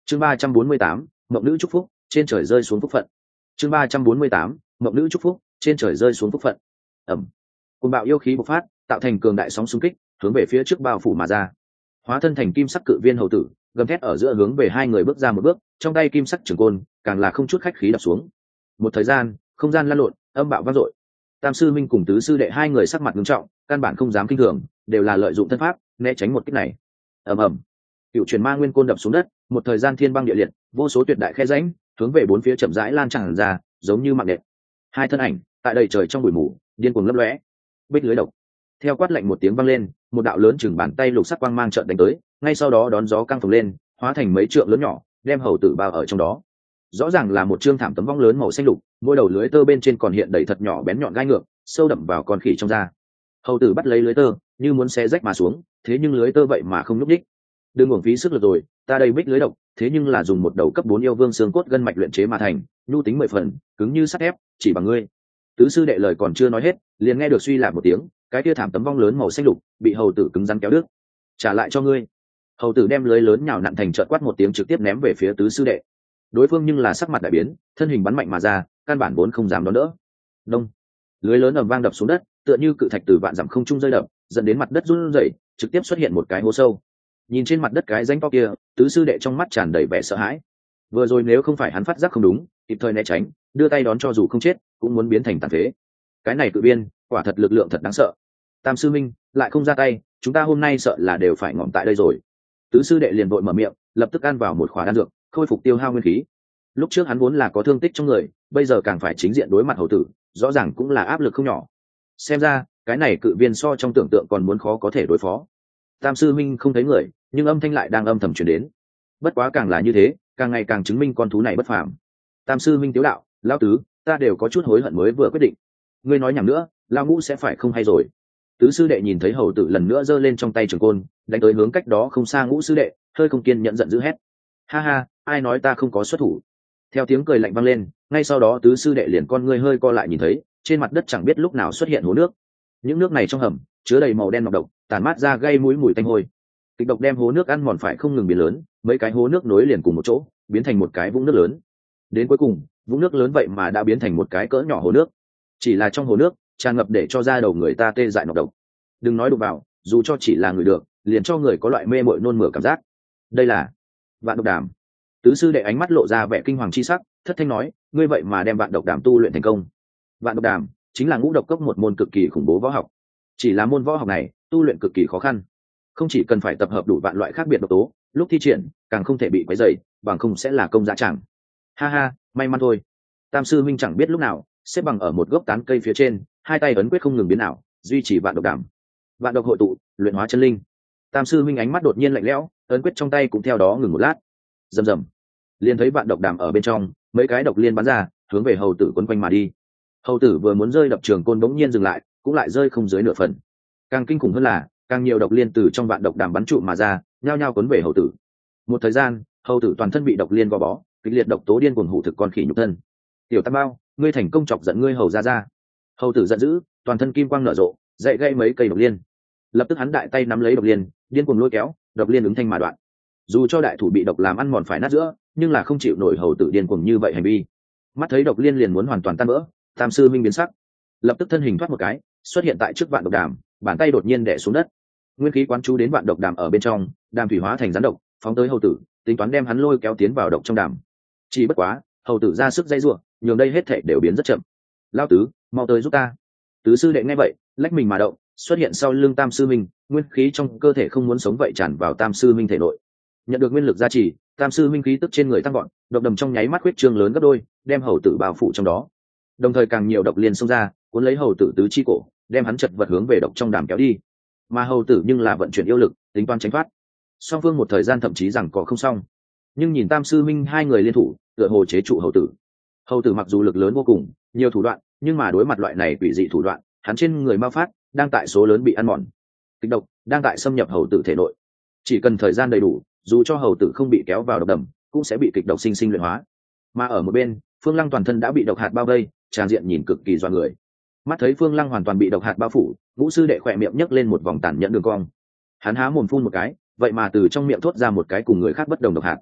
chương 348, mộng nữ chúc phúc trên trời rơi xuống phúc phận. chương 348, mộng nữ chúc phúc trên trời rơi xuống phúc phận. ẩm, cùng bạo yêu khí bộc phát, tạo thành cường đại sóng xung kích, hướng về phía trước bao phủ mà ra. Hóa thân thành kim sắc cự viên hầu tử, gầm thét ở giữa hướng về hai người bước ra một bước, trong tay kim sắc trường côn càng là không chút khách khí đập xuống. Một thời gian, không gian lăn lộn, âm bạo vang dội. Tam sư minh cùng tứ sư đệ hai người sắc mặt nghiêm trọng, căn bản không dám kinh thường, đều là lợi dụng thân pháp né tránh một kích này. ầm ầm, cựu truyền ma nguyên côn đập xuống đất, một thời gian thiên băng địa liệt, vô số tuyệt đại khe rãnh hướng về bốn phía chậm rãi lan tràn ra, giống như mạng nện. Hai thân ảnh tại đầy trời trong bụi mù điên cuồng lấp lóe. Bích lưới độc, theo quát lạnh một tiếng vang lên, một đạo lớn chừng bàn tay lục sắc quang mang trợn đánh tới, ngay sau đó đón gió căng phồng lên, hóa thành mấy trượng lớn nhỏ, đem hầu tử bao ở trong đó. Rõ ràng là một trương thảm tấm vong lớn màu xanh lục, mỗi đầu lưới tơ bên trên còn hiện đầy thật nhỏ bén nhọn gai ngược, sâu đậm vào con khỉ trong da. Hầu tử bắt lấy lưới tơ, như muốn xé rách mà xuống, thế nhưng lưới tơ vậy mà không nhúc nhích. Đừng uổng phí sức lực rồi, ta đây bích lưới độc, thế nhưng là dùng một đầu cấp 4 yêu vương xương cốt gân mạch luyện chế mà thành, nhu tính 10 phần, cứng như sắt thép, chỉ bằng ngươi. Tứ sư đệ lời còn chưa nói hết, liền nghe được suy lạc một tiếng, cái kia thảm tấm vong lớn màu xanh lục bị hầu tử cứng rắn kéo đứt. Trả lại cho ngươi. Hầu tử đem lưới lớn nhào nặn thành trợn quát một tiếng trực tiếp ném về phía tứ sư đệ. Đối phương nhưng là sắc mặt đại biến, thân hình bắn mạnh mà ra, căn bản vốn không dám đón đỡ. Đông, lưới lớn ầm vang đập xuống đất, tựa như cự thạch từ vạn dặm không trung rơi đập, dẫn đến mặt đất rung rẩy, trực tiếp xuất hiện một cái hố sâu. Nhìn trên mặt đất cái rãnh to kia, tứ sư đệ trong mắt tràn đầy vẻ sợ hãi. Vừa rồi nếu không phải hắn phát giác không đúng, kịp thời né tránh, đưa tay đón cho dù không chết, cũng muốn biến thành tàn phế. Cái này cự biên, quả thật lực lượng thật đáng sợ. Tam sư minh lại không ra tay, chúng ta hôm nay sợ là đều phải ngỏm tại đây rồi. Tứ sư đệ liền vội mở miệng, lập tức ăn vào một khỏa đan dược, khôi phục tiêu hao nguyên khí. Lúc trước hắn vốn là có thương tích trong người, bây giờ càng phải chính diện đối mặt hầu tử, rõ ràng cũng là áp lực không nhỏ. Xem ra cái này cự viên so trong tưởng tượng còn muốn khó có thể đối phó. Tam sư minh không thấy người, nhưng âm thanh lại đang âm thầm truyền đến. Bất quá càng là như thế, càng ngày càng chứng minh con thú này bất phàm. Tam sư minh tiếu đạo, lão tứ, ta đều có chút hối hận mới vừa quyết định. Ngươi nói nhảm nữa, lão ngũ sẽ phải không hay rồi. Tứ sư đệ nhìn thấy hầu tử lần nữa giơ lên trong tay trường côn, đánh tới hướng cách đó không xa ngũ sư đệ, hơi không kiên nhẫn giận dữ hét: ha ha, ai nói ta không có xuất thủ? Theo tiếng cười lạnh vang lên, ngay sau đó tứ sư đệ liền con ngươi hơi co lại nhìn thấy, trên mặt đất chẳng biết lúc nào xuất hiện hố nước. Những nước này trong hầm chứa đầy màu đen nọc độc, tản mát ra gây mũi mùi tanh hôi. Kịch độc đem hố nước ăn mòn phải không ngừng biến lớn, mấy cái hố nước nối liền cùng một chỗ, biến thành một cái vũng nước lớn. Đến cuối cùng, vũng nước lớn vậy mà đã biến thành một cái cỡ nhỏ hồ nước. Chỉ là trong hồ nước tràn ngập để cho da đầu người ta tê dại nọc độc. Đừng nói đụng vào, dù cho chỉ là người được, liền cho người có loại mê mội nôn mửa cảm giác. Đây là vạn độc đàm. Tứ sư đệ ánh mắt lộ ra vẻ kinh hoàng chi sắc, thất thanh nói, ngươi vậy mà đem vạn độc đàm tu luyện thành công. Vạn độc đàm chính là ngũ độc cốc một môn cực kỳ khủng bố võ học. Chỉ là môn võ học này tu luyện cực kỳ khó khăn, không chỉ cần phải tập hợp đủ vạn loại khác biệt độc tố, lúc thi triển càng không thể bị quấy rầy, bằng không sẽ là công dã tràng. Ha ha, may mắn thôi. Tam sư minh chẳng biết lúc nào xếp bằng ở một gốc tán cây phía trên, hai tay ấn quyết không ngừng biến ảo, duy trì vạn độc đàm. Vạn độc hội tụ, luyện hóa chân linh. Tam sư minh ánh mắt đột nhiên lạnh lẽo, ấn quyết trong tay cũng theo đó ngừng một lát. Rầm rầm, liền thấy vạn độc đàm ở bên trong, mấy cái độc liên bắn ra, hướng về hầu tử quấn quanh mà đi. Hầu tử vừa muốn rơi đập trường côn bỗng nhiên dừng lại, cũng lại rơi không dưới nửa phần. Càng kinh khủng hơn là, càng nhiều độc liên từ trong vạn độc đàm bắn trụ mà ra, nhao nhao cuốn về hầu tử. Một thời gian, hầu tử toàn thân bị độc liên gò bó, kịch liệt độc tố điên cuồng hủ thực con khỉ nhục thân. Tiểu Tam Bao, ngươi thành công chọc giận ngươi hầu ra. Hầu tử giận dữ, toàn thân kim quang nở rộ, dậy gây mấy cây độc liên. Lập tức hắn đại tay nắm lấy độc liên, điên cuồng lôi kéo, độc liên ứng thanh mà đoạn. Dù cho đại thủ bị độc làm ăn mòn phải nát giữa, nhưng là không chịu nổi hầu tử điên cuồng như vậy hành vi. Mắt thấy độc liên liền muốn hoàn toàn tan vỡ, Tam sư minh biến sắc, lập tức thân hình thoát một cái, xuất hiện tại trước vạn độc đàm, bàn tay đột nhiên đè xuống đất. Nguyên khí quán chú đến vạn độc đàm ở bên trong, đàm thủy hóa thành rắn độc, phóng tới hầu tử, tính toán đem hắn lôi kéo tiến vào độc trong đàm. Chỉ bất quá, hầu tử ra sức dây rủa, nhường đây hết thảy đều biến rất chậm. Lão tứ, mau tới giúp ta. Tứ sư đệ nghe vậy, lách mình mà động, xuất hiện sau lưng Tam sư minh, nguyên khí trong cơ thể không muốn sống vậy tràn vào Tam sư minh thể nội. Nhận được nguyên lực gia trì, Tam sư minh khí tức trên người tăng vọt, độc đầm trong nháy mắt huyết trương lớn gấp đôi, đem hầu tử bao phủ trong đó. Đồng thời càng nhiều độc liên xông ra, cuốn lấy hầu tử tứ chi cổ, đem hắn chật vật hướng về độc trong đàm kéo đi. Mà hầu tử nhưng là vận chuyển yêu lực, tính toán tránh thoát. Song phương một thời gian thậm chí rằng có không xong. Nhưng nhìn Tam sư minh hai người liên thủ, tựa hồ chế trụ hầu tử. Hầu tử mặc dù lực lớn vô cùng, nhiều thủ đoạn, nhưng mà đối mặt loại này quỷ dị thủ đoạn, hắn trên người ma phát đang tại số lớn bị ăn mòn. Kịch độc đang tại xâm nhập hầu tử thể nội. Chỉ cần thời gian đầy đủ, dù cho hầu tử không bị kéo vào độc đầm, cũng sẽ bị kịch độc sinh sinh luyện hóa. Mà ở một bên, Phương Lăng toàn thân đã bị độc hạt bao vây, tràn diện nhìn cực kỳ doan người. Mắt thấy Phương Lăng hoàn toàn bị độc hạt bao phủ, Ngũ sư đệ khỏe miệng nhấc lên một vòng tàn nhẫn đường cong. Hắn há mồm phun một cái, vậy mà từ trong miệng thốt ra một cái cùng người khác bất đồng độc hạt.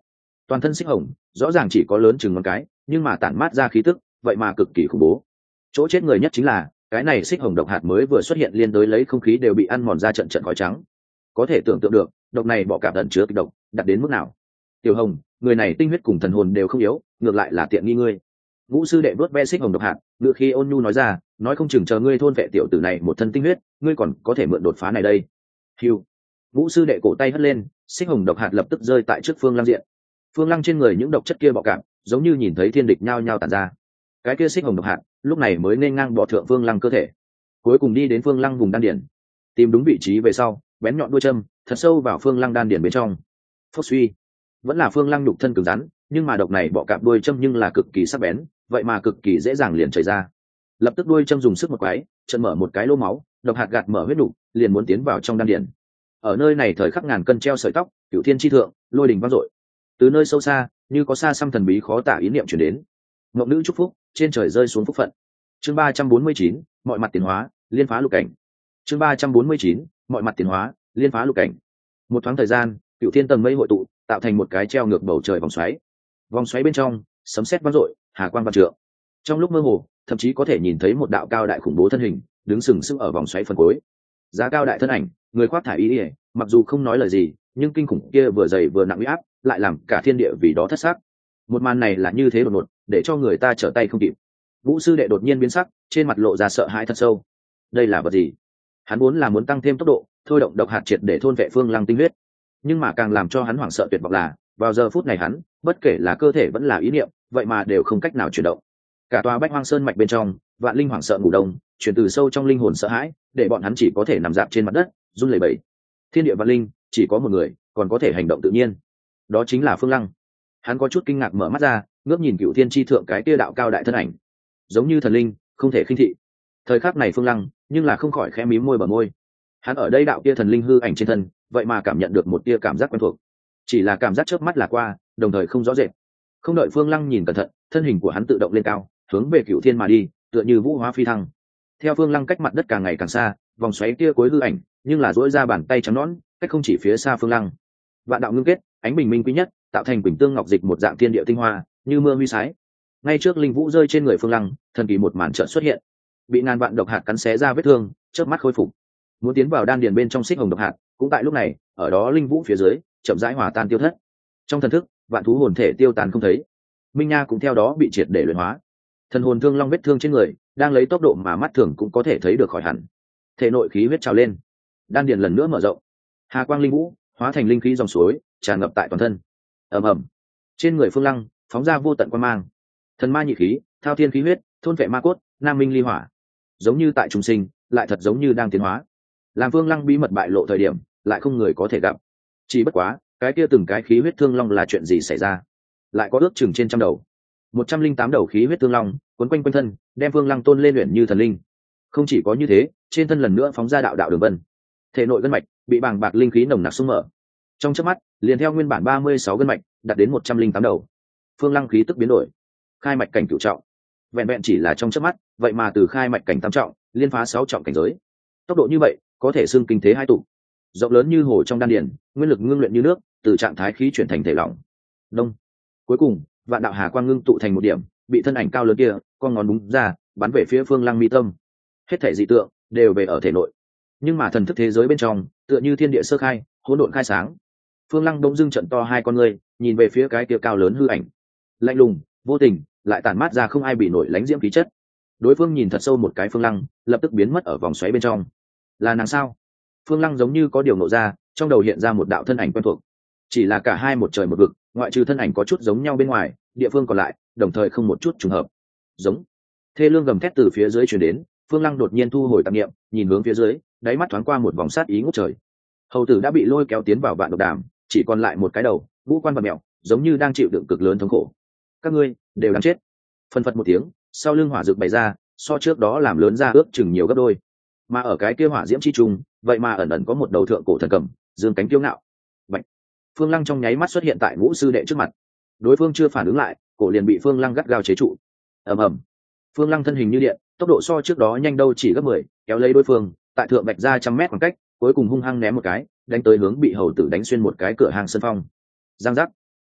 toàn thân xích hồng, rõ ràng chỉ có lớn chừng ngón cái, nhưng mà tản mát ra khí tức vậy mà cực kỳ khủng bố. Chỗ chết người nhất chính là cái này xích hồng độc hạt mới vừa xuất hiện liên đối lấy không khí đều bị ăn mòn ra trận trận khói trắng. Có thể tưởng tượng được độc này bọ cạp ẩn chứa kịch độc đạt đến mức nào. Tiểu Hồng, người này tinh huyết cùng thần hồn đều không yếu, ngược lại là tiện nghi ngươi. Ngũ sư đệ vớt ve xích hồng độc hạt, ngựa khi ôn nhu nói ra, nói không chừng chờ ngươi thôn vệ tiểu tử này một thân tinh huyết, ngươi còn có thể mượn đột phá này đây. Hiu. Ngũ sư đệ cổ tay hất lên, xích hồng độc hạt lập tức rơi tại trước Phương Lăng diện. Phương Lăng trên người những độc chất kia bọ cạp, giống như nhìn thấy thiên địch nhao nhao tản ra. Cái kia xích hồng độc hạt, lúc này mới nên ngang bọ thượng Phương Lăng cơ thể, cuối cùng đi đến Phương Lăng vùng đan điển, tìm đúng vị trí về sau, bén nhọn đuôi châm thật sâu vào Phương Lăng đan điển bên trong. Phốc suy, vẫn là Phương Lăng nhục thân cứng rắn, nhưng mà độc này bọ cạp đuôi châm nhưng là cực kỳ sắc bén, vậy mà cực kỳ dễ dàng liền chảy ra. Lập tức đuôi châm dùng sức một quái, chân mở một cái lỗ máu, độc hạt gạt mở huyết đủ, liền muốn tiến vào trong đan điển. Ở nơi này thời khắc ngàn cân treo sợi tóc, cửu thiên chi thượng, lôi đình vang dội. Từ nơi sâu xa, như có xa xăm thần bí khó tả ý niệm truyền đến. Ngọc nữ chúc phúc, trên trời rơi xuống phúc phận. Chương 349, mọi mặt tiến hóa, liên phá lục cảnh. Chương 349, mọi mặt tiến hóa, liên phá lục cảnh. Một thoáng thời gian, cửu thiên tầng mây hội tụ, tạo thành một cái treo ngược bầu trời vòng xoáy. Vòng xoáy bên trong, sấm sét vang dội, hà quang vạn trượng. Trong lúc mơ hồ, thậm chí có thể nhìn thấy một đạo cao đại khủng bố thân hình, đứng sừng sững ở vòng xoáy phần cuối. Giá cao đại thân ảnh, người khoác thải y, mặc dù không nói lời gì, nhưng kinh khủng kia vừa dày vừa nặng uy áp, lại làm cả thiên địa vì đó thất sắc. Một màn này là như thế đột ngột, để cho người ta trở tay không kịp. Vũ sư đệ đột nhiên biến sắc, trên mặt lộ ra sợ hãi thật sâu. Đây là vật gì? Hắn vốn là muốn tăng thêm tốc độ, thôi động độc hạt triệt để thôn vệ Phương Lăng tinh huyết, nhưng mà càng làm cho hắn hoảng sợ tuyệt vọng là, vào giờ phút này hắn, bất kể là cơ thể vẫn là ý niệm, vậy mà đều không cách nào chuyển động. Cả tòa Bách Hoang Sơn mạch bên trong, vạn linh hoảng sợ ngủ đông, truyền từ sâu trong linh hồn sợ hãi, để bọn hắn chỉ có thể nằm dạp trên mặt đất, run lẩy bẩy. Thiên địa vạn linh, chỉ có một người, còn có thể hành động tự nhiên. Đó chính là Phương Lăng. Hắn có chút kinh ngạc mở mắt ra, ngước nhìn cựu thiên chi thượng cái kia đạo cao đại thân ảnh, giống như thần linh, không thể khinh thị. Thời khắc này Phương Lăng, nhưng là không khỏi khẽ mím môi bờ môi. Hắn ở đây đạo kia thần linh hư ảnh trên thân, vậy mà cảm nhận được một tia cảm giác quen thuộc. Chỉ là cảm giác chớp mắt là qua, đồng thời không rõ rệt. Không đợi Phương Lăng nhìn cẩn thận, thân hình của hắn tự động lên cao, hướng về cựu thiên mà đi, tựa như vũ hóa phi thăng. Theo Phương Lăng cách mặt đất càng ngày càng xa, vòng xoáy kia cuối hư ảnh, nhưng là duỗi ra bàn tay trắng nõn, cách không chỉ phía xa Phương Lăng. Vạn đạo ngưng kết, ánh bình minh quý nhất, tạo thành quỳnh tương ngọc dịch một dạng thiên địa tinh hoa, như mưa huy sái. Ngay trước linh vũ rơi trên người Phương Lăng, thần kỳ một màn chợt xuất hiện. Bị ngàn vạn độc hạt cắn xé ra vết thương, chớp mắt khôi phục. Muốn tiến vào đan điền bên trong xích hồng độc hạt, cũng tại lúc này, ở đó linh vũ phía dưới, chậm rãi hòa tan tiêu thất. Trong thần thức, vạn thú hồn thể tiêu tán không thấy. Minh Nha cũng theo đó bị triệt để luyện hóa. Thần hồn thương long vết thương trên người, đang lấy tốc độ mà mắt thường cũng có thể thấy được khỏi hẳn. Thể nội khí huyết trào lên, đan điền lần nữa mở rộng. Hà quang linh vũ, hóa thành linh khí dòng suối, tràn ngập tại toàn thân. Ầm ầm. Trên người Phương Lăng, phóng ra vô tận quang mang. Thần ma nhị khí, thao thiên khí huyết, thôn vệ ma cốt, nam minh ly hỏa. Giống như tại trùng sinh, lại thật giống như đang tiến hóa. Làm Phương Lăng bí mật bại lộ thời điểm, lại không người có thể gặp. Chỉ bất quá, cái kia từng cái khí huyết thương long là chuyện gì xảy ra? Lại có ước chừng trên trăm đầu, 108 đầu khí huyết thương long quấn quanh quanh thân, đem Phương Lăng tôn lên luyện như thần linh. Không chỉ có như thế, trên thân lần nữa phóng ra đạo đạo đường vân. Thể nội gân mạch bị bàng bạc linh khí nồng nặc xung mở. Trong chớp mắt, liền theo nguyên bản 36 gân mạch, đạt đến 108 đầu. Phương Lăng khí tức biến đổi, khai mạch cảnh cửu trọng. Vẹn vẹn chỉ là trong chớp mắt, vậy mà từ khai mạch cảnh tam trọng, liên phá 6 trọng cảnh giới. Tốc độ như vậy, có thể xưng kinh thế hai tụ. Rộng lớn như hồ trong đan điền, nguyên lực ngưng luyện như nước, từ trạng thái khí chuyển thành thể lỏng. Đông. Cuối cùng, vạn đạo hà quang ngưng tụ thành một điểm, bị thân ảnh cao lớn kia, con ngón búng ra, bắn về phía Phương Lăng mi tâm. Hết thể dị tượng đều về ở thể nội. Nhưng mà thần thức thế giới bên trong, tựa như thiên địa sơ khai, hỗn độn khai sáng. Phương Lăng bỗng dưng trận to hai con ngươi, nhìn về phía cái kia cao lớn hư ảnh. Lạnh lùng, vô tình, lại tản mát ra không ai bị nổi lánh diễm khí chất. Đối phương nhìn thật sâu một cái Phương Lăng, lập tức biến mất ở vòng xoáy bên trong. Là nàng sao? Phương Lăng giống như có điều nộ ra, trong đầu hiện ra một đạo thân ảnh quen thuộc. Chỉ là cả hai một trời một vực, ngoại trừ thân ảnh có chút giống nhau bên ngoài, địa phương còn lại đồng thời không một chút trùng hợp. Giống. Thê lương gầm thét từ phía dưới truyền đến, Phương Lăng đột nhiên thu hồi tạp niệm, nhìn hướng phía dưới, đáy mắt thoáng qua một vòng sát ý ngút trời. Hầu tử đã bị lôi kéo tiến vào vạn độc đàm, chỉ còn lại một cái đầu, ngũ quan vật mèo, giống như đang chịu đựng cực lớn thống khổ. Các ngươi đều đáng chết. Phân phật một tiếng, sau lưng hỏa dược bày ra, so trước đó làm lớn ra ước chừng nhiều gấp đôi. Mà ở cái kia hỏa diễm chi trùng, vậy mà ẩn ẩn có một đầu thượng cổ thần cầm, dương cánh kiêu ngạo. Bạch. Phương Lăng trong nháy mắt xuất hiện tại Ngũ sư đệ trước mặt. Đối phương chưa phản ứng lại, cổ liền bị Phương Lăng gắt gao chế trụ. Ầm ầm. Phương Lăng thân hình như điện, tốc độ so trước đó nhanh đâu chỉ gấp 10, kéo lấy đối phương, tại thượng bạch ra trăm mét khoảng cách, cuối cùng hung hăng ném một cái, đánh tới hướng bị hầu tử đánh xuyên một cái cửa hàng sân phong. Giang giác.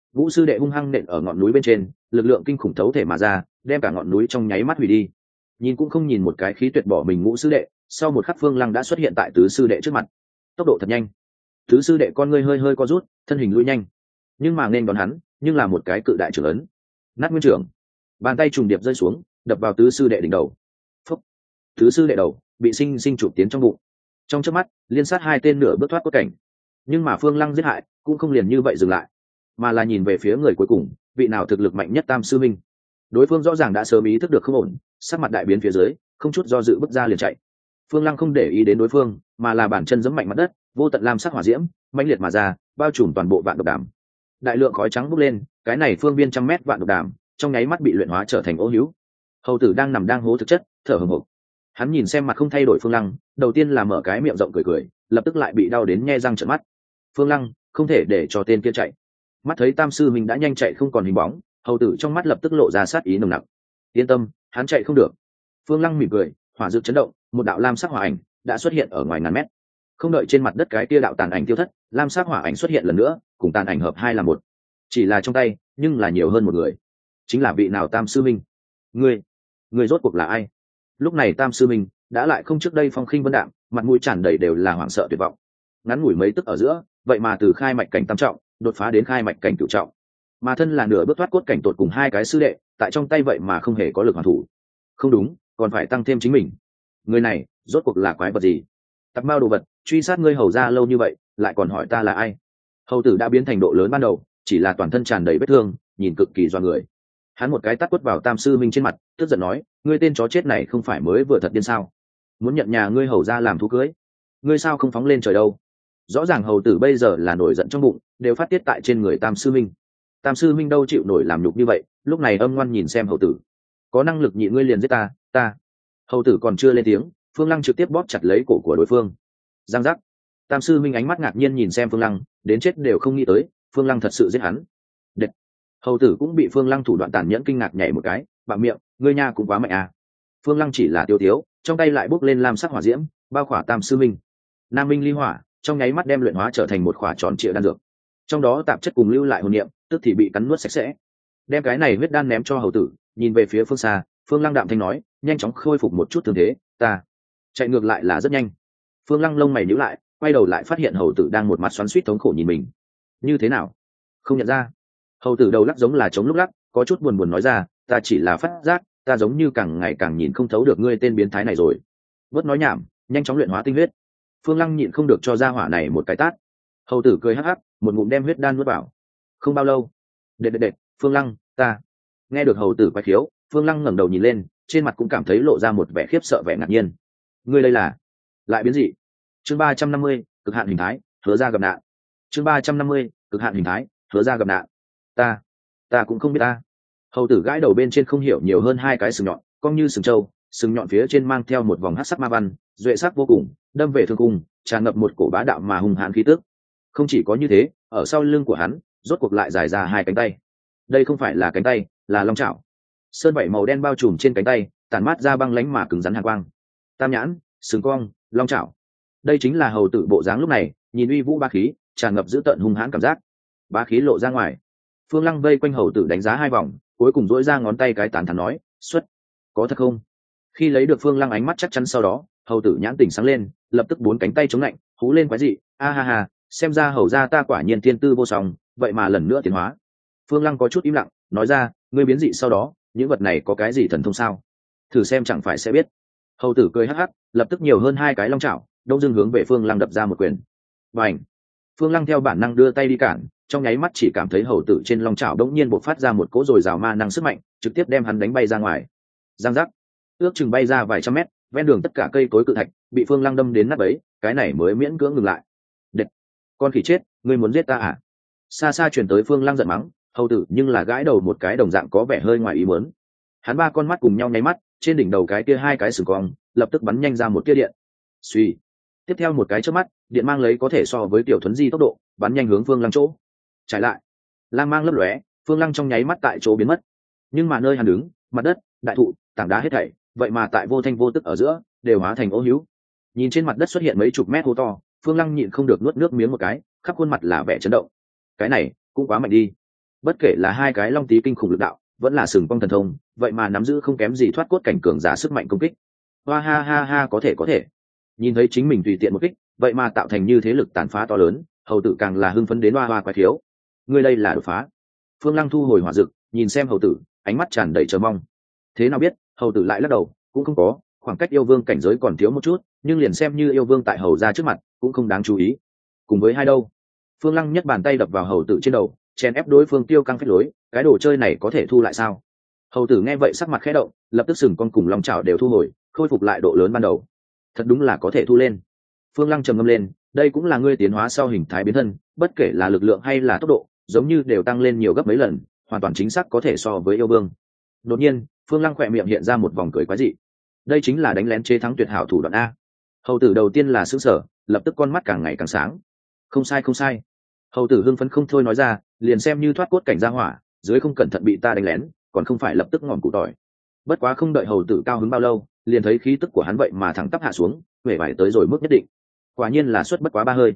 Ngũ sư đệ hung hăng nện ở ngọn núi bên trên, lực lượng kinh khủng thấu thể mà ra, đem cả ngọn núi trong nháy mắt hủy đi. Nhìn cũng không nhìn một cái, khí tuyệt bỏ mình ngũ sư đệ, sau một khắc Phương Lăng đã xuất hiện tại tứ sư đệ trước mặt. Tốc độ thật nhanh. Tứ sư đệ con ngươi hơi hơi co rút, thân hình lui nhanh, nhưng mà nên đón hắn nhưng là một cái cự đại trưởng ấn. Nát nguyên trưởng, bàn tay trùng điệp rơi xuống, đập vào tứ sư đệ đỉnh đầu. Phúc. Tứ sư đệ đầu bị sinh sinh chụp tiến trong bụng. Trong chớp mắt liên sát hai tên nửa bước thoát cốt cảnh. Nhưng mà Phương Lăng giết hại cũng không liền như vậy dừng lại, mà là nhìn về phía người cuối cùng, vị nào thực lực mạnh nhất tam sư minh. Đối phương rõ ràng đã sớm ý thức được không ổn, sắc mặt đại biến phía dưới, không chút do dự bước ra liền chạy. Phương Lăng không để ý đến đối phương, mà là bản chân giẫm mạnh mặt đất, vô tận lam sắc hỏa diễm mãnh liệt mà ra, bao trùm toàn bộ vạn độc đàm. Đại lượng khói trắng bốc lên, cái này phương viên trăm mét vạn độc đàm trong nháy mắt bị luyện hóa trở thành ô hữu. Hầu tử đang nằm đang hố thực chất, thở hổn hộc. Hắn nhìn xem mặt không thay đổi Phương Lăng, đầu tiên là mở cái miệng rộng cười cười, lập tức lại bị đau đến nhe răng trợn mắt. Phương Lăng không thể để cho tên kia chạy. Mắt thấy tam sư mình đã nhanh chạy không còn hình bóng, hầu tử trong mắt lập tức lộ ra sát ý nồng nặc. Yên tâm, hắn chạy không được. Phương Lăng mỉm cười, hỏa dược chấn động, một đạo lam sắc hỏa ảnh đã xuất hiện ở ngoài ngàn mét. Không đợi trên mặt đất cái kia đạo tàn ảnh tiêu thất, lam sắc hỏa ảnh xuất hiện lần nữa, cùng tàn ảnh hợp hai là một. Chỉ là trong tay, nhưng là nhiều hơn một người. Chính là vị nào tam sư minh? Người rốt cuộc là ai? Lúc này tam sư minh đã lại không trước đây phong khinh vân đạm, mặt mũi tràn đầy đều là hoảng sợ tuyệt vọng. Ngắn ngủi mấy tức ở giữa, vậy mà từ khai mạch cảnh tam trọng đột phá đến khai mạch cảnh cửu trọng, mà thân là nửa bước thoát cốt cảnh tột cùng hai cái sư đệ, tại trong tay vậy mà không hề có lực hoàn thủ. Không đúng, còn phải tăng thêm chính mình. Người này rốt cuộc là quái vật gì? Tạp mao đồ vật, truy sát ngươi hầu ra lâu như vậy, lại còn hỏi ta là ai? Hầu tử đã biến thành độ lớn ban đầu, chỉ là toàn thân tràn đầy vết thương, nhìn cực kỳ doa người. Hắn một cái tát quất vào tam sư minh trên mặt, tức giận nói, ngươi tên chó chết này không phải mới vừa thật điên sao? Muốn nhận nhà ngươi hầu ra làm thú cưới, ngươi sao không phóng lên trời đâu? Rõ ràng hầu tử bây giờ là nổi giận trong bụng, đều phát tiết tại trên người tam sư minh. Tam sư minh đâu chịu nổi làm nhục như vậy, lúc này âm ngoan nhìn xem hầu tử, có năng lực nhịn ngươi liền giết ta. Hầu tử còn chưa lên tiếng, Phương Lăng trực tiếp bóp chặt lấy cổ của đối phương. Giang giác. Tam sư minh ánh mắt ngạc nhiên nhìn xem Phương Lăng, đến chết đều không nghĩ tới Phương Lăng thật sự giết hắn. Đệt. Hầu tử cũng bị Phương Lăng thủ đoạn tàn nhẫn kinh ngạc nhảy một cái, bặm miệng, ngươi nha cũng quá mạnh à. Phương Lăng chỉ là tiêu tiếu, trong tay lại bốc lên lam sắc hỏa diễm, bao khỏa tam sư minh. Nam minh ly hỏa, trong nháy mắt đem luyện hóa trở thành một khỏa tròn trịa đan dược. Trong đó tạp chất cùng lưu lại hồn niệm, tức thì bị cắn nuốt sạch sẽ. Đem cái này huyết đan ném cho hầu tử, nhìn về phía phương xa, Phương Lăng đạm thanh nói, nhanh chóng khôi phục một chút thương thế, ta chạy ngược lại là rất nhanh. Phương Lăng lông mày nhíu lại, quay đầu lại phát hiện hầu tử đang một mặt xoắn xuýt thống khổ nhìn mình. Như thế nào? Không nhận ra. Hầu tử đầu lắc giống là chống lúc lắc, có chút buồn buồn nói ra, ta chỉ là phát giác, ta giống như càng ngày càng nhìn không thấu được ngươi tên biến thái này rồi. Bớt nói nhảm, nhanh chóng luyện hóa tinh huyết. Phương Lăng nhịn không được cho ra hỏa này một cái tát. Hầu tử cười hắc hắc, một ngụm đem huyết đan nuốt vào. Không bao lâu, đệt, Phương Lăng, ta. Nghe được hầu tử quái khiếu, Phương Lăng ngẩng đầu nhìn lên, trên mặt cũng cảm thấy lộ ra một vẻ khiếp sợ, vẻ ngạc nhiên. Ngươi đây là lại biến dị? Chương 350, cực hạn hình thái, hứa ra gặp nạn. Chương 350, cực hạn hình thái, hứa ra gặp nạn. Ta cũng không biết ta. Hầu tử gãi đầu bên trên không hiểu nhiều hơn hai cái sừng nhọn, cong như sừng trâu, sừng nhọn phía trên mang theo một vòng hắc sắc ma văn, duệ sắc vô cùng, đâm về thương cung, tràn ngập một cổ bá đạo mà hung hãn khí tức. Không chỉ có như thế, ở sau lưng của hắn, rốt cuộc lại dài ra hai cánh tay. Đây không phải là cánh tay, là long chảo. Sơn vảy màu đen bao trùm trên cánh tay, tản mát ra băng lãnh mà cứng rắn hàn quang. Tam nhãn, sừng cong, long chảo. Đây chính là hầu tử bộ dáng lúc này, nhìn uy vũ ba khí, tràn ngập dữ tợn hung hãn cảm giác. Bá khí lộ ra ngoài. Phương Lăng vây quanh hầu tử đánh giá hai vòng, cuối cùng duỗi ra ngón tay cái tán thán nói, xuất, có thật không? Khi lấy được Phương Lăng ánh mắt chắc chắn sau đó, hầu tử nhãn tỉnh sáng lên, lập tức bốn cánh tay chống lạnh, hú lên quái dị, a ha ha, xem ra hầu ra ta quả nhiên thiên tư vô song, vậy mà lần nữa tiến hóa. Phương Lăng có chút im lặng, nói ra, ngươi biến dị sau đó, những vật này có cái gì thần thông sao? Thử xem chẳng phải sẽ biết. Hầu tử cười hắc hắc, lập tức nhiều hơn hai cái long chảo, đông dưng hướng về Phương Lăng đập ra một quyền. Bành! Phương Lăng theo bản năng đưa tay đi cản, trong nháy mắt chỉ cảm thấy hầu tử trên long chảo đống nhiên bộc phát ra một cỗ dồi dào ma năng sức mạnh, trực tiếp đem hắn đánh bay ra ngoài. Giang giác! Ước chừng bay ra vài trăm mét, ven đường tất cả cây cối cự thạch bị Phương Lăng đâm đến nát bấy, cái này mới miễn cưỡng ngừng lại. Đệt! Con khỉ chết, ngươi muốn giết ta à? Xa xa truyền tới Phương Lăng giận mắng, hầu tử nhưng là gãi đầu một cái đồng dạng có vẻ hơi ngoài ý muốn. Hắn ba con mắt cùng nhau nháy mắt, trên đỉnh đầu cái kia hai cái sừng cong lập tức bắn nhanh ra một tia điện. Suy, tiếp theo một cái chớp mắt, điện mang lấy có thể so với tiểu thuấn di tốc độ bắn nhanh hướng Phương Lăng chỗ. Trái lại, lang mang lấp lóe, Phương Lăng trong nháy mắt tại chỗ biến mất. Nhưng mà nơi hắn đứng, mặt đất, đại thụ, tảng đá hết thảy, vậy mà tại vô thanh vô tức ở giữa đều hóa thành ô hữu. Nhìn trên mặt đất xuất hiện mấy chục mét hố to, Phương Lăng nhịn không được nuốt nước miếng một cái, khắp khuôn mặt là vẻ chấn động. Cái này cũng quá mạnh đi. bất kể là hai cái long tí kinh khủng lực đạo vẫn là sừng phong thần thông, vậy mà nắm giữ không kém gì thoát cốt cảnh cường giả sức mạnh công kích. Hoa ha ha ha, có thể nhìn thấy chính mình tùy tiện một kích vậy mà tạo thành như thế lực tàn phá to lớn, hầu tử càng là hưng phấn đến hoa hoa quái thiếu. Ngươi đây là đột phá. Phương Lăng thu hồi hỏa dực, nhìn xem hầu tử, ánh mắt tràn đầy chờ mong. Thế nào biết, hầu tử lại lắc đầu, cũng không có, khoảng cách yêu vương cảnh giới còn thiếu một chút, nhưng liền xem như yêu vương tại hầu ra trước mặt cũng không đáng chú ý. Cùng với hai đâu? Phương Lăng nhấc bàn tay đập vào hầu tử trên đầu, chèn ép đối phương tiêu căng phách lối, cái đồ chơi này có thể thu lại sao? Hầu tử nghe vậy sắc mặt khẽ động, lập tức sừng con cùng lòng chảo đều thu hồi, khôi phục lại độ lớn ban đầu. Thật đúng là có thể thu lên. Phương Lăng trầm ngâm lên, đây cũng là ngươi tiến hóa sau hình thái biến thân, bất kể là lực lượng hay là tốc độ, giống như đều tăng lên nhiều gấp mấy lần, hoàn toàn chính xác có thể so với yêu vương. Đột nhiên, Phương Lăng khỏe miệng hiện ra một vòng cười quái dị. Đây chính là đánh lén chế thắng tuyệt hảo thủ đoạn a. Hầu tử đầu tiên là sửng sở, lập tức con mắt càng ngày càng sáng. Không sai. Hầu tử hưng phấn không thôi nói ra, liền xem như thoát cốt cảnh ra hỏa, dưới không cẩn thận bị ta đánh lén, còn không phải lập tức ngọn cụ tỏi. Bất quá không đợi hầu tử cao hứng bao lâu, liền thấy khí tức của hắn vậy mà thẳng tắp hạ xuống, huệ vải tới rồi mức nhất định. Quả nhiên là suất bất quá ba hơi.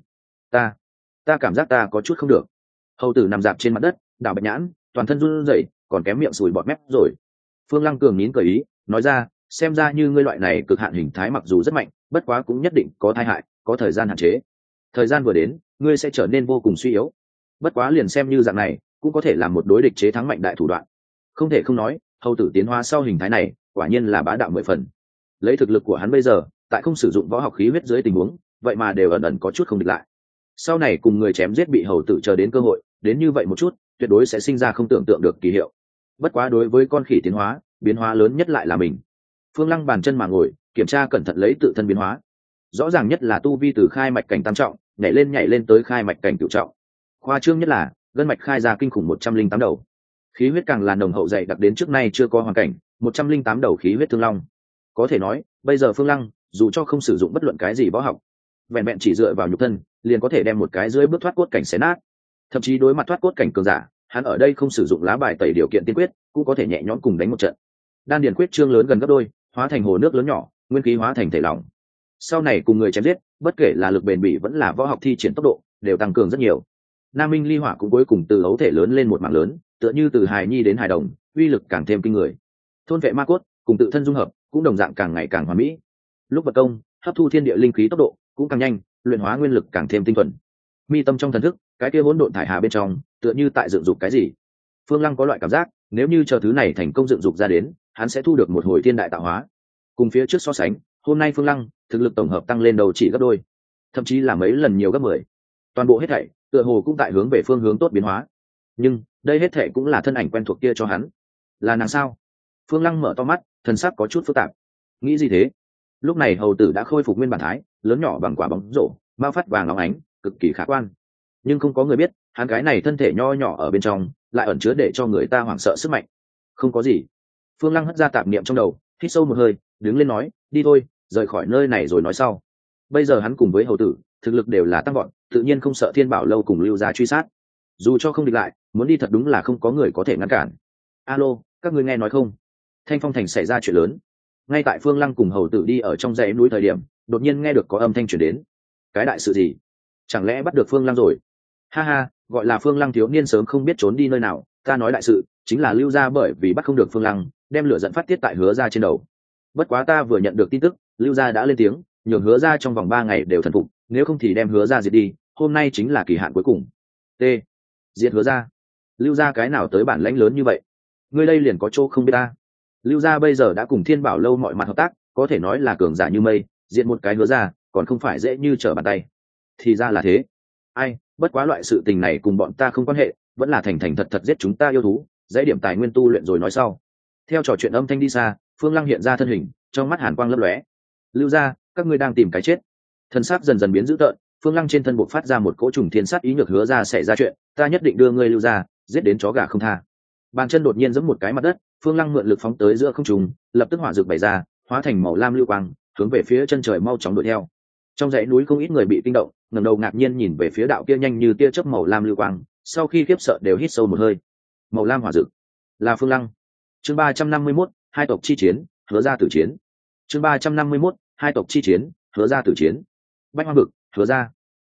Ta cảm giác ta có chút không được. Hầu tử nằm dạp trên mặt đất, đảo bạch nhãn, toàn thân run rẩy, còn kém miệng sùi bọt mép rồi. Phương Lăng cường nín cười ý, nói ra, xem ra như ngươi loại này cực hạn hình thái mặc dù rất mạnh, bất quá cũng nhất định có tai hại, có thời gian hạn chế. Thời gian vừa đến, ngươi sẽ trở nên vô cùng suy yếu. Bất quá liền xem như dạng này, cũng có thể làm một đối địch chế thắng mạnh đại thủ đoạn. Không thể không nói, hầu tử tiến hóa sau hình thái này, quả nhiên là bá đạo mười phần. Lấy thực lực của hắn bây giờ, tại không sử dụng võ học khí huyết dưới tình huống, vậy mà đều ẩn ẩn có chút không địch lại. Sau này cùng người chém giết bị hầu tử chờ đến cơ hội, đến như vậy một chút, tuyệt đối sẽ sinh ra không tưởng tượng được kỳ hiệu. Bất quá đối với con khỉ tiến hóa, biến hóa lớn nhất lại là mình. Phương Lăng bàn chân mà ngồi, kiểm tra cẩn thận lấy tự thân biến hóa. Rõ ràng nhất là tu vi từ khai mạch cảnh tam trọng, nhảy lên tới khai mạch cảnh cửu trọng. Khoa trương nhất là gân mạch khai ra kinh khủng 108 đầu. Khí huyết càng là nồng hậu dày đặc đến trước nay chưa có hoàn cảnh, 108 đầu khí huyết thương long. Có thể nói, bây giờ Phương Lăng, dù cho không sử dụng bất luận cái gì võ học, vẹn vẹn chỉ dựa vào nhục thân, liền có thể đem một cái dưới bước thoát cốt cảnh xé nát. Thậm chí đối mặt thoát cốt cảnh cường giả, hắn ở đây không sử dụng lá bài tẩy điều kiện tiên quyết, cũng có thể nhẹ nhõm cùng đánh một trận. Đan điền quyết trương lớn gần gấp đôi, hóa thành hồ nước lớn nhỏ, nguyên khí hóa thành thể lỏng. Sau này cùng người chém giết, bất kể là lực bền bỉ vẫn là võ học thi triển tốc độ, đều tăng cường rất nhiều. Nam Minh Ly Hỏa cũng cuối cùng từ ấu thể lớn lên một mảng lớn, tựa như từ hài nhi đến hài đồng, uy lực càng thêm kinh người. Thôn vệ ma cốt, cùng tự thân dung hợp, cũng đồng dạng càng ngày càng hoàn mỹ. Lúc vật công, hấp thu thiên địa linh khí tốc độ cũng càng nhanh, luyện hóa nguyên lực càng thêm tinh thuần. Mi tâm trong thần thức, cái kia hỗn độn thải hà bên trong, tựa như tại dựng dục cái gì. Phương Lăng có loại cảm giác, nếu như chờ thứ này thành công dựng dục ra đến, hắn sẽ thu được một hồi thiên đại tạo hóa. Cùng phía trước so sánh, hôm nay Phương Lăng thực lực tổng hợp tăng lên đầu chỉ gấp đôi, thậm chí là mấy lần nhiều gấp 10. Toàn bộ hết thảy tựa hồ cũng tại hướng về phương hướng tốt biến hóa. Nhưng đây hết thảy cũng là thân ảnh quen thuộc kia cho hắn. Là nàng sao? Phương Lăng mở to mắt, thần sắc có chút phức tạp. Nghĩ gì thế? Lúc này hầu tử đã khôi phục nguyên bản thái, lớn nhỏ bằng quả bóng rổ, mao phát vàng óng ánh, cực kỳ khả quan. Nhưng không có người biết, hắn cái này thân thể nho nhỏ ở bên trong, lại ẩn chứa để cho người ta hoảng sợ sức mạnh. Không có gì. Phương Lăng hất ra tạp niệm trong đầu, hít sâu một hơi, đứng lên nói, đi thôi, rời khỏi nơi này rồi nói sau. Bây giờ hắn cùng với hầu tử, thực lực đều là tăng vọt, tự nhiên không sợ Thiên Bảo lâu cùng Lưu gia truy sát. Dù cho không địch lại, muốn đi thật đúng là không có người có thể ngăn cản. Alo, các ngươi nghe nói không? Thanh Phong thành xảy ra chuyện lớn. Ngay tại Phương Lăng cùng hầu tử đi ở trong dãy núi thời điểm, đột nhiên nghe được có âm thanh truyền đến. Cái đại sự gì? Chẳng lẽ bắt được Phương Lăng rồi? Ha ha, gọi là Phương Lăng thiếu niên sớm không biết trốn đi nơi nào, ta nói đại sự chính là Lưu gia bởi vì bắt không được Phương Lăng, đem lửa giận phát tiết tại Hứa gia trên đầu. Bất quá ta vừa nhận được tin tức, Lưu gia đã lên tiếng, nhường Hứa gia trong vòng 3 ngày đều thần phục, nếu không thì đem Hứa gia diệt đi, hôm nay chính là kỳ hạn cuối cùng. T. Diệt Hứa gia? Lưu gia cái nào tới bản lãnh lớn như vậy? Ngươi đây liền có chỗ không biết ta. Lưu gia bây giờ đã cùng Thiên Bảo lâu mọi mặt hợp tác, có thể nói là cường giả như mây, diệt một cái Hứa gia, còn không phải dễ như trở bàn tay. Thì ra là thế. Ai, bất quá loại sự tình này cùng bọn ta không quan hệ, vẫn là thành thành thật thật giết chúng ta yêu thú, dãy điểm tài nguyên tu luyện rồi nói sau. Theo trò chuyện âm thanh đi xa, Phương Lăng hiện ra thân hình, trong mắt hàn quang lấp lóe. Lưu gia, các ngươi đang tìm cái chết. Thân xác dần dần biến dữ tợn, Phương Lăng trên thân bộc phát ra một cỗ trùng thiên sát ý, nhược Hứa gia sẽ ra chuyện, ta nhất định đưa ngươi Lưu gia giết đến chó gà không tha. Bàn chân đột nhiên giẫm một cái mặt đất, Phương Lăng mượn lực phóng tới giữa không trung, lập tức hỏa dược bày ra, hóa thành màu lam lưu quang, hướng về phía chân trời mau chóng đuổi theo. Trong dãy núi không ít người bị kinh động, ngẩng đầu ngạc nhiên nhìn về phía đạo kia nhanh như tia chớp màu lam lưu quang, sau khi khiếp sợ đều hít sâu một hơi. Màu lam hỏa dược, là Phương Lăng. Chương 351, hai tộc chi chiến, Hứa gia tử chiến. Chương 351, hai tộc chi chiến, Hứa gia tử chiến. Bách Hoang vực, Hứa gia.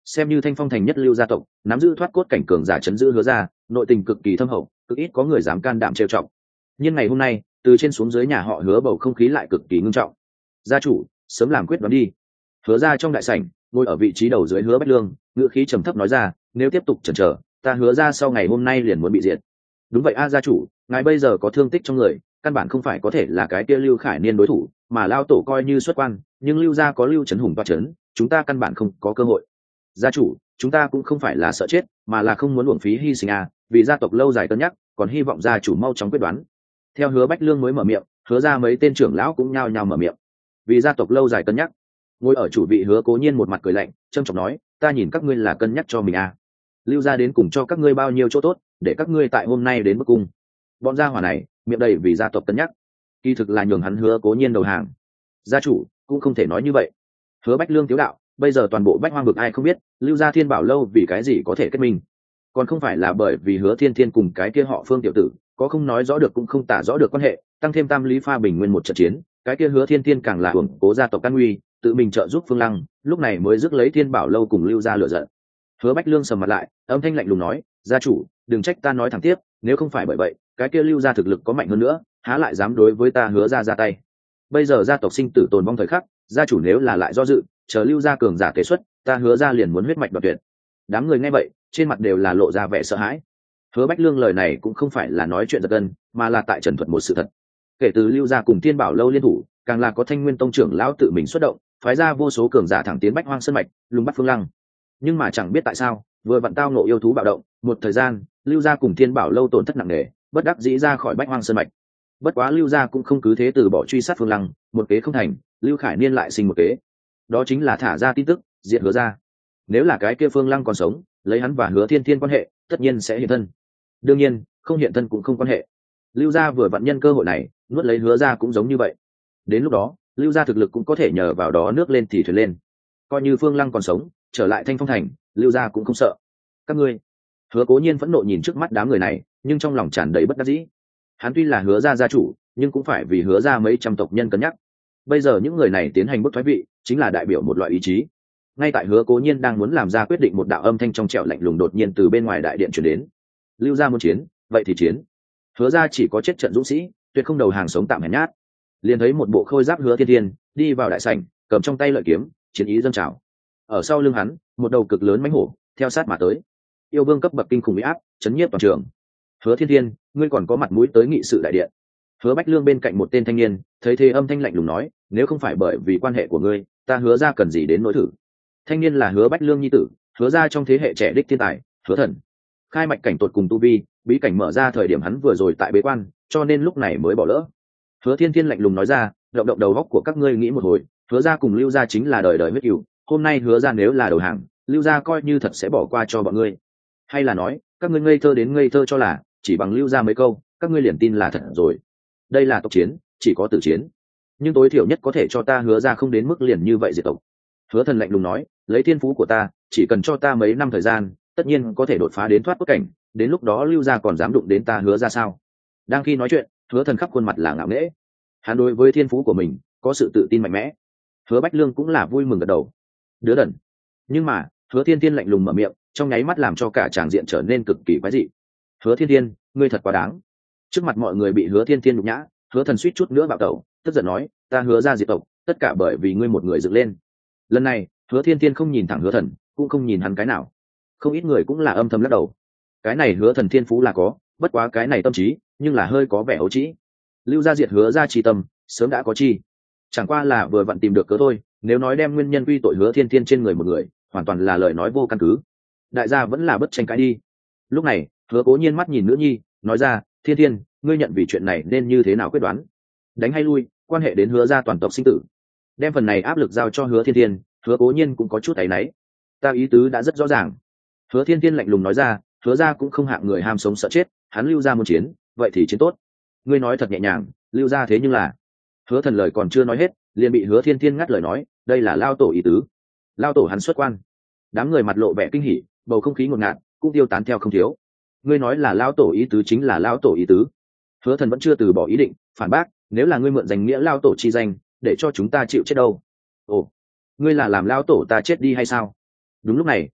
xem như thanh phong thành nhất lưu gia tộc, nắm giữ thoát cốt cảnh cường giả chấn giữ Hứa gia, nội tình cực kỳ thâm hậu, cực ít có người dám can đảm trêu chọc. Nhưng ngày hôm nay, từ trên xuống dưới nhà họ Hứa bầu không khí lại cực kỳ ngưng trọng. Gia chủ, sớm làm quyết đoán đi. Hứa gia trong đại sảnh, ngồi ở vị trí đầu dưới Hứa Bách Lương, ngữ khí trầm thấp nói ra, nếu tiếp tục chần chờ, ta Hứa gia sau ngày hôm nay liền muốn bị diệt. Đúng vậy a gia chủ, ngài bây giờ có thương tích trong người, căn bản không phải có thể là cái kia Lưu Khải Niên đối thủ, mà lao tổ coi như xuất quan, nhưng Lưu gia có Lưu Trấn Hùng toa trấn, chúng ta căn bản không có cơ hội. Gia chủ, chúng ta cũng không phải là sợ chết, mà là không muốn uổng phí hy sinh à, vì gia tộc lâu dài cân nhắc, còn hy vọng gia chủ mau chóng quyết đoán. Theo Hứa Bách Lương mới mở miệng, Hứa ra mấy tên trưởng lão cũng nhao nhao mở miệng. Vì gia tộc lâu dài cân nhắc. Ngồi ở chủ vị Hứa Cố Nhiên một mặt cười lạnh, trâm trọng nói, ta nhìn các ngươi là cân nhắc cho mình à. Lưu gia đến cùng cho các ngươi bao nhiêu chỗ tốt, để các ngươi tại hôm nay đến bức cung. Bọn gia hỏa này, miệng đầy vì gia tộc cân nhắc, kỳ thực là nhường hắn Hứa Cố Nhiên đầu hàng. Gia chủ cũng không thể nói như vậy. Hứa Bách Lương tiếu đạo, bây giờ toàn bộ Bách Hoang vực ai không biết, Lưu gia Thiên Bảo lâu vì cái gì có thể kết minh, còn không phải là bởi vì Hứa Thiên Thiên cùng cái kia họ Phương tiểu tử có không nói rõ được cũng không tả rõ được quan hệ, tăng thêm Tam Lý Pha Bình nguyên một trận chiến, cái kia Hứa Thiên Thiên càng là hưởng cố gia tộc căn nguy, tự mình trợ giúp Phương Lăng, lúc này mới rước lấy Thiên Bảo lâu cùng Lưu gia lựa giận. Hứa Bách Lương sầm mặt lại, âm thanh lạnh lùng nói, gia chủ, đừng trách ta nói thẳng tiếp, nếu không phải bởi vậy, cái kia Lưu gia thực lực có mạnh hơn nữa, há lại dám đối với ta Hứa gia ra tay. Bây giờ gia tộc sinh tử tồn vong thời khắc, gia chủ nếu là lại do dự, chờ Lưu gia cường giả tế xuất, ta Hứa gia liền muốn huyết mạch đoạt tuyệt. Đám người nghe vậy, trên mặt đều là lộ ra vẻ sợ hãi. Hứa Bách Lương lời này cũng không phải là nói chuyện giật gân, mà là tại trần thuật một sự thật. Kể từ Lưu gia cùng Thiên Bảo lâu liên thủ, càng là có Thanh Nguyên tông trưởng lão tự mình xuất động, phái ra vô số cường giả thẳng tiến Bách Hoang sơn mạch, lùng bắt Phương Lăng. Nhưng mà chẳng biết tại sao, vừa vặn tao nộ yêu thú bạo động, một thời gian, Lưu gia cùng Thiên Bảo lâu tổn thất nặng nề, bất đắc dĩ ra khỏi Bách Hoang sơn mạch. Bất quá Lưu gia cũng không cứ thế từ bỏ truy sát Phương Lăng, một kế không thành, Lưu Khải Niên lại sinh một kế. Đó chính là thả ra tin tức, diệt Hứa gia. Nếu là cái kia Phương Lăng còn sống, lấy hắn và Hứa Thiên Thiên quan hệ, tất nhiên sẽ hiện thân. Đương nhiên, không hiện thân cũng không quan hệ. Lưu gia vừa vặn nhân cơ hội này, nuốt lấy Hứa gia cũng giống như vậy. Đến lúc đó, Lưu gia thực lực cũng có thể nhờ vào đó nước lên thì thuyền lên. Coi như Phương Lăng còn sống, trở lại Thanh Phong thành, Lưu gia cũng không sợ. Các ngươi. Hứa Cố Nhiên phẫn nộ nhìn trước mắt đám người này, nhưng trong lòng tràn đầy bất đắc dĩ. Hắn tuy là Hứa gia gia chủ, nhưng cũng phải vì Hứa gia mấy trăm tộc nhân cân nhắc. Bây giờ những người này tiến hành bức thoái vị, chính là đại biểu một loại ý chí. Ngay tại Hứa Cố Nhiên đang muốn làm ra quyết định, một đạo âm thanh trong trẻo lạnh lùng đột nhiên từ bên ngoài đại điện truyền đến. Lưu gia muốn chiến, vậy thì chiến. Hứa gia chỉ có chết trận dũng sĩ, tuyệt không đầu hàng sống tạm hèn nhát. Liền thấy một bộ khôi giáp Hứa Thiên Thiên đi vào đại sảnh, cầm trong tay lợi kiếm, chiến ý dâng trào. Ở sau lưng hắn, một đầu cực lớn mãnh hổ theo sát mà tới. Yêu vương cấp bậc kinh khủng uy áp, chấn nhiếp toàn trường. Hứa Thiên Thiên, ngươi còn có mặt mũi tới nghị sự đại điện? Hứa Bách Lương bên cạnh một tên thanh niên, thấy thế âm thanh lạnh lùng nói, nếu không phải bởi vì quan hệ của ngươi, ta Hứa gia cần gì đến nỗi thử. Thanh niên là Hứa Bách Lương nhi tử, Hứa gia trong thế hệ trẻ đích thiên tài, Hứa Thần. Khai mạch cảnh tột cùng tu vi, bí cảnh mở ra thời điểm hắn vừa rồi tại bế quan, cho nên lúc này mới bỏ lỡ. Hứa Thiên Thiên lạnh lùng nói ra, động động đầu óc của các ngươi nghĩ một hồi, Hứa gia cùng Lưu gia chính là đời đời huyết cừu, hôm nay Hứa gia nếu là đầu hàng, Lưu gia coi như thật sẽ bỏ qua cho bọn ngươi. Hay là nói, các ngươi ngây thơ đến ngây thơ cho là, chỉ bằng Lưu gia mấy câu, các ngươi liền tin là thật rồi. Đây là tộc chiến, chỉ có tử chiến, nhưng tối thiểu nhất có thể cho ta Hứa gia không đến mức liền như vậy diệt tộc. Hứa Thần lạnh lùng nói, lấy thiên phú của ta, chỉ cần cho ta mấy năm thời gian, tất nhiên có thể đột phá đến thoát cốt cảnh, đến lúc đó Lưu gia còn dám đụng đến ta Hứa gia sao? Đang khi nói chuyện, Hứa Thần khắp khuôn mặt là ngạo nghễ. Hắn đối với thiên phú của mình có sự tự tin mạnh mẽ. Hứa Bách Lương cũng là vui mừng gật đầu. Đứa đần. Nhưng mà, Hứa Thiên Thiên lạnh lùng mở miệng, trong nháy mắt làm cho cả tràng diện trở nên cực kỳ quái dị. Hứa Thiên Thiên, ngươi thật quá đáng. Trước mặt mọi người bị Hứa Thiên Thiên nhục nhã, Hứa Thần suýt chút nữa bạo tẩu, tức giận nói, ta Hứa gia diệt tộc, tất cả bởi vì ngươi một người dựng lên. Lần này, Hứa Thiên Thiên không nhìn thẳng Hứa Thần, cũng không nhìn hắn cái nào. Không ít người cũng là âm thầm lắc đầu. Cái này Hứa Thần thiên phú là có, bất quá cái này tâm trí, nhưng là hơi có vẻ ấu trĩ. Lưu gia diệt Hứa gia chi tâm, sớm đã có chi. Chẳng qua là vừa vặn tìm được cớ thôi, nếu nói đem nguyên nhân quy tội Hứa Thiên Thiên trên người một người, hoàn toàn là lời nói vô căn cứ. Đại gia vẫn là bất tranh cãi đi. Lúc này, Hứa Cố Nhiên mắt nhìn nữ nhi, nói ra, Thiên Thiên, ngươi nhận vì chuyện này nên như thế nào quyết đoán? Đánh hay lui, quan hệ đến Hứa gia toàn tộc sinh tử. Đem phần này áp lực giao cho Hứa Thiên Thiên, Hứa Cố Nhiên cũng có chút áy náy. Ta ý tứ đã rất rõ ràng. Hứa Thiên Thiên lạnh lùng nói ra, Hứa gia cũng không hạng người ham sống sợ chết, hắn Lưu gia muốn chiến, vậy thì chiến tốt. Ngươi nói thật nhẹ nhàng, Lưu gia thế nhưng là. Hứa Thần lời còn chưa nói hết, liền bị Hứa Thiên Thiên ngắt lời nói, đây là lao tổ ý tứ. Lao tổ hắn xuất quan. Đám người mặt lộ vẻ kinh hỉ, bầu không khí ngột ngạt, cũng tiêu tán theo không thiếu. Ngươi nói là lao tổ ý tứ chính là lao tổ ý tứ. Hứa Thần vẫn chưa từ bỏ ý định, phản bác, nếu là ngươi mượn danh nghĩa lao tổ chi danh, để cho chúng ta chịu chết đâu. Ồ, ngươi là làm lao tổ ta chết đi hay sao? Đúng lúc này,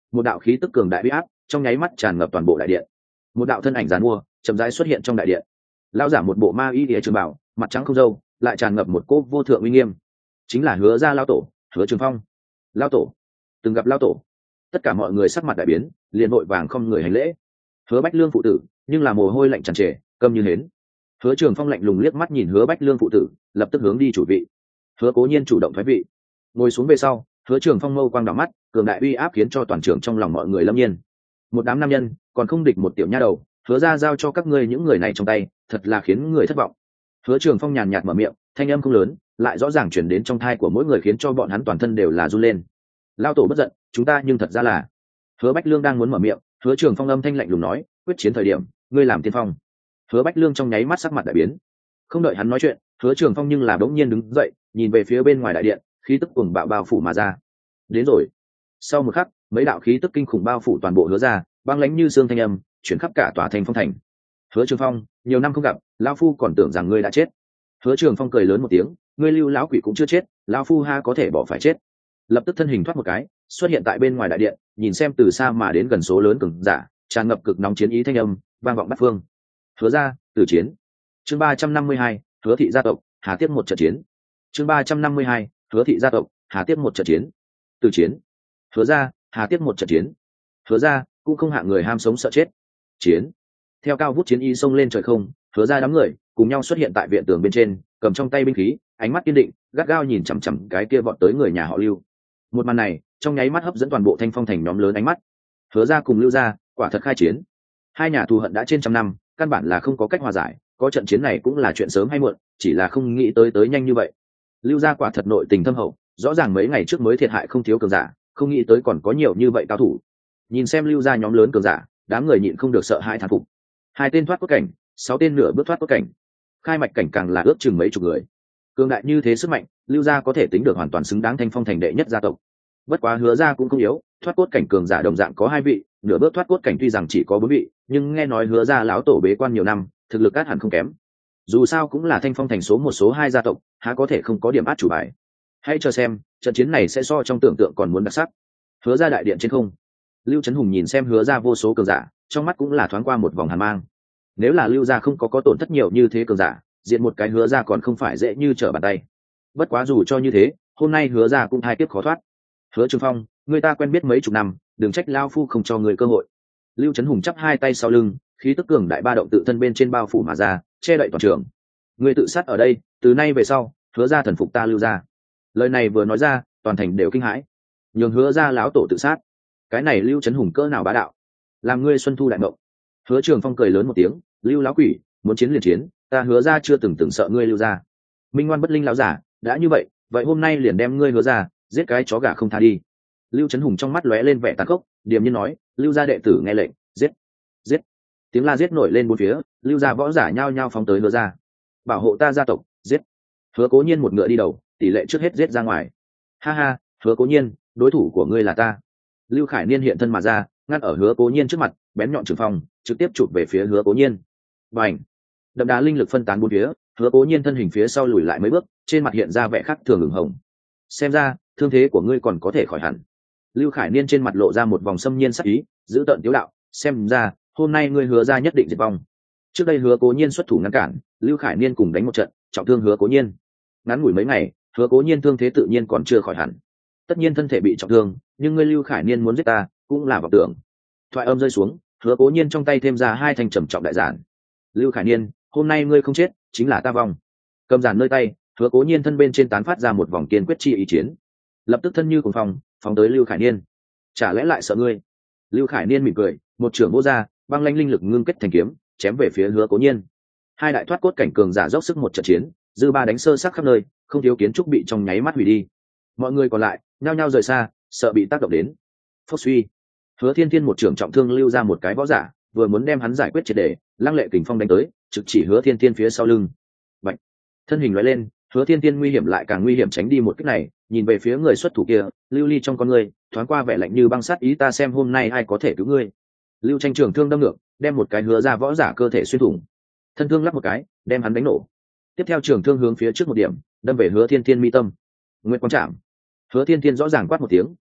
một đạo khí tức cường đại uy áp trong nháy mắt tràn ngập toàn bộ đại điện. Một đạo thân ảnh giàn mua chậm rãi xuất hiện trong đại điện. Lão giả một bộ ma y địa trường bảo, mặt trắng không râu, lại tràn ngập một cỗ vô thượng uy nghiêm. Chính là Hứa gia lão tổ, Hứa Trường Phong. Lão tổ, từng gặp lão tổ. Tất cả mọi người sắc mặt đại biến, liền vội vàng không người hành lễ. Hứa Bách Lương phụ tử, nhưng là mồ hôi lạnh tràn trề, câm như hến. Hứa Trường Phong lạnh lùng liếc mắt nhìn Hứa Bách Lương phụ tử, lập tức hướng đi chủ vị. Hứa Cố Nhiên chủ động thoái vị, ngồi xuống về sau. Hứa Trường Phong mâu quang đỏ mắt, cường đại uy áp khiến cho toàn trường trong lòng mọi người lâm nhiên. Một đám nam nhân, còn không địch một tiểu nha đầu, Hứa ra giao cho các ngươi những người này trong tay, thật là khiến người thất vọng. Hứa Trường Phong nhàn nhạt mở miệng, thanh âm không lớn, lại rõ ràng truyền đến trong tai của mỗi người, khiến cho bọn hắn toàn thân đều là run lên. Lao tổ bất giận, chúng ta nhưng thật ra là. Hứa Bách Lương đang muốn mở miệng, Hứa Trường Phong âm thanh lạnh lùng nói, quyết chiến thời điểm, ngươi làm tiên phong. Hứa Bách Lương trong nháy mắt sắc mặt đại biến. Không đợi hắn nói chuyện, Hứa Trường Phong nhưng là bỗng nhiên đứng dậy, nhìn về phía bên ngoài đại điện, khí tức cuồng bạo bao phủ mà ra. Đến rồi. Sau một khắc, mấy đạo khí tức kinh khủng bao phủ toàn bộ Hứa ra, băng lãnh như xương thanh âm chuyển khắp cả tòa thành phong thành. Hứa Trường Phong, nhiều năm không gặp, lão phu còn tưởng rằng ngươi đã chết. Hứa Trường Phong cười lớn một tiếng, ngươi Lưu lão quỷ cũng chưa chết, lão phu ha có thể bỏ phải chết. Lập tức thân hình thoát một cái, xuất hiện tại bên ngoài đại điện, nhìn xem từ xa mà đến gần số lớn cường giả, tràn ngập cực nóng chiến ý thanh âm vang vọng bát phương. Hứa ra, tử chiến. Chương 352, Hứa thị gia tộc, hà tiếp một trận chiến. Chương 352, Hứa thị gia tộc, hà tiếp một trận chiến. Tử chiến. Hứa ra, hà tiếp một trận chiến. Hứa ra, cũng không hạ người ham sống sợ chết. Chiến. Theo cao vút chiến y xông lên trời không, Hứa ra đám người cùng nhau xuất hiện tại viện tường bên trên, cầm trong tay binh khí, ánh mắt kiên định, gắt gao nhìn chằm chằm cái kia vọt tới người nhà họ Lưu. Một màn này trong nháy mắt hấp dẫn toàn bộ thanh phong thành nhóm lớn ánh mắt. Hứa ra cùng Lưu ra quả thật khai chiến. Hai nhà thù hận đã trên trăm năm, căn bản là không có cách hòa giải, có trận chiến này cũng là chuyện sớm hay muộn, chỉ là không nghĩ tới nhanh như vậy. Lưu gia quả thật nội tình thâm hậu, rõ ràng mấy ngày trước mới thiệt hại không thiếu cường giả, không nghĩ tới còn có nhiều như vậy cao thủ. Nhìn xem Lưu gia nhóm lớn cường giả, đám người nhịn không được sợ hãi thán phục. Hai tên thoát cốt cảnh, 6 tên nửa bước thoát cốt cảnh, khai mạch cảnh càng là ước chừng mấy chục người. Cường đại như thế sức mạnh, Lưu gia có thể tính được hoàn toàn xứng đáng thanh phong thành đệ nhất gia tộc. Bất quá Hứa gia cũng không yếu, thoát cốt cảnh cường giả đồng dạng có 2 vị, nửa bước thoát cốt cảnh tuy rằng chỉ có 4 vị, nhưng nghe nói Hứa gia lão tổ bế quan nhiều năm, thực lực át hẳn không kém. Dù sao cũng là thanh phong thành số 1 số 2 gia tộc, há có thể không có điểm át chủ bài. Hãy chờ xem, trận chiến này sẽ so trong tưởng tượng còn muốn đặc sắc. Hứa gia đại điện trên không, Lưu Trấn Hùng nhìn xem Hứa gia vô số cường giả, trong mắt cũng là thoáng qua một vòng hàn mang. Nếu là Lưu gia không có tổn thất nhiều như thế cường giả, diện một cái Hứa gia còn không phải dễ như trở bàn tay. Bất quá dù cho như thế, hôm nay Hứa gia cũng hai kiếp khó thoát. Hứa Trường Phong, người ta quen biết mấy chục năm, đừng trách lao phu không cho người cơ hội. Lưu Trấn Hùng chắp hai tay sau lưng, khí tức cường đại ba động tự thân bên trên bao phủ mà ra, che đậy toàn trường. Người tự sát ở đây, từ nay về sau, Hứa gia thần phục ta Lưu gia. Lời này vừa nói ra, toàn thành đều kinh hãi. Nhường Hứa gia lão tổ tự sát, cái này Lưu Trấn Hùng cỡ nào bá đạo, làm ngươi xuân thu đại mộng. Hứa Trường Phong cười lớn một tiếng, Lưu lão quỷ, muốn chiến liền chiến, ta Hứa gia chưa từng sợ ngươi Lưu gia. Minh ngoan bất linh lão giả, đã như vậy hôm nay liền đem ngươi Hứa gia giết cái chó gà không tha đi. Lưu Trấn Hùng trong mắt lóe lên vẻ tàn khốc, điềm nhiên nói, Lưu gia đệ tử nghe lệnh, giết. Giết. Tiếng la giết nổi lên bốn phía, Lưu gia võ giả nhao nhao phóng tới Hứa gia. Bảo hộ ta gia tộc, giết. Hứa Cố Nhiên một ngựa đi đầu, tỷ lệ trước hết giết ra ngoài. Ha ha, Hứa Cố Nhiên, đối thủ của ngươi là ta. Lưu Khải Niên hiện thân mà ra, ngăn ở Hứa Cố Nhiên trước mặt, bén nhọn trường phong trực tiếp chụp về phía Hứa Cố Nhiên. Bành! Đậm đà linh lực phân tán bốn phía, Hứa Cố Nhiên thân hình phía sau lùi lại mấy bước, trên mặt hiện ra vẻ khác thường ửng hồng. Xem ra, thương thế của ngươi còn có thể khỏi hẳn. Lưu Khải Niên trên mặt lộ ra một vòng xâm nhiên sắc ý, giữ tợn tiếu đạo, xem ra hôm nay ngươi Hứa gia nhất định diệt vong. Trước đây Hứa Cố Nhiên xuất thủ ngăn cản, Lưu Khải Niên cùng đánh một trận, trọng thương Hứa Cố Nhiên. Ngắn ngủi mấy ngày, Hứa Cố Nhiên thương thế tự nhiên còn chưa khỏi hẳn. Tất nhiên thân thể bị trọng thương, nhưng ngươi Lưu Khải Niên muốn giết ta, cũng là vọng tưởng. Thoại âm rơi xuống, Hứa Cố Nhiên trong tay thêm ra hai thanh trầm trọng đại giản. Lưu Khải Niên, hôm nay ngươi không chết, chính là ta vong. Cầm giản nơi tay, Hứa Cố Nhiên thân bên trên tán phát ra một vòng kiên quyết chi ý chiến. Lập tức thân như cuồng phong, phóng tới Lưu Khải Niên. Chả lẽ lại sợ ngươi? Lưu Khải Niên mỉm cười, một trường vô ra, băng lãnh linh lực ngưng kết thành kiếm, chém về phía Hứa Cố Nhiên. Hai đại thoát cốt cảnh cường giả dốc sức một trận chiến, dư ba đánh sơ sắc khắp nơi, không thiếu kiến trúc bị trong nháy mắt hủy đi. Mọi người còn lại nhao nhao rời xa, sợ bị tác động đến. Phốc suy, Hứa Thiên Thiên một trường trọng thương Lưu ra một cái võ giả, vừa muốn đem hắn giải quyết triệt để, lăng lệ kình phong đánh tới, trực chỉ Hứa Thiên Thiên phía sau lưng. Bạch, thân hình lóe lên, Hứa Thiên Thiên nguy hiểm lại càng nguy hiểm tránh đi một kích này, nhìn về phía người xuất thủ kia, lưu ly trong con người thoáng qua vẻ lạnh như băng sát ý, ta xem hôm nay ai có thể cứu ngươi. Lưu Tranh trường thương đâm ngược, đem một cái Hứa ra võ giả cơ thể xuyên thủng, thân thương lắp một cái, đem hắn đánh nổ. Tiếp theo trường thương hướng phía trước một điểm, đâm về Hứa Thiên Thiên mi tâm. Nguyệt quang chạm. Hứa Thiên Thiên rõ ràng quát một tiếng,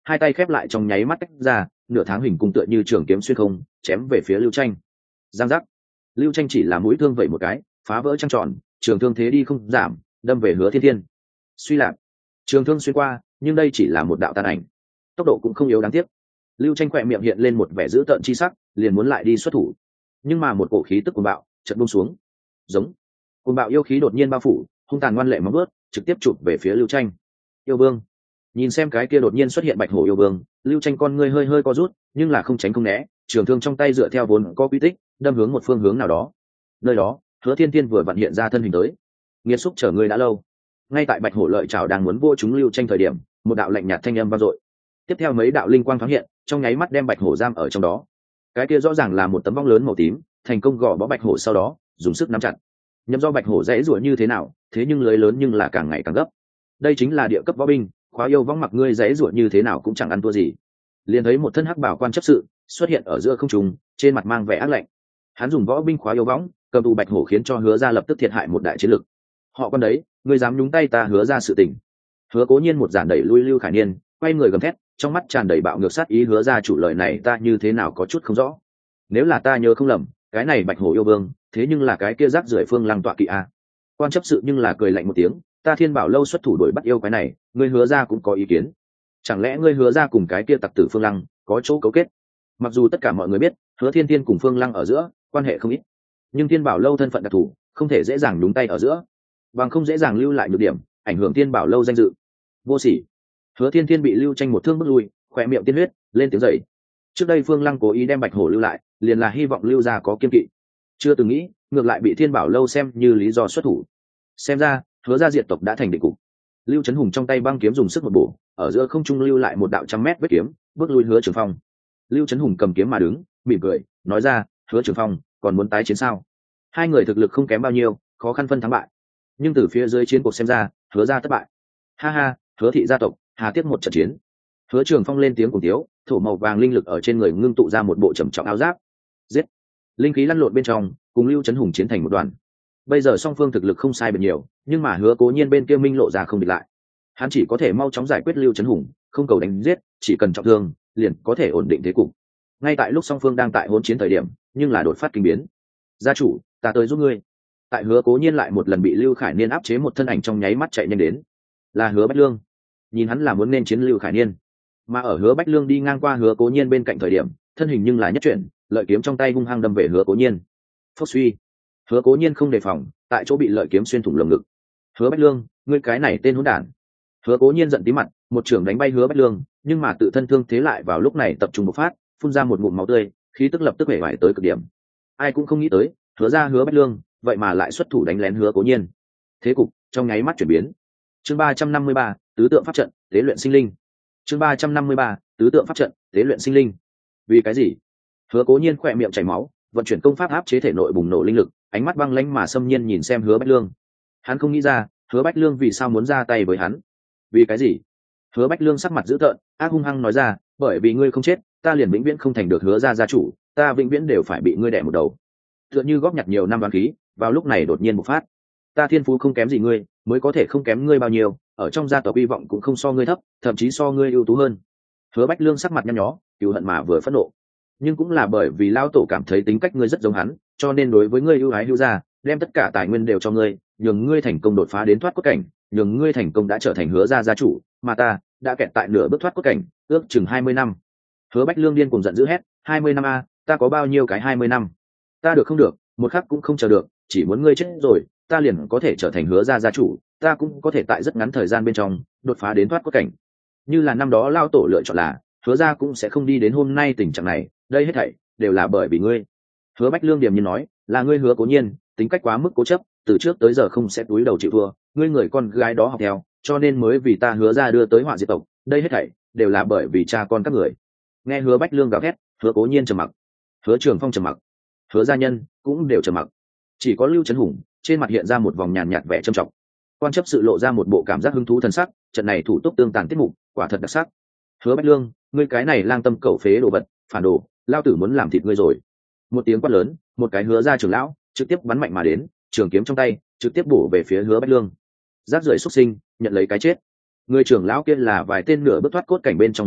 hai tay khép lại trong nháy mắt tách ra, nửa tháng hình cung tựa như trường kiếm xuyên không chém về phía Lưu Tranh. Giang giác. Lưu Tranh chỉ là mũi thương vậy một cái, phá vỡ trăng tròn, trường thương thế đi không giảm, đâm về Hứa Thiên Thiên. Suy lạc, trường thương xuyên qua, nhưng đây chỉ là một đạo tàn ảnh, tốc độ cũng không yếu đáng tiếc. Lưu Tranh khỏe miệng hiện lên một vẻ dữ tợn chi sắc, liền muốn lại đi xuất thủ, nhưng mà một cổ khí tức cuồng bạo chợt buông xuống. Giống. Cuồng bạo yêu khí đột nhiên bao phủ, hung tàn ngoan lệ móng vuốt trực tiếp chụp về phía Lưu Tranh. Yêu vương. Nhìn xem cái kia đột nhiên xuất hiện bạch hổ yêu vương, Lưu Tranh con ngươi hơi hơi co rút, nhưng là không tránh không né, trường thương trong tay dựa theo vốn có quy tích, đâm hướng một phương hướng nào đó. Nơi đó, Hứa Thiên Thiên vừa vặn hiện ra thân hình tới. Nghiệt xúc chờ ngươi đã lâu. Ngay tại bạch hổ lợi chảo đang muốn vô chúng Lưu Tranh thời điểm, một đạo lạnh nhạt thanh âm vang dội. Tiếp theo mấy đạo linh quang thoáng hiện, trong nháy mắt đem bạch hổ giam ở trong đó. Cái kia rõ ràng là một tấm vong lớn màu tím, thành công gò bó bạch hổ sau đó, dùng sức nắm chặt. Nhắm do bạch hổ dễ rủa như thế nào, thế nhưng lưới lớn nhưng là càng ngày càng gấp. Đây chính là địa cấp võ binh, khóa yêu vong mặc ngươi dễ rủa như thế nào cũng chẳng ăn thua gì. Liền thấy một thân hắc bảo quan chấp sự xuất hiện ở giữa không trung, trên mặt mang vẻ ác lạnh. Hắn dùng võ binh khóa yêu võng cầm tù bạch hổ, khiến cho Hứa ra lập tức thiệt hại một đại chiến lực. Họ con đấy, ngươi dám nhúng tay ta Hứa ra sự tình. Hứa Cố Nhiên một giản đẩy lui Lưu Khải Niên, quay người gầm thét, trong mắt tràn đầy bạo ngược sát ý. Hứa ra chủ lời này ta như thế nào có chút không rõ. Nếu là ta nhớ không lầm, cái này bạch hổ yêu vương thế nhưng là cái kia rác rưởi Phương Lăng tọa kỵ a. Quan chấp sự nhưng là cười lạnh một tiếng, ta Thiên Bảo lâu xuất thủ đuổi bắt yêu cái này, ngươi Hứa ra cũng có ý kiến? Chẳng lẽ ngươi Hứa ra cùng cái kia tặc tử Phương Lăng có chỗ cấu kết? Mặc dù tất cả mọi người biết Hứa Thiên Thiên cùng Phương Lăng ở giữa quan hệ không ít, nhưng Thiên Bảo lâu thân phận đặc thù, không thể dễ dàng nhúng tay ở giữa, bằng không dễ dàng lưu lại nhược điểm, ảnh hưởng Thiên Bảo lâu danh dự. Vô sỉ. Hứa Thiên Thiên bị Lưu Tranh một thương bước lui, khỏe miệng tiên huyết lên tiếng dậy. Trước đây Phương Lăng cố ý đem bạch hổ lưu lại, liền là hy vọng Lưu gia có kiên kỵ, chưa từng nghĩ ngược lại bị Thiên Bảo lâu xem như lý do xuất thủ. Xem ra Hứa gia diệt tộc đã thành định cục. Lưu Trấn Hùng trong tay băng kiếm dùng sức một bổ, ở giữa không trung lưu lại một đạo 100 mét vết kiếm, bước lui Hứa Trường Phong. Lưu Trấn Hùng cầm kiếm mà đứng, mỉm cười nói ra, Hứa Trường Phong còn muốn tái chiến sao? Hai người thực lực không kém bao nhiêu, khó khăn phân thắng bại, nhưng từ phía dưới chiến cuộc xem ra Hứa gia thất bại. Ha ha, Hứa thị gia tộc hà tiếc một trận chiến. Hứa Trường Phong lên tiếng cùng tiếu, thổ màu vàng linh lực ở trên người ngưng tụ ra một bộ trầm trọng áo giáp. Giết. Linh khí lăn lộn bên trong, cùng Lưu Trấn Hùng chiến thành một đoàn. Bây giờ song phương thực lực không sai biệt nhiều, nhưng mà Hứa Cố Nhiên bên kia minh lộ ra không địch lại. Hắn chỉ có thể mau chóng giải quyết Lưu Trấn Hùng, không cầu đánh giết, chỉ cần trọng thương liền có thể ổn định thế cục. Ngay tại lúc song phương đang tại hỗn chiến thời điểm, nhưng là đột phát kinh biến. Gia chủ, ta tới giúp ngươi. Tại Hứa Cố Nhiên lại một lần bị Lưu Khải Niên áp chế một thân ảnh trong nháy mắt chạy nhanh đến, là Hứa Bách Lương. Nhìn hắn là muốn nên chiến Lưu Khải Niên, mà ở Hứa Bách Lương đi ngang qua Hứa Cố Nhiên bên cạnh thời điểm, thân hình nhưng là nhất chuyển, lợi kiếm trong tay hung hăng đâm về Hứa Cố Nhiên. Phốc suy. Hứa Cố Nhiên không đề phòng, tại chỗ bị lợi kiếm xuyên thủng lồng ngực. Hứa Bách Lương, ngươi cái này tên hỗn đản. Hứa Cố Nhiên giận tí mặt, một chưởng đánh bay Hứa Bách Lương, nhưng mà tự thân thương thế lại vào lúc này tập trung bộc phát, phun ra một ngụm máu tươi, khí tức lập tức hể vải tới cực điểm. Ai cũng không nghĩ tới, Hứa ra Hứa Bách Lương, vậy mà lại xuất thủ đánh lén Hứa Cố Nhiên. Thế cục trong nháy mắt chuyển biến. Chương 353, tứ tượng pháp trận, tế luyện sinh linh. Chương 353, tứ tượng pháp trận, tế luyện sinh linh. Vì cái gì? Hứa Cố Nhiên khỏe miệng chảy máu, vận chuyển công pháp áp chế thể nội bùng nổ linh lực, ánh mắt băng lãnh mà xâm nhiên nhìn xem Hứa Bách Lương. Hắn không nghĩ ra, Hứa Bách Lương vì sao muốn ra tay với hắn. Vì cái gì? Hứa Bách Lương sắc mặt dữ tợn, ác hung hăng nói ra, bởi vì ngươi không chết, ta liền vĩnh viễn không thành được Hứa gia gia chủ, ta vĩnh viễn đều phải bị ngươi đè một đầu. Tựa như góp nhặt nhiều năm đoán khí, vào lúc này đột nhiên bộc phát. Ta thiên phú không kém gì ngươi, mới có thể không kém ngươi bao nhiêu, ở trong gia tộc hy vọng cũng không so ngươi thấp, thậm chí so ngươi ưu tú hơn. Hứa Bách Lương sắc mặt nhăn nhó, cừu hận mà vừa phẫn nộ. Nhưng cũng là bởi vì lão tổ cảm thấy tính cách ngươi rất giống hắn, cho nên đối với ngươi ưu ái Hữu gia, đem tất cả tài nguyên đều cho ngươi, nhường ngươi thành công đột phá đến thoát cốt cảnh, nhường ngươi thành công đã trở thành Hứa gia gia chủ, mà ta đã kẹt tại nửa bước thoát cốt cảnh, ước chừng 20 năm. Hứa Bách Lương điên cuồng giận dữ hét, 20 năm a, ta có bao nhiêu cái 20 năm? Ta được không được, một khắc cũng không chờ được, chỉ muốn ngươi chết rồi, ta liền có thể trở thành Hứa gia gia chủ, ta cũng có thể tại rất ngắn thời gian bên trong đột phá đến thoát cốt cảnh. Như là năm đó lão tổ lựa chọn là, Hứa gia cũng sẽ không đi đến hôm nay tình trạng này, đây hết thảy đều là bởi vì ngươi. Hứa Bách Lương điềm nhiên nói, là ngươi Hứa Cố Nhiên, tính cách quá mức cố chấp, từ trước tới giờ không sẽ túi đầu chịu thua, ngươi người con gái đó học theo, cho nên mới vì ta Hứa gia đưa tới họa diệt tộc, đây hết thảy đều là bởi vì cha con các người. Nghe Hứa Bách Lương gào thét, Hứa Cố Nhiên trầm mặc, Hứa Trường Phong trầm mặc, Hứa gia nhân cũng đều trầm mặc, chỉ có Lưu Trấn Hùng trên mặt hiện ra một vòng nhàn nhạt vẻ trầm trọng. Quan chấp sự lộ ra một bộ cảm giác hứng thú thần sắc, trận này thủ túc tương tàn tiết mục quả thật đặc sắc. Hứa Bách Lương, ngươi cái này lang tâm cẩu phế đồ vật, phản đồ, lao tử muốn làm thịt ngươi rồi. Một tiếng quát lớn, một cái Hứa gia trưởng lão trực tiếp bắn mạnh mà đến, trường kiếm trong tay trực tiếp bổ về phía Hứa Bách Lương. Rác rưởi xuất sinh, nhận lấy cái chết. Người trưởng lão kia là vài tên nửa bước thoát cốt cảnh bên trong một vị,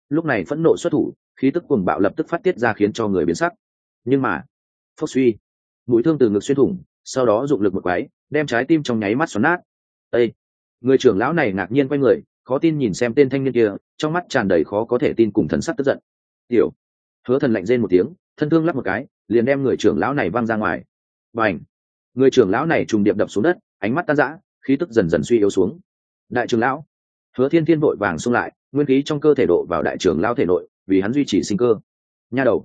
lúc này phẫn nộ xuất thủ, khí tức cuồng bạo lập tức phát tiết ra khiến cho người biến sắc. Nhưng mà phốc suy, mũi thương từ ngực xuyên thủng, sau đó dụng lực một quái đem trái tim trong nháy mắt xoắn nát. Ê! Người trưởng lão này ngạc nhiên quay người, khó tin nhìn xem tên thanh niên kia, trong mắt tràn đầy khó có thể tin cùng thần sắc tức giận. Tiểu Hứa Thần lạnh rên một tiếng, thân thương lắp một cái liền đem người trưởng lão này văng ra ngoài. Bành! Người trưởng lão này trùng điệp đập xuống đất, ánh mắt tan rã, khí tức dần dần suy yếu xuống. Đại trưởng lão! Hứa Thiên Thiên vội vàng xung lại, nguyên khí trong cơ thể độ vào đại trưởng lão thể nội, vì hắn duy trì sinh cơ. Nha đầu,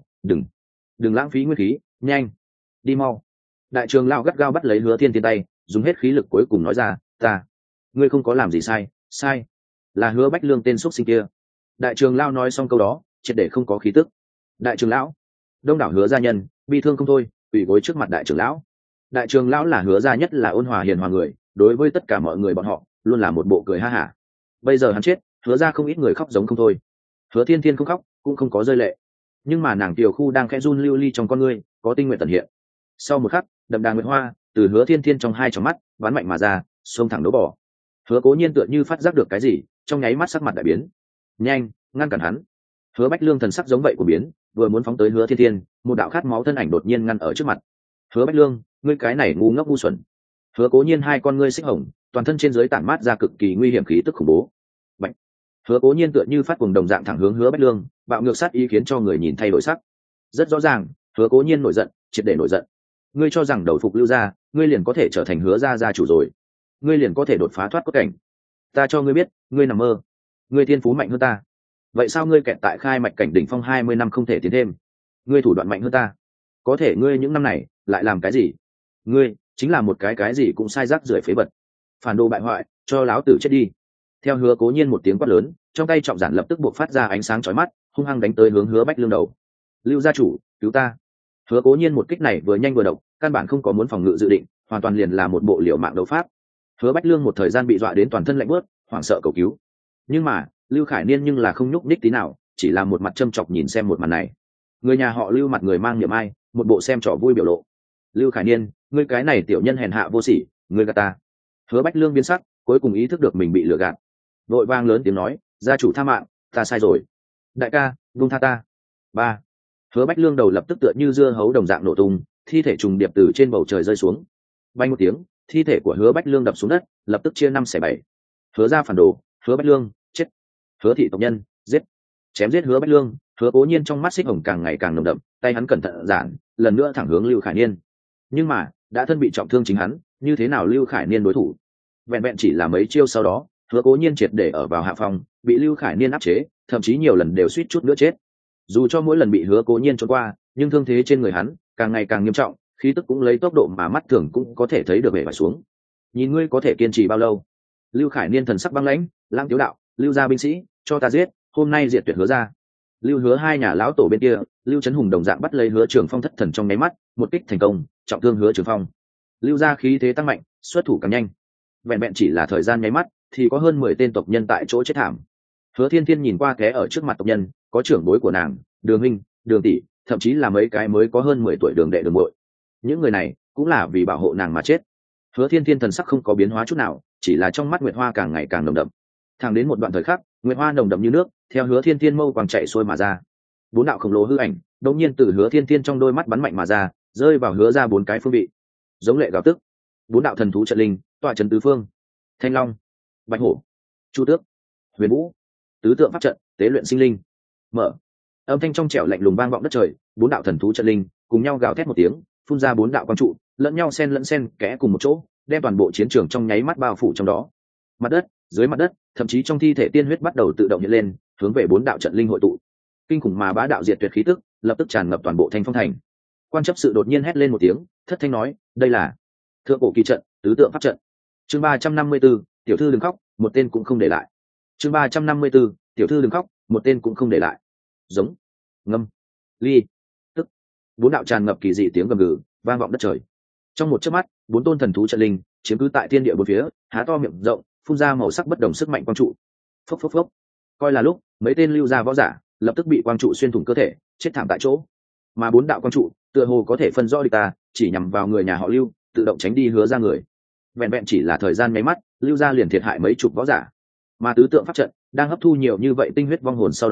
đừng lãng phí nguyên khí, nhanh đi mau. Đại trưởng lão gắt gao bắt lấy Hứa Thiên Thiên tay, dùng hết khí lực cuối cùng nói ra, ngươi không có làm gì sai là Hứa Bách Lương tên xuất sinh kia. Đại trưởng lão nói xong câu đó, triệt để không có khí tức. Đại trưởng lão! Đông đảo Hứa gia nhân bi thương không thôi, quỳ gối trước mặt đại trưởng lão. Đại trưởng lão là Hứa gia nhất là ôn hòa hiền hòa người, đối với tất cả mọi người bọn họ luôn là một bộ cười ha hả. Bây giờ hắn chết, Hứa gia không ít người khóc giống không thôi. Hứa Thiên Thiên không khóc, cũng không có rơi lệ, nhưng mà nàng tiểu khu đang khẽ run lưu ly trong con ngươi, có tinh nguyện tận hiện. Sau một khắc, đậm đà nguyệt hoa từ Hứa Thiên Thiên trong hai tròng mắt bắn mạnh mà ra, xông thẳng đấu bỏ. Hứa Cố Nhiên tựa như phát giác được cái gì, trong nháy mắt sắc mặt đại biến. Nhanh, ngăn cản hắn! Hứa Bách Lương thần sắc giống vậy của biến, vừa muốn phóng tới Hứa Thiên Thiên, một đạo khát máu thân ảnh đột nhiên ngăn ở trước mặt. Hứa Bách Lương, ngươi cái này ngu ngốc ngu xuẩn! Hứa Cố Nhiên hai con ngươi xích hồng, toàn thân trên dưới tản mát ra cực kỳ nguy hiểm khí tức khủng bố. Bạch! Hứa Cố Nhiên tựa như phát cuồng đồng dạng thẳng hướng Hứa Bách Lương, bạo ngược sát ý khiến cho người nhìn thay đổi sắc. Rất rõ ràng, Hứa Cố Nhiên nổi giận, triệt để nổi giận. Ngươi cho rằng đầu phục Lưu gia, ngươi liền có thể trở thành Hứa gia gia chủ rồi? Ngươi liền có thể đột phá thoát cốt cảnh? Ta cho ngươi biết, ngươi nằm mơ. Ngươi thiên phú mạnh hơn ta. Vậy sao ngươi kẹt tại khai mạch cảnh đỉnh phong 20 năm không thể tiến thêm? Ngươi thủ đoạn mạnh hơn ta. Có thể ngươi những năm này lại làm cái gì? Ngươi chính là một cái gì cũng sai rác rưởi phế vật. Phản đồ bại hoại, cho láo tử chết đi. Theo Hứa Cố Nhiên một tiếng quát lớn, trong tay trọng giản lập tức buộc phát ra ánh sáng chói mắt, hung hăng đánh tới hướng Hứa Bách Lương đầu. Lưu gia chủ, cứu ta! Hứa Cố Nhiên một kích này vừa nhanh vừa độc, căn bản không có muốn phòng ngự dự định, hoàn toàn liền là một bộ liều mạng đấu pháp. Hứa Bách Lương một thời gian bị dọa đến toàn thân lạnh buốt, hoảng sợ cầu cứu. Nhưng mà Lưu Khải Niên nhưng là không nhúc nhích tí nào, chỉ là một mặt châm chọc nhìn xem một màn này. Người nhà họ Lưu mặt người mang niệm ai, một bộ xem trò vui biểu lộ. Lưu Khải Niên, ngươi cái này tiểu nhân hèn hạ vô sỉ, ngươi gạt ta! Hứa Bách Lương biến sắc, cuối cùng ý thức được mình bị lừa gạt, vội vang lớn tiếng nói, gia chủ tha mạng, ta sai rồi. Đại ca, buông tha ta! Ba! Hứa Bách Lương đầu lập tức tựa như dưa hấu đồng dạng nổ tung, thi thể trùng điệp từ trên bầu trời rơi xuống. Bay một tiếng, thi thể của Hứa Bách Lương đập xuống đất, lập tức chia 5/7. Hứa gia phản đồ, Hứa Bách Lương chết. Hứa thị tộc nhân giết. Chém giết Hứa Bách Lương. Hứa Cố Nhiên trong mắt xích hồng càng ngày càng nồng đậm, tay hắn cẩn thận giản, lần nữa thẳng hướng Lưu Khải Niên. Nhưng mà đã thân bị trọng thương chính hắn, như thế nào Lưu Khải Niên đối thủ? Vẹn vẹn chỉ là mấy chiêu sau đó, Hứa Cố Nhiên triệt để ở vào hạ phòng, bị Lưu Khải Niên áp chế, thậm chí nhiều lần đều suýt chút nữa chết. Dù cho mỗi lần bị Hứa Cố Nhiên trốn qua, nhưng thương thế trên người hắn càng ngày càng nghiêm trọng, khí tức cũng lấy tốc độ mà mắt thường cũng có thể thấy được bể vải xuống. Nhìn ngươi có thể kiên trì bao lâu? Lưu Khải Niên thần sắc băng lãnh, lãng tiếu đạo, Lưu gia binh sĩ, cho ta giết, hôm nay diệt tuyệt Hứa gia. Lưu Hứa hai nhà lão tổ bên kia, Lưu Trấn Hùng đồng dạng bắt lấy Hứa Trường Phong thất thần trong nháy mắt, một kích thành công, trọng thương Hứa Trường Phong. Lưu gia khí thế tăng mạnh, xuất thủ càng nhanh. Vẹn vẹn chỉ là thời gian nháy mắt, thì có hơn 10 tên tộc nhân tại chỗ chết thảm. Hứa Thiên Thiên nhìn qua té ở trước mặt tộc nhân, có trưởng bối của nàng, Đường huynh, Đường tỷ, thậm chí là mấy cái mới có hơn 10 tuổi Đường đệ Đường muội. Những người này cũng là vì bảo hộ nàng mà chết. Hứa Thiên Thiên thần sắc không có biến hóa chút nào, chỉ là trong mắt nguyệt hoa càng ngày càng nồng đậm. Thẳng đến một đoạn thời khắc, nguyệt hoa nồng đậm như nước, theo Hứa Thiên Thiên mâu quang chạy xuôi mà ra. Bốn đạo khổng lồ hư ảnh, đột nhiên từ Hứa Thiên Thiên trong đôi mắt bắn mạnh mà ra, rơi vào Hứa ra 4 cái phương vị. Giống lệ gào tức, 4 đạo thần thú trận linh, tọa trấn tứ phương. Thanh Long, Bạch Hổ, Chu Tước, Huyền Vũ, tứ tượng pháp trận, tế luyện sinh linh. Mở. Âm thanh trong trẻo lạnh lùng vang vọng đất trời, 4 đạo thần thú trận linh cùng nhau gào thét một tiếng, phun ra 4 đạo quang trụ, lẫn nhau xen kẽ cùng một chỗ, đem toàn bộ chiến trường trong nháy mắt bao phủ trong đó. Mặt đất, dưới mặt đất, thậm chí trong thi thể tiên huyết bắt đầu tự động hiện lên, hướng về 4 đạo trận linh hội tụ. Kinh khủng mà bá đạo diệt tuyệt khí tức, lập tức tràn ngập toàn bộ Thanh Phong thành. Quan chấp sự đột nhiên hét lên một tiếng, thất thanh nói, đây là thượng cổ kỳ trận, tứ tượng pháp trận. Chương 354, tiểu thư đừng khóc, một tên cũng không để lại. Chương 354, tiểu thư đừng khóc, một tên cũng không để lại. Giống, ngâm, ly, tức, 4 đạo tràn ngập kỳ dị tiếng gầm gừ vang vọng đất trời. Trong một chớp mắt, 4 tôn thần thú trận linh chiếm cứ tại thiên địa bốn phía, há to miệng rộng, phun ra màu sắc bất đồng sức mạnh quang trụ. Phốc phốc phốc. Coi là lúc, mấy tên Lưu gia võ giả lập tức bị quang trụ xuyên thủng cơ thể, chết thảm tại chỗ. Mà 4 đạo quang trụ tựa hồ có thể phân rõ địch ta, chỉ nhằm vào người nhà họ Lưu, tự động tránh đi Hứa ra người. Vẹn vẹn chỉ là thời gian mấy mắt, Lưu gia liền thiệt hại mấy chục võ giả. Mà tứ tượng pháp trận đang hấp thu nhiều như vậy tinh huyết vong hồn sau đó,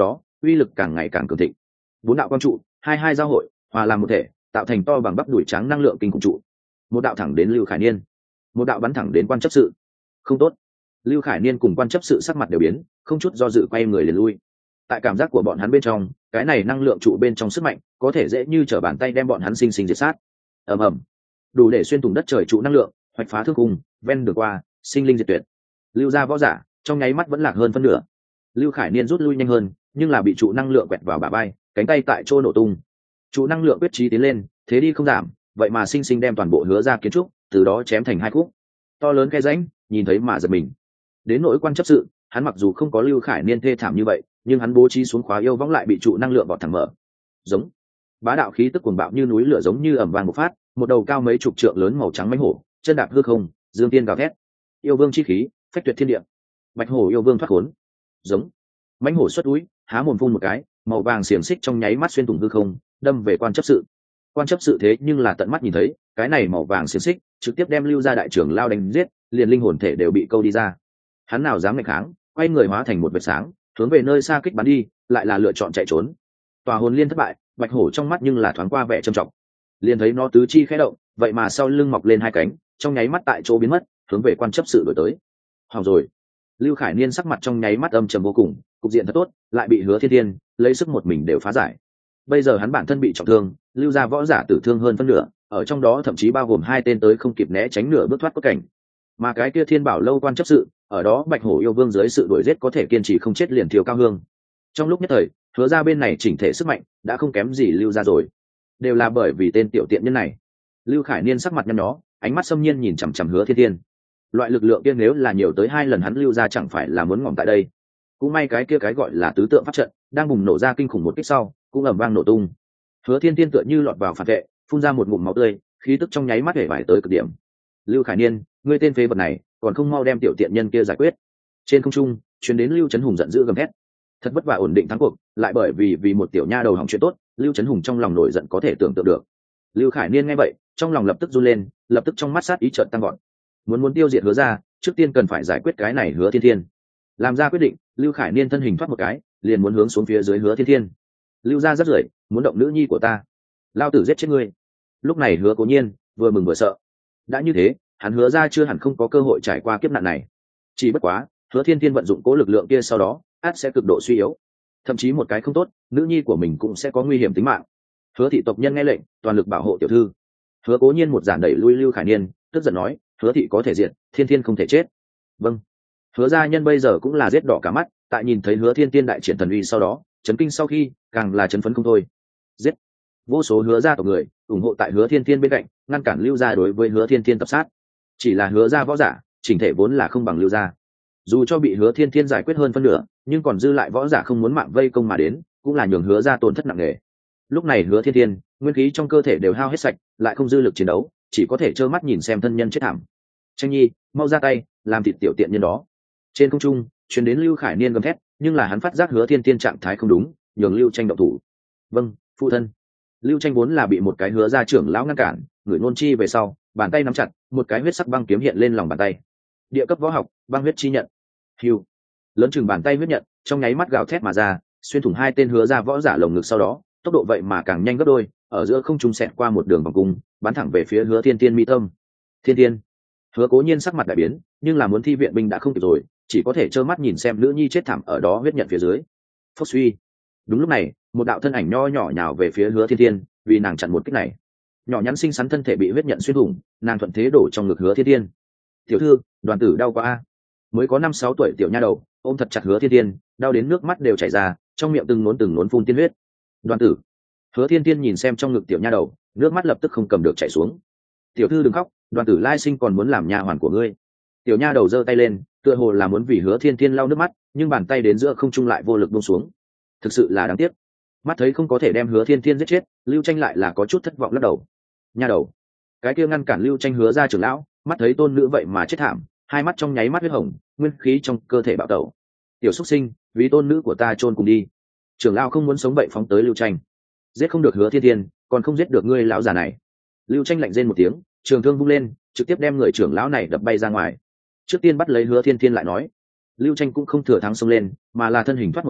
uy lực càng ngày càng cường thịnh. Bốn đạo quang trụ hai giao hội hòa làm một thể, tạo thành to bằng bắp đùi trắng năng lượng kinh khủng trụ. Một đạo thẳng đến Lưu Khải Niên, một đạo bắn thẳng đến quan chấp sự. Không tốt. Lưu Khải Niên cùng quan chấp sự sắc mặt đều biến, không chút do dự quay người liền lui. Tại cảm giác của bọn hắn bên trong, cái này năng lượng trụ bên trong sức mạnh có thể dễ như trở bàn tay đem bọn hắn sinh sinh diệt sát. Ầm ầm, đủ để xuyên thủng đất trời trụ năng lượng, hoạch phá thương cung, ven đường qua, sinh linh diệt tuyệt. Lưu gia võ giả trong nháy mắt vẫn lạc hơn phân nửa. Lưu Khải Niên rút lui nhanh hơn, nhưng là bị trụ năng lượng quẹt vào bả vai, cánh tay tại chỗ nổ tung. Trụ năng lượng quyết trí tiến lên, thế đi không giảm, vậy mà sinh sinh đem toàn bộ Hứa gia kiến trúc từ đó chém thành hai khúc. To lớn cái rãnh, nhìn thấy mà giật mình. Đến nỗi quan chấp sự, hắn mặc dù không có Lưu Khải Niên thê thảm như vậy, nhưng hắn bố trí xuống khóa yêu võng lại bị trụ năng lượng bọt thẳng mở. Giống, bá đạo khí tức cuồng bạo như núi lửa giống như ầm vang một phát, một đầu cao mấy chục trượng lớn màu trắng mãnh hổ, chân đạp hư không, dương tiên gào thét. Yêu vương chi khí, phách tuyệt thiên địa. Bạch hổ yêu vương thoát khốn. Giống, mãnh hổ xuất úi, há mồm phun một cái, màu vàng xiềng xích trong nháy mắt xuyên thủng hư không, đâm về quan chấp sự. Quan chấp sự thế nhưng là tận mắt nhìn thấy, cái này màu vàng xiềng xích trực tiếp đem Lưu gia đại trưởng lao đánh giết, liền linh hồn thể đều bị câu đi ra. Hắn nào dám nghịch kháng, quay người hóa thành một vệt sáng, hướng về nơi xa kích bắn đi, lại là lựa chọn chạy trốn. Tòa hồn liên thất bại, bạch hổ trong mắt nhưng là thoáng qua vẻ trầm trọng. Liền thấy nó tứ chi khẽ động, vậy mà sau lưng mọc lên hai cánh, trong nháy mắt tại chỗ biến mất, hướng về quan chấp sự đuổi tới. Hỏng rồi. Lưu Khải Niên sắc mặt trong nháy mắt âm trầm vô cùng, cục diện thật tốt, lại bị Hứa Thiên Thiên lấy sức một mình đều phá giải. Bây giờ hắn bản thân bị trọng thương, Lưu gia võ giả tử thương hơn phân nửa, ở trong đó thậm chí bao gồm hai tên tới không kịp né tránh nửa bước thoát cốt cảnh. Mà cái kia Thiên Bảo lâu quan chấp sự, ở đó Bạch Hổ yêu vương dưới sự đuổi giết có thể kiên trì không chết liền thiêu cao hương. Trong lúc nhất thời, Hứa gia bên này chỉnh thể sức mạnh đã không kém gì Lưu gia rồi, đều là bởi vì tên tiểu tiện nhân này. Lưu Khải Niên sắc mặt nhăn nhó, ánh mắt xâm nhiên nhìn chằm chằm Hứa Thiên Thiên. Loại lực lượng kia nếu là nhiều tới hai lần hắn Lưu gia chẳng phải là muốn ngỏm tại đây. Cũng may cái kia cái gọi là tứ tượng pháp trận đang bùng nổ ra kinh khủng một kích sau, cũng ầm vang nổ tung. Hứa Thiên Thiên tựa như lọt vào phản vệ, phun ra một ngụm máu tươi, khí tức trong nháy mắt hể vải tới cực điểm. Lưu Khải Niên, ngươi tên phế vật này, còn không mau đem tiểu tiện nhân kia giải quyết. Trên không trung truyền đến Lưu Chấn Hùng giận dữ gầm thét. Thật vất vả ổn định thắng cuộc, lại bởi vì một tiểu nha đầu hỏng chuyện tốt, Lưu Chấn Hùng trong lòng nổi giận có thể tưởng tượng được. Lưu Khải Niên nghe vậy, trong lòng lập tức run lên, lập tức trong mắt sát ý chợt tăng vọt. Muốn tiêu diệt Hứa gia, trước tiên cần phải giải quyết cái này Hứa Thiên Thiên. Làm ra quyết định, Lưu Khải Niên thân hình thoát một cái, liền muốn hướng xuống phía dưới Hứa Thiên Thiên. Lưu gia rất rưởi, muốn động nữ nhi của ta, lao tử giết chết ngươi. Lúc này Hứa Cố Nhiên vừa mừng vừa sợ. Đã như thế, hắn Hứa gia chưa hẳn không có cơ hội trải qua kiếp nạn này. Chỉ bất quá, Hứa Thiên Thiên vận dụng cố lực lượng kia sau đó, át sẽ cực độ suy yếu. Thậm chí một cái không tốt, nữ nhi của mình cũng sẽ có nguy hiểm tính mạng. Hứa thị tộc nhân nghe lệnh, toàn lực bảo hộ tiểu thư. Hứa Cố Nhiên một giản đẩy lui Lưu Khải Niên, tức giận nói, Hứa thị có thể diệt, Thiên Thiên không thể chết. Vâng. Hứa gia nhân bây giờ cũng là giết đỏ cả mắt, tại nhìn thấy Hứa Thiên Thiên đại triển thần uy sau đó, chấn kinh sau khi, càng là chấn phấn không thôi. Giết. Vô số Hứa gia tộc người ủng hộ tại Hứa Thiên Thiên bên cạnh, ngăn cản Lưu gia đối với Hứa Thiên Thiên tập sát. Chỉ là Hứa gia võ giả, chỉnh thể vốn là không bằng Lưu gia. Dù cho bị Hứa Thiên Thiên giải quyết hơn phân nửa, nhưng còn dư lại võ giả không muốn mạng vây công mà đến, cũng là nhường Hứa gia tổn thất nặng nề. Lúc này Hứa Thiên Thiên, nguyên khí trong cơ thể đều hao hết sạch, lại không dư lực chiến đấu, chỉ có thể trơ mắt nhìn xem thân nhân chết thảm. Tranh Nhi, mau ra tay, làm thịt tiểu tiện nhân đó. Trên không trung truyền đến Lưu Khải Niên gầm thét, nhưng là hắn phát giác Hứa Thiên Thiên trạng thái không đúng, nhường Lưu Tranh động thủ. Vâng, phụ thân. Lưu Tranh vốn là bị một cái Hứa gia trưởng lão ngăn cản, người nôn chi về sau, bàn tay nắm chặt, một cái huyết sắc băng kiếm hiện lên lòng bàn tay. Địa cấp võ học, băng huyết chi nhận. Hưu. Lớn chừng bàn tay huyết nhận, trong nháy mắt gào thét mà ra, xuyên thủng hai tên Hứa gia võ giả lồng ngực sau đó, tốc độ vậy mà càng nhanh gấp đôi, ở giữa không trung xẹt qua một đường vòng cung, bắn thẳng về phía Hứa Thiên Thiên mi tâm. Thiên Thiên. Hứa Cố Nhiên sắc mặt đại biến, nhưng là muốn thi viện binh đã không kịp rồi, chỉ có thể trơ mắt nhìn xem nữ nhi chết thảm ở đó huyết nhận phía dưới. Phốc suy. Đúng lúc này, một đạo thân ảnh nho nhỏ nhào về phía Hứa Thiên Thiên, vì nàng chặn một kích này. Nhỏ nhắn xinh xắn thân thể bị huyết nhận xuyên thủng, nàng thuận thế đổ trong ngực Hứa Thiên Thiên. Tiểu thư, Đoàn tử đau quá a. Mới có 5-6 tuổi tiểu nha đầu, ôm thật chặt Hứa Thiên Thiên, đau đến nước mắt đều chảy ra, trong miệng từng nốn phun tiên huyết. Đoàn tử. Hứa Thiên Thiên nhìn xem trong ngực tiểu nha đầu, nước mắt lập tức không cầm được chảy xuống. Tiểu thư đừng khóc, Đoàn tử lai sinh còn muốn làm nha hoàn của ngươi. Tiểu nha đầu giơ tay lên, tựa hồ là muốn vì Hứa Thiên Thiên lau nước mắt, nhưng bàn tay đến giữa không trung lại vô lực buông xuống. Thực sự là đáng tiếc. Mắt thấy không có thể đem Hứa Thiên Thiên giết chết, Lưu Tranh lại là có chút thất vọng lắc đầu. Nha đầu. Cái kia ngăn cản Lưu Tranh Hứa gia trưởng lão, mắt thấy tôn nữ vậy mà chết thảm, hai mắt trong nháy mắt huyết hồng, nguyên khí trong cơ thể bạo tẩu. Tiểu xuất sinh, vì tôn nữ của ta chôn cùng đi. Trưởng lão không muốn sống bậy phóng tới Lưu Tranh. Giết không được Hứa Thiên Thiên, còn không giết được ngươi lão già này. Lưu Tranh lạnh rên một tiếng, trường thương vung lên, trực tiếp đem người trưởng lão này đập bay ra ngoài. Trước tiên bắt lấy Hứa Thiên Thiên lại nói. Lưu Tranh cũng không thừa thắng xông lên, mà là thân hình thoát một cái,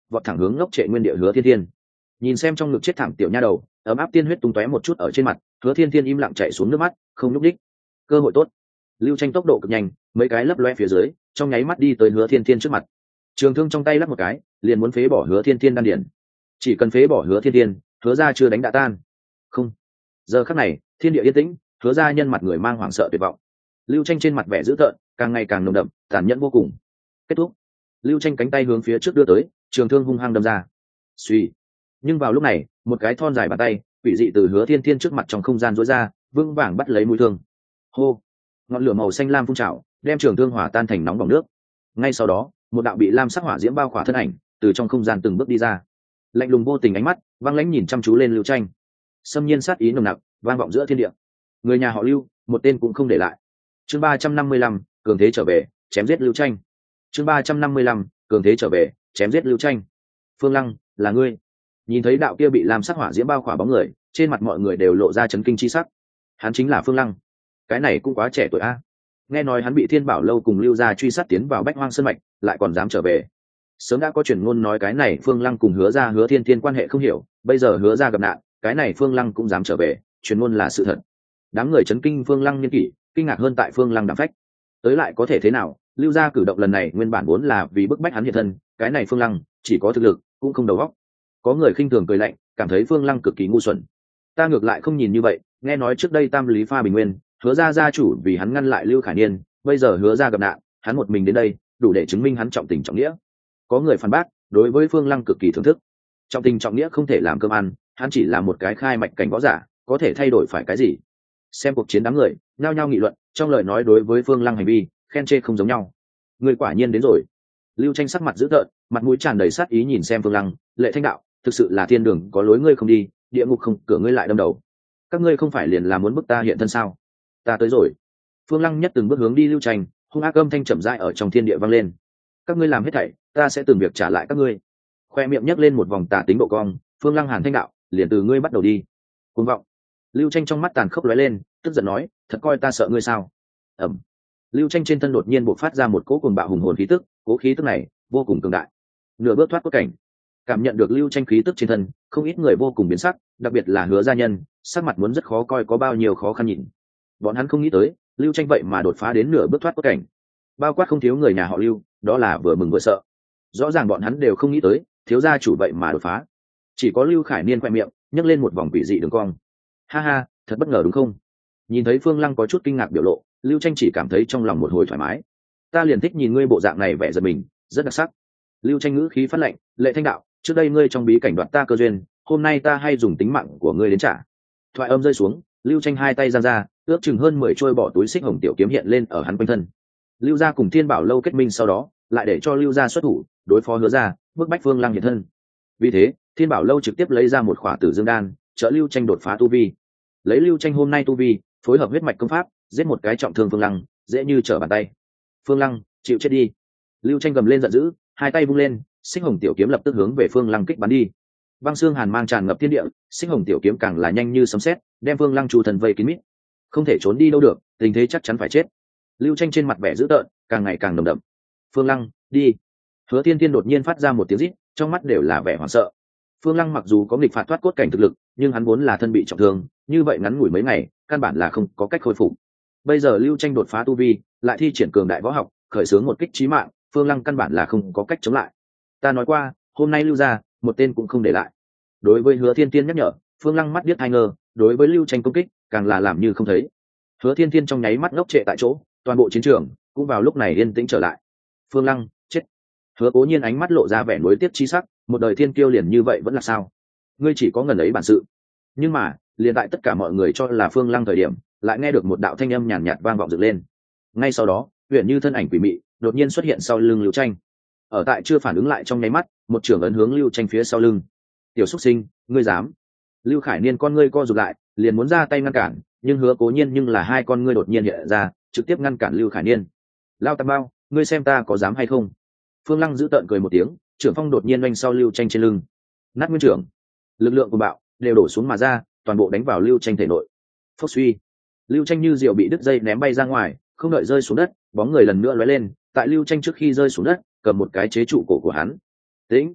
vọt thẳng hướng ngốc trệ nguyên địa Hứa Thiên Thiên. Nhìn xem trong ngực chết thảm tiểu nha đầu, ấm áp tiên huyết tung tóe một chút ở trên mặt, Hứa Thiên Thiên im lặng chảy xuống nước mắt, không nhúc nhích. Cơ hội tốt. Lưu Tranh tốc độ cực nhanh, mấy cái lấp loe phía dưới, trong nháy mắt đi tới Hứa Thiên Thiên trước mặt. Trường thương trong tay lắc một cái, liền muốn phế bỏ Hứa Thiên Thiên đan điển. Chỉ cần phế bỏ Hứa Thiên Thiên, Hứa gia chưa đánh đã tan. Không. Giờ khắc này, thiên địa yên tĩnh, Hứa gia nhân mặt người mang hoảng sợ tuyệt vọng. Lưu Tranh trên mặt vẻ dữ tợn, càng ngày càng nồng đậm, tàn nhẫn vô cùng. Kết thúc. Lưu Tranh cánh tay hướng phía trước đưa tới, trường thương hung hăng đâm ra. Suy. Nhưng vào lúc này, một cái thon dài bàn tay, quỷ dị từ Hứa Thiên Thiên trước mặt trong không gian rối ra, vững vàng bắt lấy mũi thương. Hô. Ngọn lửa màu xanh lam phun trào, đem trường thương hỏa tan thành nóng bỏng nước. Ngay sau đó, một đạo bị lam sắc hỏa diễm bao khỏa thân ảnh từ trong không gian từng bước đi ra, lạnh lùng vô tình ánh mắt vang lãnh nhìn chăm chú lên Lưu Tranh. Xâm nhiên sát ý nồng nặc vang vọng giữa thiên địa. Người nhà họ Lưu, một tên cũng không để lại. Chương 355, cường thế trở về, chém giết Lưu Tranh. Chương 355, cường thế trở về, chém giết Lưu Tranh. Phương Lăng, là ngươi? Nhìn thấy đạo kia bị lam sắc hỏa diễm bao khỏa bóng người, trên mặt mọi người đều lộ ra chấn kinh chi sắc. Hắn chính là Phương Lăng. Cái này cũng quá trẻ tuổi a. Nghe nói hắn bị Thiên Bảo lâu cùng Lưu gia truy sát tiến vào Bách Hoang Sơn mạch, lại còn dám trở về. Sớm đã có truyền ngôn nói cái này Phương Lăng cùng Hứa gia Hứa Thiên Thiên quan hệ không hiểu, bây giờ Hứa gia gặp nạn, cái này Phương Lăng cũng dám trở về, truyền ngôn là sự thật. Đám người chấn kinh Phương Lăng niên kỷ, kinh ngạc hơn tại Phương Lăng đảm phách. Tới lại có thể thế nào, Lưu gia cử động lần này nguyên bản vốn là vì bức bách hắn hiện thân, cái này Phương Lăng chỉ có thực lực, cũng không đầu óc. Có người khinh thường cười lạnh, cảm thấy Phương Lăng cực kỳ ngu xuẩn. Ta ngược lại không nhìn như vậy, nghe nói trước đây Tam Lý Pha Bình Nguyên, Hứa gia gia chủ vì hắn ngăn lại Lưu Khải Niên, bây giờ Hứa gia gặp nạn, hắn một mình đến đây, đủ để chứng minh hắn trọng tình trọng nghĩa. Có người phản bác, đối với Phương Lăng cực kỳ thưởng thức. Trọng tình trọng nghĩa không thể làm cơm ăn, hắn chỉ là một cái khai mạch cảnh võ giả, có thể thay đổi phải cái gì? Xem cuộc chiến đám người, nhao nhao nghị luận, trong lời nói đối với Phương Lăng hành vi, khen chê không giống nhau. Người quả nhiên đến rồi. Lưu Tranh sắc mặt dữ tợn, mặt mũi tràn đầy sát ý nhìn xem Phương Lăng, Lệ Thanh đạo, thực sự là thiên đường có lối ngươi không đi, địa ngục không cửa ngươi lại đâm đầu. Các ngươi không phải liền là muốn bức ta hiện thân sao? Ta tới rồi. Phương Lăng nhất từng bước hướng đi Lưu Tranh, hung ác âm thanh chậm rãi ở trong thiên địa vang lên. Các ngươi làm hết thảy, ta sẽ từng việc trả lại các ngươi. Khoe miệng nhấc lên một vòng tà tính độ cong, Phương Lăng hàn thanh đạo, liền từ ngươi bắt đầu đi. Cuồng vọng. Lưu Tranh trong mắt tàn khốc lóe lên, tức giận nói, thật coi ta sợ ngươi sao? Ẩm. Lưu Tranh trên thân đột nhiên bộc phát ra một cỗ cuồng bạo hùng hồn khí tức, cỗ khí tức này vô cùng cường đại. Nửa bước thoát cốt cảnh. Cảm nhận được Lưu Tranh khí tức trên thân, không ít người vô cùng biến sắc, đặc biệt là Hứa gia nhân, sắc mặt muốn rất khó coi, có bao nhiêu khó khăn nhìn. Bọn hắn không nghĩ tới, Lưu Tranh vậy mà đột phá đến nửa bước thoát cốt cảnh. Bao quát không thiếu người nhà họ Lưu, đó là vừa mừng vừa sợ. Rõ ràng bọn hắn đều không nghĩ tới, thiếu gia chủ vậy mà đột phá. Chỉ có Lưu Khải Niên khoe miệng nhấc lên một vòng quỷ dị đường cong. Ha ha, thật bất ngờ đúng không? Nhìn thấy Phương Lăng có chút kinh ngạc biểu lộ, Lưu Tranh chỉ cảm thấy trong lòng một hồi thoải mái. Ta liền thích nhìn ngươi bộ dạng này vẻ giật mình, rất đặc sắc. Lưu Tranh ngữ khí phát lệnh, Lệ Thanh đạo, trước đây ngươi trong bí cảnh đoạt ta cơ duyên, hôm nay ta hay dùng tính mạng của ngươi đến trả. Thoại âm rơi xuống, Lưu Tranh hai tay giang ra, ước chừng hơn 10 trôi bỏ túi xích hồng tiểu kiếm hiện lên ở hắn quanh thân. Lưu gia cùng Thiên Bảo lâu kết minh sau đó, lại để cho Lưu gia xuất thủ, đối phó Hứa gia, bức bách Phương Lăng hiện thân. Vì thế, Thiên Bảo lâu trực tiếp lấy ra một khỏa Tử Dương đan, trợ Lưu Tranh đột phá tu vi. Lấy Lưu Tranh hôm nay tu vi, phối hợp huyết mạch công pháp, giết một cái trọng thương Phương Lăng, dễ như trở bàn tay. Phương Lăng, chịu chết đi. Lưu Tranh gầm lên giận dữ, hai tay vung lên, xích hồng tiểu kiếm lập tức hướng về Phương Lăng kích bắn đi. Băng xương hàn mang tràn ngập thiên địa, xích hồng tiểu kiếm càng là nhanh như sấm sét, đem Phương Lăng chu thần vây kín mít. Không thể trốn đi đâu được, tình thế chắc chắn phải chết. Lưu Tranh trên mặt vẻ dữ tợn, càng ngày càng nồng đậm. Phương Lăng, đi. Hứa Thiên Thiên đột nhiên phát ra một tiếng rít, trong mắt đều là vẻ hoảng sợ. Phương Lăng mặc dù có nghịch phạt thoát cốt cảnh thực lực, nhưng hắn vốn là thân bị trọng thương, như vậy ngắn ngủi mấy ngày, căn bản là không có cách khôi phục. Bây giờ Lưu Tranh đột phá tu vi, lại thi triển cường đại võ học, khởi xướng một kích chí mạng, Phương Lăng căn bản là không có cách chống lại. Ta nói qua, hôm nay Lưu gia, một tên cũng không để lại. Đối với Hứa Thiên Thiên nhắc nhở, Phương Lăng mắt điếc hai ngơ, đối với Lưu Tranh công kích, càng là làm như không thấy. Hứa Thiên Thiên trong nháy mắt ngốc trệ tại chỗ, toàn bộ chiến trường cũng vào lúc này yên tĩnh trở lại. Phương Lăng chết. Hứa Cố Nhiên ánh mắt lộ ra vẻ nuối tiếc chi sắc, một đời thiên kiêu liền như vậy vẫn là sao? Ngươi chỉ có ngần ấy bản sự. Nhưng mà, liền tại tất cả mọi người cho là Phương Lăng thời điểm, lại nghe được một đạo thanh âm nhàn nhạt vang vọng dựng lên. Ngay sau đó, huyền như thân ảnh quỷ mị đột nhiên xuất hiện sau lưng Lưu Tranh. Ở tại chưa phản ứng lại trong nháy mắt, một trường ấn hướng Lưu Tranh phía sau lưng. Tiểu xuất sinh, ngươi dám? Lưu Khải Niên con ngươi co rụt lại, liền muốn ra tay ngăn cản, nhưng Hứa Cố Nhiên nhưng là hai con ngươi đột nhiên hiện ra, trực tiếp ngăn cản Lưu Khải Niên. Lao Tam Bao, ngươi xem ta có dám hay không? Phương Lăng giữ tợn cười một tiếng, trưởng phong đột nhiên oanh sau Lưu Tranh trên lưng. Nát nguyên trưởng, lực lượng của bạo đều đổ xuống mà ra, toàn bộ đánh vào Lưu Tranh thể nội. Phốc suy, Lưu Tranh như diều bị đứt dây ném bay ra ngoài, không đợi rơi xuống đất, bóng người lần nữa lóe lên, tại Lưu Tranh trước khi rơi xuống đất, cầm một cái chế trụ cổ của hắn. Tĩnh.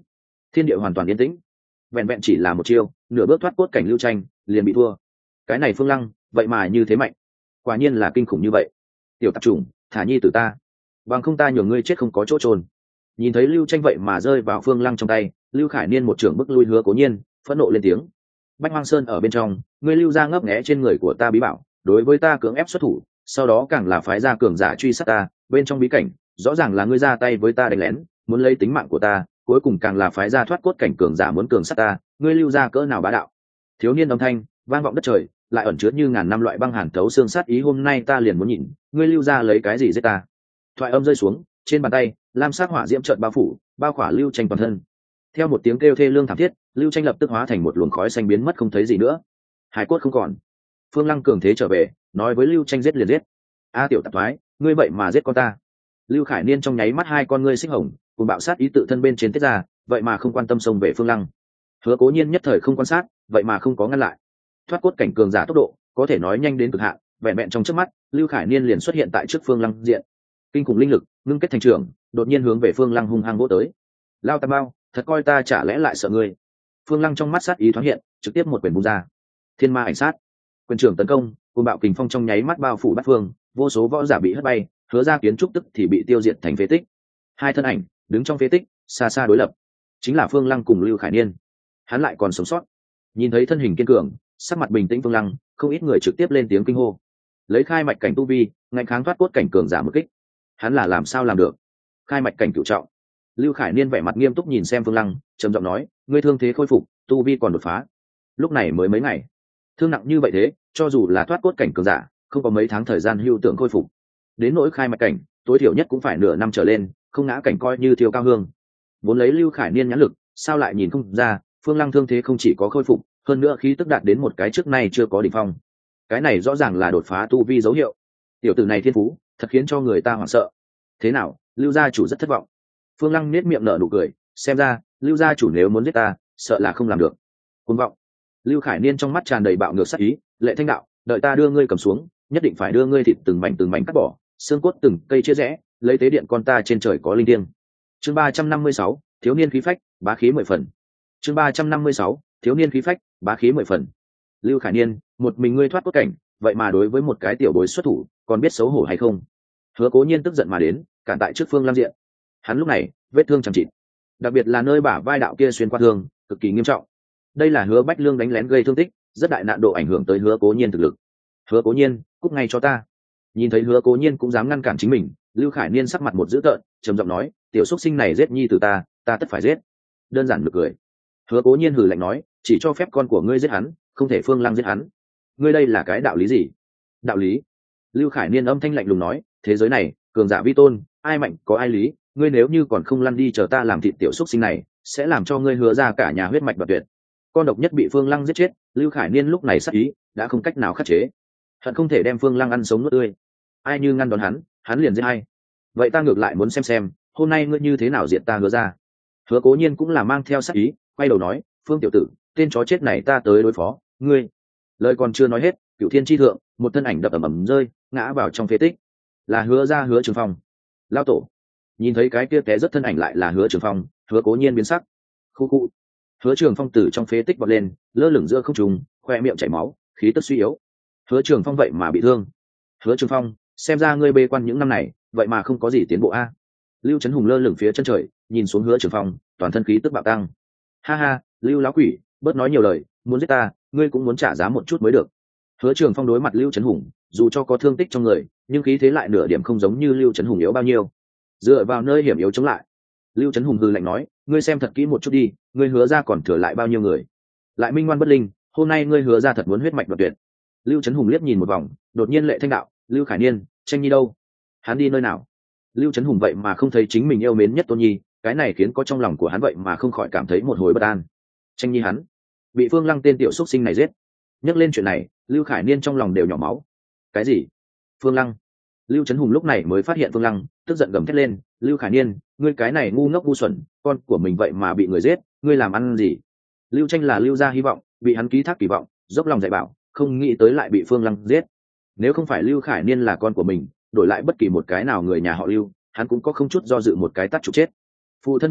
thiên địa hoàn toàn yên tĩnh. Vẹn vẹn chỉ là một chiêu, nửa bước thoát cốt cảnh Lưu Tranh liền bị thua. Cái này Phương Lăng vậy mà như thế mạnh, quả nhiên là kinh khủng như vậy. Tiểu tạp chủng, thả nhi tử ta, bằng không ta nhường ngươi chết không có chỗ trôn. Nhìn thấy Lưu Tranh vậy mà rơi vào Phương Lăng trong tay, Lưu Khải Niên một trưởng bức lui Hứa Cố Nhiên, phẫn nộ lên tiếng. Bách Hoang Sơn ở bên trong, ngươi Lưu gia ngấp nghé trên người của ta bí bảo, đối với ta cưỡng ép xuất thủ, sau đó càng là phái ra cường giả truy sát ta, bên trong bí cảnh rõ ràng là ngươi ra tay với ta đánh lén, muốn lấy tính mạng của ta, cuối cùng càng là phái ra thoát cốt cảnh cường giả muốn cường sát ta, ngươi Lưu gia cỡ nào bá đạo. Thiếu niên âm thanh vang vọng đất trời, lại ẩn chứa như ngàn năm loại băng hàn thấu xương sát ý, hôm nay ta liền muốn nhìn ngươi Lưu gia lấy cái gì giết ta. Thoại âm rơi xuống, trên bàn tay lam sắc hỏa diễm chợt bao phủ, bao khỏa Lưu Tranh toàn thân. Theo một tiếng kêu thê lương thảm thiết, Lưu Tranh lập tức hóa thành một luồng khói xanh biến mất không thấy gì nữa, hải cốt không còn. Phương Lăng cường thế trở về, nói với Lưu Tranh giết liền giết. A tiểu tạp thoái, ngươi vậy mà giết con ta. Lưu Khải Niên trong nháy mắt hai con ngươi xích hồng, cùng bạo sát ý tự thân bên trên tiết ra, vậy mà không quan tâm xông về Phương Lăng. Hứa Cố Nhiên nhất thời không quan sát, vậy mà không có ngăn lại. Thoát cốt cảnh cường giả tốc độ có thể nói nhanh đến cực hạn, vẹn vẹn trong chớp mắt, Lưu Khải Niên liền xuất hiện tại trước Phương Lăng diện. Kinh khủng linh lực ngưng kết thành trường, đột nhiên hướng về Phương Lăng hung hăng vỗ tới. Lao Tam Bao, thật coi ta chả lẽ lại sợ ngươi. Phương Lăng trong mắt sát ý thoáng hiện, trực tiếp một quyền bung ra. Thiên Ma ảnh sát, quyền trưởng tấn công, cùng bạo kình phong trong nháy mắt bao phủ bát phương, vô số võ giả bị hất bay, Hứa ra kiến trúc tức thì bị tiêu diệt thành phế tích. Hai thân ảnh đứng trong phế tích, xa xa đối lập, chính là Phương Lăng cùng Lưu Khải Niên. Hắn lại còn sống sót. Nhìn thấy thân hình kiên cường, sắc mặt bình tĩnh Phương Lăng, không ít người trực tiếp lên tiếng kinh hô. Lấy khai mạch cảnh tu vi, ngạnh kháng thoát cốt cảnh cường giả một kích, hắn là làm sao làm được? Khai mạch cảnh cửu trọng. Lưu Khải Niên vẻ mặt nghiêm túc nhìn xem Phương Lăng, trầm giọng nói, ngươi thương thế khôi phục, tu vi còn đột phá. Lúc này mới mấy ngày, thương nặng như vậy thế, cho dù là thoát cốt cảnh cường giả, không có mấy tháng thời gian hưu tưởng khôi phục. Đến nỗi khai mạch cảnh, tối thiểu nhất cũng phải nửa năm trở lên, không ngã cảnh coi như thiêu cao hương. Vốn lấy Lưu Khải Niên nhãn lực, sao lại nhìn không ra, Phương Lăng thương thế không chỉ có khôi phục, hơn nữa khí tức đạt đến một cái trước nay chưa có đỉnh phong. Cái này rõ ràng là đột phá tu vi dấu hiệu. Tiểu tử này thiên phú, thật khiến cho người ta hoảng sợ. Thế nào, Lưu gia chủ rất thất vọng. Phương Lăng nét miệng nở nụ cười, xem ra Lưu gia chủ nếu muốn giết ta, sợ là không làm được. Cuồng vọng. Lưu Khải Niên trong mắt tràn đầy bạo ngược sát ý, Lệ Thanh đạo, đợi ta đưa ngươi cầm xuống, nhất định phải đưa ngươi thịt từng mảnh cắt bỏ, xương cốt từng cây chia rẽ, lấy tế điện con ta trên trời có linh thiêng. Chương 356, thiếu niên khí phách, bá khí 10 phần. Chương 356, thiếu niên khí phách, bá khí 10 phần. Lưu Khải Niên, một mình ngươi thoát cốt cảnh, vậy mà đối với một cái tiểu bối xuất thủ, còn biết xấu hổ hay không? Hứa Cố Nhiên tức giận mà đến, cản tại trước Phương Lam diện. Hắn lúc này vết thương chẳng chịt, đặc biệt là nơi bả vai đạo kia xuyên qua thương, cực kỳ nghiêm trọng. Đây là Hứa Bách Lương đánh lén gây thương tích, rất đại nạn độ ảnh hưởng tới Hứa Cố Nhiên thực lực. Hứa Cố Nhiên, cút ngay cho ta. Nhìn thấy Hứa Cố Nhiên cũng dám ngăn cản chính mình, Lưu Khải Niên sắc mặt một dữ tợn, trầm giọng nói, tiểu xuất sinh này giết nhi tử ta, ta tất phải giết. Đơn giản nực cười. Hứa Cố Nhiên hừ lạnh nói, chỉ cho phép con của ngươi giết hắn, không thể Phương Lăng giết hắn. Ngươi đây là cái đạo lý gì? Đạo lý? Lưu Khải Niên âm thanh lạnh lùng nói, thế giới này cường giả vi tôn, ai mạnh có ai lý, ngươi nếu như còn không lăn đi chờ ta làm thịt tiểu xuất sinh này, sẽ làm cho ngươi Hứa ra cả nhà huyết mạch đoạt tuyệt. Con độc nhất bị Phương Lăng giết chết, Lưu Khải Niên lúc này sắc ý đã không cách nào khắc chế, hận không thể đem Phương Lăng ăn sống nuốt tươi. Ai như ngăn đón hắn liền giết hay. Vậy ta ngược lại muốn xem hôm nay ngươi như thế nào diệt ta Hứa ra. Hứa Cố Nhiên cũng là mang theo sắc ý, quay đầu nói, Phương tiểu tử, tên chó chết này ta tới đối phó ngươi. Lời còn chưa nói hết, Cửu Thiên chi thượng, một thân ảnh đập ầm rơi, ngã vào trong phế tích. Là Hứa ra Hứa Trường Phong. Lao tổ. Nhìn thấy cái kia té rất thân ảnh lại là Hứa Trường Phong, Hứa Cố Nhiên biến sắc. Khu. Hứa Trường Phong từ trong phế tích bật lên, lơ lửng giữa không trung, khoe miệng chảy máu, khí tức suy yếu. Hứa Trường Phong vậy mà bị thương. Hứa Trường Phong, xem ra ngươi bê quan những năm này, vậy mà không có gì tiến bộ a. Lưu Trấn Hùng lơ lửng phía chân trời, nhìn xuống Hứa Trường Phong, toàn thân khí tức bạo tăng. Ha ha, Lưu lão quỷ, bớt nói nhiều lời, muốn giết ta, ngươi cũng muốn trả giá một chút mới được. Hứa Trường Phong đối mặt Lưu Trấn Hùng, dù cho có thương tích trong người, nhưng khí thế lại nửa điểm không giống như Lưu Trấn Hùng yếu bao nhiêu. Dựa vào nơi hiểm yếu chống lại. Lưu Trấn Hùng hừ lạnh nói, ngươi xem thật kỹ một chút đi, ngươi Hứa ra còn thừa lại bao nhiêu người? Lại minh ngoan bất linh, hôm nay ngươi Hứa ra thật muốn huyết mạch đoạt tuyệt. Lưu Trấn Hùng liếc nhìn một vòng, đột nhiên Lệ Thanh đạo, Lưu Khải Niên, Tranh Nhi đâu? Hắn đi nơi nào? Lưu Trấn Hùng vậy mà không thấy chính mình yêu mến nhất Tôn Nhi, cái này khiến có trong lòng của hắn vậy mà không khỏi cảm thấy một hồi bất an. Tranh Nhi hắn bị Phương Lăng tên tiểu xuất sinh này giết. Nhắc lên chuyện này, Lưu Khải Niên trong lòng đều nhỏ máu. Cái gì? Phương Lăng? Lưu Trấn Hùng lúc này mới phát hiện Phương Lăng, tức giận gầm thét lên, Lưu Khải Niên, ngươi cái này ngu ngốc ngu xuẩn, con của mình vậy mà bị người giết, ngươi làm ăn gì? Lưu Tranh là Lưu gia hy vọng, bị hắn ký thác kỳ vọng, dốc lòng dạy bảo, không nghĩ tới lại bị Phương Lăng giết. Nếu không phải Lưu Khải Niên là con của mình, đổi lại bất kỳ một cái nào người nhà họ Lưu, hắn cũng có không chút do dự một cái tát trục chết. Phụ thân bất giận,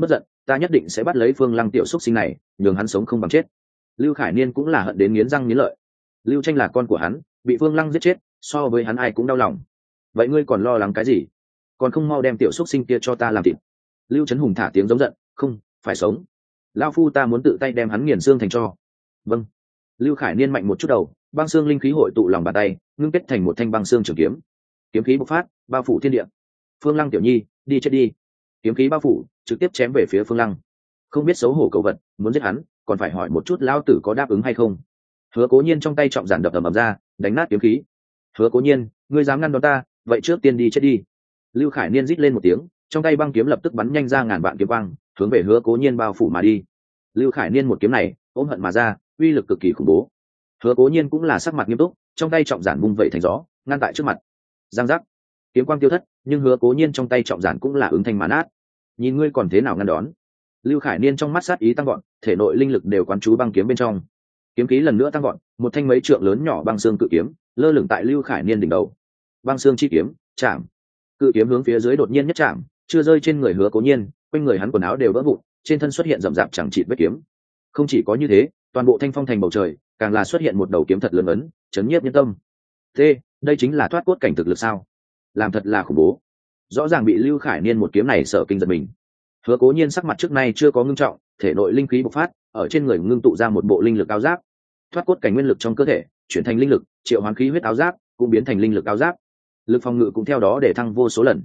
ta nhất định sẽ bắt lấy Phương Lăng tiểu xúc sinh này, nhường hắn sống không bằng chết. Lưu Khải Niên cũng là hận đến nghiến răng nghiến lợi. Lưu Tranh là con của hắn, bị Phương Lăng giết chết, so với hắn ai cũng đau lòng. Vậy ngươi còn lo lắng cái gì? Còn không mau đem tiểu xúc sinh kia cho ta làm thịt. Lưu Trấn Hùng thả tiếng giống giận, không, phải sống. Lão phu ta muốn tự tay đem hắn nghiền xương thành tro. Vâng. Lưu Khải Niên mạnh một chút đầu, băng xương linh khí hội tụ lòng bàn tay, ngưng kết thành một thanh băng xương trường kiếm. Kiếm khí bộc phát, bao phủ thiên địa. Phương Lăng tiểu nhi, đi chết đi. Kiếm khí bao phủ, trực tiếp chém về phía Phương Lăng. Không biết xấu hổ cậu vật, muốn giết hắn, còn phải hỏi một chút lão tử có đáp ứng hay không. Hứa Cố Nhiên trong tay trọng giản đập ầm ra, đánh nát kiếm khí. Hứa Cố Nhiên, ngươi dám ngăn đón ta, vậy trước tiên đi chết đi. Lưu Khải Niên rít lên một tiếng, trong tay băng kiếm lập tức bắn nhanh ra ngàn vạn kiếm quang, hướng về Hứa Cố Nhiên bao phủ mà đi. Lưu Khải Niên một kiếm này ôm hận mà ra, uy lực cực kỳ khủng bố. Hứa Cố Nhiên cũng là sắc mặt nghiêm túc, trong tay trọng giản vung vẩy thành gió, ngăn tại trước mặt. Giang giác, kiếm quang tiêu thất, nhưng Hứa Cố Nhiên trong tay trọng giản cũng là ứng thành mà nát. Nhìn ngươi còn thế nào ngăn đón? Lưu Khải Niên trong mắt sát ý tăng gọn, thể nội linh lực đều quán chú băng kiếm bên trong. Kiếm khí lần nữa tăng gọn, một thanh mấy trượng lớn nhỏ băng xương cự kiếm lơ lửng tại Lưu Khải Niên đỉnh đầu. Băng xương chi kiếm, chạm. Cự kiếm hướng phía dưới đột nhiên nhất chạm, chưa rơi trên người Hứa Cố Nhiên, quanh người hắn quần áo đều vỡ vụn, trên thân xuất hiện rậm rạp chẳng chịt vết kiếm. Không chỉ có như thế, toàn bộ thanh phong thành bầu trời càng là xuất hiện một đầu kiếm thật lớn ấn, chấn nhiếp nhân tâm. Đây chính là thoát cốt cảnh thực lực sao? Làm thật là khủng bố. Rõ ràng bị Lưu Khải Niên một kiếm này sợ kinh giật mình. Hứa Cố Nhiên sắc mặt trước nay chưa có ngưng trọng, thể nội linh khí bộc phát, ở trên người ngưng tụ ra một bộ linh lực áo giáp. Thoát cốt cảnh nguyên lực trong cơ thể chuyển thành linh lực, triệu hoán khí huyết áo giáp cũng biến thành linh lực áo giáp. Lực phòng ngự cũng theo đó để thăng vô số lần.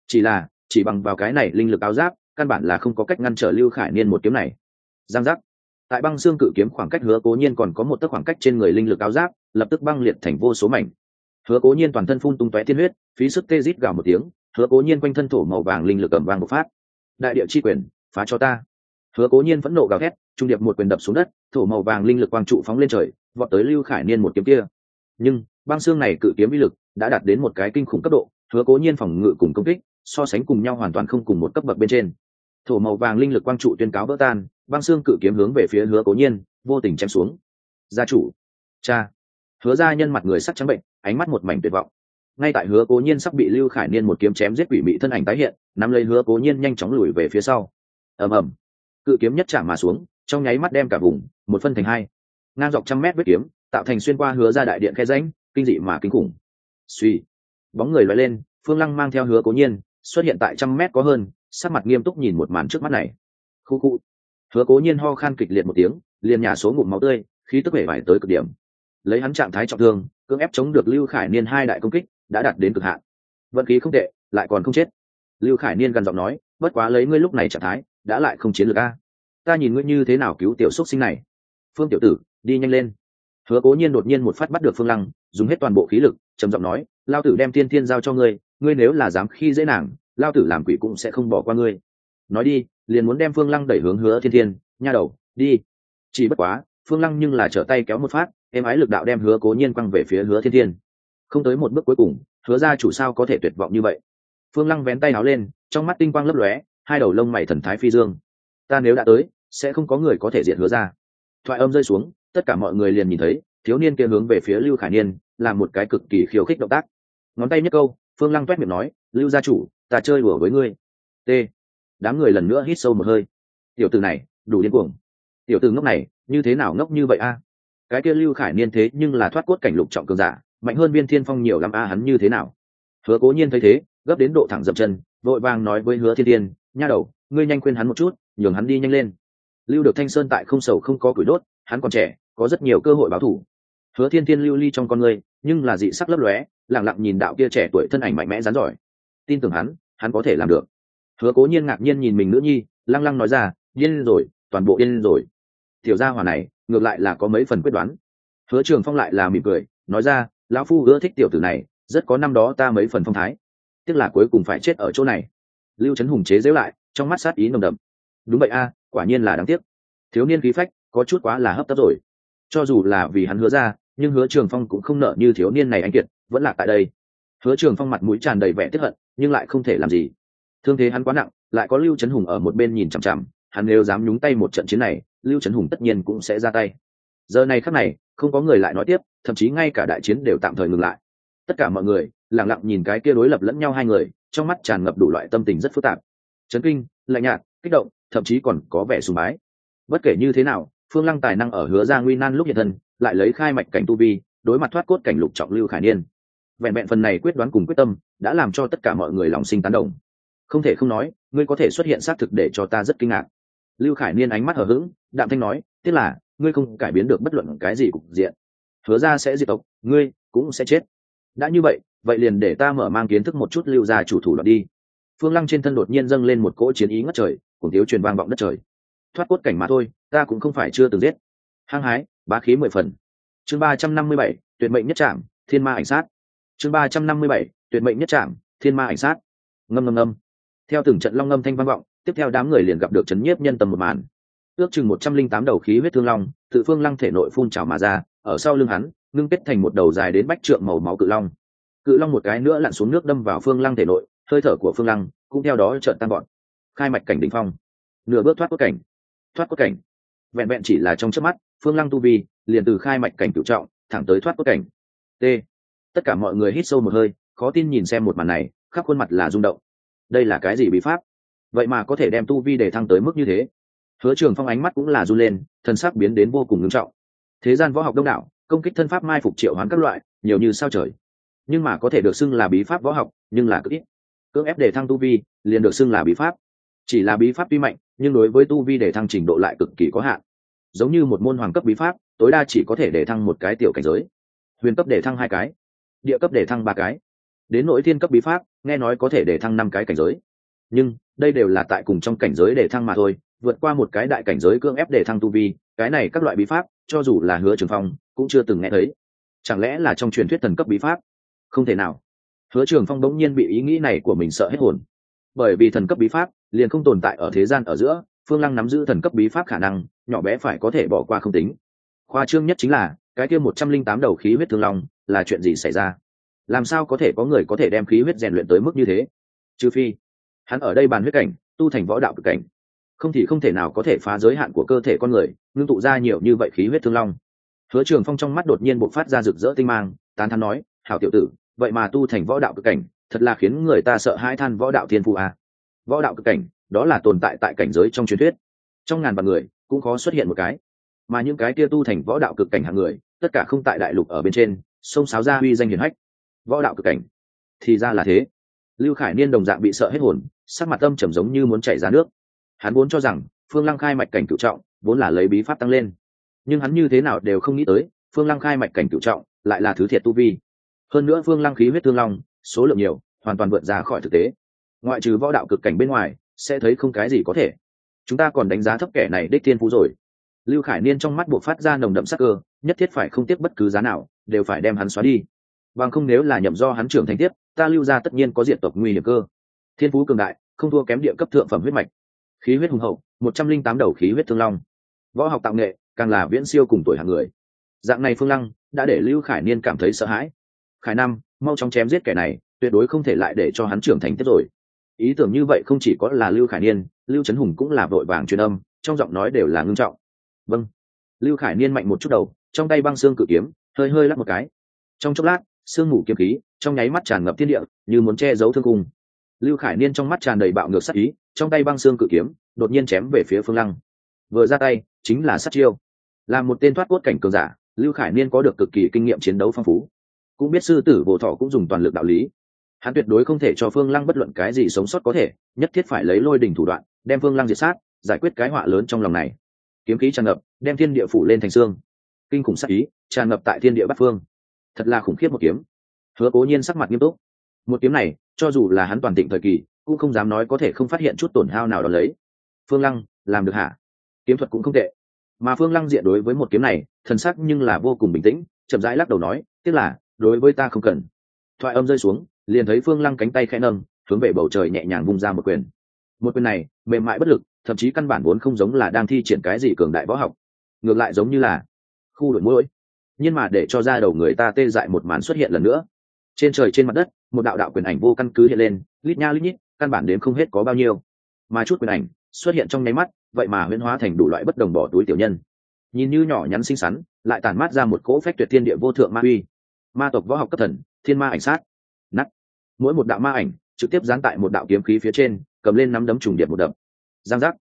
Chỉ bằng vào cái này linh lực áo giáp, căn bản là không có cách ngăn trở Lưu Khải Niên một kiếm này. Giang giác. Tại băng xương cự kiếm khoảng cách Hứa Cố Nhiên còn có một tấc khoảng cách trên người linh lực áo giáp, lập tức băng liệt thành vô số mảnh. Hứa Cố Nhiên toàn thân phun tung tóe tiên huyết, phí sức tê rít gào một tiếng, Hứa Cố Nhiên quanh thân thổ màu vàng linh lực ầm vang bộc phát. Đại địa chi quyền, phá cho ta. Hứa Cố Nhiên phẫn nộ gào thét, trung điệp một quyền đập xuống đất, thổ màu vàng linh lực quang trụ phóng lên trời, vọt tới Lưu Khải Niên một kiếm kia. Nhưng băng xương này cự kiếm uy lực đã đạt đến một cái kinh khủng cấp độ, Hứa Cố Nhiên phòng ngự cùng công kích so sánh cùng nhau hoàn toàn không cùng một cấp bậc bên trên. Thổ màu vàng linh lực quang trụ tuyên cáo vỡ tan, băng xương cự kiếm hướng về phía Hứa Cố Nhiên vô tình chém xuống. Gia chủ, cha. Hứa gia nhân mặt người sắc trắng bệnh, ánh mắt một mảnh tuyệt vọng. Ngay tại Hứa Cố Nhiên sắp bị Lưu Khải Niên một kiếm chém giết, quỷ mị thân ảnh tái hiện, nắm lấy Hứa Cố Nhiên nhanh chóng lùi về phía sau. Ầm ầm, cự kiếm nhất chạm mà xuống, trong nháy mắt đem cả vùng một phân thành hai, ngang dọc trăm mét vết kiếm tạo thành xuyên qua Hứa gia đại điện khe rãnh, kinh dị mà kinh khủng. Suy, bóng người lóe lên, Phương Lăng mang theo Hứa Cố Nhiên xuất hiện tại trăm mét có hơn, sắc mặt nghiêm túc nhìn một màn trước mắt này. Khu khu. Hứa Cố Nhiên ho khan kịch liệt một tiếng, liền nhả số ngụm máu tươi, khí tức vẻ vải tới cực điểm. Lấy hắn trạng thái trọng thương, cưỡng ép chống được Lưu Khải Niên hai đại công kích đã đạt đến cực hạn. Vận khí không tệ, lại còn không chết. Lưu Khải Niên gần giọng nói, bất quá lấy ngươi lúc này trạng thái đã lại không chiến lược a. Ta nhìn ngươi như thế nào cứu tiểu xúc sinh này. Phương tiểu tử, đi nhanh lên. Hứa Cố Nhiên đột nhiên một phát bắt được Phương Lăng, dùng hết toàn bộ khí lực, trầm giọng nói, lao tử đem Thiên Thiên giao cho ngươi, ngươi nếu là dám khi dễ nàng, lao tử làm quỷ cũng sẽ không bỏ qua ngươi. Nói đi, liền muốn đem Phương Lăng đẩy hướng Hứa Thiên Thiên, nha đầu, đi. Chỉ bất quá, Phương Lăng nhưng là trở tay kéo một phát, em ái lực đạo đem Hứa Cố Nhiên quăng về phía Hứa Thiên Thiên. Không tới một bước cuối cùng, Hứa gia chủ sao có thể tuyệt vọng như vậy. Phương Lăng vén tay áo lên, trong mắt tinh quang lấp lóe, hai đầu lông mày thần thái phi dương. Ta nếu đã tới, sẽ không có người có thể diệt Hứa gia. Thoại âm rơi xuống, tất cả mọi người liền nhìn thấy thiếu niên kia hướng về phía Lưu Khải Niên làm một cái cực kỳ khiêu khích động tác. Ngón tay nhất câu, Phương Lăng toét miệng nói, Lưu gia chủ, ta chơi đùa với ngươi. T. Đám người lần nữa hít sâu một hơi. Tiểu tử này đủ điên cuồng. Tiểu tử ngốc này như thế nào ngốc như vậy a? Cái kia Lưu Khải Niên thế nhưng là thoát cốt cảnh lục trọng cường giả, mạnh hơn Viên Thiên Phong nhiều lắm a, hắn như thế nào? Hứa Cố Nhiên thấy thế, gấp đến độ thẳng dậm chân, vội vàng nói với Hứa Thiên Thiên, nha đầu, ngươi nhanh khuyên hắn một chút, nhường hắn đi nhanh lên. Lưu được Thanh Sơn tại không sầu không có củi đốt, hắn còn trẻ, có rất nhiều cơ hội báo thù. Hứa Thiên Thiên lưu ly trong con ngươi, nhưng là dị sắc lấp lóe, lặng lặng nhìn đạo kia trẻ tuổi thân ảnh mạnh mẽ rắn giỏi. Tin tưởng hắn có thể làm được. Hứa Cố Nhiên ngạc nhiên nhìn mình nữ nhi, lăng lăng nói ra, điên rồi, toàn bộ điên rồi. Tiểu gia hỏa này, ngược lại là có mấy phần quyết đoán. Hứa Trường Phong lại là mỉm cười, nói ra, lão phu ưa thích tiểu tử này, rất có năm đó ta mấy phần phong thái. Tiếc là cuối cùng phải chết ở chỗ này. Lưu Trấn Hùng chế giễu lại, trong mắt sát ý nồng đậm. Đúng vậy a, quả nhiên là đáng tiếc. Thiếu niên khí phách, có chút quá là hấp tấp rồi. Cho dù là vì hắn Hứa ra, nhưng Hứa Trường Phong cũng không nợ như thiếu niên này anh kiệt, vẫn lạc tại đây. Hứa Trường Phong mặt mũi tràn đầy vẻ tiếc hận, nhưng lại không thể làm gì. Thương thế hắn quá nặng, lại có Lưu Trấn Hùng ở một bên nhìn chằm chằm, hắn nếu dám nhúng tay một trận chiến này, Lưu Trấn Hùng tất nhiên cũng sẽ ra tay. Giờ này khắc này, không có người lại nói tiếp, thậm chí ngay cả đại chiến đều tạm thời ngừng lại. Tất cả mọi người lặng lặng nhìn cái kia đối lập lẫn nhau hai người, trong mắt tràn ngập đủ loại tâm tình rất phức tạp. Chấn kinh, lạnh nhạt, kích động, thậm chí còn có vẻ sùng bái. Bất kể như thế nào, Phương Lăng tài năng ở Hứa Ra nguy nan lúc hiện thân, lại lấy khai mạch cảnh tu vi, đối mặt thoát cốt cảnh lục trọng Lưu Khải Niên. Vẹn vẹn phần này quyết đoán cùng quyết tâm, đã làm cho tất cả mọi người lòng sinh tán đồng. Không thể không nói, ngươi có thể xuất hiện xác thực để cho ta rất kinh ngạc. Lưu Khải Niên ánh mắt hờ hững, đạm thanh nói, tiếc là ngươi không cải biến được bất luận cái gì cục diện. Hứa Ra sẽ diệt tộc, ngươi cũng sẽ chết. Đã như vậy, vậy liền để ta mở mang kiến thức một chút Lưu gia chủ thủ đoạn đi. Phương Lăng trên thân đột nhiên dâng lên một cỗ chiến ý ngất trời, cùng thiếu truyền vang vọng đất trời. Thoát cốt cảnh mà thôi, ta cũng không phải chưa từng giết. Hăng hái, bá khí 10 phần. Chương 357, tuyệt mệnh nhất trảm, thiên ma ảnh sát. Chương 357, tuyệt mệnh nhất trảm, thiên ma ảnh sát. Ngâm ngâm ngâm. Theo từng trận long ngâm thanh vang vọng, tiếp theo đám người liền gặp được chấn nhiếp nhân tâm một màn. Ước chừng 108 đầu khí huyết thương long, tự Phương Lăng thể nội phun trào mà ra, ở sau lưng hắn, ngưng kết thành một đầu dài đến bách trượng màu máu cự long. Cự long một cái nữa lặn xuống nước đâm vào Phương Lăng thể nội, hơi thở của Phương Lăng cũng theo đó chợt tan gọn. Khai mạch cảnh đỉnh phong, nửa bước thoát cốt cảnh. Thoát cốt cảnh, vẹn vẹn chỉ là trong chớp mắt, Phương Lăng tu vi liền từ khai mạch cảnh cửu trọng thẳng tới thoát cốt cảnh. T. Tất cả mọi người hít sâu một hơi, khó tin nhìn xem một màn này, khắp khuôn mặt là rung động. Đây là cái gì bí pháp? Vậy mà có thể đem tu vi để thăng tới mức như thế? Hứa Trường Phong ánh mắt cũng là run lên, thân sắc biến đến vô cùng nghiêm trọng. Thế gian võ học đông đảo, công kích thân pháp mai phục triệu hoán các loại, nhiều như sao trời. Nhưng mà có thể được xưng là bí pháp võ học, nhưng là cực ít. Cưỡng ép để thăng tu vi, liền được xưng là bí pháp. Chỉ là bí pháp tuy mạnh, nhưng đối với tu vi để thăng trình độ lại cực kỳ có hạn. Giống như một môn hoàng cấp bí pháp, tối đa chỉ có thể để thăng một cái tiểu cảnh giới. Huyền cấp để thăng 2 cái, địa cấp để thăng 3 cái. Đến nỗi thiên cấp bí pháp, nghe nói có thể để thăng 5 cái cảnh giới. Nhưng đây đều là tại cùng trong cảnh giới để thăng mà thôi, vượt qua một cái đại cảnh giới cưỡng ép để thăng tu vi, cái này các loại bí pháp, cho dù là Hứa Trường Phong cũng chưa từng nghe thấy. Chẳng lẽ là trong truyền thuyết thần cấp bí pháp? Không thể nào. Hứa Trường Phong bỗng nhiên bị ý nghĩ này của mình sợ hết hồn. Bởi vì thần cấp bí pháp liền không tồn tại ở thế gian ở giữa, Phương Lăng nắm giữ thần cấp bí pháp khả năng nhỏ bé phải có thể bỏ qua không tính. Khoa trương nhất chính là cái kia 108 đầu khí huyết thương long là chuyện gì xảy ra? Làm sao có thể có người có thể đem khí huyết rèn luyện tới mức như thế? Trừ phi hắn ở đây bàn huyết cảnh, tu thành võ đạo cực cảnh, không thì không thể nào có thể phá giới hạn của cơ thể con người, ngưng tụ ra nhiều như vậy khí huyết thương long. Hứa Trường Phong trong mắt đột nhiên bộc phát ra rực rỡ tinh mang, tán thán nói, hảo tiểu tử, vậy mà tu thành võ đạo cực cảnh, thật là khiến người ta sợ hãi than võ đạo thiên phú à. Võ đạo cực cảnh, đó là tồn tại tại cảnh giới trong truyền thuyết, trong ngàn vạn người cũng khó xuất hiện một cái, mà những cái kia tu thành võ đạo cực cảnh hạng người, tất cả không tại đại lục ở bên trên, sông sáo ra uy danh hiển hách. Võ đạo cực cảnh, thì ra là thế. Lưu Khải Niên đồng dạng bị sợ hết hồn, sắc mặt âm trầm giống như muốn chảy ra nước. Hắn vốn cho rằng Phương Lăng khai mạch cảnh cửu trọng vốn là lấy bí pháp tăng lên, nhưng hắn như thế nào đều không nghĩ tới, Phương Lăng khai mạch cảnh cửu trọng lại là thứ thiệt tu vi. Hơn nữa Phương Lăng khí huyết thương long số lượng nhiều, hoàn toàn vượt ra khỏi thực tế. Ngoại trừ võ đạo cực cảnh bên ngoài, sẽ thấy không cái gì có thể. Chúng ta còn đánh giá thấp kẻ này đích thiên phú rồi. Lưu Khải Niên trong mắt buộc phát ra nồng đậm sắc cơ, nhất thiết phải không tiếc bất cứ giá nào, đều phải đem hắn xóa đi. Bằng không nếu là nhậm do hắn trưởng thành tiếp, ta Lưu gia tất nhiên có diện tộc nguy hiểm cơ. Thiên phú cường đại, không thua kém địa cấp thượng phẩm huyết mạch. Khí huyết hùng hậu, 108 đầu khí huyết thương long. Võ học tạo nghệ, càng là viễn siêu cùng tuổi hạng người. Dạng này Phương Lăng đã để Lưu Khải Niên cảm thấy sợ hãi. Khải Nam, mau chóng chém giết kẻ này, tuyệt đối không thể lại để cho hắn trưởng thành tiếp rồi. Ý tưởng như vậy không chỉ có là Lưu Khải Niên, Lưu Trấn Hùng cũng là vội vàng truyền âm, trong giọng nói đều là ngưng trọng. Vâng. Lưu Khải Niên mạnh một chút đầu, trong tay băng xương cự kiếm hơi hơi lắc một cái. Trong chốc lát, sương mù kiếm khí trong nháy mắt tràn ngập thiên địa, như muốn che giấu thương cung. Lưu Khải Niên trong mắt tràn đầy bạo ngược sát ý, trong tay băng xương cự kiếm đột nhiên chém về phía Phương Lăng. Vừa ra tay chính là sát chiêu. Làm một tên thoát cốt cảnh cường giả, Lưu Khải Niên có được cực kỳ kinh nghiệm chiến đấu phong phú, cũng biết sư tử Vô Thọ cũng dùng toàn lực đạo lý. Hắn tuyệt đối không thể cho Phương Lăng bất luận cái gì sống sót có thể, nhất thiết phải lấy lôi đỉnh thủ đoạn đem Phương Lăng diệt sát, giải quyết cái họa lớn trong lòng này. Kiếm khí tràn ngập, đem thiên địa phủ lên thành xương. Kinh khủng sát ý tràn ngập tại thiên địa bát phương. Thật là khủng khiếp một kiếm. Hứa Cố Nhiên sắc mặt nghiêm túc. Một kiếm này, cho dù là hắn toàn thịnh thời kỳ, cũng không dám nói có thể không phát hiện chút tổn hao nào đó lấy. Phương Lăng, làm được hả? Kiếm thuật cũng không tệ. Mà Phương Lăng diện đối với một kiếm này, thần sắc nhưng là vô cùng bình tĩnh, chậm rãi lắc đầu nói, tiếc là, đối với ta không cần. Thoại âm rơi xuống, liền thấy Phương Lăng cánh tay khẽ nâng, hướng về bầu trời nhẹ nhàng vung ra một quyền. Một quyền này, mềm mại bất lực, thậm chí căn bản vốn không giống là đang thi triển cái gì cường đại võ học, ngược lại giống như là khu đổi mũi. Nhưng mà để cho ra đầu người ta tê dại một màn xuất hiện lần nữa. Trên trời trên mặt đất, một đạo đạo quyền ảnh vô căn cứ hiện lên, lít nha lít nhít, căn bản đếm không hết có bao nhiêu. Mà chút quyền ảnh xuất hiện trong nháy mắt, vậy mà huyễn hóa thành đủ loại bất đồng bỏ túi tiểu nhân. Nhìn như nhỏ nhắn xinh xắn, lại tản mát ra một cỗ phách tuyệt thiên địa vô thượng ma uy. Ma tộc võ học cấp thần, thiên ma ảnh sát. Nắt. Mỗi một đạo ma ảnh trực tiếp dán tại một đạo kiếm khí phía trên, cầm lên nắm đấm trùng điệp một đập. Giang giác.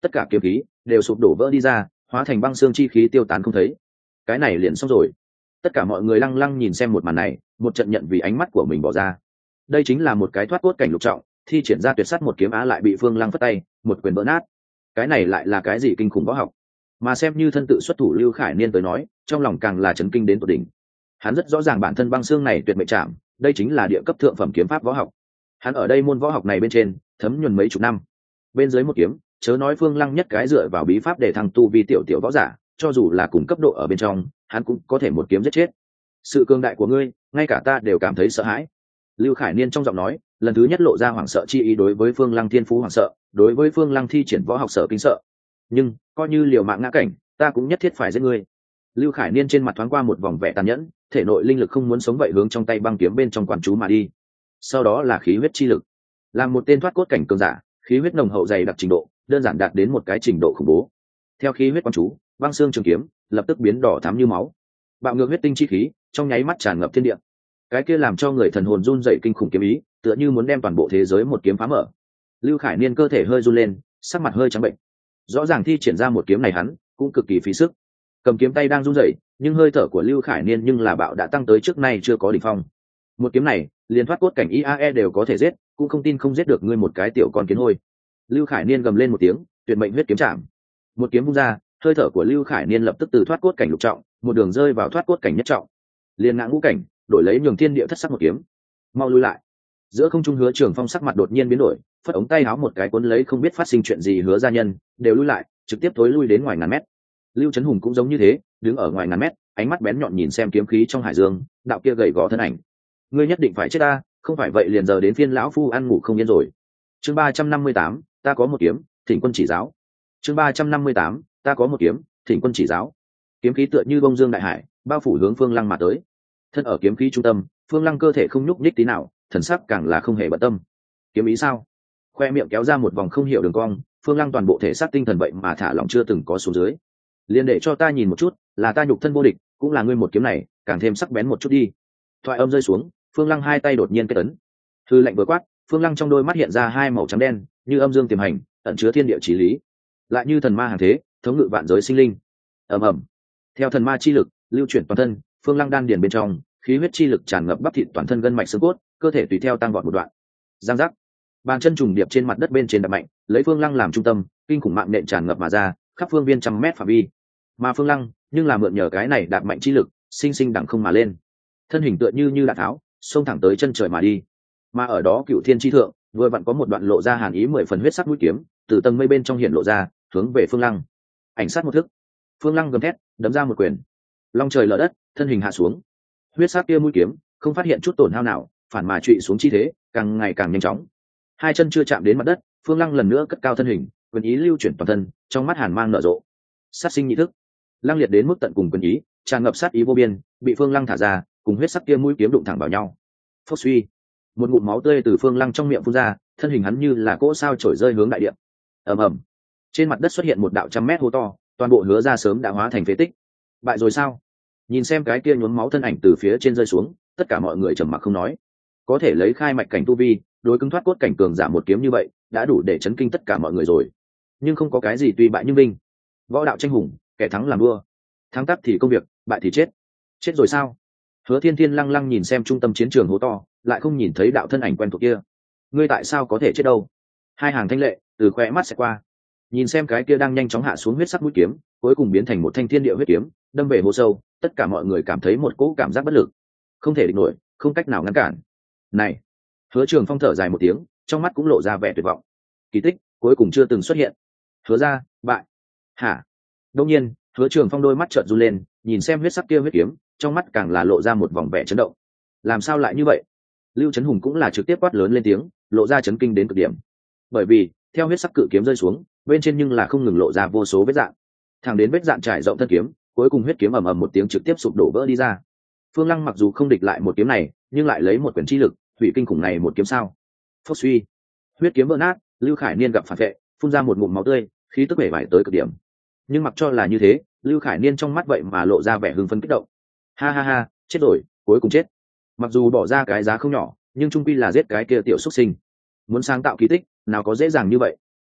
tất cả kiếm khí đều sụp đổ vỡ đi ra, hóa thành băng xương chi khí tiêu tán không thấy. Cái này liền xong rồi. Tất cả mọi người lăng lăng nhìn xem một màn này, một trận nhận vì ánh mắt của mình bỏ ra. Đây chính là một cái thoát cốt cảnh lục trọng, thi triển ra tuyệt sát một kiếm á lại bị Phương Lăng phất tay một quyền vỡ nát. Cái này lại là cái gì kinh khủng võ học? Mà xem như thân tự xuất thủ Lưu Khải Niên tới nói, trong lòng càng là chấn kinh đến tột đỉnh. Hắn rất rõ ràng bản thân băng xương này tuyệt mệnh chạm, đây chính là địa cấp thượng phẩm kiếm pháp võ học. Hắn ở đây môn võ học này bên trên thấm nhuần mấy chục năm, bên dưới một kiếm, chớ nói Phương Lăng nhất cái dựa vào bí pháp để thăng tu vi tiểu tiểu võ giả, cho dù là cùng cấp độ ở bên trong, hắn cũng có thể một kiếm giết chết. Sự cường đại của ngươi, ngay cả ta đều cảm thấy sợ hãi. Lưu Khải Niên trong giọng nói lần thứ nhất lộ ra hoảng sợ chi ý, đối với Phương Lăng thiên phú hoảng sợ, đối với Phương Lăng thi triển võ học sợ kinh sợ. Nhưng coi như liều mạng ngã cảnh, ta cũng nhất thiết phải giết ngươi. Lưu Khải Niên trên mặt thoáng qua một vòng vẻ tàn nhẫn, thể nội linh lực không muốn sống vậy hướng trong tay băng kiếm bên trong quan chú mà đi. Sau đó là khí huyết chi lực. Làm một tên thoát cốt cảnh cường giả, khí huyết nồng hậu dày đặc trình độ, đơn giản đạt đến một cái trình độ khủng bố. Theo khí huyết quan chú, băng xương trường kiếm lập tức biến đỏ thắm như máu. Bạo ngược huyết tinh chi khí trong nháy mắt tràn ngập thiên địa. Cái kia làm cho người thần hồn run rẩy kinh khủng kiếm ý, tựa như muốn đem toàn bộ thế giới một kiếm phá mở. Lưu Khải Niên cơ thể hơi run lên, sắc mặt hơi trắng bệnh. Rõ ràng thi triển ra một kiếm này hắn cũng cực kỳ phí sức. Cầm kiếm tay đang run rẩy, nhưng hơi thở của Lưu Khải Niên nhưng là bạo đã tăng tới trước nay chưa có đỉnh phong. Một kiếm này, liền thoát cốt cảnh IAE đều có thể giết, cũng không tin không giết được ngươi một cái tiểu con kiến hôi. Lưu Khải Niên gầm lên một tiếng, tuyệt mệnh huyết kiếm chạm. Một kiếm vung ra, hơi thở của Lưu Khải Niên lập tức từ thoát cốt cảnh lục trọng, một đường rơi vào thoát cốt cảnh nhất trọng. Liên ngã ngũ cảnh, đổi lấy nhường thiên địa thất sắc một kiếm. Mau lui lại. Giữa không trung Hứa Trường Phong sắc mặt đột nhiên biến đổi, phất ống tay áo một cái cuốn lấy không biết phát sinh chuyện gì Hứa gia nhân, đều lui lại, trực tiếp thối lui đến ngoài ngàn mét. Lưu Chấn Hùng cũng giống như thế, đứng ở ngoài ngàn mét, ánh mắt bén nhọn nhìn xem kiếm khí trong hải dương, đạo kia gầy gò thân ảnh. Ngươi nhất định phải chết ta, không phải vậy liền giờ đến phiên lão phu ăn ngủ không yên rồi. Chương 358, ta có một kiếm, thỉnh quân chỉ giáo. Chương 358, ta có một kiếm, thỉnh quân chỉ giáo. Kiếm khí tựa như bông dương đại hải, bao phủ hướng Phương Lăng mà tới. Thân ở kiếm khí trung tâm, Phương Lăng cơ thể không nhúc nhích tí nào, thần sắc càng là không hề bận tâm. Kiếm ý sao? Khoe miệng kéo ra một vòng không hiểu đường cong, Phương Lăng toàn bộ thể xác tinh thần vậy mà thả lỏng chưa từng có xuống dưới. Liên để cho ta nhìn một chút, là ta nhục thân vô địch, cũng là ngươi một kiếm này, càng thêm sắc bén một chút đi. Thoại âm rơi xuống, Phương Lăng hai tay đột nhiên kết ấn. Hư lạnh vừa quát, Phương Lăng trong đôi mắt hiện ra hai màu trắng đen, như âm dương tiềm hành, ẩn chứa thiên địa chí lý, lại như thần ma hàng thế, thống ngự vạn giới sinh linh. Ầm ầm. Theo thần ma chi lực lưu chuyển toàn thân, Phương Lăng đan điền bên trong, khí huyết chi lực tràn ngập bắp thịt toàn thân gân mạch xương cốt, cơ thể tùy theo tăng vọt một đoạn. Giang giác. Bàn chân trùng điệp trên mặt đất bên trên đập mạnh, lấy Phương Lăng làm trung tâm, kinh khủng mạng nện tràn ngập mà ra, khắp phương viên trăm mét phạm vi. Mà Phương Lăng, nhưng là mượn nhờ cái này đạp mạnh chi lực, sinh sinh đằng không mà lên. Thân hình tựa như đạn tháo, xông thẳng tới chân trời mà đi. Mà ở đó Cựu Thiên chi thượng, vừa vặn có một đoạn lộ ra hàn ý 10 phần huyết sắc mũi kiếm, từ tầng mây bên trong hiện lộ ra, hướng về Phương Lăng. Ảnh sát một thức. Phương Lăng gầm thét, đấm ra một quyền. Long trời lở đất, thân hình hạ xuống. Huyết sắc kia mũi kiếm, không phát hiện chút tổn hao nào, phản mà trụy xuống chi thế, càng ngày càng nhanh chóng. Hai chân chưa chạm đến mặt đất, Phương Lăng lần nữa cất cao thân hình, quyền ý lưu chuyển toàn thân, trong mắt hàn mang nở rộ. Sát sinh nhị thức. Lăng liệt đến mức tận cùng quyền ý, tràn ngập sát ý vô biên, bị Phương Lăng thả ra, cùng huyết sắc kia mũi kiếm đụng thẳng vào nhau. Phốc suy, một ngụm máu tươi từ Phương Lăng trong miệng phun ra, thân hình hắn như là cỗ sao trổi rơi hướng đại địa. Ầm ầm. Trên mặt đất xuất hiện một đạo trăm mét hố to, toàn bộ Hứa ra sớm đã hóa thành phế tích. Bại rồi sao? Nhìn xem cái kia nhuốm máu thân ảnh từ phía trên rơi xuống, tất cả mọi người trầm mặc không nói. Có thể lấy khai mạch cảnh tu vi, đối cứng thoát cốt cảnh cường giả một kiếm như vậy, đã đủ để chấn kinh tất cả mọi người rồi. Nhưng không có cái gì tuy bại như binh. Võ đạo tranh hùng, kẻ thắng làm vua, thắng tắc thì công việc, bại thì chết. Chết rồi sao? Hứa Thiên Thiên lăng lăng nhìn xem trung tâm chiến trường hố to, lại không nhìn thấy đạo thân ảnh quen thuộc kia. Ngươi tại sao có thể chết đâu? Hai hàng thanh lệ từ khoe mắt sẽ qua, nhìn xem cái kia đang nhanh chóng hạ xuống huyết sắc mũi kiếm, cuối cùng biến thành một thanh thiên địa huyết kiếm, đâm về hố sâu. Tất cả mọi người cảm thấy một cỗ cảm giác bất lực, không thể địch nổi, không cách nào ngăn cản. Này! Hứa Trường Phong thở dài một tiếng, trong mắt cũng lộ ra vẻ tuyệt vọng. Kỳ tích cuối cùng chưa từng xuất hiện. Hứa ra bại. Hả? Đương nhiên, Hứa Trường Phong đôi mắt trợn run lên, nhìn xem huyết sắc kia huyết kiếm, trong mắt càng là lộ ra một vòng vẻ chấn động. Làm sao lại như vậy? Lưu Chấn Hùng cũng là trực tiếp quát lớn lên tiếng, lộ ra chấn kinh đến cực điểm. Bởi vì, theo huyết sắc cự kiếm rơi xuống, bên trên nhưng là không ngừng lộ ra vô số vết rạn. Thẳng đến vết rạn trải rộng thân kiếm, cuối cùng huyết kiếm ầm ầm một tiếng trực tiếp sụp đổ vỡ đi ra. Phương Lăng mặc dù không địch lại một kiếm này, nhưng lại lấy một quyền chi lực, hủy kinh khủng này một kiếm sao? Phốc suy, huyết kiếm vỡ nát, Lưu Khải Niên gặp phản vệ, phun ra một ngụm máu tươi, khí tức bể bại tới cực điểm. Nhưng mặc cho là như thế, Lưu Khải Niên trong mắt vậy mà lộ ra vẻ hưng phấn kích động. Ha ha ha, chết rồi, cuối cùng chết. Mặc dù bỏ ra cái giá không nhỏ, nhưng trung quy là giết cái kia tiểu xuất sinh. Muốn sáng tạo kỳ tích, nào có dễ dàng như vậy.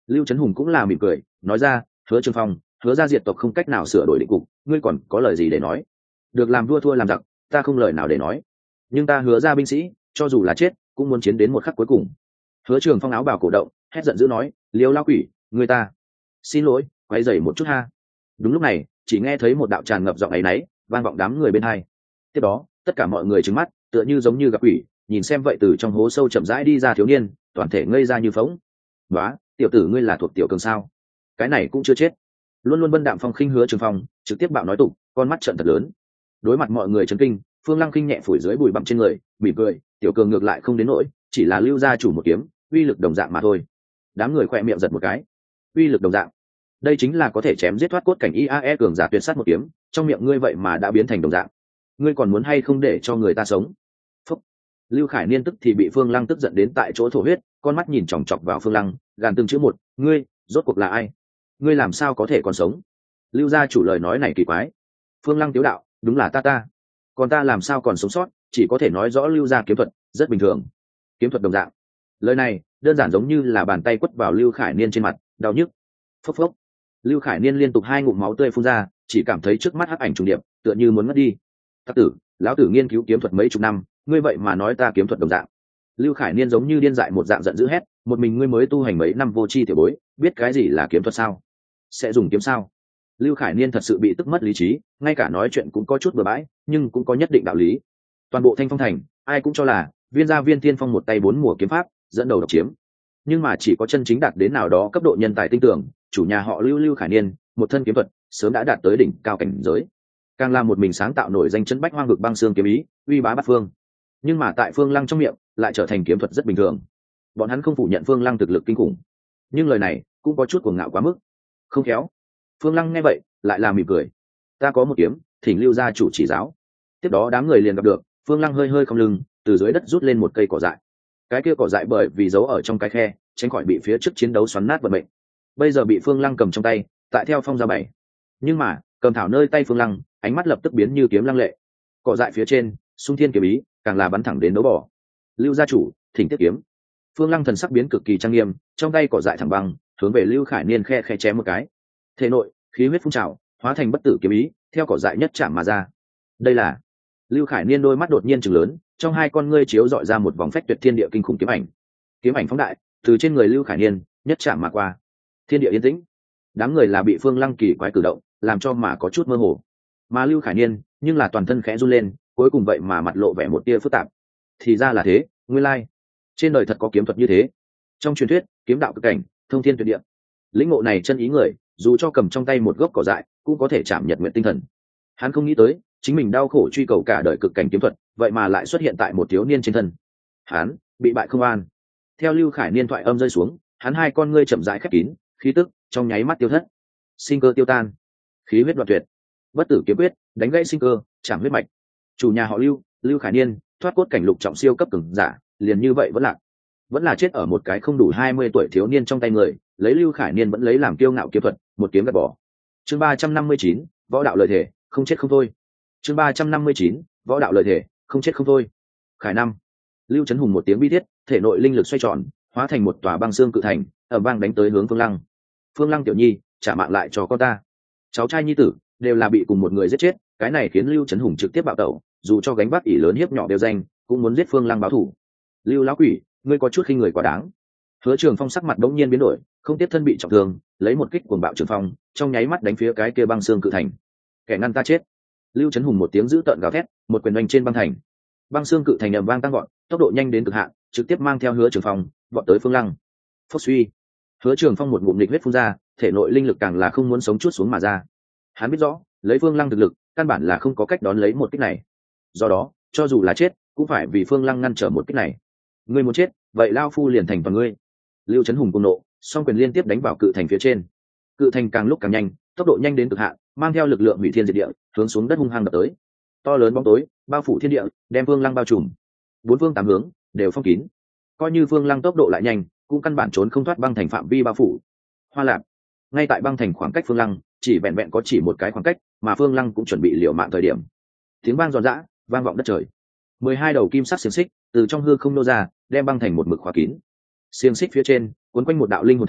Lưu Trấn Hùng cũng là mỉm cười nói ra, Hứa Trường Phong, Hứa ra diệt tộc không cách nào sửa đổi định cục, ngươi còn có lời gì để nói? Được làm vua thua làm giặc, ta không lời nào để nói, nhưng ta hứa ra binh sĩ cho dù là chết cũng muốn chiến đến một khắc cuối cùng. Hứa Trường Phong áo bào cổ động, hét giận dữ nói, Liêu lao quỷ, người ta xin lỗi, quay dày một chút ha. Đúng lúc này chỉ nghe thấy một đạo tràn ngập giọng áy náy vang vọng đám người bên hai. Tiếp đó tất cả mọi người trừng mắt, tựa như giống như gặp quỷ, nhìn xem vậy từ trong hố sâu chậm rãi đi ra thiếu niên, toàn thể ngây ra như phóng. Nóa, tiểu tử ngươi là thuộc tiểu cường sao? Cái này cũng chưa chết. Luôn luôn vân đạm phong khinh Hứa Trường Phong trực tiếp bạo nói tục, con mắt trợn thật lớn. Đối mặt mọi người chấn kinh, Phương Lăng khinh nhẹ phủi dưới bụi bặm trên người, mỉm cười, tiểu cường ngược lại không đến nỗi, chỉ là Lưu gia chủ một kiếm, uy lực đồng dạng mà thôi. Đám người khoe miệng giật một cái. Uy lực đồng dạng? Đây chính là có thể chém giết thoát cốt cảnh IAE cường giả tuyệt sát một kiếm, trong miệng ngươi vậy mà đã biến thành đồng dạng. Ngươi còn muốn hay không để cho người ta sống? Phúc. Lưu Khải Niên tức thì bị Phương Lăng tức giận đến tại chỗ thổ huyết, con mắt nhìn chòng chọc vào Phương Lăng, gàn từng chữ một, ngươi, rốt cuộc là ai? Ngươi làm sao có thể còn sống? Lưu gia chủ lời nói này kỳ quái. Phương Lăng tiếu đạo, đúng là ta, còn ta làm sao còn sống sót, chỉ có thể nói rõ Lưu gia kiếm thuật rất bình thường. Kiếm thuật đồng dạng? Lời này đơn giản giống như là bàn tay quất vào Lưu Khải Niên trên mặt, đau nhức. Phốc phốc. Lưu Khải Niên liên tục hai ngụm máu tươi phun ra, chỉ cảm thấy trước mắt hắc ảnh trùng điệp, tựa như muốn mất đi. Tắc tử, lão tử nghiên cứu kiếm thuật mấy chục năm, ngươi vậy mà nói ta kiếm thuật đồng dạng? Lưu Khải Niên giống như điên dại một dạng giận dữ hét, một mình ngươi mới tu hành mấy năm vô tri tiểu bối, biết cái gì là kiếm thuật sao? Sẽ dùng kiếm sao? Lưu Khải Niên thật sự bị tức mất lý trí, ngay cả nói chuyện cũng có chút bừa bãi, nhưng cũng có nhất định đạo lý. Toàn bộ Thanh Phong thành, ai cũng cho là Viên gia Viên Thiên Phong một tay bốn mùa kiếm pháp, dẫn đầu độc chiếm. Nhưng mà chỉ có chân chính đạt đến nào đó cấp độ nhân tài tinh tưởng, chủ nhà họ Lưu Khải Niên, một thân kiếm thuật, sớm đã đạt tới đỉnh cao cảnh giới. Càng là một mình sáng tạo nổi danh chân bách hoang vực băng xương kiếm ý, uy bá bát phương. Nhưng mà tại Phương Lăng trong miệng, lại trở thành kiếm thuật rất bình thường. Bọn hắn không phủ nhận Phương Lăng thực lực kinh khủng, nhưng lời này cũng có chút cuồng ngạo quá mức. Không khéo. Phương Lăng nghe vậy lại là mỉm cười, ta có một kiếm, thỉnh Lưu gia chủ chỉ giáo. Tiếp đó đám người liền gặp được Phương Lăng hơi hơi không lưng, từ dưới đất rút lên một cây cỏ dại. Cái kia cỏ dại bởi vì giấu ở trong cái khe, tránh khỏi bị phía trước chiến đấu xoắn nát vận mệnh, bây giờ bị Phương Lăng cầm trong tay, tại theo phong ra bảy. Nhưng mà cầm thảo nơi tay Phương Lăng, ánh mắt lập tức biến như kiếm lăng lệ. Cỏ dại phía trên xung thiên kiếm ý, càng là bắn thẳng đến đấu bỏ. Lưu gia chủ, thỉnh tiếp kiếm. Phương Lăng thần sắc biến cực kỳ trang nghiêm, trong tay cỏ dại thẳng băng, hướng về Lưu Khải Niên khe khe chém một cái. Thể nội khí huyết phun trào, hóa thành bất tử kiếm ý, theo cỏ dại nhất chạm mà ra. Đây là... Lưu Khải Niên đôi mắt đột nhiên trừng lớn, trong hai con ngươi chiếu dọi ra một vòng phách tuyệt thiên địa kinh khủng kiếm ảnh. Kiếm ảnh phóng đại, từ trên người Lưu Khải Niên nhất chạm mà qua. Thiên địa yên tĩnh. Đám người là bị Phương Lăng kỳ quái cử động làm cho mà có chút mơ hồ, mà Lưu Khải Niên nhưng là toàn thân khẽ run lên, cuối cùng vậy mà mặt lộ vẻ một tia phức tạp. Thì ra là thế, nguyên lai trên đời thật có kiếm thuật như thế. Trong truyền thuyết kiếm đạo cực cảnh, thông thiên tuyệt địa. Lĩnh ngộ này chân ý người, dù cho cầm trong tay một gốc cỏ dại cũng có thể chạm nhật nguyện tinh thần. Hắn không nghĩ tới chính mình đau khổ truy cầu cả đời cực cảnh kiếm thuật, vậy mà lại xuất hiện tại một thiếu niên trên thân. Hắn bị bại không an. Theo Lưu Khải Niên thoại âm rơi xuống, hắn hai con ngươi chậm rãi khép kín, khí tức trong nháy mắt tiêu thất, sinh cơ tiêu tan, khí huyết đoạn tuyệt. Bất tử kiếm quyết đánh gãy sinh cơ, chạm huyết mạch. Chủ nhà họ Lưu Khải Niên thoát cốt cảnh lục trọng siêu cấp cường giả, liền như vậy vẫn là chết ở một cái không đủ 20 tuổi thiếu niên trong tay người, lấy Lưu Khải Niên vẫn lấy làm kiêu ngạo kiếm thuật, một kiếm gạt bỏ. Chương 359, võ đạo lời thể, không chết không thôi. Chương 359, võ đạo lời thể, không chết không thôi. Khải năm. Lưu Trấn Hùng một tiếng bi thiết, thể nội linh lực xoay tròn, hóa thành một tòa băng xương cự thành, ầm vang đánh tới hướng Phương Lăng. Phương Lăng tiểu nhi, trả mạng lại cho con ta. Cháu trai nhi tử đều là bị cùng một người giết chết, cái này khiến Lưu Trấn Hùng trực tiếp bạo tẩu, dù cho gánh vác ỷ lớn hiếp nhỏ đều danh, cũng muốn giết Phương Lăng báo thù. Lưu lão quỷ, ngươi có chút khinh người quá đáng. Hứa Trường Phong sắc mặt đống nhiên biến đổi, không tiếp thân bị trọng thương, lấy một kích cuồng bạo trường phong, trong nháy mắt đánh phía cái kia băng xương cự thành. Kẻ ngăn ta chết. Lưu Trấn Hùng một tiếng dữ tợn gào thét, một quyền đánh trên băng thành. Băng xương cự thành ầm vang tăng vọt, tốc độ nhanh đến cực hạn, trực tiếp mang theo Hứa Trường Phong vọt tới Phương Lăng. Phốc suy. Hứa Trường Phong một ngụm nghịch huyết phun ra, thể nội linh lực càng là không muốn sống chút xuống mà ra. Hắn biết rõ, lấy Phương Lăng thực lực, căn bản là không có cách đón lấy một kích này. Do đó, cho dù là chết, cũng phải vì Phương Lăng ngăn trở một kích này. Ngươi muốn chết, vậy lao phu liền thành toàn ngươi. Lưu Trấn Hùng cùng nộ, song quyền liên tiếp đánh vào cự thành phía trên. Cự thành càng lúc càng nhanh, tốc độ nhanh đến cực hạn, mang theo lực lượng hủy thiên diệt địa, hướng xuống đất hung hăng đập tới. To lớn bóng tối bao phủ thiên địa, đem Phương Lăng bao trùm. Bốn phương tám hướng đều phong kín. Coi như Phương Lăng tốc độ lại nhanh, cũng căn bản trốn không thoát băng thành phạm vi bao phủ. Hoa lạc. Ngay tại băng thành khoảng cách Phương Lăng chỉ vẹn vẹn có chỉ một cái khoảng cách, mà Phương Lăng cũng chuẩn bị liều mạng thời điểm. Tiếng vang giòn giã, vang vọng đất trời. 12 đầu kim sắc xiềng xích từ trong hư không nô ra, đem băng thành một mực khóa kín. Xiềng xích phía trên cuốn quanh một đạo linh hồn thể,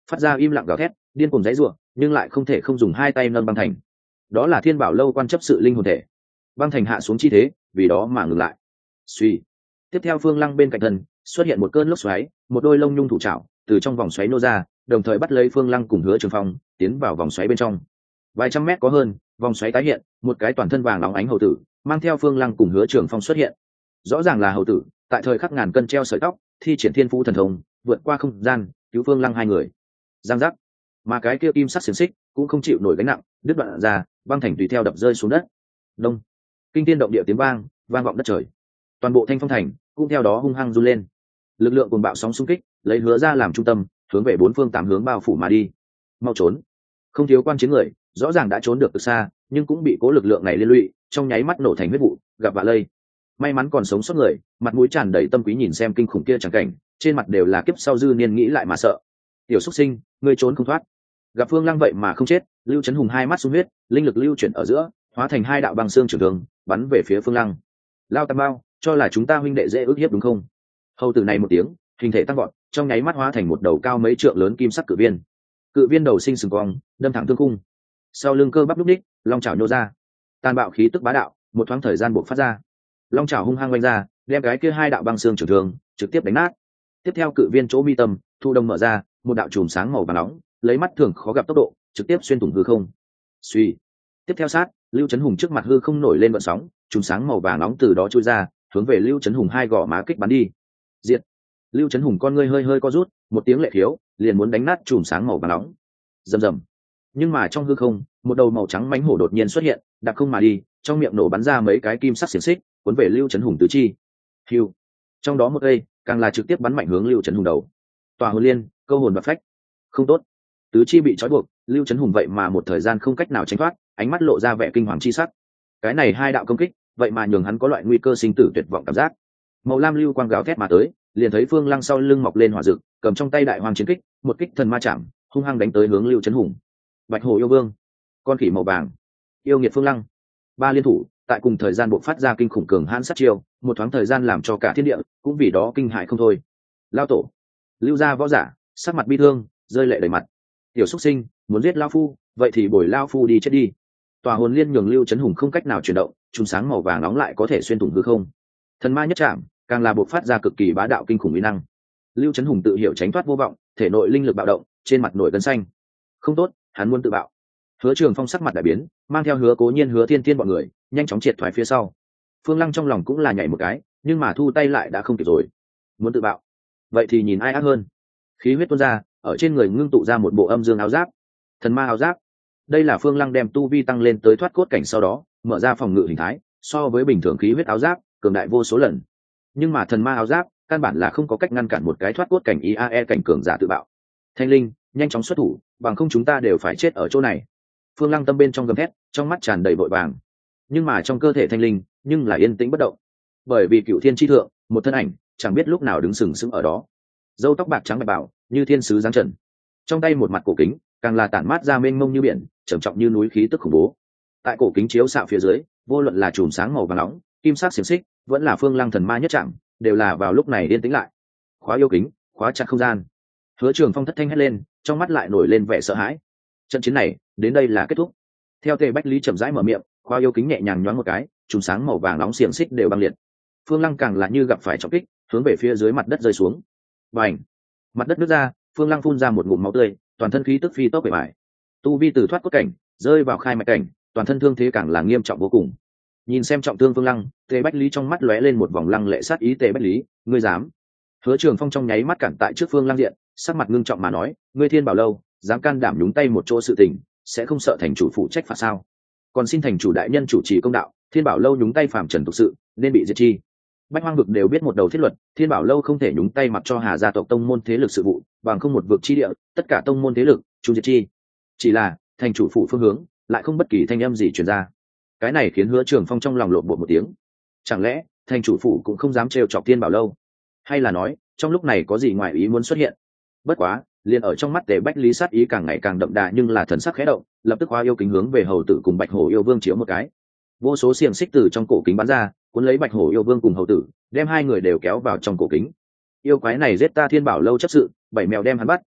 phát ra im lặng gào thét, điên cuồng giãy giụa, nhưng lại không thể không dùng hai tay nâng băng thành. Đó là Thiên Bảo lâu quan chấp sự linh hồn thể. Băng thành hạ xuống chi thế, vì đó mà ngừng lại. Suy. Tiếp theo Phương Lăng bên cạnh thân xuất hiện một cơn lốc xoáy, một đôi lông nhung thủ trảo từ trong vòng xoáy nô ra, đồng thời bắt lấy Phương Lăng cùng Hứa Trường Phong tiến vào vòng xoáy bên trong. Vài trăm mét có hơn, vòng xoáy tái hiện, một cái toàn thân vàng óng ánh hầu tử mang theo Phương Lăng cùng Hứa Trường Phong xuất hiện. Rõ ràng là hầu tử, tại thời khắc ngàn cân treo sợi tóc, thi triển thiên phú thần thông, vượt qua không gian, cứu Phương Lăng hai người. Giang giác, mà cái kia kim sắc xiềng xích cũng không chịu nổi gánh nặng, đứt đoạn ra, băng thành tùy theo đập rơi xuống đất. Đông, kinh thiên động địa tiếng vang vang vọng đất trời, toàn bộ Thanh Phong thành cũng theo đó hung hăng run lên. Lực lượng cuồng bạo sóng xung kích lấy Hứa ra làm trung tâm, hướng về bốn phương tám hướng bao phủ mà đi. Mau trốn! Không thiếu quan chiến người rõ ràng đã trốn được từ xa, nhưng cũng bị cố lực lượng này liên lụy, trong nháy mắt nổ thành huyết vụ, gặp vạ lây. May mắn còn sống sót người, mặt mũi tràn đầy tâm quý nhìn xem kinh khủng kia chẳng cảnh, trên mặt đều là kiếp sau dư niên nghĩ lại mà sợ. Tiểu xuất sinh, ngươi trốn không thoát. Gặp Phương Lăng vậy mà không chết, Lưu Chấn Hùng hai mắt sung huyết, linh lực lưu chuyển ở giữa, hóa thành hai đạo băng xương trường thương, bắn về phía Phương Lăng. Lao Tam Bao, cho là chúng ta huynh đệ dễ ức hiếp đúng không? Hầu tử này một tiếng, hình thể tăng vọt, trong nháy mắt hóa thành một đầu cao mấy trượng lớn kim sắc cự viên. Cự viên đầu sinh sừng cong, đâm thẳng thương khung. Sau lưng cơ bắp lúc đích, long chảo nhô ra, tàn bạo khí tức bá đạo, một thoáng thời gian buộc phát ra. Long chảo hung hăng vung ra, đem cái kia hai đạo băng xương trường thương trực tiếp đánh nát. Tiếp theo cự viên chỗ mi tâm, thu đông mở ra, một đạo chùm sáng màu vàng nóng, lấy mắt thường khó gặp tốc độ, trực tiếp xuyên thủng hư không. Suy. Tiếp theo sát, Lưu Chấn Hùng trước mặt hư không nổi lên gợn sóng, chùm sáng màu vàng nóng từ đó trôi ra, hướng về Lưu Chấn Hùng hai gò má kích bắn đi. Diệt. Lưu Chấn Hùng con ngươi hơi hơi co rút, một tiếng lệ khiếu, liền muốn đánh nát chùm sáng màu vàng nóng. Rầm rầm. Nhưng mà trong hư không, một đầu màu trắng mãnh hổ đột nhiên xuất hiện, đạp không mà đi, trong miệng nổ bắn ra mấy cái kim sắc xiềng xích, cuốn về Lưu Chấn Hùng tứ chi. Hưu. Trong đó một cây, càng là trực tiếp bắn mạnh hướng Lưu Chấn Hùng đầu. Tòa hồn liên, câu hồn và phách. Không tốt. Tứ chi bị trói buộc, Lưu Chấn Hùng vậy mà một thời gian không cách nào tránh thoát, ánh mắt lộ ra vẻ kinh hoàng chi sắc. Cái này hai đạo công kích, vậy mà nhường hắn có loại nguy cơ sinh tử tuyệt vọng cảm giác. Màu lam lưu quang gào thét mà tới, liền thấy Phương Lăng sau lưng mọc lên hỏa rực, cầm trong tay đại hoàng chiến kích, một kích thần ma chạm, hung hăng đánh tới hướng Lưu Chấn Hùng. Bạch Hổ yêu vương, con khỉ màu vàng, yêu nghiệt Phương Lăng, ba liên thủ, tại cùng thời gian bộc phát ra kinh khủng cường hãn sát chiêu, một thoáng thời gian làm cho cả thiên địa cũng vì đó kinh hại không thôi. Lao tổ, Lưu gia võ giả, sắc mặt bi thương, rơi lệ đầy mặt. Tiểu xuất sinh, muốn giết lao phu, vậy thì bồi lao phu đi chết đi. Tòa hồn liên nhường Lưu Chấn Hùng không cách nào chuyển động, chùm sáng màu vàng nóng lại có thể xuyên thủng hư không. Thần ma nhất trảm, càng là bộc phát ra cực kỳ bá đạo kinh khủng uy năng. Lưu Chấn Hùng tự hiểu tránh thoát vô vọng, thể nội linh lực bạo động, trên mặt nổi gân xanh. Không tốt, hắn muốn tự bạo. Hứa Trường Phong sắc mặt đại biến, mang theo Hứa Cố Nhiên, Hứa Thiên Thiên bọn người, nhanh chóng triệt thoái phía sau. Phương Lăng trong lòng cũng là nhảy một cái, nhưng mà thu tay lại đã không kịp rồi. Muốn tự bạo, vậy thì nhìn ai ác hơn. Khí huyết tuôn ra, ở trên người ngưng tụ ra một bộ âm dương áo giáp. Thần ma áo giáp. Đây là Phương Lăng đem tu vi tăng lên tới thoát cốt cảnh sau đó, mở ra phòng ngự hình thái, so với bình thường khí huyết áo giáp, cường đại vô số lần. Nhưng mà thần ma áo giáp, căn bản là không có cách ngăn cản một cái thoát cốt cảnh IAE cảnh cường giả tự bạo. Thanh linh, nhanh chóng xuất thủ, bằng không chúng ta đều phải chết ở chỗ này. Phương Lăng tâm bên trong gầm thét, trong mắt tràn đầy vội vàng. Nhưng mà trong cơ thể thanh linh, nhưng là yên tĩnh bất động. Bởi vì Cựu Thiên chi thượng, một thân ảnh, chẳng biết lúc nào đứng sừng sững ở đó. Râu tóc bạc trắng bạch bảo, như thiên sứ giáng trần. Trong tay một mặt cổ kính, càng là tản mát ra mênh mông như biển, trầm trọng như núi khí tức khủng bố. Tại cổ kính chiếu xạ phía dưới, vô luận là chùm sáng màu vàng nóng, kim sắc xiềng xích, vẫn là Phương Lăng thần ma nhất trạng, đều là vào lúc này yên tĩnh lại. Khóa yêu kính, khóa chặt không gian. Hứa Trường Phong thất thanh hét lên, trong mắt lại nổi lên vẻ sợ hãi. Trận chiến này, đến đây là kết thúc. Theo Tề Bách Lý chậm rãi mở miệng, khóa yêu kính nhẹ nhàng nhoáng một cái, chùm sáng màu vàng nóng xiềng xích đều băng liệt. Phương Lăng càng là như gặp phải trọng kích, hướng về phía dưới mặt đất rơi xuống. Bành! Mặt đất nứt ra, Phương Lăng phun ra một ngụm máu tươi, toàn thân khí tức phi tốc bề bại. Tu vi từ thoát cốt cảnh, rơi vào khai mạch cảnh, toàn thân thương thế càng là nghiêm trọng vô cùng. Nhìn xem trọng thương Phương Lăng, Tề Bách Lý trong mắt lóe lên một vòng lăng lệ sát ý. Tề Bách Lý, ngươi dám? Hứa Trường Phong trong nháy mắt cản tại trước Phương Lăng diện, sắc mặt ngưng trọng mà nói, ngươi Thiên Bảo lâu, dám can đảm nhúng tay một chỗ sự tình, sẽ không sợ thành chủ phụ trách phạt sao? Còn xin thành chủ đại nhân chủ trì công đạo, Thiên Bảo lâu nhúng tay phàm trần tục sự, nên bị diệt chi. Bách Hoang vực đều biết một đầu thiết luật, Thiên Bảo lâu không thể nhúng tay mặc cho Hà gia tộc tông môn thế lực sự vụ, bằng không một vực chi địa, tất cả tông môn thế lực, chu diệt chi. Chỉ là, thành chủ phụ phương hướng, lại không bất kỳ thanh âm gì truyền ra. Cái này khiến Hứa Trường Phong trong lòng lộn bột một tiếng. Chẳng lẽ, thành chủ phụ cũng không dám trêu chọc Thiên Bảo lâu? Hay là nói, trong lúc này có gì ngoài ý muốn xuất hiện? Bất quá, liền ở trong mắt Tề Bách Lý sát ý càng ngày càng đậm đà, nhưng là thần sắc khẽ động, lập tức hóa yêu kính hướng về hầu tử cùng Bạch Hổ yêu vương chiếu một cái. Vô số xiềng xích từ trong cổ kính bắn ra, cuốn lấy Bạch Hổ yêu vương cùng hầu tử, đem hai người đều kéo vào trong cổ kính. Yêu quái này giết ta Thiên Bảo lâu chấp sự, bảy mèo đem hắn bắt,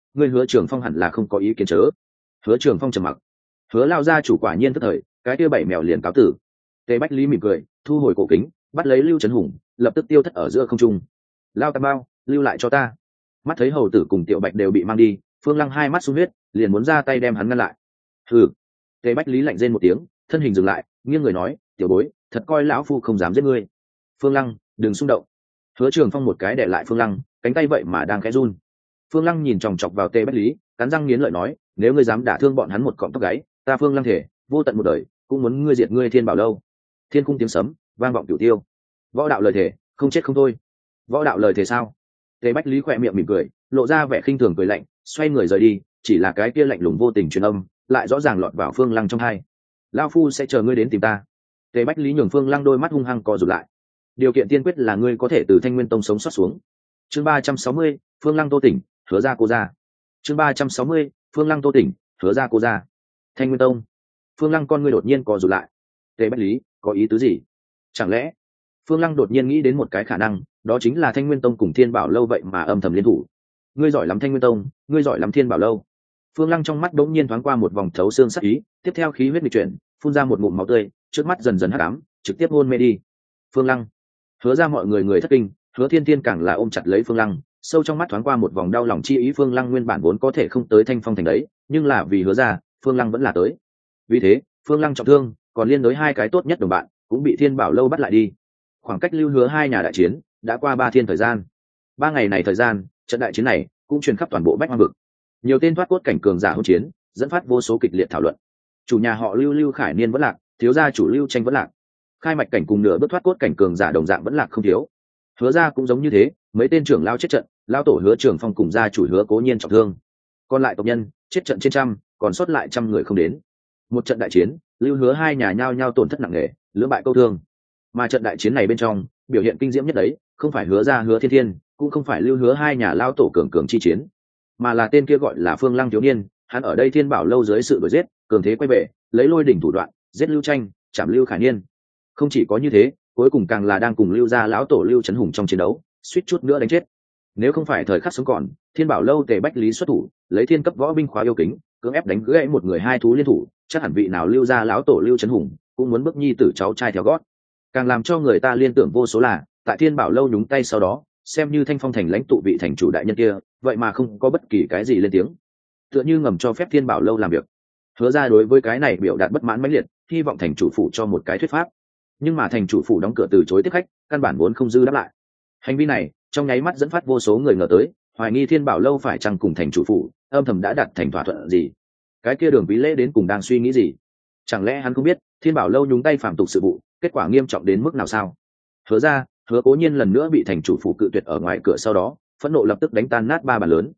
ngươi Hứa Trường Phong hẳn là không có ý kiến chớ. Hứa Trường Phong trầm mặc. Hứa lao gia chủ quả nhiên tức thời, cái kia bảy mèo liền cáo tử. Tề Bách Lý mỉm cười, thu hồi cổ kính, bắt lấy Lưu Trấn Hùng, lập tức tiêu thất ở giữa không trung. Lao Tam Bao, lưu lại cho ta. Mắt thấy hầu tử cùng Tiểu Bạch đều bị mang đi, Phương Lăng hai mắt sung huyết, liền muốn ra tay đem hắn ngăn lại. Hừ. Tề Bách Lý lạnh rên một tiếng, thân hình dừng lại, nghiêng người nói, tiểu bối, thật coi lão phu không dám giết ngươi. Phương Lăng, đừng xung động. Hứa Trường Phong một cái để lại Phương Lăng, cánh tay vậy mà đang khẽ run. Phương Lăng nhìn chòng chọc vào Tề Bách Lý, cắn răng nghiến lợi nói, nếu ngươi dám đả thương bọn hắn một cọng tóc gáy, ta Phương Lăng thể vô tận một đời cũng muốn ngươi diệt ngươi Thiên Bảo lâu. Thiên cung tiếng sấm vang vọng cửu tiêu. Võ đạo lời thể, không chết không thôi. Võ đạo lời thể sao? Tề Bách Lý khỏe miệng mỉm cười, lộ ra vẻ khinh thường cười lạnh, xoay người rời đi, chỉ là cái kia lạnh lùng vô tình truyền âm lại rõ ràng lọt vào Phương Lăng trong tai. Lão phu sẽ chờ ngươi đến tìm ta. Tề Bách Lý nhường Phương Lăng đôi mắt hung hăng co rụt lại. Điều kiện tiên quyết là ngươi có thể từ Thanh Nguyên Tông sống sót xuống. Chương 360, Phương Lăng Tô tỉnh, Hứa ra cô ra. Chương 360, Phương Lăng Tô tỉnh, Hứa ra cô ra. Thanh Nguyên Tông. Phương Lăng con ngươi đột nhiên co rụt lại. Tề Bách Lý, có ý tứ gì? Chẳng lẽ? Phương Lăng đột nhiên nghĩ đến một cái khả năng, đó chính là Thanh Nguyên Tông cùng Thiên Bảo lâu vậy mà âm thầm liên thủ. Ngươi giỏi lắm Thanh Nguyên Tông, ngươi giỏi lắm Thiên Bảo lâu. Phương Lăng trong mắt đống nhiên thoáng qua một vòng thấu xương sắc ý, tiếp theo khí huyết nghịch chuyển, phun ra một ngụm máu tươi, trước mắt dần dần hắc ám, trực tiếp hôn mê đi. Phương Lăng. Hứa ra mọi người thất kinh, Hứa Thiên Thiên càng là ôm chặt lấy Phương Lăng, sâu trong mắt thoáng qua một vòng đau lòng chi ý. Phương Lăng nguyên bản vốn có thể không tới Thanh Phong thành đấy, nhưng là vì Hứa ra, Phương Lăng vẫn là tới. Vì thế, Phương Lăng trọng thương, còn liên đối hai cái tốt nhất đồng bạn cũng bị Thiên Bảo lâu bắt lại đi. Khoảng cách Lưu Hứa hai nhà đại chiến đã qua 3 thiên thời gian. 3 ngày này thời gian, trận đại chiến này cũng truyền khắp toàn bộ Bách Hoang vực. Nhiều tên thoát cốt cảnh cường giả hỗn chiến, dẫn phát vô số kịch liệt thảo luận. Chủ nhà họ Lưu Khải Niên vẫn lạc, thiếu gia chủ Lưu Tranh vẫn lạc. Khai mạch cảnh cùng nửa bước thoát cốt cảnh cường giả đồng dạng vẫn lạc không thiếu. Hứa ra cũng giống như thế, mấy tên trưởng lao chết trận, lao tổ Hứa Trường Phong cùng gia chủ Hứa Cố Nhiên trọng thương. Còn lại tộc nhân chết trận trên trăm, còn sót lại trăm người không đến. Một trận đại chiến, Lưu Hứa hai nhà nhao nhao tổn thất nặng nề, lưỡng bại câu thương. Mà trận đại chiến này bên trong, biểu hiện kinh diễm nhất đấy, không phải Hứa ra Hứa Thiên Thiên, cũng không phải Lưu Hứa hai nhà lao tổ cường chi chiến, mà là tên kia gọi là Phương Lăng thiếu niên. Hắn ở đây Thiên Bảo lâu dưới sự đuổi giết, cường thế quay về, lấy lôi đỉnh thủ đoạn giết Lưu Tranh, chạm Lưu Khải Niên. Không chỉ có như thế, cuối cùng càng là đang cùng Lưu gia lão tổ Lưu Trấn Hùng trong chiến đấu, suýt chút nữa đánh chết. Nếu không phải thời khắc sống còn, Thiên Bảo lâu Tề Bách Lý xuất thủ, lấy thiên cấp võ binh khóa yêu kính, cưỡng ép đánh gãy một người hai thú liên thủ, chắc hẳn vị nào Lưu gia lão tổ Lưu Trấn Hùng cũng muốn bước nhi tử cháu trai theo gót. Càng làm cho người ta liên tưởng vô số là, tại Thiên Bảo lâu nhúng tay sau đó, xem như Thanh Phong thành lãnh tụ vị thành chủ đại nhân kia, vậy mà không có bất kỳ cái gì lên tiếng, tựa như ngầm cho phép Thiên Bảo lâu làm việc. Hứa ra đối với cái này biểu đạt bất mãn mãnh liệt, hy vọng thành chủ phủ cho một cái thuyết pháp, nhưng mà thành chủ phủ đóng cửa từ chối tiếp khách, căn bản vốn không dư đáp lại. Hành vi này trong nháy mắt dẫn phát vô số người ngờ tới, hoài nghi Thiên Bảo lâu phải chăng cùng thành chủ phủ âm thầm đã đặt thành thỏa thuận gì. Cái kia Đường Quý Lễ đến cùng đang suy nghĩ gì? Chẳng lẽ hắn không biết Thiên Bảo lâu nhúng tay phạm tục sự vụ, kết quả nghiêm trọng đến mức nào sao? Hứa ra, Hứa Cố Nhiên lần nữa bị thành chủ phủ cự tuyệt ở ngoài cửa, sau đó phẫn nộ lập tức đánh tan nát 3 bàn lớn.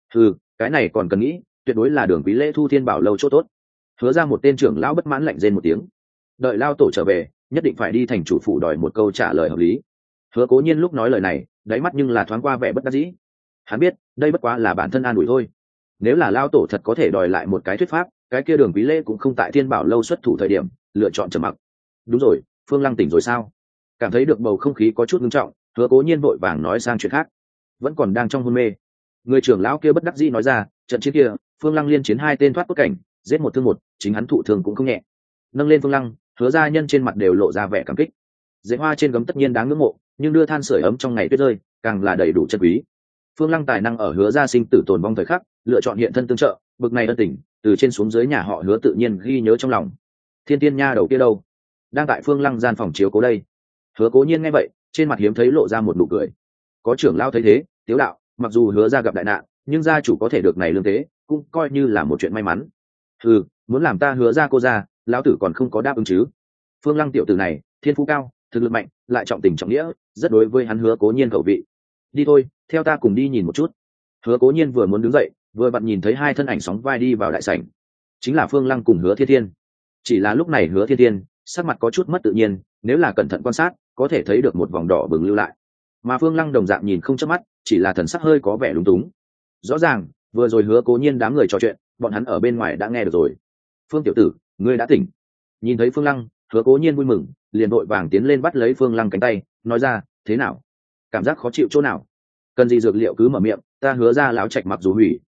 Cái này còn cần nghĩ, tuyệt đối là Đường Quý Lễ thu Thiên Bảo lâu chỗ tốt. Hứa ra một tên trưởng lão bất mãn lạnh rên một tiếng, đợi lao tổ trở về, nhất định phải đi thành chủ phủ đòi một câu trả lời hợp lý. Hứa Cố Nhiên lúc nói lời này, đáy mắt nhưng là thoáng qua vẻ bất đắc dĩ. Hắn biết đây bất quá là bản thân an ủi thôi. Nếu là lao tổ thật có thể đòi lại một cái thuyết pháp, cái kia Đường Quý Lễ cũng không tại Thiên Bảo lâu xuất thủ thời điểm lựa chọn trầm mặc. Đúng rồi, Phương Lăng tỉnh rồi sao? Cảm thấy được bầu không khí có chút nghiêm trọng, Hứa Cố Nhiên vội vàng nói sang chuyện khác. Vẫn còn đang trong hôn mê. Người trưởng lão kia bất đắc dĩ nói ra, trận chiến kia, Phương Lăng liên chiến 2 tên thoát cốt cảnh, giết một thương một, chính hắn thụ thương cũng không nhẹ. Nâng lên Phương Lăng, Hứa gia nhân trên mặt đều lộ ra vẻ cảm kích. Dễ hoa trên gấm tất nhiên đáng ngưỡng mộ, nhưng đưa than sưởi ấm trong ngày tuyết rơi, càng là đầy đủ chân quý. Phương Lăng tài năng ở Hứa gia sinh tử tồn vong thời khắc, lựa chọn hiện thân tương trợ, bực này ân tình, từ trên xuống dưới nhà họ Hứa tự nhiên ghi nhớ trong lòng. Thiên Tiên nha đầu kia đâu? Đang tại Phương Lăng gian phòng chiếu cố đây. Hứa Cố Nhiên nghe vậy, trên mặt hiếm thấy lộ ra một nụ cười. Có trưởng lão thấy thế, tiếu đạo, mặc dù Hứa gia gặp đại nạn, nhưng gia chủ có thể được này lương thế, cũng coi như là một chuyện may mắn. Muốn làm ta Hứa gia cô gia, lão tử còn không có đáp ứng chứ? Phương Lăng tiểu tử này, thiên phú cao, thực lực mạnh, lại trọng tình trọng nghĩa, rất đối với hắn Hứa Cố Nhiên khẩu vị. Đi thôi, theo ta cùng đi nhìn một chút. Hứa Cố Nhiên vừa muốn đứng dậy, vừa vặn nhìn thấy 2 thân ảnh sóng vai đi vào đại sảnh, chính là Phương Lăng cùng Hứa Thiên Thiên. Chỉ là lúc này Hứa Thiên Thiên sắc mặt có chút mất tự nhiên, nếu là cẩn thận quan sát, có thể thấy được một vòng đỏ bừng lưu lại. Mà Phương Lăng đồng dạng nhìn không chớp mắt, chỉ là thần sắc hơi có vẻ lúng túng. Rõ ràng, vừa rồi Hứa Cố Nhiên đám người trò chuyện, bọn hắn ở bên ngoài đã nghe được rồi. Phương tiểu tử, ngươi đã tỉnh. Nhìn thấy Phương Lăng, Hứa Cố Nhiên vui mừng, liền vội vàng tiến lên bắt lấy Phương Lăng cánh tay, nói ra, thế nào? Cảm giác khó chịu chỗ nào? Cần gì dược liệu cứ mở miệng, ta Hứa ra lão trạch mặc dù hủy,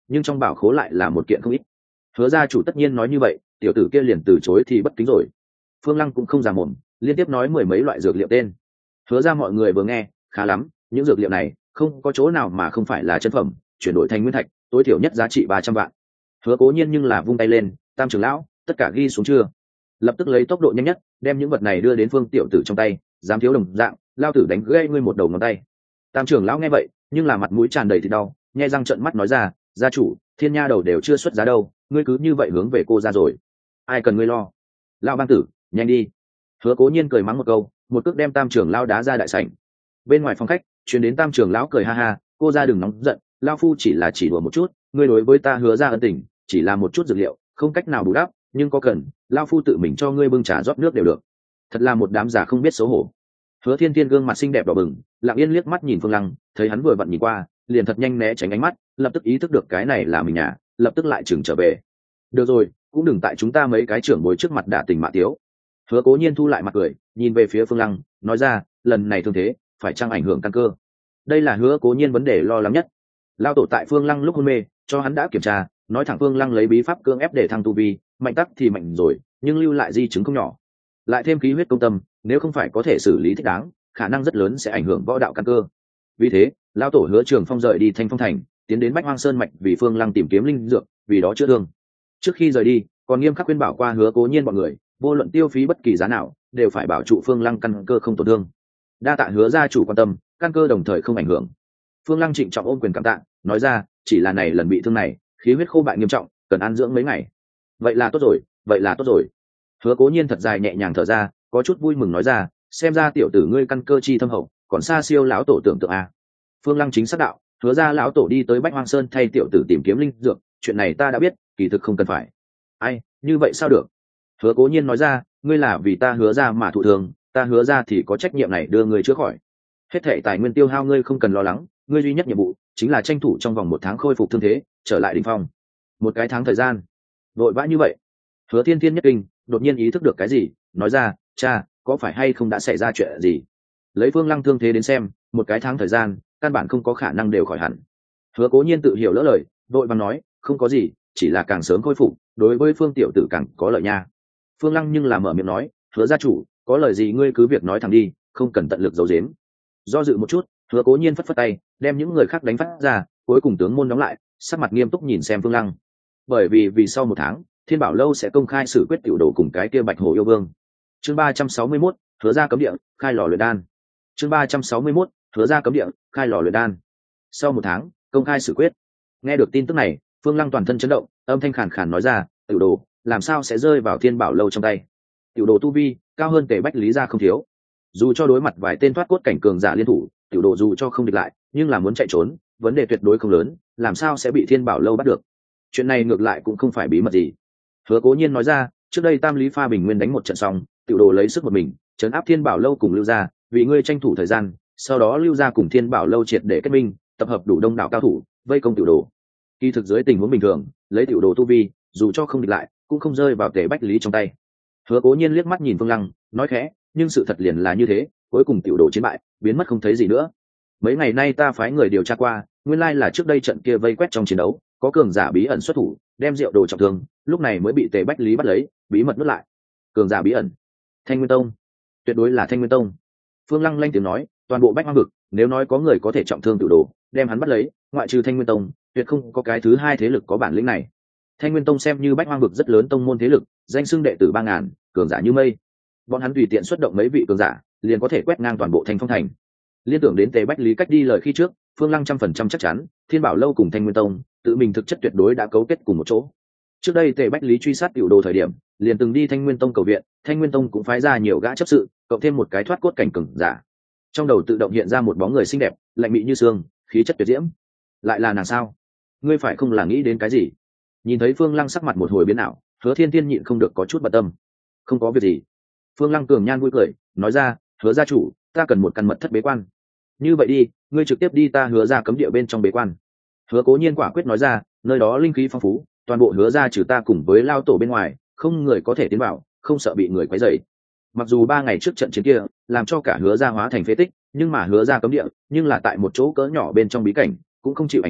nhưng trong bảo khố lại là một kiện không ít. Hứa gia chủ tất nhiên nói như vậy, tiểu tử kia liền từ chối thì bất kính rồi. Phương Lăng cũng không già mồm, liên tiếp nói mười mấy loại dược liệu tên. Hứa ra mọi người vừa nghe, khá lắm, những dược liệu này không có chỗ nào mà không phải là chân phẩm, chuyển đổi thành nguyên thạch, tối thiểu nhất giá trị 300 vạn. Hứa Cố Nhiên nhưng là vung tay lên, Tam trưởng lão, tất cả ghi xuống chưa? Lập tức lấy tốc độ nhanh nhất, đem những vật này đưa đến Phương tiểu tử trong tay, dám thiếu đồng dạng, lao tử đánh gãy ngươi một đầu ngón tay. Tam trưởng lão nghe vậy, nhưng là mặt mũi tràn đầy thịt đau, nhe răng trợn mắt nói ra, gia chủ, Thiên Nha đầu đều chưa xuất giá đâu, ngươi cứ như vậy hướng về cô ra rồi. Ai cần ngươi lo? Lão bang tử, nhanh đi. Hứa Cố Nhiên cười mắng một câu, một cước đem Tam trưởng lão đá ra đại sảnh. Bên ngoài phòng khách truyền đến Tam trưởng lão cười ha ha, cô ra đừng nóng giận, lão phu chỉ là chỉ đùa một chút, ngươi đối với ta Hứa ra ân tình chỉ là một chút dược liệu, không cách nào bù đắp, nhưng có cần lão phu tự mình cho ngươi bưng trà rót nước đều được. Thật là một đám giả không biết xấu hổ. Hứa Thiên Tiên gương mặt xinh đẹp đỏ bừng, lặng yên liếc mắt nhìn Phương Lăng, thấy hắn vừa vặn nhìn qua, liền thật nhanh né tránh ánh mắt, lập tức ý thức được cái này là mình nhà, lập tức lại chừng trở về. Được rồi, cũng đừng tại chúng ta mấy cái trưởng bối trước mặt đả tình mạ tiếu. Hứa Cố Nhiên thu lại mặt cười, nhìn về phía Phương Lăng, nói ra, lần này thương thế phải chăng ảnh hưởng căn cơ? Đây là Hứa Cố Nhiên vấn đề lo lắng nhất. Lao tổ tại Phương Lăng lúc hôn mê, cho hắn đã kiểm tra, nói thẳng Phương Lăng lấy bí pháp cưỡng ép để thăng tu vi, mạnh tắc thì mạnh rồi, nhưng lưu lại di chứng không nhỏ. Lại thêm khí huyết công tâm, nếu không phải có thể xử lý thích đáng, khả năng rất lớn sẽ ảnh hưởng võ đạo căn cơ. Vì thế, Lao tổ Hứa Trường Phong rời đi Thanh Phong Thành, tiến đến Bách Hoang Sơn mạch vì Phương Lăng tìm kiếm linh dược, vì đó chữa thương. Trước khi rời đi, còn nghiêm khắc khuyên bảo qua Hứa Cố Nhiên bọn người, vô luận tiêu phí bất kỳ giá nào, đều phải bảo trụ Phương Lăng căn cơ không tổn thương. Đa tạ Hứa gia chủ quan tâm, căn cơ đồng thời không ảnh hưởng. Phương Lăng trịnh trọng ôm quyền cảm tạ, nói ra, chỉ là này lần bị thương này, khí huyết khô bại nghiêm trọng, cần ăn dưỡng mấy ngày. Vậy là tốt rồi, vậy là tốt rồi. Hứa Cố Nhiên thật dài nhẹ nhàng thở ra, có chút vui mừng nói ra, xem ra tiểu tử ngươi căn cơ chi thâm hậu, còn xa siêu lão tổ tưởng tượng a. Phương Lăng chính xác đạo, Hứa ra lão tổ đi tới Bách Hoang Sơn thay tiểu tử tìm kiếm linh dược, chuyện này ta đã biết, kỳ thực không cần phải. Ai, như vậy sao được? Hứa Cố Nhiên nói ra, ngươi là vì ta Hứa ra mà thụ thường, ta Hứa ra thì có trách nhiệm này đưa ngươi chữa khỏi. Hết thảy tài nguyên tiêu hao ngươi không cần lo lắng, ngươi duy nhất nhiệm vụ chính là tranh thủ trong vòng 1 tháng khôi phục thương thế, trở lại đỉnh phong. 1 cái tháng thời gian, vội vã như vậy? Hứa Thiên Thiên nhất kinh, đột nhiên ý thức được cái gì, nói ra, cha, có phải hay không đã xảy ra chuyện gì? Lấy Phương Lăng thương thế đến xem, 1 cái tháng thời gian, căn bản không có khả năng đều khỏi hẳn. Hứa Cố Nhiên tự hiểu lỡ lời, vội vàng nói, không có gì, chỉ là càng sớm khôi phục, đối với Phương tiểu tử càng có lợi nha. Phương Lăng nhưng là mở miệng nói, Hứa gia chủ, có lời gì ngươi cứ việc nói thẳng đi, không cần tận lực giấu giếm. Do dự một chút, Hứa Cố Nhiên phất phất tay, đem những người khác đánh phát ra, cuối cùng tướng môn đóng lại, sắc mặt nghiêm túc nhìn xem Phương Lăng. Bởi vì sau 1 tháng, Thiên Bảo lâu sẽ công khai xử quyết tiểu đồ cùng cái kia Bạch Hổ yêu vương. Chương 361, Hứa ra cấm địa, khai lò luyện đan. Chương 361, Hứa ra cấm địa, khai lò luyện đan. Sau 1 tháng, công khai xử quyết. Nghe được tin tức này, Phương Lăng toàn thân chấn động, âm thanh khàn khàn nói ra, tiểu đồ làm sao sẽ rơi vào Thiên Bảo lâu trong tay? Tiểu đồ tu vi cao hơn Tề Bách Lý gia không thiếu, dù cho đối mặt vài tên thoát cốt cảnh cường giả liên thủ, tiểu đồ dù cho không địch lại, nhưng là muốn chạy trốn, vấn đề tuyệt đối không lớn, làm sao sẽ bị Thiên Bảo lâu bắt được? Chuyện này ngược lại cũng không phải bí mật gì. Hứa Cố Nhiên nói ra, trước đây Tam Lý Pha Bình Nguyên đánh một trận xong, tiểu đồ lấy sức một mình trấn áp Thiên Bảo lâu cùng Lưu gia, vì ngươi tranh thủ thời gian, sau đó Lưu gia cùng Thiên Bảo lâu triệt để kết minh, tập hợp đủ đông đảo cao thủ, vây công tiểu đồ. Kỳ thực dưới tình huống bình thường, lấy tiểu đồ tu vi, dù cho không địch lại, cũng không rơi vào Tề Bách Lý trong tay. Hứa Cố Nhiên liếc mắt nhìn Phương Lăng, nói khẽ, nhưng sự thật liền là như thế, cuối cùng tiểu đồ chiến bại, biến mất không thấy gì nữa. Mấy ngày nay ta phái người điều tra qua, nguyên lai là trước đây trận kia vây quét trong chiến đấu, có cường giả bí ẩn xuất thủ, đem Diệu Đồ trọng thương, lúc này mới bị Tề Bách Lý bắt lấy, bí mật nuốt lại. Cường giả bí ẩn, Thanh Nguyên Tông, tuyệt đối là Thanh Nguyên Tông. Phương Lăng lanh tiếng nói, toàn bộ Bách Hoang vực, nếu nói có người có thể trọng thương tiểu đồ, đem hắn bắt lấy, ngoại trừ Thanh Nguyên Tông, tuyệt không có cái thứ hai thế lực có bản lĩnh này. Thanh Nguyên Tông xem như Bách Hoang vực rất lớn tông môn thế lực, danh xưng đệ tử 3000, cường giả như mây. Bọn hắn tùy tiện xuất động mấy vị cường giả, liền có thể quét ngang toàn bộ Thanh Phong thành. Liên tưởng đến Tề Bách Lý cách đi lời khi trước, Phương Lăng 100% chắc chắn, Thiên Bảo lâu cùng Thanh Nguyên Tông, tự mình thực chất tuyệt đối đã cấu kết cùng một chỗ. Trước đây Tề Bách Lý truy sát tiểu đồ thời điểm, liền từng đi Thanh Nguyên Tông cầu viện, Thanh Nguyên Tông cũng phái ra nhiều gã chấp sự, cộng thêm một cái thoát cốt cảnh cường giả. Trong đầu tự động hiện ra một bóng người xinh đẹp, lạnh mị như sương, khí chất tuyệt diễm. Lại là nàng sao? Ngươi phải không là nghĩ đến cái gì? Nhìn thấy Phương Lăng sắc mặt một hồi biến ảo, Hứa Thiên Tiên nhịn không được có chút bận tâm. Không có việc gì. Phương Lăng cường nhan vui cười, nói ra, Hứa gia chủ, ta cần một căn mật thất bế quan. Như vậy đi, ngươi trực tiếp đi ta Hứa ra cấm địa bên trong bế quan. Hứa Cố Nhiên quả quyết nói ra, nơi đó linh khí phong phú, toàn bộ Hứa ra trừ ta cùng với lao tổ bên ngoài, không người có thể tiến vào, không sợ bị người quấy rầy. Mặc dù 3 ngày trước trận chiến kia, làm cho cả Hứa ra hóa thành phế tích, nhưng mà Hứa ra cấm địa, nhưng là tại một chỗ cỡ nhỏ bên trong bí cảnh, cũng không chịu ảnh hưởng,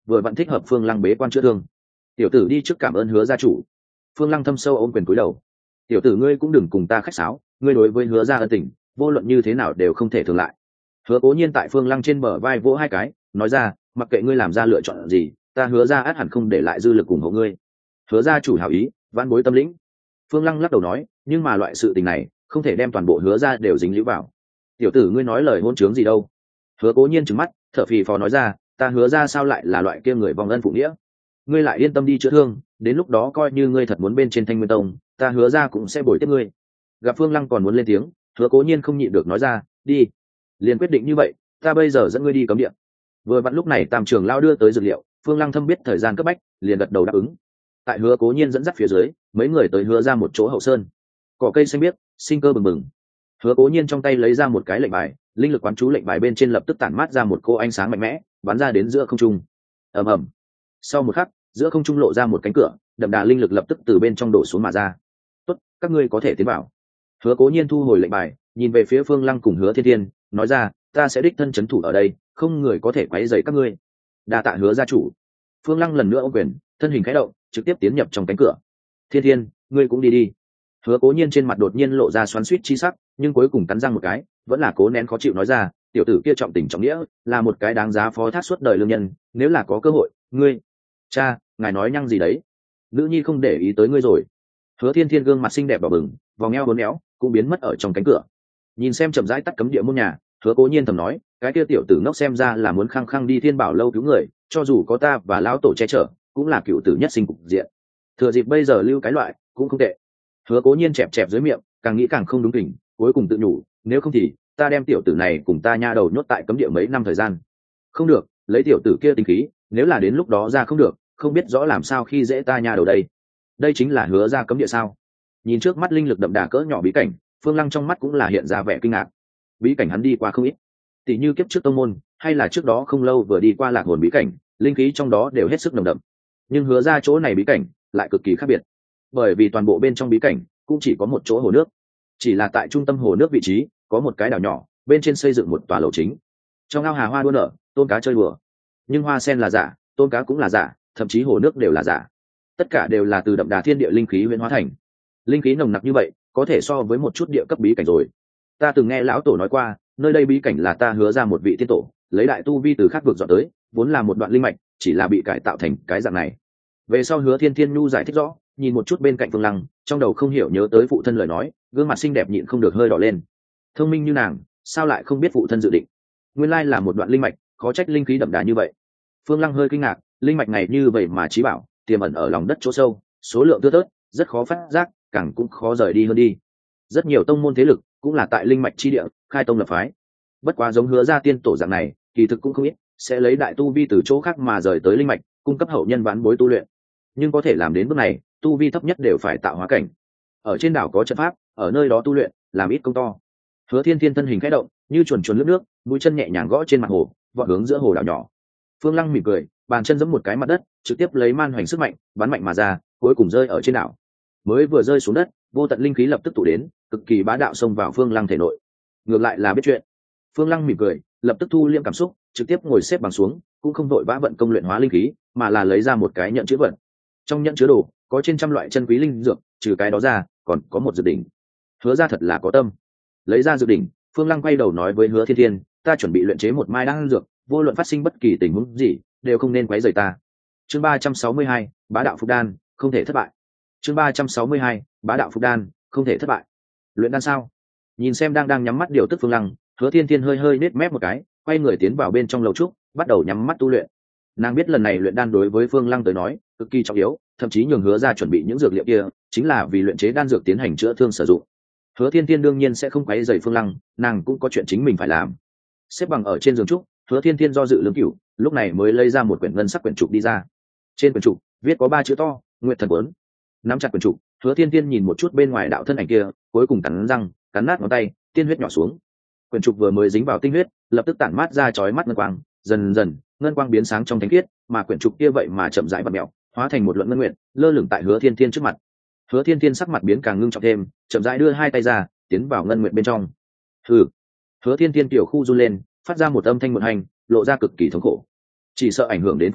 vừa vặn thích hợp Phương Lăng bế quan chữa thương. Tiểu tử đi trước cảm ơn Hứa gia chủ. Phương Lăng thâm sâu ôm quyền cúi đầu. Tiểu tử ngươi cũng đừng cùng ta khách sáo, ngươi đối với Hứa gia ân tình vô luận như thế nào đều không thể thường lại. Hứa Cố Nhiên tại Phương Lăng trên bờ vai vỗ hai cái, nói ra, mặc kệ ngươi làm ra lựa chọn gì, ta Hứa gia ắt hẳn không để lại dư lực ủng hộ ngươi. Hứa gia chủ hảo ý, vãn bối tâm lĩnh. Phương Lăng lắc đầu nói, nhưng mà loại sự tình này không thể đem toàn bộ Hứa gia đều dính líu vào. Tiểu tử ngươi nói lời hôn trướng gì đâu? Hứa Cố Nhiên trừng mắt, thở phì phò nói ra, ta Hứa gia sao lại là loại kia người vong ân phụ nghĩa? Ngươi lại yên tâm đi chữa thương, đến lúc đó coi như ngươi thật muốn bên trên Thanh Nguyên Tông, ta Hứa gia cũng sẽ bồi tiếp ngươi. Gặp Phương Lăng còn muốn lên tiếng, Hứa Cố Nhiên không nhịn được nói ra, đi. Liền quyết định như vậy, ta bây giờ dẫn ngươi đi cấm địa. Vừa vặn lúc này Tam trưởng lão đưa tới dược liệu, Phương Lăng thâm biết thời gian cấp bách, liền gật đầu đáp ứng. Tại Hứa Cố Nhiên dẫn dắt phía dưới, mấy người tới Hứa ra một chỗ hậu sơn. Cỏ cây xanh biếc, sinh cơ bừng bừng. Hứa Cố Nhiên trong tay lấy ra một cái lệnh bài, linh lực quán chú lệnh bài bên trên lập tức tản mát ra một cô ánh sáng mạnh mẽ, bắn ra đến giữa không trung. Ầm ầm. Sau một khắc, giữa không trung lộ ra một cánh cửa, đậm đà linh lực lập tức từ bên trong đổ xuống mà ra. "Tốt, các ngươi có thể tiến vào." Hứa Cố Nhiên thu hồi lệnh bài, nhìn về phía Phương Lăng cùng Hứa Thiên Thiên, nói ra, "Ta sẽ đích thân trấn thủ ở đây, không người có thể quấy rầy các ngươi." Đa tạ Hứa gia chủ. Phương Lăng lần nữa ôm quyền, thân hình khẽ động, trực tiếp tiến nhập trong cánh cửa. "Thiên Thiên, ngươi cũng đi đi." Hứa Cố Nhiên trên mặt đột nhiên lộ ra xoắn xuýt chi sắc, nhưng cuối cùng cắn răng một cái, vẫn là cố nén khó chịu nói ra, "Tiểu tử kia trọng tình trọng nghĩa, là một cái đáng giá phó thác suốt đời lương nhân, nếu là có cơ hội, ngươi..." "Cha, ngài nói nhăng gì đấy? Nữ nhi không để ý tới ngươi rồi." Hứa Thiên Thiên gương mặt xinh đẹp đỏ bừng, vòng eo uốn éo, cũng biến mất ở trong cánh cửa. Nhìn xem chậm rãi tắt cấm địa môn nhà, Hứa Cố Nhiên thầm nói, cái kia tiểu tử ngốc xem ra là muốn khăng khăng đi Thiên Bảo lâu cứu người, cho dù có ta và lão tổ che chở, cũng là cựu tử nhất sinh cục diện. Thừa dịp bây giờ lưu cái loại, cũng không tệ. Hứa Cố Nhiên chẹp chẹp dưới miệng, càng nghĩ càng không đúng kỉnh, cuối cùng tự nhủ, nếu không thì ta đem tiểu tử này cùng ta nha đầu nhốt tại cấm địa mấy năm thời gian. Không được, lấy tiểu tử kia tính khí, nếu là đến lúc đó ra không được, không biết rõ làm sao khi dễ ta nha đầu đây. Đây chính là Hứa ra cấm địa sao? Nhìn trước mắt linh lực đậm đà cỡ nhỏ bí cảnh, Phương Lăng trong mắt cũng là hiện ra vẻ kinh ngạc. Bí cảnh hắn đi qua không ít, tỷ như kiếp trước tông môn, hay là trước đó không lâu vừa đi qua Lạc Hồn bí cảnh, linh khí trong đó đều hết sức nồng đậm. Nhưng Hứa ra chỗ này bí cảnh lại cực kỳ khác biệt, bởi vì toàn bộ bên trong bí cảnh cũng chỉ có một chỗ hồ nước, chỉ là tại trung tâm hồ nước vị trí có một cái đảo nhỏ, bên trên xây dựng một tòa lầu chính. Trong ao hà hoa đua nở, tôm cá chơi đùa, nhưng hoa sen là giả, tôm cá cũng là giả, thậm chí hồ nước đều là giả. Tất cả đều là từ đậm đà thiên địa linh khí huyễn hóa thành. Linh khí nồng nặc như vậy, có thể so với một chút địa cấp bí cảnh rồi. Ta từng nghe lão tổ nói qua, nơi đây bí cảnh là ta Hứa ra một vị tiên tổ lấy đại tu vi từ khác vực dọn tới, vốn là một đoạn linh mạch, chỉ là bị cải tạo thành cái dạng này. Về sau Hứa Thiên Thiên nhu giải thích rõ, nhìn một chút bên cạnh Phương Lăng, trong đầu không hiểu nhớ tới phụ thân lời nói, gương mặt xinh đẹp nhịn không được hơi đỏ lên. Thông minh như nàng, sao lại không biết phụ thân dự định? Nguyên lai là một đoạn linh mạch, khó trách linh khí đậm đà như vậy. Phương Lăng hơi kinh ngạc, linh mạch này như vậy mà trí bảo, tiềm ẩn ở lòng đất chỗ sâu, số lượng thưa thớt, rất khó phát giác, càng cũng khó rời đi hơn đi. Rất nhiều tông môn thế lực cũng là tại linh mạch chi địa khai tông lập phái. Bất quá giống Hứa ra tiên tổ dạng này, kỳ thực cũng không ít, sẽ lấy đại tu vi từ chỗ khác mà rời tới linh mạch, cung cấp hậu nhân vãn bối tu luyện. Nhưng có thể làm đến bước này, tu vi thấp nhất đều phải tạo hóa cảnh. Ở trên đảo có trận pháp, ở nơi đó tu luyện, làm ít công to. Hứa Thiên Thiên thân hình khẽ động, như chuồn chuồn lướt nước, mũi chân nhẹ nhàng gõ trên mặt hồ, vọt hướng giữa hồ đảo nhỏ. Phương Lăng mỉm cười, bàn chân giẫm một cái mặt đất, trực tiếp lấy man hoành sức mạnh, bắn mạnh mà ra, cuối cùng rơi ở trên đảo. Mới vừa rơi xuống đất, vô tận linh khí lập tức tụ đến, cực kỳ bá đạo xông vào Phương Lăng thể nội. Ngược lại là biết chuyện. Phương Lăng mỉm cười, lập tức thu liễm cảm xúc, trực tiếp ngồi xếp bằng xuống, cũng không vội vã vận công luyện hóa linh khí, mà là lấy ra một cái nhận chứa vật. Trong nhận chứa đồ có trên trăm loại chân quý linh dược, trừ cái đó ra, còn có một dược đỉnh. Hứa ra thật là có tâm. Lấy ra dược đỉnh, Phương Lăng quay đầu nói với Hứa Thiên Thiên, ta chuẩn bị luyện chế một mai đan dược, vô luận phát sinh bất kỳ tình huống gì, đều không nên quấy rầy ta. Chương 362, Bá đạo phục đan, không thể thất bại. Chương 362, Bá đạo phục đan, không thể thất bại. Luyện đan sao? Nhìn xem đang nhắm mắt điều tức Phương Lăng, Hứa Thiên Thiên hơi nết mép một cái, quay người tiến vào bên trong lầu trúc, bắt đầu nhắm mắt tu luyện. Nàng biết lần này luyện đan đối với Phương Lăng tới nói cực kỳ trọng yếu, thậm chí nhường Hứa ra chuẩn bị những dược liệu kia chính là vì luyện chế đan dược tiến hành chữa thương sử dụng. Hứa Thiên Thiên đương nhiên sẽ không quấy rầy Phương Lăng, nàng cũng có chuyện chính mình phải làm. Xếp bằng ở trên giường trúc, Hứa Thiên Thiên do dự lưỡng cửu, lúc này mới lấy ra một quyển ngân sắc quyển trục đi ra. Trên quyển trục viết có 3 chữ to, Nguyệt Thần Cuốn. Nắm chặt quyển trục, Hứa Thiên Thiên nhìn một chút bên ngoài đạo thân ảnh kia, cuối cùng cắn răng, cắn nát ngón tay, tiên huyết nhỏ xuống. Quyển trục vừa mới dính vào tinh huyết, lập tức tản mát ra chói mắt ngân quang, dần dần, ngân quang biến sáng trong thánh khiết, mà quyển trục kia vậy mà chậm rãi vặn mèo, hóa thành một luận ngân nguyệt, lơ lửng tại Hứa Thiên Thiên trước mặt. Hứa Thiên Thiên sắc mặt biến càng ngưng trọng thêm, chậm rãi đưa hai tay ra, tiến vào ngân nguyệt bên trong. Hừ. Hứa Thiên Thiên tiểu khu run lên, phát ra một âm thanh muộn hành, lộ ra cực kỳ thống khổ. Chỉ sợ ảnh hưởng đến Phương Lăng,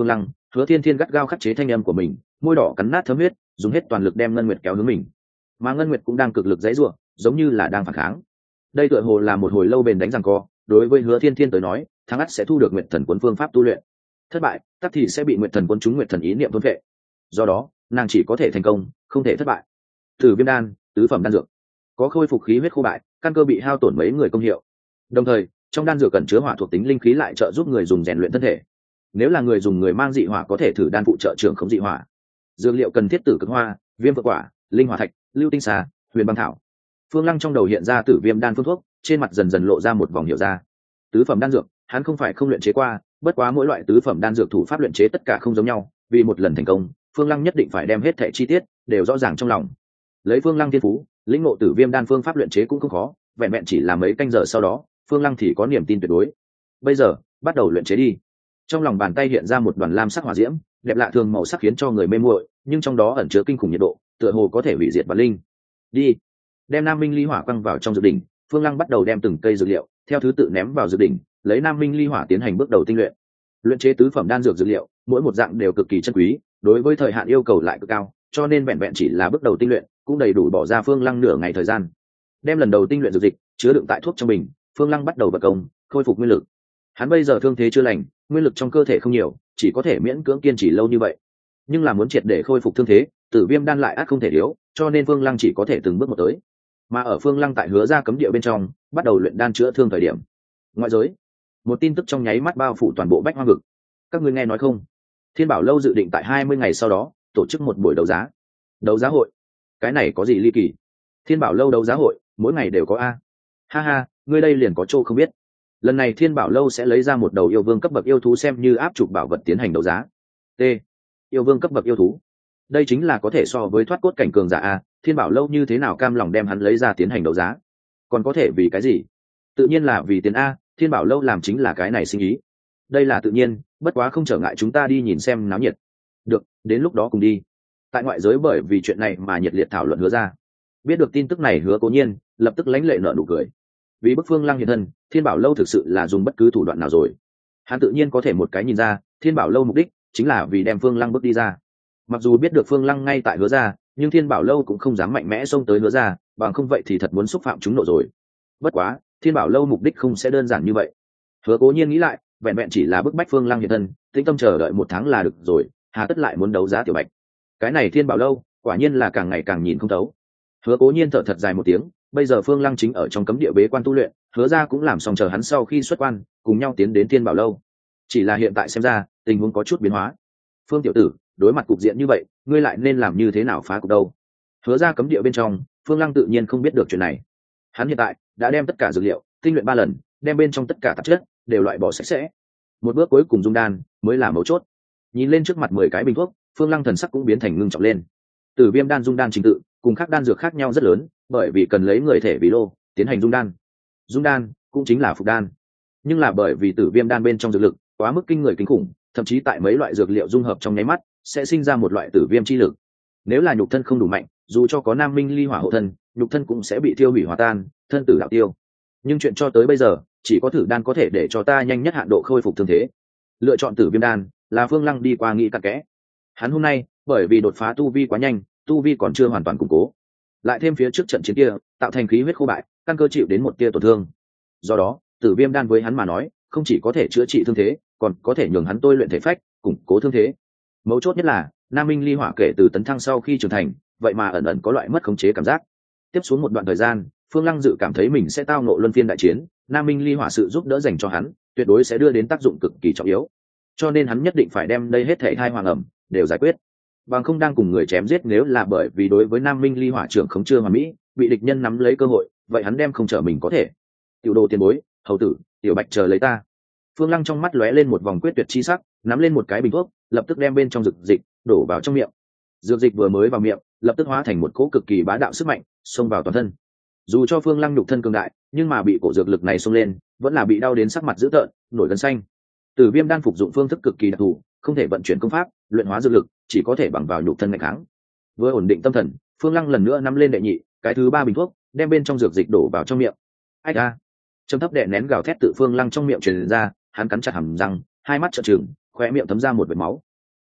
Hứa Thiên Thiên gắt gao khắc chế thanh âm của mình, môi đỏ cắn nát thấm huyết, dùng hết toàn lực đem Ngân Nguyệt kéo hướng mình. Mà Ngân Nguyệt cũng đang cực lực giãy giụa, giống như là đang phản kháng. Đây tựa hồ là một hồi lâu bền đánh giằng co, đối với Hứa Thiên Thiên tới nói, thắng ắt sẽ thu được Nguyệt Thần Quân phương pháp tu luyện. Thất bại, tắc thì sẽ bị Nguyệt Thần Quân trúng Nguyệt Thần ý niệm thôn phệ. Do đó, nàng chỉ có thể thành công, không thể thất bại. Tử Viêm đan, tứ phẩm đan dược, có khôi phục khí huyết khô bại, căn cơ bị hao tổn mấy người công hiệu. Đồng thời, trong đan dược cần chứa hỏa thuộc tính linh khí lại trợ giúp người dùng rèn luyện thân thể. Nếu là người dùng người mang dị hỏa có thể thử đan phụ trợ trưởng khống dị hỏa. Dược liệu cần thiết tử cực hoa, viêm phượng quả, linh hỏa thạch, lưu tinh xà, huyền băng thảo. Phương Lăng trong đầu hiện ra tử viêm đan phương thuốc, trên mặt dần dần lộ ra một vòng hiểu ra. Tứ phẩm đan dược, hắn không phải không luyện chế qua, bất quá mỗi loại tứ phẩm đan dược thủ pháp luyện chế tất cả không giống nhau, vì một lần thành công, Phương Lăng nhất định phải đem hết thảy chi tiết đều rõ ràng trong lòng. Lấy Phương Lăng thiên phú, lĩnh ngộ tử viêm đan phương pháp luyện chế cũng không khó, vẹn vẹn chỉ là mấy canh giờ sau đó, Phương Lăng thì có niềm tin tuyệt đối. Bây giờ, bắt đầu luyện chế đi. Trong lòng bàn tay hiện ra một đoàn lam sắc hỏa diễm, đẹp lạ thường màu sắc khiến cho người mê muội, nhưng trong đó ẩn chứa kinh khủng nhiệt độ, tựa hồ có thể hủy diệt vạn linh. Đi, đem Nam Minh Ly Hỏa quăng vào trong dược đỉnh, Phương Lăng bắt đầu đem từng cây dược liệu theo thứ tự ném vào dược đỉnh, lấy Nam Minh Ly Hỏa tiến hành bước đầu tinh luyện. Luyện chế tứ phẩm đan dược dược liệu, mỗi một dạng đều cực kỳ chân quý, đối với thời hạn yêu cầu lại cực cao, cho nên vẹn vẹn chỉ là bước đầu tinh luyện, cũng đầy đủ bỏ ra Phương Lăng nửa ngày thời gian. Đem lần đầu tinh luyện dược dịch chứa đựng tại thuốc trong bình, Phương Lăng bắt đầu vận công, khôi phục nguyên lực. Hắn bây giờ thương thế chưa lành, nguyên lực trong cơ thể không nhiều, chỉ có thể miễn cưỡng kiên trì lâu như vậy. Nhưng là muốn triệt để khôi phục thương thế, tử viêm đan lại ắt không thể thiếu, cho nên Phương Lăng chỉ có thể từng bước một tới. Mà ở Phương Lăng tại Hứa Ra cấm địa bên trong, bắt đầu luyện đan chữa thương thời điểm. Ngoại giới, một tin tức trong nháy mắt bao phủ toàn bộ Bách Hoang vực. Các ngươi nghe nói không? Thiên Bảo lâu dự định tại 20 ngày sau đó tổ chức một buổi đấu giá. Đấu giá hội? Cái này có gì ly kỳ? Thiên Bảo lâu đấu giá hội, mỗi ngày đều có a. Ha ha, ngươi đây liền có chỗ không biết. Lần này Thiên Bảo lâu sẽ lấy ra một đầu yêu vương cấp bậc yêu thú xem như áp trục bảo vật tiến hành đấu giá. T. Yêu vương cấp bậc yêu thú. Đây chính là có thể so với thoát cốt cảnh cường giả a, Thiên Bảo lâu như thế nào cam lòng đem hắn lấy ra tiến hành đấu giá? Còn có thể vì cái gì? Tự nhiên là vì tiền a, Thiên Bảo lâu làm chính là cái này sinh ý. Đây là tự nhiên, bất quá không trở ngại chúng ta đi nhìn xem náo nhiệt. Được, đến lúc đó cùng đi. Tại ngoại giới bởi vì chuyện này mà nhiệt liệt thảo luận Hứa Ra. Biết được tin tức này Hứa Cố Nhiên lập tức lãnh lệ nở nụ cười. Vì bức Phương Lăng hiện thân, Thiên Bảo lâu thực sự là dùng bất cứ thủ đoạn nào rồi. Hắn tự nhiên có thể một cái nhìn ra, Thiên Bảo lâu mục đích chính là vì đem Phương Lăng bước đi ra. Mặc dù biết được Phương Lăng ngay tại Hứa Ra, nhưng Thiên Bảo lâu cũng không dám mạnh mẽ xông tới Hứa Ra, bằng không vậy thì thật muốn xúc phạm chúng nộ rồi. Bất quá, Thiên Bảo lâu mục đích không sẽ đơn giản như vậy. Hứa Cố Nhiên nghĩ lại, vẹn vẹn chỉ là bức bách Phương Lăng hiện thân, tĩnh tâm chờ đợi 1 tháng là được rồi, hà tất lại muốn đấu giá tiểu bạch. Cái này Thiên Bảo lâu, quả nhiên là càng ngày càng nhìn không thấu. Hứa Cố Nhiên thở thật dài một tiếng, bây giờ Phương Lăng chính ở trong cấm địa bế quan tu luyện, Hứa Ra cũng làm xong chờ hắn sau khi xuất quan, cùng nhau tiến đến Thiên Bảo lâu. Chỉ là hiện tại xem ra, tình huống có chút biến hóa. Phương tiểu tử, đối mặt cục diện như vậy, ngươi lại nên làm như thế nào phá cục đâu? Hứa Ra cấm địa bên trong, Phương Lăng tự nhiên không biết được chuyện này. Hắn hiện tại đã đem tất cả dược liệu tinh luyện 3 lần, đem bên trong tất cả tạp chất đều loại bỏ sạch sẽ. Một bước cuối cùng dung đan mới là mấu chốt. Nhìn lên trước mặt 10 cái bình thuốc, Phương Lăng thần sắc cũng biến thành ngưng trọng lên. Tử viêm đan dung đan trình tự cùng các đan dược khác nhau rất lớn, bởi vì cần lấy người thể vì lô tiến hành dung đan. Dung đan cũng chính là phục đan, nhưng là bởi vì tử viêm đan bên trong dược lực quá mức kinh người kinh khủng, thậm chí tại mấy loại dược liệu dung hợp trong nháy mắt sẽ sinh ra một loại tử viêm chi lực. Nếu là nhục thân không đủ mạnh, dù cho có Nam Minh Ly Hỏa hộ thân, nhục thân cũng sẽ bị tiêu hủy hòa tan, thân tử đạo tiêu. Nhưng chuyện cho tới bây giờ, chỉ có thử đan có thể để cho ta nhanh nhất hạn độ khôi phục thương thế. Lựa chọn tử viêm đan là Phương Lăng đi qua nghĩ cặn kẽ. Hắn hôm nay bởi vì đột phá tu vi quá nhanh, tu vi còn chưa hoàn toàn củng cố, lại thêm phía trước trận chiến kia tạo thành khí huyết khô bại, căn cơ chịu đến một tia tổn thương. Do đó tử viêm đan với hắn mà nói không chỉ có thể chữa trị thương thế, còn có thể nhường hắn tôi luyện thể phách, củng cố thương thế. Mấu chốt nhất là Nam Minh Ly Hỏa kể từ tấn thăng sau khi trưởng thành, vậy mà ẩn ẩn có loại mất khống chế cảm giác. Tiếp xuống một đoạn thời gian, Phương Lăng dự cảm thấy mình sẽ tao ngộ luân phiên đại chiến, Nam Minh Ly Hỏa sự giúp đỡ dành cho hắn tuyệt đối sẽ đưa đến tác dụng cực kỳ trọng yếu, cho nên hắn nhất định phải đem đây hết thảy hai hoàng ẩm đều giải quyết, bằng không đang cùng người chém giết. Nếu là bởi vì đối với Nam Minh Ly Hỏa trưởng không chưa hoàn mỹ, bị địch nhân nắm lấy cơ hội, vậy hắn đem không trở mình có thể. Tiểu đồ tiền bối, hầu tử, tiểu bạch chờ lấy ta. Phương Lăng trong mắt lóe lên một vòng quyết tuyệt chi sắc, nắm lên một cái bình thuốc, lập tức đem bên trong dược dịch đổ vào trong miệng. Dược dịch vừa mới vào miệng, lập tức hóa thành một cỗ cực kỳ bá đạo sức mạnh xông vào toàn thân. Dù cho Phương Lăng nhục thân cường đại, nhưng mà bị cổ dược lực này xông lên, vẫn là bị đau đến sắc mặt dữ tợn, nổi gân xanh. Tử viêm đan phục dụng phương thức cực kỳ đặc thù, không thể vận chuyển công pháp, luyện hóa dược lực, chỉ có thể bằng vào nhục thân mạnh kháng. Vừa ổn định tâm thần, Phương Lăng lần nữa nắm lên đệ nhị, cái thứ 3 bình thuốc, đem bên trong dược dịch đổ vào trong miệng. Ách a! Trầm thấp đè nén gào thét tự Phương Lăng trong miệng truyền ra, hắn cắn chặt hàm răng, hai mắt trợn trừng, khóe miệng thấm ra một vệt máu.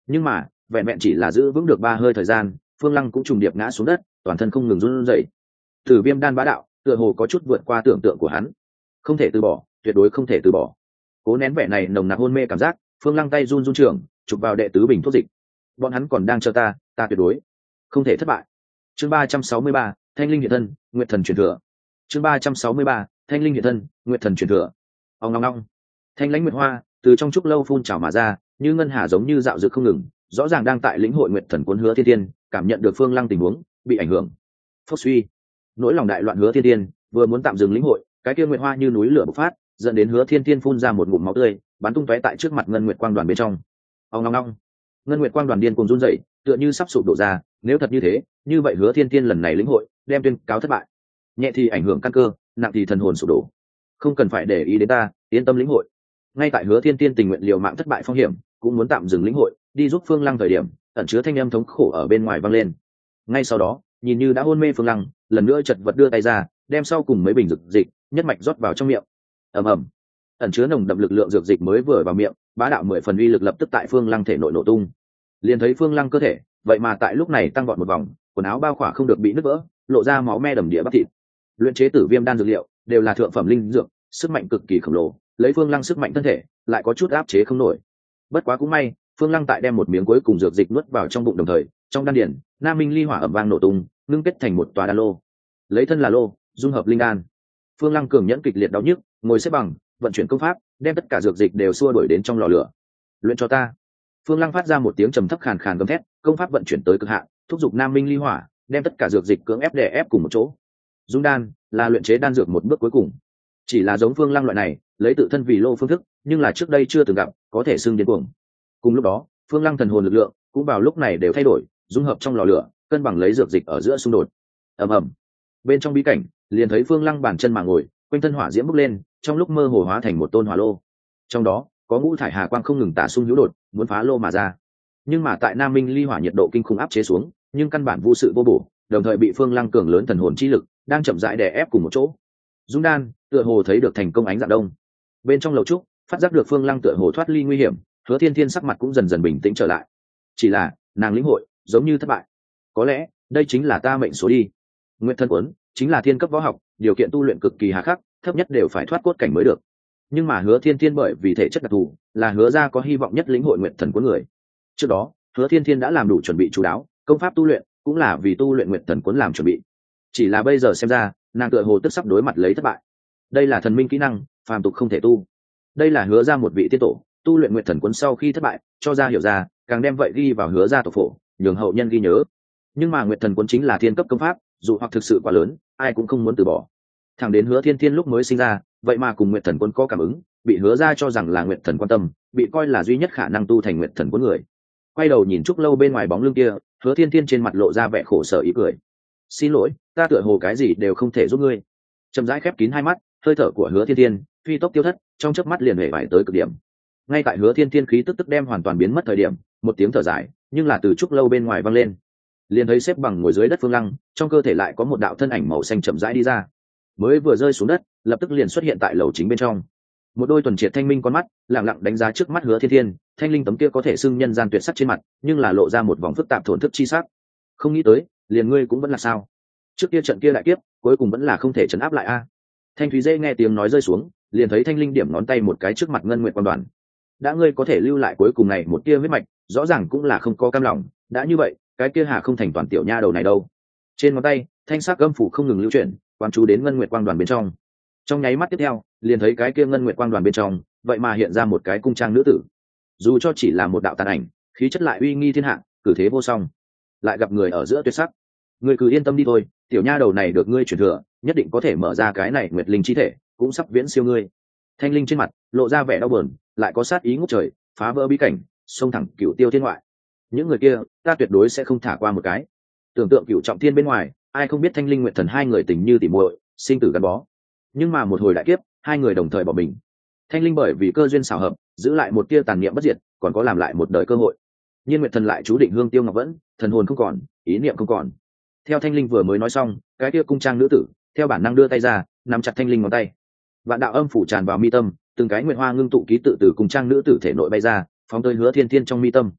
Nhưng mà vẹn vẹn chỉ là giữ vững được 3 hơi thời gian, Phương Lăng cũng trùng điệp ngã xuống đất, toàn thân không ngừng run rẩy. Tử viêm đan bá đạo, tựa hồ có chút vượt qua tưởng tượng của hắn. Không thể từ bỏ, tuyệt đối không thể từ bỏ. Cố nén vẻ này nồng nặc hôn mê cảm giác, Phương Lăng tay run run trưởng, chụp vào đệ tứ bình thuốc dịch. Bọn hắn còn đang chờ ta tuyệt đối không thể thất bại. Chương 363, Thanh linh hiện thân, Nguyệt thần truyền thừa. Chương 363, Thanh linh hiện thân, Nguyệt thần truyền thừa. Ong ong ong. Thanh lãnh nguyệt hoa từ trong trúc lâu phun trào mà ra, như ngân hà giống như dạo dực không ngừng, rõ ràng đang tại lĩnh hội Nguyệt thần cuốn Hứa Thiên Tiên, cảm nhận được Phương Lăng tình huống bị ảnh hưởng. Phốc suy, nỗi lòng đại loạn Hứa Thiên Tiên vừa muốn tạm dừng lĩnh hội, cái kia nguyệt hoa như núi lửa bộc phát, dẫn đến Hứa Thiên Tiên phun ra một ngụm máu tươi, bắn tung tóe tại trước mặt ngân nguyệt quang đoàn bên trong. Ong ong ong. Ngân nguyệt quang đoàn điên cuồng run rẩy, tựa như sắp sụp đổ ra, nếu thật như thế, như vậy Hứa Thiên Tiên lần này lĩnh hội đem tuyên cáo thất bại. Nhẹ thì ảnh hưởng căn cơ, nặng thì thần hồn sụp đổ. Không cần phải để ý đến ta, yên tâm lĩnh hội. Ngay tại Hứa Thiên Tiên tình nguyện liều mạng thất bại phong hiểm, cũng muốn tạm dừng lĩnh hội, đi giúp Phương Lăng thời điểm, ẩn chứa thanh âm thống khổ ở bên ngoài vang lên. Ngay sau đó, nhìn như đã hôn mê Phương Lăng, lần nữa chật vật đưa tay ra, đem sau cùng mấy bình dược dịch nhất mạch rót vào trong miệng. Ầm ầm. Ẩn chứa nồng đậm lực lượng dược dịch mới vừa vào miệng, bá đạo 10 phần uy lực lập tức tại Phương Lăng thể nội nổ tung. Liền thấy Phương Lăng cơ thể, vậy mà tại lúc này tăng vọt một vòng, quần áo bao khỏa không được bị nứt vỡ, lộ ra máu me đầm địa bắp thịt. Luyện chế tử viêm đan dược liệu đều là thượng phẩm linh dược, sức mạnh cực kỳ khổng lồ, lấy Phương Lăng sức mạnh thân thể, lại có chút áp chế không nổi. Bất quá cũng may, Phương Lăng tại đem một miếng cuối cùng dược dịch nuốt vào trong bụng đồng thời, trong đan điển, Nam Minh ly hỏa ầm vang nổ tung, ngưng kết thành một tòa đan lô. Lấy thân là lô, dung hợp linh đan. Phương Lăng cường nhẫn kịch liệt đau nhức, ngồi xếp bằng, vận chuyển công pháp, đem tất cả dược dịch đều xua đuổi đến trong lò lửa. Luyện cho ta. Phương Lăng phát ra một tiếng trầm thấp khàn khàn gầm thét, công pháp vận chuyển tới cực hạn, thúc giục Nam Minh ly hỏa, đem tất cả dược dịch cưỡng ép đè ép cùng một chỗ. Dung đan là luyện chế đan dược một bước cuối cùng. Chỉ là giống Phương Lăng loại này, lấy tự thân vì lô phương thức, nhưng là trước đây chưa từng gặp, có thể xưng điên cuồng. Cùng lúc đó, Phương Lăng thần hồn lực lượng cũng vào lúc này đều thay đổi, dung hợp trong lò lửa, cân bằng lấy dược dịch ở giữa xung đột. Ầm ầm. Bên trong bí cảnh, liền thấy Phương Lăng bàn chân mà ngồi, quanh thân hỏa diễm bốc lên, trong lúc mơ hồ hóa thành một tôn hỏa lô. Trong đó, có ngũ thải hà quang không ngừng tả xung hữu đột, muốn phá lô mà ra. Nhưng mà tại Nam Minh ly hỏa nhiệt độ kinh khủng áp chế xuống, nhưng căn bản vô sự vô bổ, đồng thời bị Phương Lăng cường lớn thần hồn chi lực đang chậm rãi đè ép cùng một chỗ. Dung đan tựa hồ thấy được thành công ánh dạng đông. Bên trong lầu trúc, phát giác được Phương Lăng tựa hồ thoát ly nguy hiểm, Hứa Thiên Thiên sắc mặt cũng dần dần bình tĩnh trở lại. Chỉ là, nàng lĩnh hội giống như thất bại. Có lẽ, đây chính là ta mệnh số đi. Nguyệt thân quấn chính là thiên cấp võ học, điều kiện tu luyện cực kỳ hà khắc, thấp nhất đều phải thoát cốt cảnh mới được. Nhưng mà Hứa Thiên Thiên bởi vì thể chất đặc thù, là Hứa ra có hy vọng nhất lĩnh hội Nguyệt thần quấn người. Trước đó, Hứa Thiên Thiên đã làm đủ chuẩn bị chú đáo, công pháp tu luyện cũng là vì tu luyện Nguyệt thần quấn làm chuẩn bị. Chỉ là bây giờ xem ra, nàng tựa hồ tức sắp đối mặt lấy thất bại. Đây là thần minh kỹ năng, phàm tục không thể tu. Đây là Hứa ra một vị tiên tổ, tu luyện Nguyệt thần quấn sau khi thất bại, cho ra hiểu ra, càng đem vậy ghi vào Hứa ra tổ phổ, nhường hậu nhân ghi nhớ. Nhưng mà Nguyệt thần quấn chính là thiên cấp công pháp, dù hoặc thực sự quá lớn, ai cũng không muốn từ bỏ. Thẳng đến Hứa Thiên Thiên lúc mới sinh ra, vậy mà cùng Nguyệt thần quấn có cảm ứng, bị Hứa ra cho rằng là Nguyệt thần quan tâm, bị coi là duy nhất khả năng tu thành Nguyệt thần quấn người. Quay đầu nhìn trúc lâu bên ngoài bóng lưng kia, Hứa Thiên Thiên trên mặt lộ ra vẻ khổ sở ý cười. Xin lỗi, ta tựa hồ cái gì đều không thể giúp ngươi. Chậm rãi khép kín hai mắt, hơi thở của Hứa Thiên Thiên phi tốc tiêu thất, trong chớp mắt liền hề vải tới cực điểm. Ngay tại Hứa Thiên Thiên khí tức đem hoàn toàn biến mất thời điểm, một tiếng thở dài, nhưng là từ trúc lâu bên ngoài vang lên. Liền thấy xếp bằng ngồi dưới đất Phương Lăng, trong cơ thể lại có một đạo thân ảnh màu xanh chậm rãi đi ra. Mới vừa rơi xuống đất, lập tức liền xuất hiện tại lầu chính bên trong. Một đôi tuần triệt thanh minh con mắt, lặng lặng đánh giá trước mắt Hứa Thiên Thiên, thanh linh tấm kia có thể xưng nhân gian tuyệt sắc trên mặt, nhưng là lộ ra một vòng phức tạp thổn thức chi sắc. Không nghĩ tới, liền ngươi cũng vẫn là sao? Trước kia trận kia đại kiếp, cuối cùng vẫn là không thể trấn áp lại a. Thanh Thúy Dễ nghe tiếng nói rơi xuống, liền thấy thanh linh điểm ngón tay một cái trước mặt ngân nguyệt quan đoàn. Đã ngươi có thể lưu lại cuối cùng này một tia huyết mạch, rõ ràng cũng là không có cam lòng, đã như vậy, cái kia hà không thành toàn tiểu nha đầu này đâu. Trên ngón tay, thanh sắc âm phủ không ngừng lưu chuyển, quan chú đến ngân nguyệt quang đoàn bên trong. Trong nháy mắt tiếp theo, liền thấy cái kia ngân nguyệt quang đoàn bên trong, vậy mà hiện ra một cái cung trang nữ tử. Dù cho chỉ là một đạo tàn ảnh, khí chất lại uy nghi thiên hạ, cử thế vô song. Lại gặp người ở giữa tuyệt sắc, ngươi cứ yên tâm đi thôi, tiểu nha đầu này được ngươi truyền thừa, nhất định có thể mở ra cái này nguyệt linh chi thể, cũng sắp viễn siêu ngươi. Thanh linh trên mặt lộ ra vẻ đau buồn, lại có sát ý ngút trời, phá vỡ bí cảnh, xông thẳng cửu tiêu thiên ngoại. Những người kia, ta tuyệt đối sẽ không thả qua một cái. Tưởng tượng cửu trọng thiên bên ngoài, ai không biết thanh linh nguyệt thần hai người tình như tỉ muội, sinh tử gắn bó. Nhưng mà một hồi đại kiếp, hai người đồng thời bỏ mình. Thanh linh bởi vì cơ duyên xảo hợp, giữ lại một tia tàn niệm bất diệt, còn có làm lại một đời cơ hội. Nhiên nguyệt thần lại chú định hương tiêu ngọc vẫn, thần hồn không còn, ý niệm không còn. Theo thanh linh vừa mới nói xong, cái tia cung trang nữ tử theo bản năng đưa tay ra, nắm chặt thanh linh ngón tay. Vạn đạo âm phủ tràn vào mi tâm, từng cái nguyệt hoa ngưng tụ ký tự từ cung trang nữ tử thể nội bay ra, phóng tới Hứa Thiên Thiên trong mi tâm.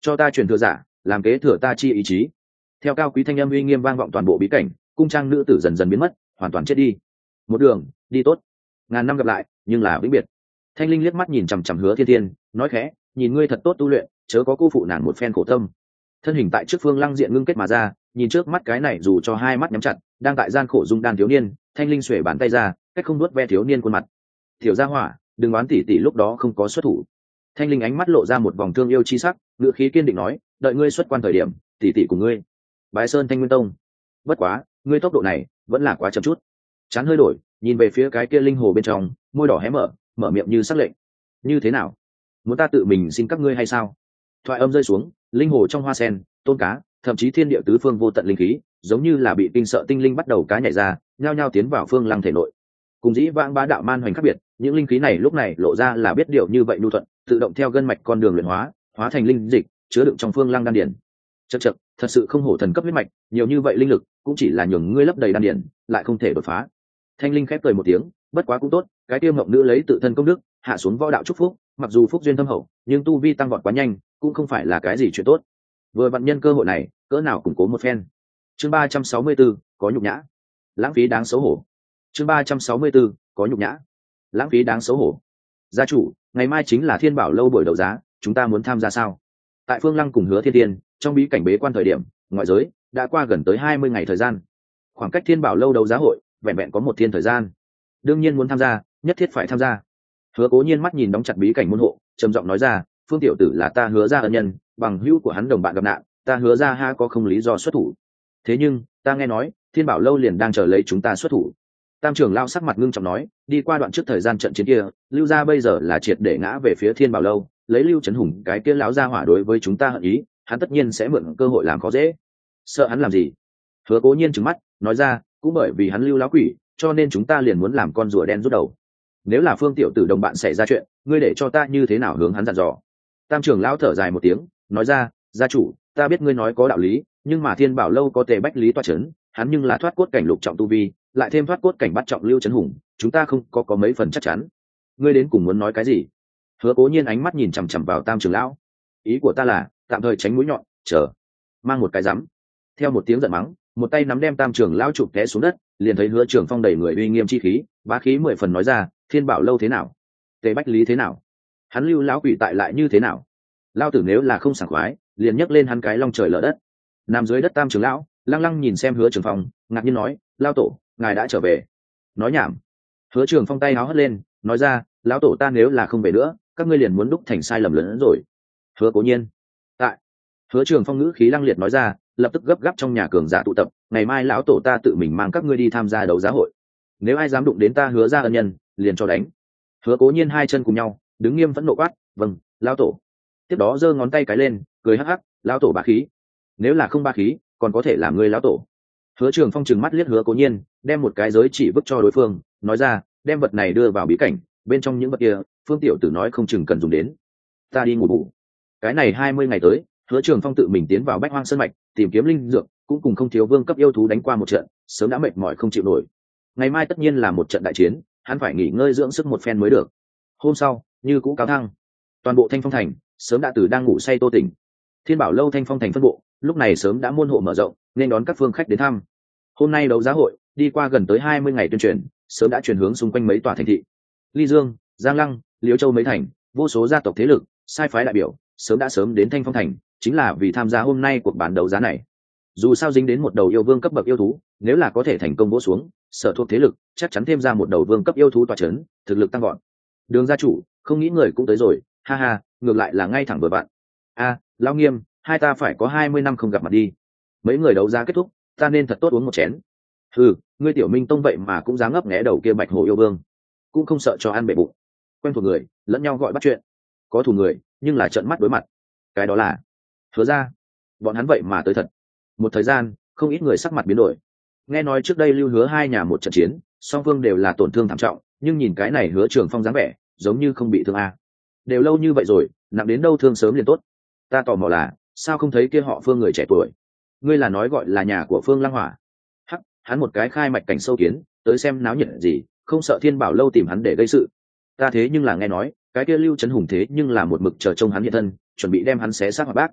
cho ta truyền thừa giả làm kế thừa ta chi ý chí. Theo cao quý thanh âm uy nghiêm vang vọng toàn bộ bí cảnh, cung trang nữ tử dần dần biến mất, hoàn toàn chết đi. Một đường đi tốt, ngàn năm gặp lại nhưng là vĩnh biệt. Thanh linh liếc mắt nhìn chằm chằm Hứa Thiên Thiên, nói khẽ, nhìn ngươi thật tốt tu luyện, chớ có cô phụ nàng một phen khổ tâm. Thân hình tại trước phương lăng diện ngưng kết mà ra, nhìn trước mắt cái này dù cho hai mắt nhắm chặt đang tại gian khổ dung đan thiếu niên, thanh linh xuể bàn tay ra, cách không nuốt ve thiếu niên khuôn mặt. Tiểu gia hỏa, đừng oán tỷ tỷ lúc đó không có xuất thủ. Thanh linh ánh mắt lộ ra một vòng thương yêu chi sắc, ngữ khí kiên định nói, đợi ngươi xuất quan thời điểm, tỷ tỷ cùng ngươi bái sơn Thanh Nguyên Tông. Bất quá ngươi tốc độ này vẫn là quá chậm chút. Chán hơi đổi, nhìn về phía cái kia linh hồ bên trong, môi đỏ hé mở miệng như sắc lệnh. Như thế nào, muốn ta tự mình xin các ngươi hay sao? Thoại âm rơi xuống, linh hồ trong hoa sen, tôn cá, thậm chí thiên địa tứ phương vô tận linh khí, giống như là bị kinh sợ tinh linh bắt đầu cá nhảy ra, nhao nhao tiến vào phương lăng thể nội. Cùng dĩ vãng bá đạo man hoành khác biệt, những linh khí này lúc này lộ ra là biết điều như vậy nhu thuận, tự động theo gân mạch con đường luyện hóa, hóa thành linh dịch, chứa đựng trong phương lăng đan điển. Chậc chậc, thật sự không hổ thần cấp huyết mạch, nhiều như vậy linh lực, cũng chỉ là nhường ngươi lấp đầy đan điển, lại không thể đột phá. Thanh linh khép cười một tiếng, bất quá cũng tốt, cái tiêu ngọc nữ lấy tự thân công đức, hạ xuống võ đạo chúc phúc, mặc dù phúc duyên thâm hậu, nhưng tu vi tăng vọt quá nhanh, cũng không phải là cái gì chuyện tốt. Vừa vặn nhân cơ hội này, cỡ nào củng cố một phen. Chương 364, có nhục nhã, lãng phí đáng xấu hổ. Chương 364, có nhục nhã, lãng phí đáng xấu hổ. Gia chủ, ngày mai chính là Thiên Bảo lâu buổi đấu giá, chúng ta muốn tham gia sao? Tại Phương Lăng cùng Hứa Thiên Tiên, trong bí cảnh bế quan thời điểm, ngoại giới đã qua gần tới 20 ngày thời gian. Khoảng cách Thiên Bảo lâu đấu giá hội vẹn vẹn có một thiên thời gian. Đương nhiên muốn tham gia, nhất thiết phải tham gia. Hứa Cố Nhiên mắt nhìn đóng chặt bí cảnh môn hộ, trầm giọng nói ra, Phương tiểu tử là ta Hứa gia ân nhân, bằng hữu của hắn đồng bạn gặp nạn, ta Hứa gia ha có không lý do xuất thủ. Thế nhưng ta nghe nói Thiên Bảo lâu liền đang chờ lấy chúng ta xuất thủ. Tam trưởng lao sắc mặt ngưng trọng nói, đi qua đoạn trước thời gian trận chiến kia, Lưu gia bây giờ là triệt để ngã về phía Thiên Bảo lâu, lấy Lưu Trấn Hùng cái kia lão gia hỏa đối với chúng ta hận ý, hắn tất nhiên sẽ mượn cơ hội làm khó dễ. Sợ hắn làm gì? Hứa Cố Nhiên trừng mắt, nói ra, cũng bởi vì hắn Lưu lão quỷ, cho nên chúng ta liền muốn làm con rùa đen rút đầu. Nếu là Phương tiểu tử đồng bạn xảy ra chuyện, ngươi để cho ta như thế nào hướng hắn dặn dò? Tam trưởng lão thở dài một tiếng, nói ra, gia chủ, ta biết ngươi nói có đạo lý, nhưng mà Thiên Bảo lâu có Tề Bách Lý toa chấn, hắn nhưng là thoát cốt cảnh lục trọng tu vi, lại thêm thoát cốt cảnh bắt trọng Lưu Trấn Hùng, chúng ta không có mấy phần chắc chắn. Ngươi đến cùng muốn nói cái gì? Hứa Cố Nhiên ánh mắt nhìn chằm chằm vào Tam trưởng lão. Ý của ta là tạm thời tránh mũi nhọn, chờ mang một cái rắm. Theo một tiếng giận mắng, một tay nắm đem Tam trưởng lão chụp té xuống đất, liền thấy Hứa Trường Phong đầy người uy nghiêm chi khí, bá khí 10 phần nói ra, Thiên Bảo lâu thế nào, Tề Bách Lý thế nào, hắn Lưu lão quỷ tại lại như thế nào? Lao tử nếu là không sảng khoái, liền nhấc lên hắn cái long trời lở đất. Nằm dưới đất Tam trưởng lão lăng lăng nhìn xem Hứa Trường Phong, ngạc nhiên nói, lao tổ, ngài đã trở về. Nói nhảm. Hứa Trường Phong tay háo hất lên, nói ra, lão tổ ta nếu là không về nữa, các ngươi liền muốn đúc thành sai lầm lớn hơn rồi. Hứa Cố Nhiên tại. Hứa Trường Phong ngữ khí lăng liệt nói ra, lập tức gấp gáp trong nhà cường giả tụ tập, ngày mai lão tổ ta tự mình mang các ngươi đi tham gia đấu giá hội, nếu ai dám đụng đến ta Hứa gia ân nhân, liền cho đánh. Hứa Cố Nhiên hai chân cùng nhau đứng nghiêm vẫn nộ quát, vâng, lão tổ. Tiếp đó giơ ngón tay cái lên, cười hắc hắc, lão tổ bá khí, nếu là không bá khí, còn có thể làm ngươi lão tổ. Hứa Trường Phong trừng mắt liếc Hứa Cố Nhiên, đem một cái giới chỉ vứt cho đối phương, nói ra, đem vật này đưa vào bí cảnh, bên trong những vật kia, Phương tiểu tử nói không chừng cần dùng đến. Ta đi ngủ bù. Cái này 20 ngày tới, Hứa Trường Phong tự mình tiến vào Bách Hoang Sơn mạch, tìm kiếm linh dược, cũng cùng không thiếu vương cấp yêu thú đánh qua một trận, sớm đã mệt mỏi không chịu nổi. Ngày mai tất nhiên là một trận đại chiến, hắn phải nghỉ ngơi dưỡng sức một phen mới được. Hôm sau, như cũ cáo thăng, toàn bộ Thanh Phong thành sớm đã từ đang ngủ say tô tỉnh. Thiên Bảo lâu Thanh Phong thành phân bộ, lúc này sớm đã môn hộ mở rộng, nên đón các phương khách đến thăm. Hôm nay đấu giá hội đi qua gần tới 20 ngày tuyên truyền, sớm đã chuyển hướng xung quanh mấy tòa thành thị. Ly Dương, Giang Lăng, Liễu Châu mấy thành, vô số gia tộc thế lực, sai phái đại biểu, sớm đến Thanh Phong thành, chính là vì tham gia hôm nay cuộc bán đấu giá này. Dù sao dính đến một đầu yêu vương cấp bậc yêu thú, nếu là có thể thành công vỗ xuống, sở thuộc thế lực chắc chắn thêm ra một đầu vương cấp yêu thú tọa chấn, thực lực tăng gọn. Đường gia chủ, không nghĩ người cũng tới rồi, ha ha, ngược lại là ngay thẳng vừa vặn. A, Lão Nghiêm, hai ta phải có 20 năm không gặp mặt đi. Mấy người đấu giá kết thúc, ta nên thật tốt uống một chén. Ừ, ngươi Tiểu Minh Tông vậy mà cũng dám ngấp nghé đầu kia Bạch Hổ yêu vương, cũng không sợ cho ăn bể bụng. Quen thuộc người, lẫn nhau gọi bắt chuyện, có thù người, nhưng là trợn mắt đối mặt. Cái đó là Hứa ra, bọn hắn vậy mà tới thật. Một thời gian, không ít người sắc mặt biến đổi. Nghe nói trước đây Lưu Hứa hai nhà một trận chiến, song phương đều là tổn thương thảm trọng, nhưng nhìn cái này Hứa Trường Phong dáng vẻ, giống như không bị thương a. Đều lâu như vậy rồi, nặng đến đâu thương sớm liền tốt. Ta tò mò là, sao không thấy kia họ Phương người trẻ tuổi? Ngươi là nói gọi là nhà của Phương Lăng Hỏa? Hắc, hắn một cái khai mạch cảnh sâu kiến, tới xem náo nhiệt gì, không sợ Thiên Bảo lâu tìm hắn để gây sự. Ta thế nhưng là nghe nói, cái kia Lưu Trấn Hùng thế nhưng là một mực chờ trông hắn hiện thân, chuẩn bị đem hắn xé xác mà bác.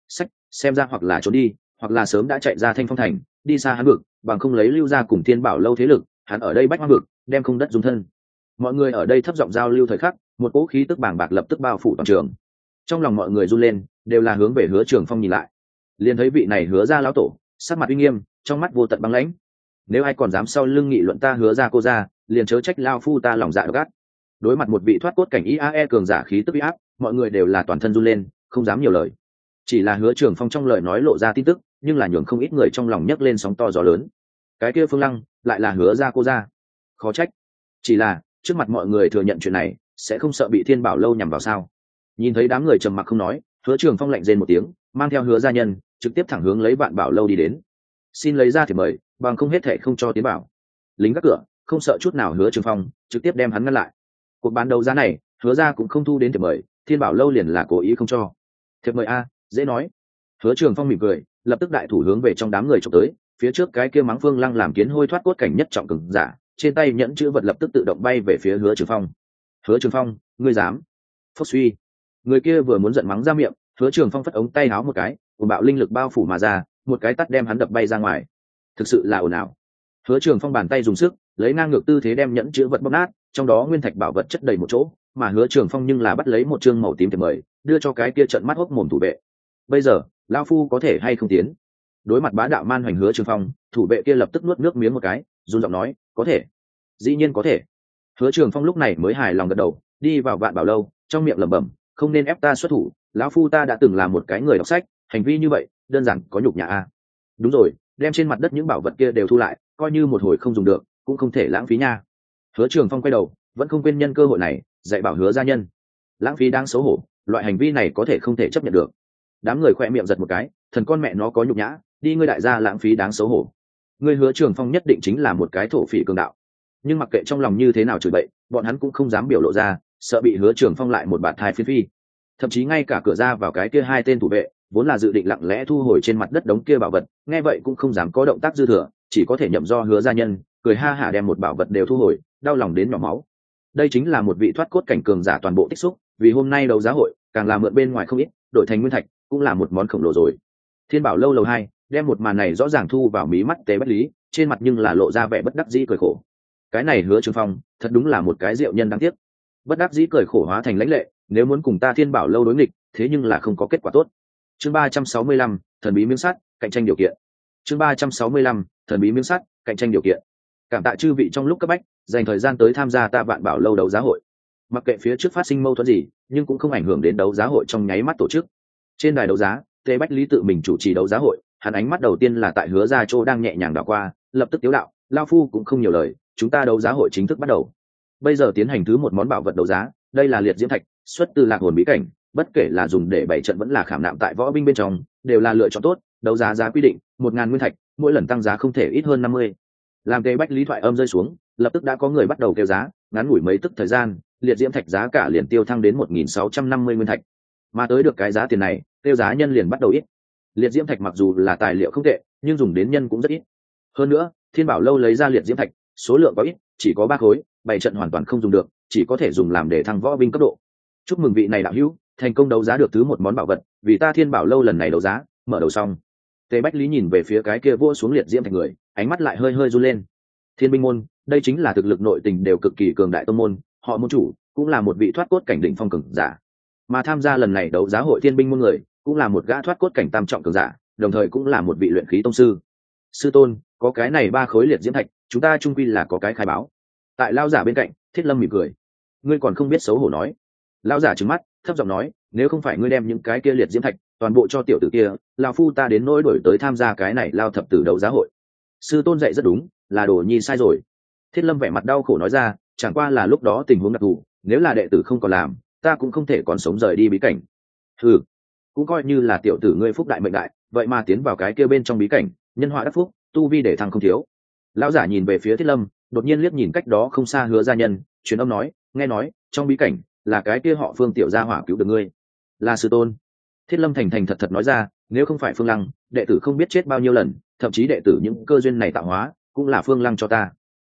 sách xem ra hoặc là trốn đi hoặc là sớm đã chạy ra Thanh Phong thành đi xa hắn vực, bằng không lấy lưu ra cùng Thiên Bảo lâu thế lực, hắn ở đây bách hoang vực đem không đất dung thân. Mọi người ở đây thấp giọng giao lưu thời khắc, một cỗ khí tức bàng bạc lập tức bao phủ toàn trường. Trong lòng mọi người run lên, đều là hướng về Hứa Trường Phong nhìn lại. Liền thấy vị này Hứa gia lão tổ, sắc mặt uy nghiêm, trong mắt vô tận băng lãnh. Nếu ai còn dám sau lưng nghị luận ta Hứa gia cô gia, liền chớ trách lao phu ta lòng dạ gắt. Đối mặt một vị thoát cốt cảnh IAE cường giả khí tức uy áp, mọi người đều là toàn thân run lên, không dám nhiều lời. Chỉ là Hứa Trường Phong trong lời nói lộ ra tin tức, nhưng là nhường không ít người trong lòng nhấc lên sóng to gió lớn. Cái kia Phương Lăng lại là Hứa gia cô gia, khó trách. Chỉ là trước mặt mọi người thừa nhận chuyện này, sẽ không sợ bị Thiên Bảo lâu nhằm vào sao? Nhìn thấy đám người trầm mặc không nói, Hứa Trường Phong lạnh rên một tiếng, mang theo Hứa gia nhân trực tiếp thẳng hướng lấy Vạn Bảo lâu đi đến. Xin lấy ra thì mời, bằng không hết thể không cho tiến bảo. Lính gác cửa không sợ chút nào Hứa Trường Phong, trực tiếp đem hắn ngăn lại. Cuộc bán đấu giá này, Hứa gia cũng không thu đến thiệp mời, Thiên Bảo lâu liền là cố ý không cho. Thiệp mời a, dễ nói. Hứa Trường Phong mỉm cười, lập tức đại thủ hướng về trong đám người chụp tới, phía trước cái kia mắng Phương Lăng làm kiến hôi thoát cốt cảnh nhất trọng cường giả, trên tay nhẫn chữ vật lập tức tự động bay về phía Hứa Trường Phong. Hứa Trường Phong, ngươi dám? Phốc suy. Người kia vừa muốn giận mắng ra miệng, Hứa Trường Phong phất ống tay áo một cái, cùng bạo linh lực bao phủ mà ra, một cái tát đem hắn đập bay ra ngoài. Thực sự là ồn ào. Hứa Trường Phong bàn tay dùng sức, lấy ngang ngược tư thế đem nhẫn chữ vật bóp nát, trong đó nguyên thạch bảo vật chất đầy một chỗ, mà Hứa Trường Phong nhưng là bắt lấy một trương màu tím thiệp mời, đưa cho cái kia trợn mắt hốc mồm thủ vệ. Bây giờ, lão phu có thể hay không tiến? Đối mặt bá đạo man hoành Hứa Trường Phong, thủ vệ kia lập tức nuốt nước miếng một cái, run giọng nói, có thể, dĩ nhiên có thể. Hứa Trường Phong lúc này mới hài lòng gật đầu, đi vào Vạn Bảo lâu, trong miệng lẩm bẩm, không nên ép ta xuất thủ, lão phu ta đã từng là một cái người đọc sách, hành vi như vậy đơn giản có nhục nhã a. Đúng rồi, đem trên mặt đất những bảo vật kia đều thu lại, coi như một hồi không dùng được cũng không thể lãng phí nha. Hứa Trường Phong quay đầu, vẫn không quên nhân cơ hội này dạy bảo Hứa gia nhân. Lãng phí đang xấu hổ, loại hành vi này có thể không thể chấp nhận được. Đám người khỏe miệng giật một cái, thần con mẹ nó có nhục nhã, đi ngươi đại gia lãng phí đáng xấu hổ. Ngươi Hứa Trường Phong nhất định chính là một cái thổ phỉ cường đạo. Nhưng mặc kệ trong lòng như thế nào chửi bậy, bọn hắn cũng không dám biểu lộ ra, sợ bị Hứa Trường Phong lại một bạt thai phiến phi. Thậm chí ngay cả cửa ra vào cái kia hai tên thủ vệ, vốn là dự định lặng lẽ thu hồi trên mặt đất đống kia bảo vật, nghe vậy cũng không dám có động tác dư thừa, chỉ có thể nhậm do Hứa gia nhân cười ha hả đem một bảo vật đều thu hồi, đau lòng đến nhỏ máu. Đây chính là một vị thoát cốt cảnh cường giả toàn bộ tích xúc, vì hôm nay đấu giá hội càng là mượn bên ngoài không ít, đổi thành nguyên thạch cũng là một món khổng lồ rồi. Thiên Bảo lâu lầu 2, đem một màn này rõ ràng thu vào mí mắt Tế Bách Lý, trên mặt nhưng là lộ ra vẻ bất đắc dĩ cười khổ. Cái này Hứa Trường Phong thật đúng là một cái diệu nhân đáng tiếc. Bất đắc dĩ cười khổ hóa thành lãnh lệ, nếu muốn cùng ta Thiên Bảo lâu đối nghịch, thế nhưng là không có kết quả tốt. Chương 365, thần bí miếng sắt, cạnh tranh điều kiện. Chương 365, thần bí miếng sắt, cạnh tranh điều kiện. Cảm tạ chư vị trong lúc cấp bách dành thời gian tới tham gia ta Vạn Bảo lâu đấu giá hội. Mặc kệ phía trước phát sinh mâu thuẫn gì, nhưng cũng không ảnh hưởng đến đấu giá hội trong nháy mắt tổ chức. Trên đài đấu giá, Tề Bách Lý tự mình chủ trì đấu giá hội, hắn ánh mắt đầu tiên là tại Hứa Gia Châu đang nhẹ nhàng đảo qua, lập tức tiếu đạo, lao phu cũng không nhiều lời, chúng ta đấu giá hội chính thức bắt đầu. Bây giờ tiến hành thứ một món bảo vật đấu giá, đây là liệt diễm thạch, xuất từ Lạc Hồn bí cảnh, bất kể là dùng để bày trận vẫn là khảm nạm tại võ binh bên trong, đều là lựa chọn tốt. Đấu giá giá quy định 1000 nguyên thạch, mỗi lần tăng giá không thể ít hơn 50. Làm Tề Bách Lý thoại âm rơi xuống, lập tức đã có người bắt đầu kêu giá, ngắn ngủi mấy tức thời gian, liệt diễm thạch giá cả liền tiêu thăng đến 1650 nguyên thạch. Mà tới được cái giá tiền này, tiêu giá nhân liền bắt đầu ít. Liệt diễm thạch mặc dù là tài liệu không tệ, nhưng dùng đến nhân cũng rất ít. Hơn nữa, Thiên Bảo lâu lấy ra liệt diễm thạch, số lượng có ít, chỉ có 3 khối, bày trận hoàn toàn không dùng được, chỉ có thể dùng làm để thăng võ binh cấp độ. Chúc mừng vị này đạo hữu, thành công đấu giá được thứ một món bảo vật, vì ta Thiên Bảo lâu lần này đấu giá, mở đầu xong. Tề Bách Lý nhìn về phía cái kia vua xuống liệt diễm thạch người, ánh mắt lại hơi hơi run lên. Thiên binh môn, đây chính là thực lực nội tình đều cực kỳ cường đại tông môn, họ môn chủ cũng là một vị thoát cốt cảnh đỉnh phong cường giả. Mà tham gia lần này đấu giá hội thiên binh môn người, cũng là một gã thoát cốt cảnh tam trọng cường giả, đồng thời cũng là một vị luyện khí tông sư. Sư tôn, có cái này 3 khối liệt diễm thạch, chúng ta chung quy là có cái khai báo. Tại lão giả bên cạnh, Thiết Lâm mỉm cười. Ngươi còn không biết xấu hổ nói. Lão giả trừng mắt, thấp giọng nói, nếu không phải ngươi đem những cái kia liệt diễm thạch toàn bộ cho tiểu tử kia, lão phu ta đến nỗi đổi tới tham gia cái này lao thập tử đấu giá hội. Sư tôn dạy rất đúng, là đồ nhi sai rồi. Thiết Lâm vẻ mặt đau khổ nói ra, chẳng qua là lúc đó tình huống đặc thù, nếu là đệ tử không còn làm, ta cũng không thể còn sống rời đi bí cảnh. Ừ, cũng coi như là tiểu tử ngươi phúc đại mệnh đại, vậy mà tiến vào cái kia bên trong bí cảnh, nhân họa đắc phúc, tu vi để thăng không thiếu. Lão giả nhìn về phía Thiết Lâm, đột nhiên liếc nhìn cách đó không xa Hứa gia nhân, truyền âm nói, nghe nói trong bí cảnh là cái kia họ Phương tiểu gia hỏa cứu được ngươi. Là sư tôn. Thiết Lâm thành thành thật thật nói ra, nếu không phải Phương Lăng, đệ tử không biết chết bao nhiêu lần, thậm chí đệ tử những cơ duyên này tạo hóa cũng là Phương Lăng cho ta.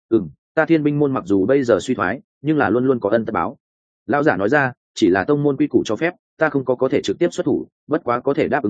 Ta Thiên binh môn mặc dù bây giờ suy thoái, nhưng là luôn luôn có ân tất báo. Lão giả nói ra, chỉ là tông môn quy củ cho phép, ta không có thể trực tiếp xuất thủ, bất quá có thể đáp ứng ngươi,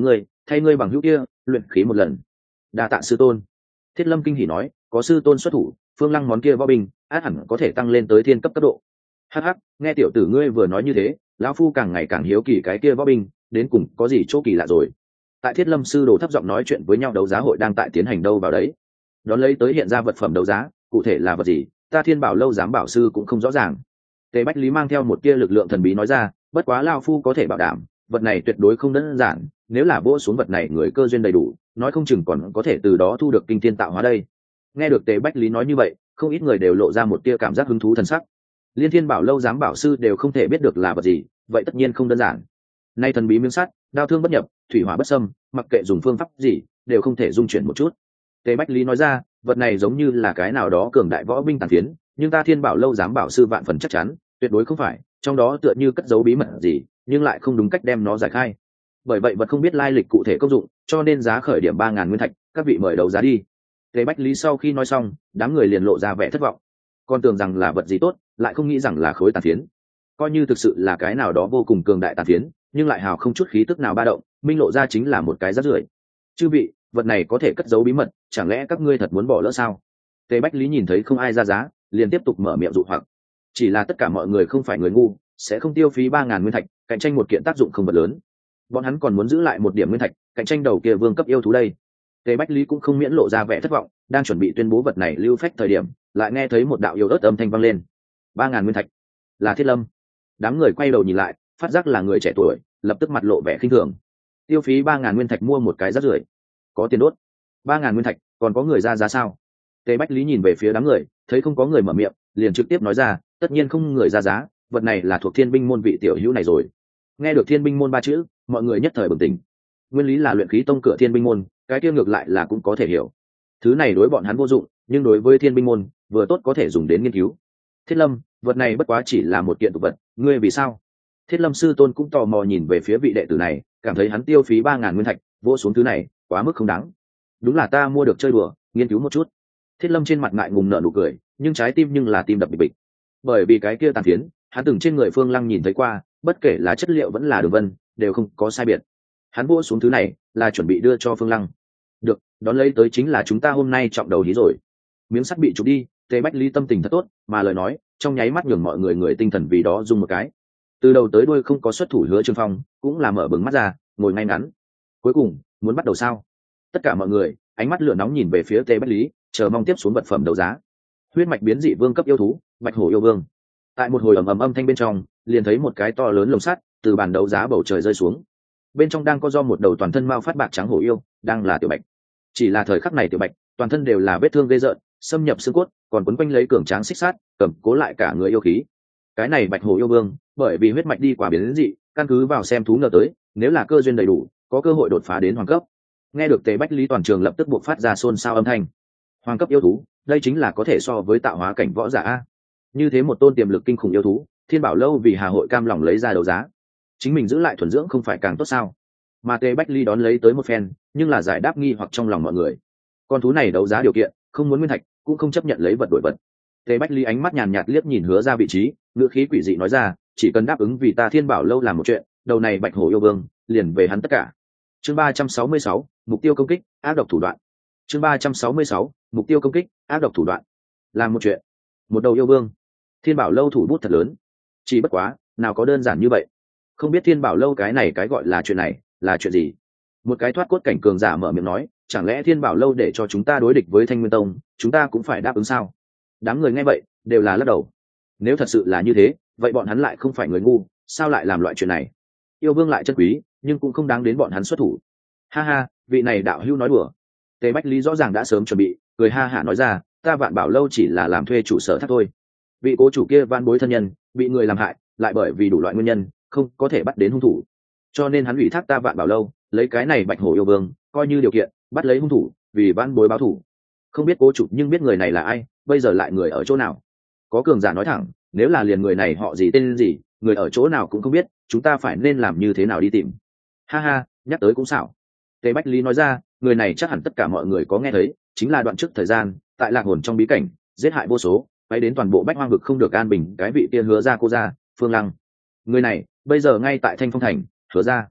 thay ngươi bằng hữu kia luyện khí một lần. Đa tạ sư tôn. Thiết Lâm kinh hỉ nói, có sư tôn xuất thủ, Phương Lăng món kia võ binh át hẳn có thể tăng lên tới thiên cấp cấp độ. Hắc hắc, nghe tiểu tử ngươi vừa nói như thế, lão phu càng ngày càng hiếu kỳ cái kia võ binh đến cùng có gì chỗ kỳ lạ rồi. Tại Thiết Lâm sư đồ thấp giọng nói chuyện với nhau, đấu giá hội đang tại tiến hành đâu vào đấy. Đón lấy tới hiện ra vật phẩm đấu giá, cụ thể là vật gì, ta Thiên Bảo lâu giám bảo sư cũng không rõ ràng. Tề Bách Lý mang theo một tia lực lượng thần bí nói ra, bất quá lão phu có thể bảo đảm, vật này tuyệt đối không đơn giản, nếu là vỗ xuống vật này người cơ duyên đầy đủ, nói không chừng còn có thể từ đó thu được kinh thiên tạo hóa đây. Nghe được Tề Bách Lý nói như vậy, không ít người đều lộ ra một tia cảm giác hứng thú thần sắc. Liên Thiên Bảo lâu giám bảo sư đều không thể biết được là vật gì, vậy tất nhiên không đơn giản. Nay thần bí miếng sắt, đao thương bất nhập, thủy hỏa bất xâm, mặc kệ dùng phương pháp gì, đều không thể dung chuyển một chút. Tề Bách Lý nói ra, vật này giống như là cái nào đó cường đại võ binh tàn phiến, nhưng ta Thiên Bảo lâu giám bảo sư vạn phần chắc chắn, tuyệt đối không phải, trong đó tựa như cất giấu bí mật gì, nhưng lại không đúng cách đem nó giải khai. Bởi vậy vật không biết lai lịch cụ thể công dụng, cho nên giá khởi điểm 3.000 nguyên thạch, các vị mời đấu giá đi. Tề Bách Lý sau khi nói xong, đám người liền lộ ra vẻ thất vọng. Còn tưởng rằng là vật gì tốt, lại không nghĩ rằng là khối tàn phiến. Coi như thực sự là cái nào đó vô cùng cường đại tàn phiến, nhưng lại hào không chút khí tức nào ba động, minh lộ ra chính là một cái rác rưởi. Chư vị, vật này có thể cất giấu bí mật, chẳng lẽ các ngươi thật muốn bỏ lỡ sao? Tề Bách Lý nhìn thấy không ai ra giá, liền tiếp tục mở miệng dụ hoặc. Chỉ là tất cả mọi người không phải người ngu, sẽ không tiêu phí 3.000 nguyên thạch, cạnh tranh một kiện tác dụng không vật lớn. Bọn hắn còn muốn giữ lại một điểm nguyên thạch, cạnh tranh đầu kia vương cấp yêu thú đây. Tề Bách Lý cũng không miễn lộ ra vẻ thất vọng, đang chuẩn bị tuyên bố vật này lưu phách thời điểm, lại nghe thấy một đạo yếu ớt âm thanh vang lên. 3.000 nguyên thạch, là Thiết Lâm. Đám người quay đầu nhìn lại, phát giác là người trẻ tuổi, lập tức mặt lộ vẻ khinh thường. Tiêu phí 3.000 nguyên thạch mua một cái rác rưởi, có tiền đốt. 3.000 nguyên thạch, còn có người ra giá sao? Tề Bách Lý nhìn về phía đám người, thấy không có người mở miệng, liền trực tiếp nói ra, tất nhiên không người ra giá, vật này là thuộc Thiên Binh môn vị tiểu hữu này rồi. Nghe được Thiên Binh môn ba chữ, mọi người nhất thời bừng tỉnh. Nguyên lý là luyện khí tông cửa Thiên Binh môn, cái kia ngược lại là cũng có thể hiểu. Thứ này đối bọn hắn vô dụng, nhưng đối với Thiên Binh môn, vừa tốt có thể dùng đến nghiên cứu. Thiết Lâm, vật này bất quá chỉ là một kiện tục vật, ngươi vì sao? Thiết Lâm sư tôn cũng tò mò nhìn về phía vị đệ tử này, cảm thấy hắn tiêu phí 3.000 nguyên thạch, vỗ xuống thứ này, quá mức không đáng. Đúng là ta mua được chơi đùa, nghiên cứu một chút. Thiết Lâm trên mặt ngại ngùng nở nụ cười, nhưng trái tim nhưng là tim đập bịch bịch. Bởi vì cái kia tàn phiến, hắn từng trên người Phương Lăng nhìn thấy qua, bất kể là chất liệu vẫn là đường vân, đều không có sai biệt. Hắn vỗ xuống thứ này, là chuẩn bị đưa cho Phương Lăng. Được, đón lấy tới chính là chúng ta hôm nay trọng đầu hí rồi. Miếng sắt bị chụp đi, Tề Bách Lý tâm tình thật tốt, mà lời nói trong nháy mắt nhường mọi người tinh thần vì đó dùng một cái. Từ đầu tới đuôi không có xuất thủ Hứa Trương Phong, cũng là mở bừng mắt ra, ngồi ngay ngắn. Cuối cùng, muốn bắt đầu sao? Tất cả mọi người ánh mắt lửa nóng nhìn về phía Tề Bách Lý, chờ mong tiếp xuống vật phẩm đấu giá. Huyết mạch biến dị vương cấp yêu thú, Bạch Hổ yêu vương. Tại một hồi ầm ầm âm thanh bên trong, liền thấy một cái to lớn lồng sắt từ bàn đấu giá bầu trời rơi xuống. Bên trong đang có do một đầu toàn thân mao phát bạc trắng hổ yêu, đang là Tiểu Bạch. Chỉ là thời khắc này Tiểu Bạch, toàn thân đều là vết thương ghê rợn, xâm nhập xương cốt, còn quấn quanh lấy cường tráng xích sát, cầm cố lại cả người yêu khí. Cái này Bạch Hổ yêu vương, bởi vì huyết mạch đi quả biến dị, căn cứ vào xem thú ngờ tới, nếu là cơ duyên đầy đủ, có cơ hội đột phá đến hoàng cấp. Nghe được Tề Bách Lý, toàn trường lập tức buộc phát ra xôn xao âm thanh. Hoàng cấp yêu thú, đây chính là có thể so với tạo hóa cảnh võ giả a. Như thế một tôn tiềm lực kinh khủng yêu thú, Thiên Bảo lâu vì Hà hội cam lòng lấy ra đấu giá, chính mình giữ lại thuần dưỡng không phải càng tốt sao? Mà Tề Bách Ly đón lấy tới một phen, nhưng là giải đáp nghi hoặc trong lòng mọi người. Con thú này đấu giá điều kiện, không muốn nguyên thạch, cũng không chấp nhận lấy vật đổi vật. Tề Bách Ly ánh mắt nhàn nhạt liếc nhìn Hứa ra vị trí, ngữ khí quỷ dị nói ra, chỉ cần đáp ứng vì ta Thiên Bảo lâu làm một chuyện, đầu này Bạch Hổ yêu vương, liền về hắn tất cả. Chương 366, mục tiêu công kích, ác độc thủ đoạn. Chương 366, mục tiêu công kích, ác độc thủ đoạn. Làm một chuyện, một đầu yêu vương. Thiên Bảo lâu thủ bút thật lớn. Chỉ bất quá, nào có đơn giản như vậy. Không biết Thiên Bảo lâu cái này cái gọi là chuyện này, là chuyện gì? Một cái thoát cốt cảnh cường giả mở miệng nói, chẳng lẽ Thiên Bảo lâu để cho chúng ta đối địch với Thanh Nguyên Tông, chúng ta cũng phải đáp ứng sao? Đám người nghe vậy, đều là lắc đầu. Nếu thật sự là như thế, vậy bọn hắn lại không phải người ngu, sao lại làm loại chuyện này? Yêu vương lại chân quý, nhưng cũng không đáng đến bọn hắn xuất thủ. Ha ha, vị này đạo hữu nói đùa. Tề Bách Lý rõ ràng đã sớm chuẩn bị, cười ha hả nói ra, ta Vạn Bảo lâu chỉ là làm thuê chủ sở thác thôi. Vị cố chủ kia van bối thân nhân, bị người làm hại, lại bởi vì đủ loại nguyên nhân, không có thể bắt đến hung thủ. Cho nên hắn ủy thác ta Vạn Bảo lâu, lấy cái này Bạch Hổ yêu vương, coi như điều kiện, bắt lấy hung thủ, vì van bối báo thủ. Không biết cố chủ nhưng biết người này là ai, bây giờ lại người ở chỗ nào? Có cường giả nói thẳng, nếu là liền người này họ gì tên gì, người ở chỗ nào cũng không biết, chúng ta phải nên làm như thế nào đi tìm? Ha ha, nhắc tới cũng xảo. Tề Bách Lý nói ra, người này chắc hẳn tất cả mọi người có nghe thấy, chính là đoạn trước thời gian, tại Lạc Hồn trong bí cảnh, giết hại vô số, bay đến toàn bộ Bách Hoang vực không được an bình, cái vị kia Hứa ra cô ra, Phương Lăng. Người này, bây giờ ngay tại Thanh Phong thành, Hứa ra.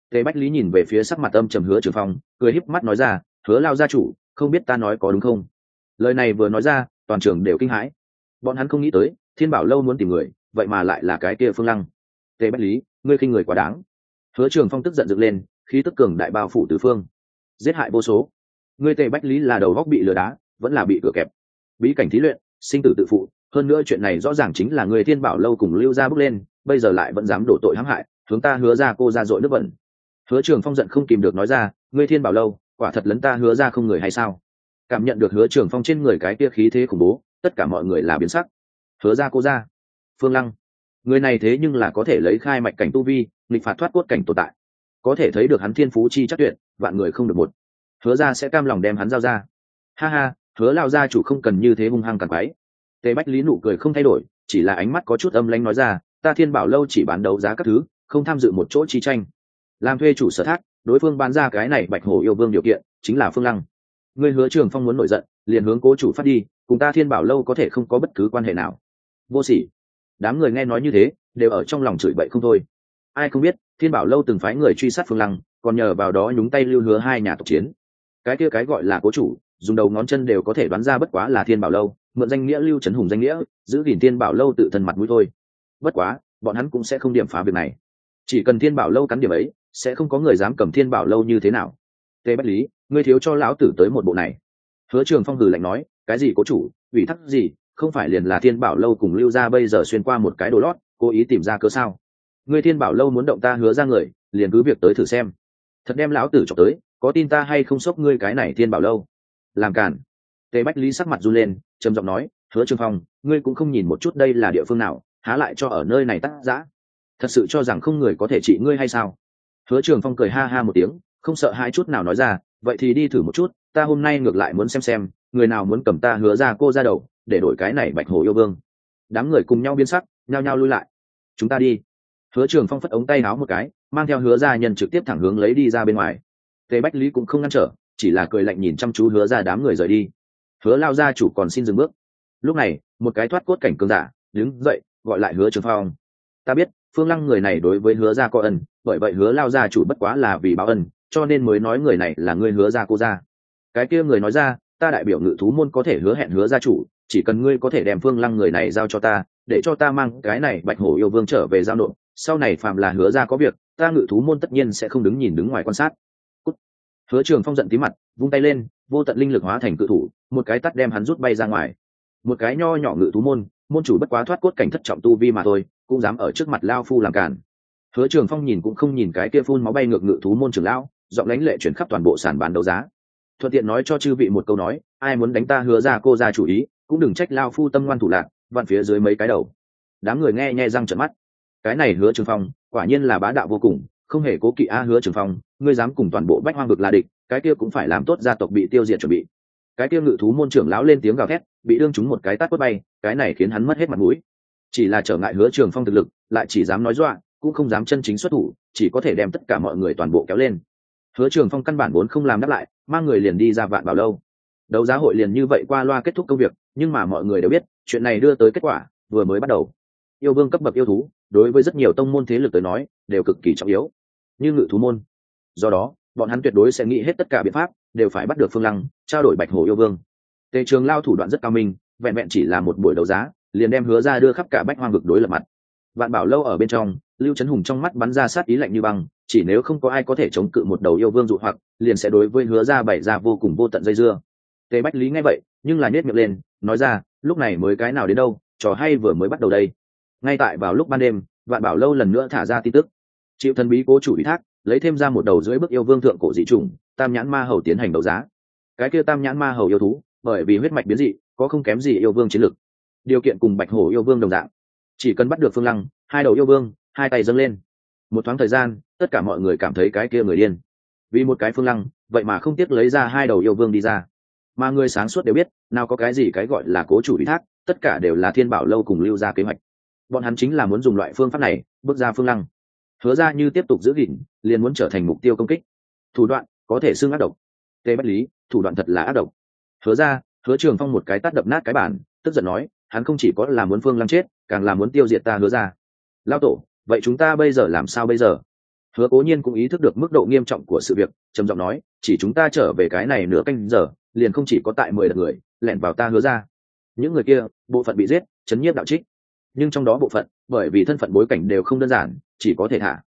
Tề Bách Lý nhìn về phía sắc mặt âm trầm Hứa Trường Phong, cười híp mắt nói ra, Hứa lao gia chủ, không biết ta nói có đúng không? Lời này vừa nói ra, toàn trường đều kinh hãi. Bọn hắn không nghĩ tới, Thiên Bảo lâu muốn tìm người, vậy mà lại là cái kia Phương Lăng. Tề Bách Lý, ngươi khinh người quá đáng. Hứa Trường Phong tức giận dựng lên, khí tức cường đại bao phủ tứ phương, giết hại vô số. Ngươi Tề Bách Lý là đầu góc bị lừa đá, vẫn là bị cửa kẹp. Bí cảnh thí luyện, sinh tử tự phụ, hơn nữa chuyện này rõ ràng chính là người Thiên Bảo lâu cùng Lưu gia bước lên, bây giờ lại vẫn dám đổ tội hãm hại, hướng ta Hứa ra cô ra dội nước bẩn. Hứa Trường Phong giận không kìm được nói ra, ngươi Thiên Bảo lâu, quả thật lấn ta Hứa ra không người hay sao? Cảm nhận được Hứa Trường Phong trên người cái kia khí thế khủng bố, tất cả mọi người là biến sắc. Hứa ra cô ra, Phương Lăng, người này thế nhưng là có thể lấy khai mạch cảnh tu vi, nghịch phạt thoát cốt cảnh tồn tại, có thể thấy được hắn thiên phú chi chắc tuyệt, vạn người không được một. Hứa ra sẽ cam lòng đem hắn giao ra. Ha ha, Hứa lao gia chủ không cần như thế hung hăng càng quái. Tề Bách Lý nụ cười không thay đổi, chỉ là ánh mắt có chút âm lãnh nói ra, ta Thiên Bảo lâu chỉ bán đấu giá các thứ, không tham dự một chỗ chi tranh. Làm thuê chủ sở thác, đối phương bán ra cái này Bạch Hổ yêu vương điều kiện, chính là Phương Lăng. Ngươi Hứa Trường Phong muốn nổi giận, liền hướng cố chủ phát đi, cùng ta Thiên Bảo lâu có thể không có bất cứ quan hệ nào. Vô sỉ. Đám người nghe nói như thế, đều ở trong lòng chửi bậy không thôi. Ai không biết, Thiên Bảo lâu từng phái người truy sát Phương Lăng, còn nhờ vào đó nhúng tay lưu Hứa hai nhà tộc chiến. Cái kia cái gọi là cố chủ, dùng đầu ngón chân đều có thể đoán ra bất quá là Thiên Bảo lâu, mượn danh nghĩa Lưu Trấn Hùng danh nghĩa, giữ gìn Thiên Bảo lâu tự thân mặt mũi thôi. Bất quá, bọn hắn cũng sẽ không điểm phá việc này. Chỉ cần Thiên Bảo lâu cắn điểm ấy, sẽ không có người dám cầm Thiên Bảo lâu như thế nào. Tề Bách Lý, ngươi thiếu cho lão tử tới một bộ này. Hứa Trường Phong hừ lạnh nói, cái gì cố chủ, ủy thác gì, không phải liền là Thiên Bảo lâu cùng Lưu gia bây giờ xuyên qua một cái đồ lót, cố ý tìm ra cớ sao? Ngươi Thiên Bảo lâu muốn động ta Hứa ra người, liền cứ việc tới thử xem. Thật đem lão tử chọc tới, có tin ta hay không sốc ngươi cái này Thiên Bảo lâu? Làm cản. Tề Bách Lý sắc mặt run lên, trầm giọng nói, Hứa Trường Phong, ngươi cũng không nhìn một chút đây là địa phương nào, há lại cho ở nơi này tắc dã? Thật sự cho rằng không người có thể trị ngươi hay sao? Hứa Trường Phong cười ha ha một tiếng, không sợ hãi chút nào nói ra, vậy thì đi thử một chút, ta hôm nay ngược lại muốn xem người nào muốn cầm ta Hứa ra cô ra đầu, để đổi cái này Bạch Hổ yêu vương. Đám người cùng nhau biến sắc, nhao nhao lui lại. Chúng ta đi. Hứa Trường Phong phất ống tay áo một cái, mang theo Hứa gia nhân trực tiếp thẳng hướng lấy đi ra bên ngoài. Tề Bách Lý cũng không ngăn trở, chỉ là cười lạnh nhìn chăm chú Hứa ra đám người rời đi. Hứa lao gia chủ còn xin dừng bước. Lúc này, một cái thoát cốt cảnh cường giả đứng dậy, gọi lại Hứa Trường Phong. Ta biết, Phương Lăng người này đối với Hứa gia có ân, bởi vậy Hứa lao gia chủ bất quá là vì báo ân, cho nên mới nói người này là ngươi Hứa gia cô gia. Cái kia người nói ra, ta đại biểu Ngự thú môn có thể hứa hẹn Hứa gia chủ, chỉ cần ngươi có thể đem Phương Lăng người này giao cho ta, để cho ta mang cái này Bạch Hổ yêu vương trở về giao nộp, sau này phàm là Hứa gia có việc, ta Ngự thú môn tất nhiên sẽ không đứng nhìn đứng ngoài quan sát. Cút. Hứa Trường Phong giận tí mặt, vung tay lên, vô tận linh lực hóa thành cự thủ, một cái tát đem hắn rút bay ra ngoài. Một cái nho nhỏ Ngự thú môn, môn chủ bất quá thoát cốt cảnh thất trọng tu vi mà thôi, cũng dám ở trước mặt lao phu làm cản. Hứa Trường Phong nhìn cũng không nhìn cái kia phun máu bay ngược Ngự thú môn trưởng lão, giọng lãnh lệ chuyển khắp toàn bộ sàn bán đấu giá. Thuận tiện nói cho chư vị một câu nói, ai muốn đánh ta Hứa ra cô ra chủ ý, cũng đừng trách lao phu tâm ngoan thủ lạc, vặn phía dưới mấy cái đầu. Đám người nghe nhe răng trợn mắt. Cái này Hứa Trường Phong, quả nhiên là bá đạo vô cùng, không hề cố kỵ. Hứa Trường Phong, ngươi dám cùng toàn bộ Bách Hoang vực là địch, cái kia cũng phải làm tốt gia tộc bị tiêu diệt chuẩn bị. Cái kia Ngự thú môn trưởng lão lên tiếng gào thét, bị đương trúng một cái tát quất bay, cái này khiến hắn mất hết mặt mũi. Chỉ là trở ngại Hứa Trường Phong thực lực, lại chỉ dám nói dọa, cũng không dám chân chính xuất thủ, chỉ có thể đem tất cả mọi người toàn bộ kéo lên. Hứa Trường Phong căn bản vốn không làm đáp lại, mang người liền đi ra Vạn Bảo lâu. Đấu giá hội liền như vậy qua loa kết thúc công việc, nhưng mà mọi người đều biết, chuyện này đưa tới kết quả vừa mới bắt đầu. Yêu vương cấp bậc yêu thú, đối với rất nhiều tông môn thế lực tới nói, đều cực kỳ trọng yếu. Như Ngự thú môn. Do đó, bọn hắn tuyệt đối sẽ nghĩ hết tất cả biện pháp, đều phải bắt được Phương Lăng, trao đổi Bạch Hổ yêu vương. Tề Trường Lao thủ đoạn rất cao minh, vẹn vẹn chỉ là một buổi đấu giá, liền đem Hứa ra đưa khắp cả Bách Hoang vực đối lập mặt. Vạn Bảo lâu ở bên trong, Lưu Trấn Hùng trong mắt bắn ra sát ý lạnh như băng, chỉ nếu không có ai có thể chống cự một đầu yêu vương dụ hoặc, liền sẽ đối với Hứa ra bày ra vô cùng vô tận dây dưa. Tề Bách Lý nghe vậy, nhưng là nhếch miệng lên, nói ra, lúc này mới cái nào đến đâu, trò hay vừa mới bắt đầu đây. Ngay tại vào lúc ban đêm, Vạn Bảo lâu lần nữa thả ra tin tức, chịu thần bí cố chủ ủy thác, lấy thêm ra một đầu dưới bức yêu vương thượng cổ dị chủng Tam Nhãn Ma Hầu tiến hành đấu giá. Cái kia Tam Nhãn Ma Hầu yêu thú, bởi vì huyết mạch biến dị, có không kém gì yêu vương chiến lực, điều kiện cùng Bạch Hổ yêu vương đồng dạng, chỉ cần bắt được Phương Lăng, hai đầu yêu vương, hai tay dâng lên. Một thoáng thời gian, tất cả mọi người cảm thấy cái kia người điên, vì một cái Phương Lăng, vậy mà không tiếc lấy ra hai đầu yêu vương đi ra. Mà người sáng suốt đều biết, nào có cái gì cái gọi là cố chủ ủy thác, tất cả đều là Thiên Bảo lâu cùng Lưu ra kế hoạch. Bọn hắn chính là muốn dùng loại phương pháp này bước ra Phương Lăng. Hứa ra như tiếp tục giữ gìn, liền muốn trở thành mục tiêu công kích. Thủ đoạn có thể xưng ác độc. Tề Bách Lý, thủ đoạn thật là ác độc. Hứa ra, Hứa Trường Phong một cái tát đập nát cái bàn, tức giận nói, hắn không chỉ có là muốn Phương Lăng chết, càng là muốn tiêu diệt ta Hứa ra. Lao tổ, vậy chúng ta bây giờ làm sao bây giờ? Hứa Cố Nhiên cũng ý thức được mức độ nghiêm trọng của sự việc, trầm giọng nói, chỉ chúng ta trở về cái này nửa canh giờ, liền không chỉ có tại 10 đợt người lẻn vào ta Hứa ra. Những người kia, bộ phận bị giết, chấn nhiếp đạo trích, nhưng trong đó bộ phận, bởi vì thân phận bối cảnh đều không đơn giản, chỉ có thể thả.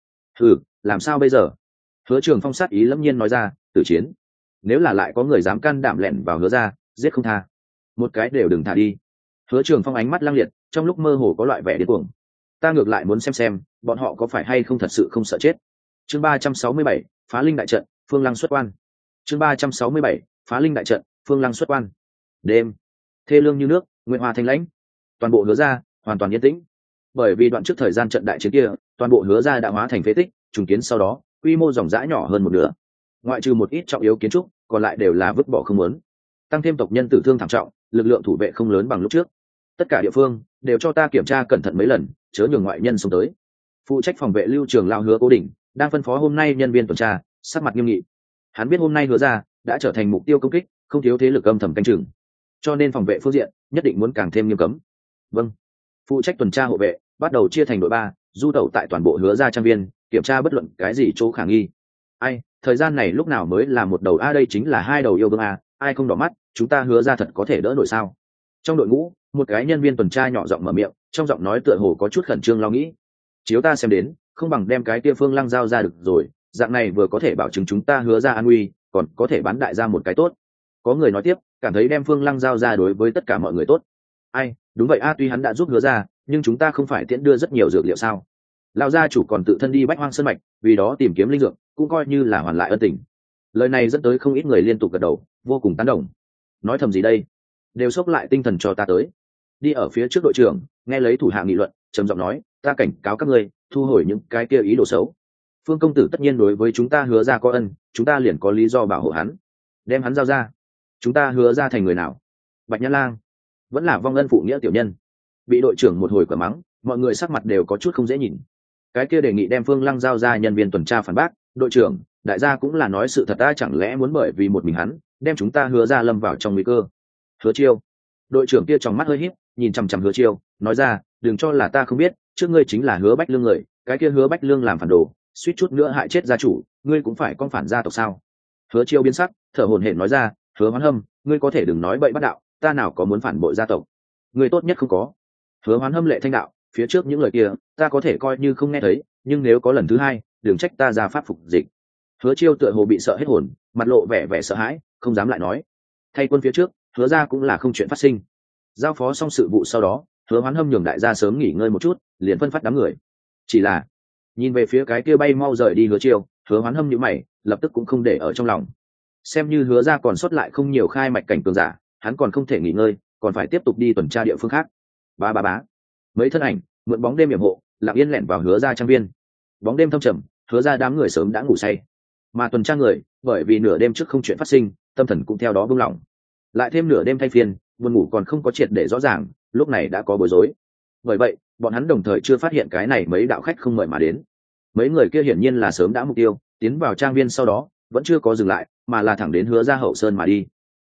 Làm sao bây giờ? Hứa Trường Phong sát ý lâm nhiên nói ra, tử chiến. Nếu là lại có người dám can đảm lẻn vào Hứa ra, giết không tha. Một cái đều đừng thả đi. Hứa Trường Phong ánh mắt lăng liệt, trong lúc mơ hồ có loại vẻ điên cuồng. Ta ngược lại muốn xem bọn họ có phải hay không thật sự không sợ chết. Chương 367, phá linh đại trận, Phương Lăng xuất quan. Chương 367, phá linh đại trận, Phương Lăng xuất quan. Đêm, thê lương như nước, nguyện hoa thanh lãnh, toàn bộ Hứa ra hoàn toàn yên tĩnh. Bởi vì đoạn trước thời gian trận đại chiến kia, toàn bộ Hứa ra đã hóa thành phế tích, trùng kiến sau đó, quy mô dòng dã nhỏ hơn một nửa. Ngoại trừ một ít trọng yếu kiến trúc, còn lại đều là vứt bỏ không muốn. Tăng thêm tộc nhân tử thương thảm trọng, lực lượng thủ vệ không lớn bằng lúc trước. Tất cả địa phương đều cho ta kiểm tra cẩn thận mấy lần, chớ nhường ngoại nhân xông tới. Phụ trách phòng vệ Lưu Trường Lao Hứa Cố Đỉnh đang phân phó hôm nay nhân viên tuần tra, sắc mặt nghiêm nghị. Hắn biết hôm nay Hứa ra đã trở thành mục tiêu công kích, không thiếu thế lực âm thầm canh chừng, cho nên phòng vệ phương diện nhất định muốn càng thêm nghiêm cấm. Vâng. Phụ trách tuần tra hộ vệ bắt đầu chia thành đội 3, du tẩu tại toàn bộ Hứa ra trang viên, kiểm tra bất luận cái gì chỗ khả nghi. Ai, thời gian này lúc nào mới là một đầu a, đây chính là hai đầu yêu vương a, ai không đỏ mắt, chúng ta Hứa ra thật có thể đỡ nổi sao? Trong đội ngũ, một cái nhân viên tuần tra nhỏ giọng mở miệng, trong giọng nói tựa hồ có chút khẩn trương lo nghĩ. Chiếu ta xem đến, không bằng đem cái kia Phương Lăng giao ra được rồi, dạng này vừa có thể bảo chứng chúng ta Hứa ra an nguy, còn có thể bán đại ra một cái tốt. Có người nói tiếp, cảm thấy đem Phương Lăng giao ra đối với tất cả mọi người tốt. Ai, đúng vậy a, tuy hắn đã giúp Hứa ra, nhưng chúng ta không phải tiễn đưa rất nhiều dược liệu sao? Lão gia chủ còn tự thân đi Bách Hoang Sơn mạch, vì đó tìm kiếm linh dược, cũng coi như là hoàn lại ân tình. Lời này dẫn tới không ít người liên tục gật đầu, vô cùng tán đồng. Nói thầm gì đây? Đều xốc lại tinh thần cho ta tới. Đi ở phía trước đội trưởng, nghe lấy thủ hạ nghị luận, trầm giọng nói, ta cảnh cáo các ngươi, thu hồi những cái kia ý đồ xấu. Phương công tử tất nhiên đối với chúng ta Hứa ra có ân, chúng ta liền có lý do bảo hộ hắn. Đem hắn giao ra. Chúng ta Hứa ra thành người nào? Bạch Nhã Lang, vẫn là vong ân phụ nghĩa tiểu nhân. Bị đội trưởng một hồi quả mắng, mọi người sắc mặt đều có chút không dễ nhìn. Cái kia đề nghị đem Phương Lăng giao ra nhân viên tuần tra phản bác, đội trưởng, đại gia cũng là nói sự thật, ta chẳng lẽ muốn bởi vì một mình hắn đem chúng ta Hứa ra lâm vào trong nguy cơ? Hứa Chiêu, đội trưởng kia trong mắt hơi híp, nhìn chằm chằm Hứa Chiêu, nói ra, đừng cho là ta không biết, trước ngươi chính là Hứa Bách Lương người, cái kia Hứa Bách Lương làm phản đồ, suýt chút nữa hại chết gia chủ, ngươi cũng phải con phản gia tộc sao? Hứa Chiêu biến sắc, thở hổn hển nói ra, Hứa Hoán Hâm, ngươi có thể đừng nói bậy bắt đạo, ta nào có muốn phản bội gia tộc, ngươi tốt nhất không có. Hứa Hoán Hâm lệ thanh đạo, phía trước những lời kia ta có thể coi như không nghe thấy, nhưng nếu có lần thứ hai, đừng trách ta ra pháp phục dịch. Hứa Chiêu tựa hồ bị sợ hết hồn, mặt lộ vẻ sợ hãi, không dám lại nói. Thay quân phía trước, Hứa ra cũng là không chuyện phát sinh. Giao phó xong sự vụ sau đó, Hứa Hoán Hâm nhường đại gia sớm nghỉ ngơi một chút, liền phân phát đám người. Chỉ là nhìn về phía cái kia bay mau rời đi Hứa Chiêu, Hứa Hoán Hâm nhíu mày, lập tức cũng không để ở trong lòng. Xem như Hứa ra còn sót lại không nhiều khai mạch cảnh cường giả, hắn còn không thể nghỉ ngơi, còn phải tiếp tục đi tuần tra địa phương khác. Bá. Mấy thân ảnh mượn bóng đêm yểm hộ, lặng yên lẻn vào Hứa ra trang viên. Bóng đêm thâm trầm, Hứa ra đám người sớm đã ngủ say, mà tuần tra người bởi vì nửa đêm trước không chuyện phát sinh, tâm thần cũng theo đó buông lỏng. Lại thêm nửa đêm thay phiên, buồn ngủ còn không có triệt để rõ ràng, lúc này đã có bối rối. Bởi vậy, bọn hắn đồng thời chưa phát hiện cái này mấy đạo khách không mời mà đến. Mấy người kia hiển nhiên là sớm đã mục tiêu, tiến vào trang viên sau đó vẫn chưa có dừng lại, mà là thẳng đến Hứa ra hậu sơn mà đi.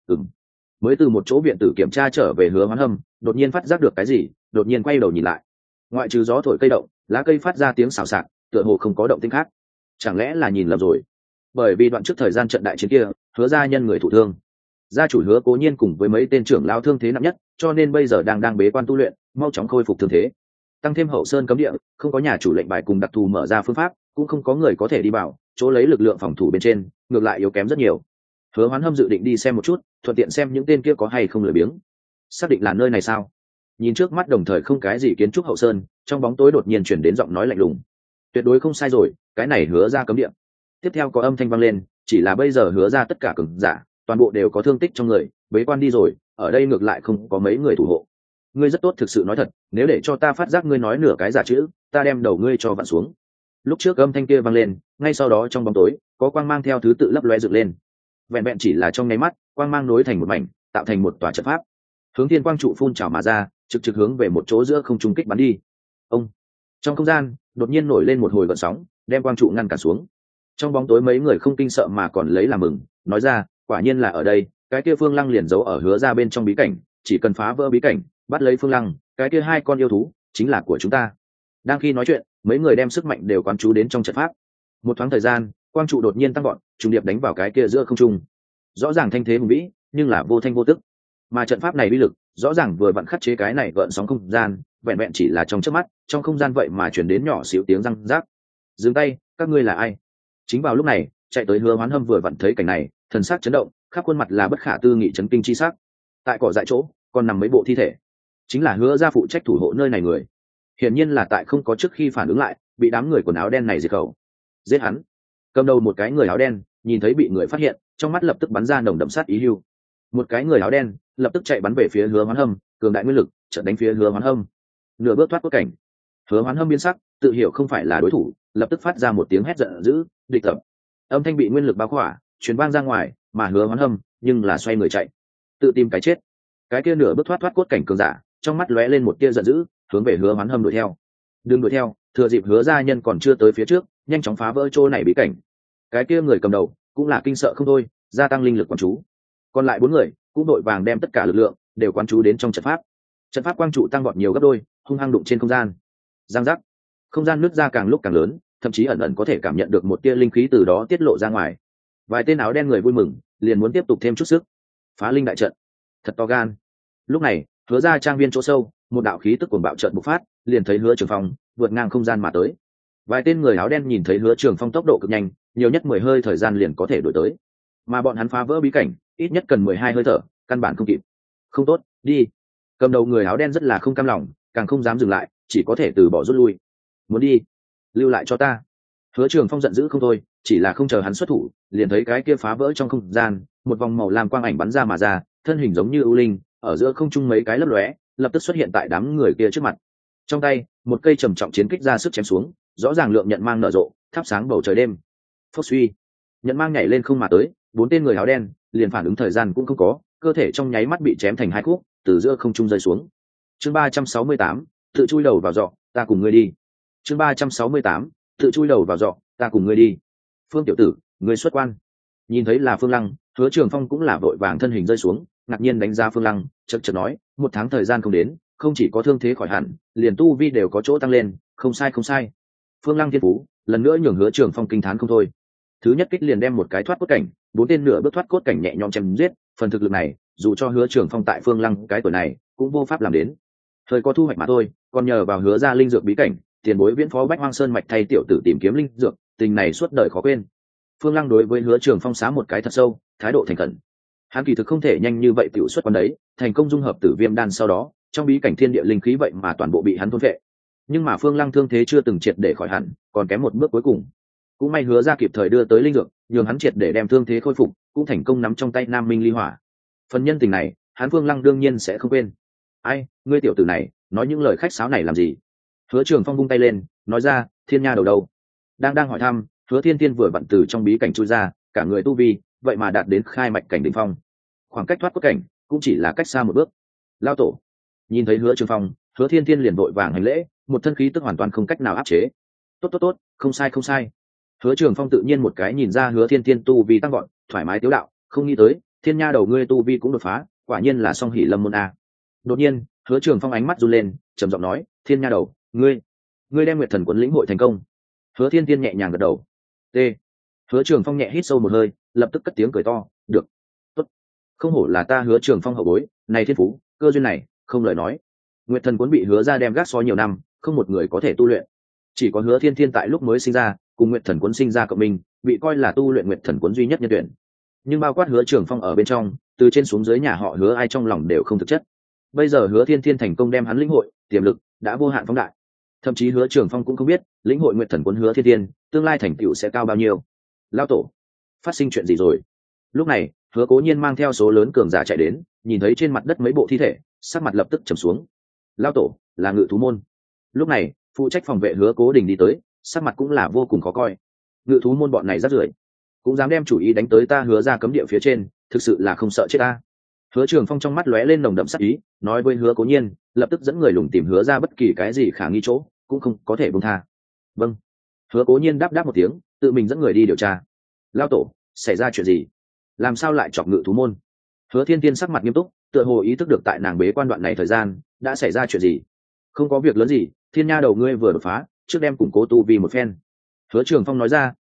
Mới từ một chỗ viện tử kiểm tra trở về Hứa Hoán Hâm, đột nhiên phát giác được cái gì, đột nhiên quay đầu nhìn lại. Ngoại trừ gió thổi cây động, lá cây phát ra tiếng xào xạc, tựa hồ không có động tĩnh khác. Chẳng lẽ là nhìn lầm rồi? Bởi vì đoạn trước thời gian trận đại chiến kia, Hứa ra nhân người thụ thương, gia chủ Hứa Cố Nhiên cùng với mấy tên trưởng lao thương thế nặng nhất, cho nên bây giờ đang bế quan tu luyện, mau chóng khôi phục thương thế. Tăng thêm hậu sơn cấm địa, không có nhà chủ lệnh bài cùng đặc thù mở ra phương pháp, cũng không có người có thể đi vào, chỗ lấy lực lượng phòng thủ bên trên ngược lại yếu kém rất nhiều. Hứa Hoán Hâm dự định đi xem một chút, thuận tiện xem những tên kia có hay không lười biếng. Xác định là nơi này sao? Nhìn trước mắt đồng thời không cái gì kiến trúc hậu sơn, trong bóng tối đột nhiên chuyển đến giọng nói lạnh lùng. Tuyệt đối không sai rồi, cái này Hứa ra cấm địa. Tiếp theo có âm thanh vang lên, chỉ là bây giờ Hứa ra tất cả cường giả, toàn bộ đều có thương tích trong người, bế quan đi rồi, ở đây ngược lại không có mấy người thủ hộ. Ngươi rất tốt, thực sự nói thật, nếu để cho ta phát giác ngươi nói nửa cái giả chữ, ta đem đầu ngươi cho vặn xuống. Lúc trước âm thanh kia vang lên, ngay sau đó trong bóng tối có quang mang theo thứ tự lấp loe dựng lên. Vẹn vẹn chỉ là trong nháy mắt, quang mang nối thành một mảnh, tạo thành một tòa trận pháp. Hướng thiên quang trụ phun trào mà ra, trực hướng về một chỗ giữa không trung kích bắn đi. Ông, trong không gian đột nhiên nổi lên một hồi gợn sóng, đem quang trụ ngăn cản xuống. Trong bóng tối mấy người không kinh sợ mà còn lấy làm mừng, nói ra, quả nhiên là ở đây, cái kia Phương Lăng liền giấu ở Hứa ra bên trong bí cảnh, chỉ cần phá vỡ bí cảnh, bắt lấy Phương Lăng, cái kia hai con yêu thú chính là của chúng ta. Đang khi nói chuyện, mấy người đem sức mạnh đều quán chú đến trong trận pháp. Một thoáng thời gian, quang trụ đột nhiên tăng gọn, trùng điệp đánh vào cái kia giữa không trung. Rõ ràng thanh thế hùng vĩ, nhưng là vô thanh vô tức. Mà trận pháp này uy lực, rõ ràng vừa vặn khắc chế cái này gợn sóng không gian, vẹn vẹn chỉ là trong chớp mắt, trong không gian vậy mà truyền đến nhỏ xíu tiếng răng rác. Dừng tay, các ngươi là ai? Chính vào lúc này, chạy tới Hứa Hoán Hâm vừa vặn thấy cảnh này, thần sắc chấn động, khắp khuôn mặt là bất khả tư nghị chấn kinh chi sắc. Tại cỏ dại chỗ, còn nằm mấy bộ thi thể, chính là Hứa gia phụ trách thủ hộ nơi này người. Hiển nhiên là tại không có trước khi phản ứng lại, bị đám người quần áo đen này diệt khẩu. Giết hắn. Cầm đầu một cái người áo đen, nhìn thấy bị người phát hiện, trong mắt lập tức bắn ra nồng đậm sát ý hưu. Một cái người áo đen lập tức chạy bắn về phía Hứa Hoán Hâm, cường đại nguyên lực chợt đánh phía Hứa Hoán Hâm. Nửa bước thoát cốt cảnh. Hứa Hoán Hâm biến sắc, tự hiểu không phải là đối thủ, lập tức phát ra một tiếng hét giận dữ, địch tập. Âm thanh bị nguyên lực bao khỏa, truyền vang ra ngoài, mà Hứa Hoán Hâm nhưng là xoay người chạy, tự tìm cái chết. Cái kia nửa bước thoát cốt cảnh cường giả, trong mắt lóe lên một tia giận dữ, hướng về Hứa Hoán Hâm đuổi theo. Đừng đuổi theo, thừa dịp Hứa gia nhân còn chưa tới phía trước, nhanh chóng phá vỡ chỗ này bí cảnh. Cái kia người cầm đầu cũng là kinh sợ không thôi, gia tăng linh lực quán chú. Còn lại 4 người cũng đội vàng đem tất cả lực lượng đều quán chú đến trong trận pháp. Trận pháp quang trụ tăng vọt nhiều gấp đôi, hung hăng đụng trên không gian. Giang giác, không gian nứt ra càng lúc càng lớn, thậm chí ẩn ẩn có thể cảm nhận được một tia linh khí từ đó tiết lộ ra ngoài. Vài tên áo đen người vui mừng, liền muốn tiếp tục thêm chút sức. Phá linh đại trận, thật to gan. Lúc này, Hứa ra trang viên chỗ sâu, một đạo khí tức cuồng bạo trận bộc phát, liền thấy Hứa Trường Phong vượt ngang không gian mà tới. Vài tên người áo đen nhìn thấy Hứa Trường Phong tốc độ cực nhanh, nhiều nhất 10 hơi thời gian liền có thể đuổi tới. Mà bọn hắn phá vỡ bí cảnh, ít nhất cần 12 hơi thở, căn bản không kịp. Không tốt, đi. Cầm đầu người áo đen rất là không cam lòng, càng không dám dừng lại, chỉ có thể từ bỏ rút lui. Muốn đi, lưu lại cho ta. Hứa Trường Phong giận dữ không thôi, chỉ là không chờ hắn xuất thủ, liền thấy cái kia phá vỡ trong không gian, một vòng màu lam quang ảnh bắn ra mà ra, thân hình giống như ưu linh, ở giữa không trung mấy cái lấp lóe, lập tức xuất hiện tại đám người kia trước mặt. Trong tay, một cây trầm trọng chiến kích ra sức chém xuống, rõ ràng lượng nhận mang nở rộ, thắp sáng bầu trời đêm. Phốc suy, nhận mang nhảy lên không mà tới, 4 tên người áo đen liền phản ứng thời gian cũng không có, cơ thể trong nháy mắt bị chém thành 2 khúc, từ giữa không trung rơi xuống. Chương 368, tự chui đầu vào giọ, ta cùng ngươi đi. Chương 368, tự chui đầu vào giọ, ta cùng ngươi đi. Phương tiểu tử, ngươi xuất quan. Nhìn thấy là Phương Lăng, Hứa Trường Phong cũng là vội vàng thân hình rơi xuống, ngạc nhiên đánh giá Phương Lăng, chợt chợt nói, 1 tháng thời gian không đến, không chỉ có thương thế khỏi hẳn, liền tu vi đều có chỗ tăng lên, không sai không sai. Phương Lăng thiên phú, lần nữa nhường Hứa Trường Phong kinh thán không thôi. Thứ nhất kích liền đem một cái thoát cốt cảnh, 4 tên nửa bước thoát cốt cảnh nhẹ nhõm chém giết, phần thực lực này, dù cho Hứa Trường Phong tại Phương Lăng cái tuổi này, cũng vô pháp làm đến. Thời có thu hoạch mà thôi, còn nhờ vào Hứa ra linh dược bí cảnh, tiền bối Viễn Phó Bách Hoang Sơn mạch thay tiểu tử tìm kiếm linh dược, tình này suốt đời khó quên. Phương Lăng đối với Hứa Trường Phong xá một cái thật sâu, thái độ thành khẩn. Hắn kỳ thực không thể nhanh như vậy tiểu xuất quan đấy, thành công dung hợp Tử Viêm đan sau đó, trong bí cảnh thiên địa linh khí vậy mà toàn bộ bị hắn thôn phệ. Nhưng mà Phương Lăng thương thế chưa từng triệt để khỏi hẳn, còn kém một bước cuối cùng. Cũng may Hứa ra kịp thời đưa tới linh dược, nhường hắn triệt để đem thương thế khôi phục, cũng thành công nắm trong tay Nam Minh Ly Hỏa. Phần nhân tình này, hắn Phương Lăng đương nhiên sẽ không quên. Ai, ngươi tiểu tử này, nói những lời khách sáo này làm gì? Hứa Trường Phong vung tay lên, nói ra, Thiên Nha đầu đâu? Đang hỏi thăm, Hứa Thiên Tiên vừa vặn từ trong bí cảnh chui ra, cả người tu vi, vậy mà đạt đến khai mạch cảnh đỉnh phong. Khoảng cách thoát cốt cảnh, cũng chỉ là cách xa một bước. Lao tổ. Nhìn thấy Hứa Trường Phong, Hứa Thiên Tiên liền vội vàng hành lễ, một thân khí tức hoàn toàn không cách nào áp chế. Tốt, không sai không sai. Hứa Trường Phong tự nhiên một cái nhìn ra Hứa Thiên Tiên tu vi tăng gọn, thoải mái tiếu đạo, không nghĩ tới, Thiên Nha đầu ngươi tu vi cũng đột phá, quả nhiên là song hỷ lâm môn a. Đột nhiên, Hứa Trường Phong ánh mắt run lên, trầm giọng nói, Thiên Nha đầu, ngươi đem Nguyệt Thần Quấn lĩnh hội thành công. Hứa Thiên Tiên nhẹ nhàng gật đầu. T. Hứa Trường Phong nhẹ hít sâu một hơi, lập tức cất tiếng cười to, được, tốt, không hổ là ta Hứa Trường Phong hậu bối, này thiên phú, cơ duyên này, không lời nói. Nguyệt Thần Quấn bị Hứa ra đem gác xó nhiều năm, không một người có thể tu luyện, chỉ có Hứa Thiên Thiên tại lúc mới sinh ra, cùng Nguyệt Thần Quấn sinh ra cộng minh, bị coi là tu luyện Nguyệt Thần Quấn duy nhất nhân tuyển. Nhưng bao quát Hứa Trường Phong ở bên trong, từ trên xuống dưới nhà họ Hứa ai trong lòng đều không thực chất. Bây giờ Hứa Thiên Thiên thành công đem hắn lĩnh hội, tiềm lực đã vô hạn phóng đại. Thậm chí Hứa Trường Phong cũng không biết, lĩnh hội Nguyệt Thần Quấn Hứa Thiên Thiên, tương lai thành tựu sẽ cao bao nhiêu. Lao tổ, phát sinh chuyện gì rồi? Lúc này, Hứa Cố Nhiên mang theo số lớn cường giả chạy đến, nhìn thấy trên mặt đất mấy bộ thi thể, sắc mặt lập tức trầm xuống. Lao tổ, là Ngự Thú môn. Lúc này, phụ trách phòng vệ Hứa Cố Đình đi tới, sắc mặt cũng là vô cùng khó coi. Ngự Thú môn bọn này rác rưởi, cũng dám đem chủ ý đánh tới ta Hứa ra cấm địa phía trên, thực sự là không sợ chết ta. Hứa Trường Phong trong mắt lóe lên nồng đậm sắc ý, nói với Hứa Cố Nhiên, lập tức dẫn người lùng tìm Hứa ra bất kỳ cái gì khả nghi chỗ, cũng không có thể buông tha. Vâng. Hứa Cố Nhiên đáp một tiếng, tự mình dẫn người đi điều tra. Lao tổ, xảy ra chuyện gì? Làm sao lại chọc Ngự Thú môn? Hứa Thiên Tiên sắc mặt nghiêm túc, tựa hồ ý thức được tại nàng bế quan đoạn này thời gian đã xảy ra chuyện gì. Không có việc lớn gì, Thiên Nha đầu ngươi vừa đột phá, trước đem củng cố tu vi một phen. Hứa Trường Phong nói ra,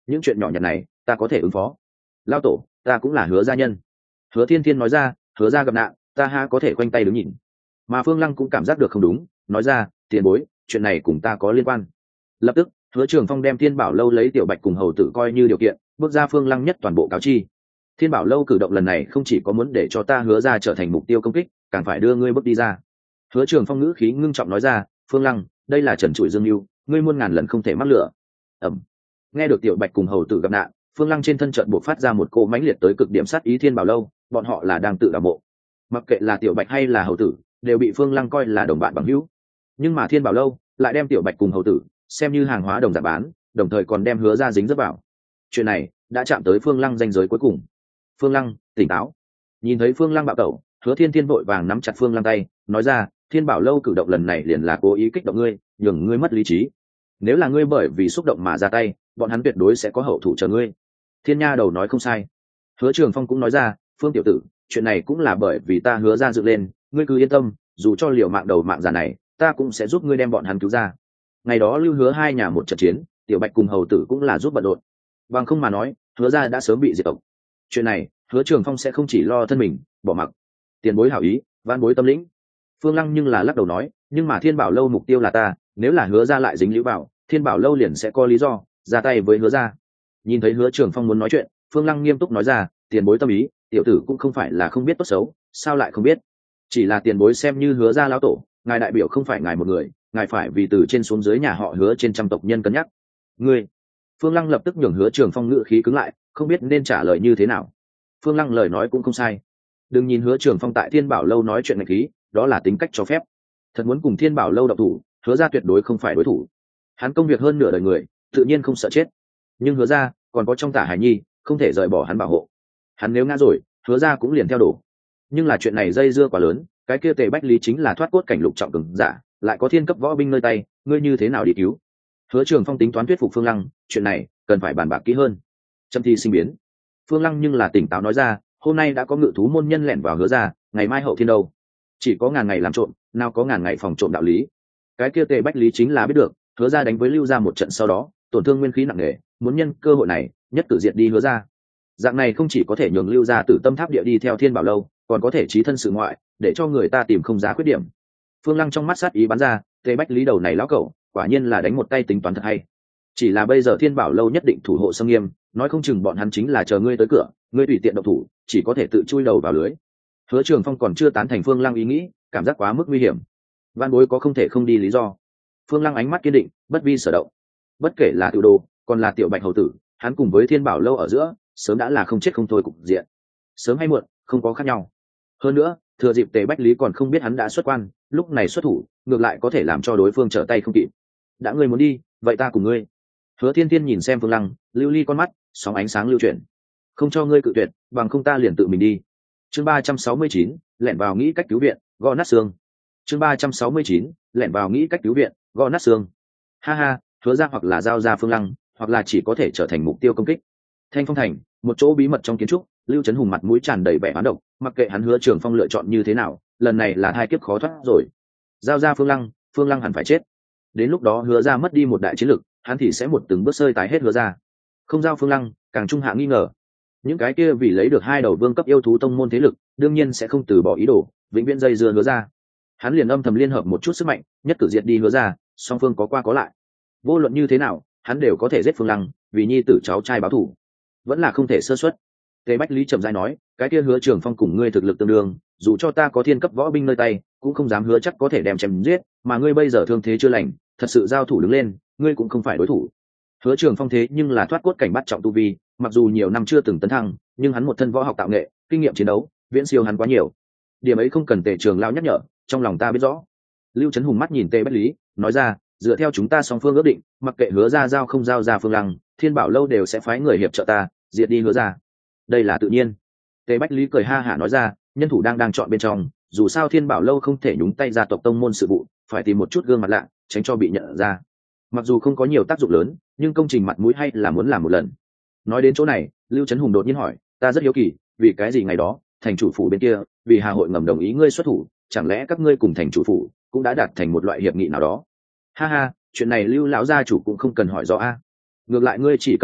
những chuyện nhỏ nhặt này ta có thể ứng phó. Lao tổ, ta cũng là Hứa gia nhân. Hứa Thiên Thiên nói ra, Hứa gia gặp nạn, ta ha có thể khoanh tay đứng nhìn. Mà Phương Lăng cũng cảm giác được không đúng, nói ra, tiền bối, chuyện này cùng ta có liên quan. Lập tức Hứa Trường Phong đem Thiên Bảo Lâu lấy Tiểu Bạch cùng hầu tử coi như điều kiện, bước ra Phương Lăng nhất toàn bộ cáo chi. Thiên Bảo Lâu cử động lần này không chỉ có muốn để cho ta Hứa gia trở thành mục tiêu công kích, càng phải đưa ngươi bước đi ra. Hứa Trường Phong ngữ khí ngưng trọng nói ra, Phương Lăng, đây là trần trụi dương mưu, ngươi muôn ngàn lần không thể mắc lửa. Ẩm. Nghe được Tiểu Bạch cùng hầu tử gặp nạn, Phương Lăng trên thân trận buộc phát ra một cỗ mãnh liệt tới cực điểm sát ý Thiên Bảo Lâu, bọn họ là đang tự đào mộ. Mặc kệ là Tiểu Bạch hay là hầu tử, đều bị Phương Lăng coi là đồng bạn bằng hữu. Nhưng mà Thiên Bảo Lâu lại đem Tiểu Bạch cùng hầu tử xem như hàng hóa đồng giá bán, đồng thời còn đem Hứa gia dính dấp vào. Chuyện này đã chạm tới Phương Lăng ranh giới cuối cùng. Phương Lăng, tỉnh táo. Nhìn thấy Phương Lăng bạo tẩu, Hứa Thiên Thiên vội vàng nắm chặt Phương Lăng tay, nói ra, Thiên Bảo Lâu cử động lần này liền là cố ý kích động ngươi, nhường ngươi mất lý trí. Nếu là ngươi bởi vì xúc động mà ra tay, bọn hắn tuyệt đối sẽ có hậu thủ chờ ngươi. Thiên Nha đầu nói không sai. Hứa Trường Phong cũng nói ra, Phương tiểu tử, chuyện này cũng là bởi vì ta Hứa gia dựng lên, ngươi cứ yên tâm, dù cho liều mạng đầu mạng già này, ta cũng sẽ giúp ngươi đem bọn hắn cứu ra. Ngày đó Lưu Hứa hai nhà một trận chiến, Tiểu Bạch cùng hầu tử cũng là giúp bận rộn. Bằng không mà nói, Hứa gia đã sớm bị diệt tộc. Chuyện này, Hứa Trường Phong sẽ không chỉ lo thân mình, bỏ mặc. Tiền bối hảo ý, van bối tâm lĩnh. Phương Lăng nhưng là lắc đầu nói, nhưng mà Thiên Bảo Lâu mục tiêu là ta, nếu là Hứa gia lại dính líu vào, Thiên Bảo Lâu liền sẽ có lý do ra tay với Hứa gia. Nhìn thấy Hứa Trường Phong muốn nói chuyện, Phương Lăng nghiêm túc nói ra, tiền bối tâm ý, tiểu tử cũng không phải là không biết tốt xấu, sao lại không biết? Chỉ là tiền bối xem như Hứa gia lão tổ, ngài đại biểu không phải ngài một người, ngài phải vì từ trên xuống dưới nhà họ Hứa trên trăm tộc nhân cân nhắc. Ngươi. Phương Lăng lập tức nhường Hứa Trường Phong ngữ khí cứng lại, không biết nên trả lời như thế nào. Phương Lăng lời nói cũng không sai. Đừng nhìn Hứa Trường Phong tại Thiên Bảo Lâu nói chuyện nghịch khí, đó là tính cách cho phép. Thật muốn cùng Thiên Bảo Lâu động thủ, Hứa gia tuyệt đối không phải đối thủ. Hắn công việc hơn nửa đời người, tự nhiên không sợ chết. Nhưng Hứa gia còn có trong Tả Hải Nhi, không thể rời bỏ hắn bảo hộ. Hắn nếu ngã rồi, Hứa gia cũng liền theo đổ. Nhưng là chuyện này dây dưa quá lớn, cái kia Tề Bách Lý chính là thoát cốt cảnh lục trọng cường giả, lại có thiên cấp võ binh nơi tay, ngươi như thế nào đi cứu? Hứa Trường Phong tính toán thuyết phục Phương Lăng, chuyện này cần phải bàn bạc kỹ hơn. Trâm thi sinh biến. Phương Lăng nhưng là tỉnh táo nói ra, hôm nay đã có ngự thú môn nhân lẻn vào Hứa gia, ngày mai hậu thiên đâu? Chỉ có ngàn ngày làm trộm, nào có ngàn ngày phòng trộm đạo lý. Cái kia Tề Bách Lý chính là biết được, Hứa gia đánh với Lưu gia một trận sau đó, tổn thương nguyên khí nặng nề, muốn nhân cơ hội này, nhất cử diệt đi Hứa gia. Dạng này không chỉ có thể nhường Lưu gia tử tâm tháp địa đi theo Thiên Bảo Lâu, còn có thể trí thân sự ngoại, để cho người ta tìm không giá khuyết điểm. Phương Lăng trong mắt sát ý bắn ra, Tề Bách Lý đầu này lão cẩu, quả nhiên là đánh một tay tính toán thật hay. Chỉ là bây giờ Thiên Bảo Lâu nhất định thủ hộ sâm nghiêm, nói không chừng bọn hắn chính là chờ ngươi tới cửa, ngươi tùy tiện động thủ, chỉ có thể tự chui đầu vào lưới. Hứa Trường Phong còn chưa tán thành Phương Lăng ý nghĩ, cảm giác quá mức nguy hiểm. Van bối có không thể không đi lý do. Phương Lăng ánh mắt kiên định, bất vi sở động. Bất kể là Tiểu Đồ, còn là Tiểu Bạch hầu tử, hắn cùng với Thiên Bảo Lâu ở giữa, sớm đã là không chết không thôi cục diện. Sớm hay muộn, không có khác nhau. Hơn nữa, thừa dịp Tề Bách Lý còn không biết hắn đã xuất quan, lúc này xuất thủ, ngược lại có thể làm cho đối phương trở tay không kịp. Đã ngươi muốn đi, vậy ta cùng ngươi. Hứa Thiên Thiên nhìn xem Phương Lăng, lưu ly con mắt, sóng ánh sáng lưu chuyển. Không cho ngươi cự tuyệt, bằng không ta liền tự mình đi. Chương 369, lẻn vào nghĩ cách cứu viện, gõ nát xương. Chương 369, lẻn vào nghĩ cách cứu viện, gõ nát xương. Ha ha, Hứa ra hoặc là giao ra Phương Lăng, hoặc là chỉ có thể trở thành mục tiêu công kích. Thanh Phong Thành, một chỗ bí mật trong kiến trúc, Lưu Trấn Hùng mặt mũi tràn đầy vẻ oán độc, mặc kệ hắn Hứa Trường Phong lựa chọn như thế nào, lần này là hai kiếp khó thoát rồi. Giao ra Phương Lăng hẳn phải chết. Đến lúc đó Hứa ra mất đi một đại chiến lực, hắn thì sẽ một từng bước sơi tái hết Hứa ra. Không giao Phương Lăng, càng trung hạ nghi ngờ. Những cái kia vì lấy được hai đầu vương cấp yêu thú tông môn thế lực, đương nhiên sẽ không từ bỏ ý đồ, vĩnh viễn dây dưa Hứa ra. Hắn liền âm thầm liên hợp một chút sức mạnh, nhất cử diệt đi Hứa ra, song phương có qua có lại. Vô luận như thế nào, hắn đều có thể giết Phương Lăng, vì nhi tử cháu trai báo thù. Vẫn là không thể sơ suất. Tề Bách Lý trầm rãi nói, cái kia Hứa Trường Phong cùng ngươi thực lực tương đương, dù cho ta có thiên cấp võ binh nơi tay, cũng không dám hứa chắc có thể đem chém giết, mà ngươi bây giờ thương thế chưa lành, thật sự giao thủ đứng lên, ngươi cũng không phải đối thủ. Hứa Trường Phong thế nhưng là thoát cốt cảnh bắt trọng tu vi, mặc dù nhiều năm chưa từng tấn thăng, nhưng hắn một thân võ học tạo nghệ, kinh nghiệm chiến đấu, viễn siêu hắn quá nhiều. Điểm ấy không cần Tề Trường lão nhắc nhở, trong lòng ta biết rõ. Lưu Trấn Hùng mắt nhìn Tề Bách Lý, nói ra, dựa theo chúng ta song phương ước định, mặc kệ Hứa ra giao không giao ra Phương Lăng, Thiên Bảo Lâu đều sẽ phái người hiệp trợ ta, diệt đi Hứa ra. Đây là tự nhiên. Tề Bách Lý cười ha hả nói ra, nhân thủ đang chọn bên trong, dù sao Thiên Bảo Lâu không thể nhúng tay gia tộc tông môn sự vụ, phải tìm một chút gương mặt lạ, tránh cho bị nhận ra. Mặc dù không có nhiều tác dụng lớn, nhưng công trình mặt mũi hay là muốn làm một lần. Nói đến chỗ này, Lưu Trấn Hùng đột nhiên hỏi, ta rất hiếu kỳ, vì cái gì ngày đó, thành chủ phủ bên kia, vì Hà hội ngầm đồng ý ngươi xuất thủ, chẳng lẽ các ngươi cùng thành chủ phủ cũng đã đạt thành một loại hiệp nghị nào đó? Ha ha, chuyện này Lưu lão gia chủ cũng không cần hỏi rõ a. Ngược lại ngươi chỉ cần biết,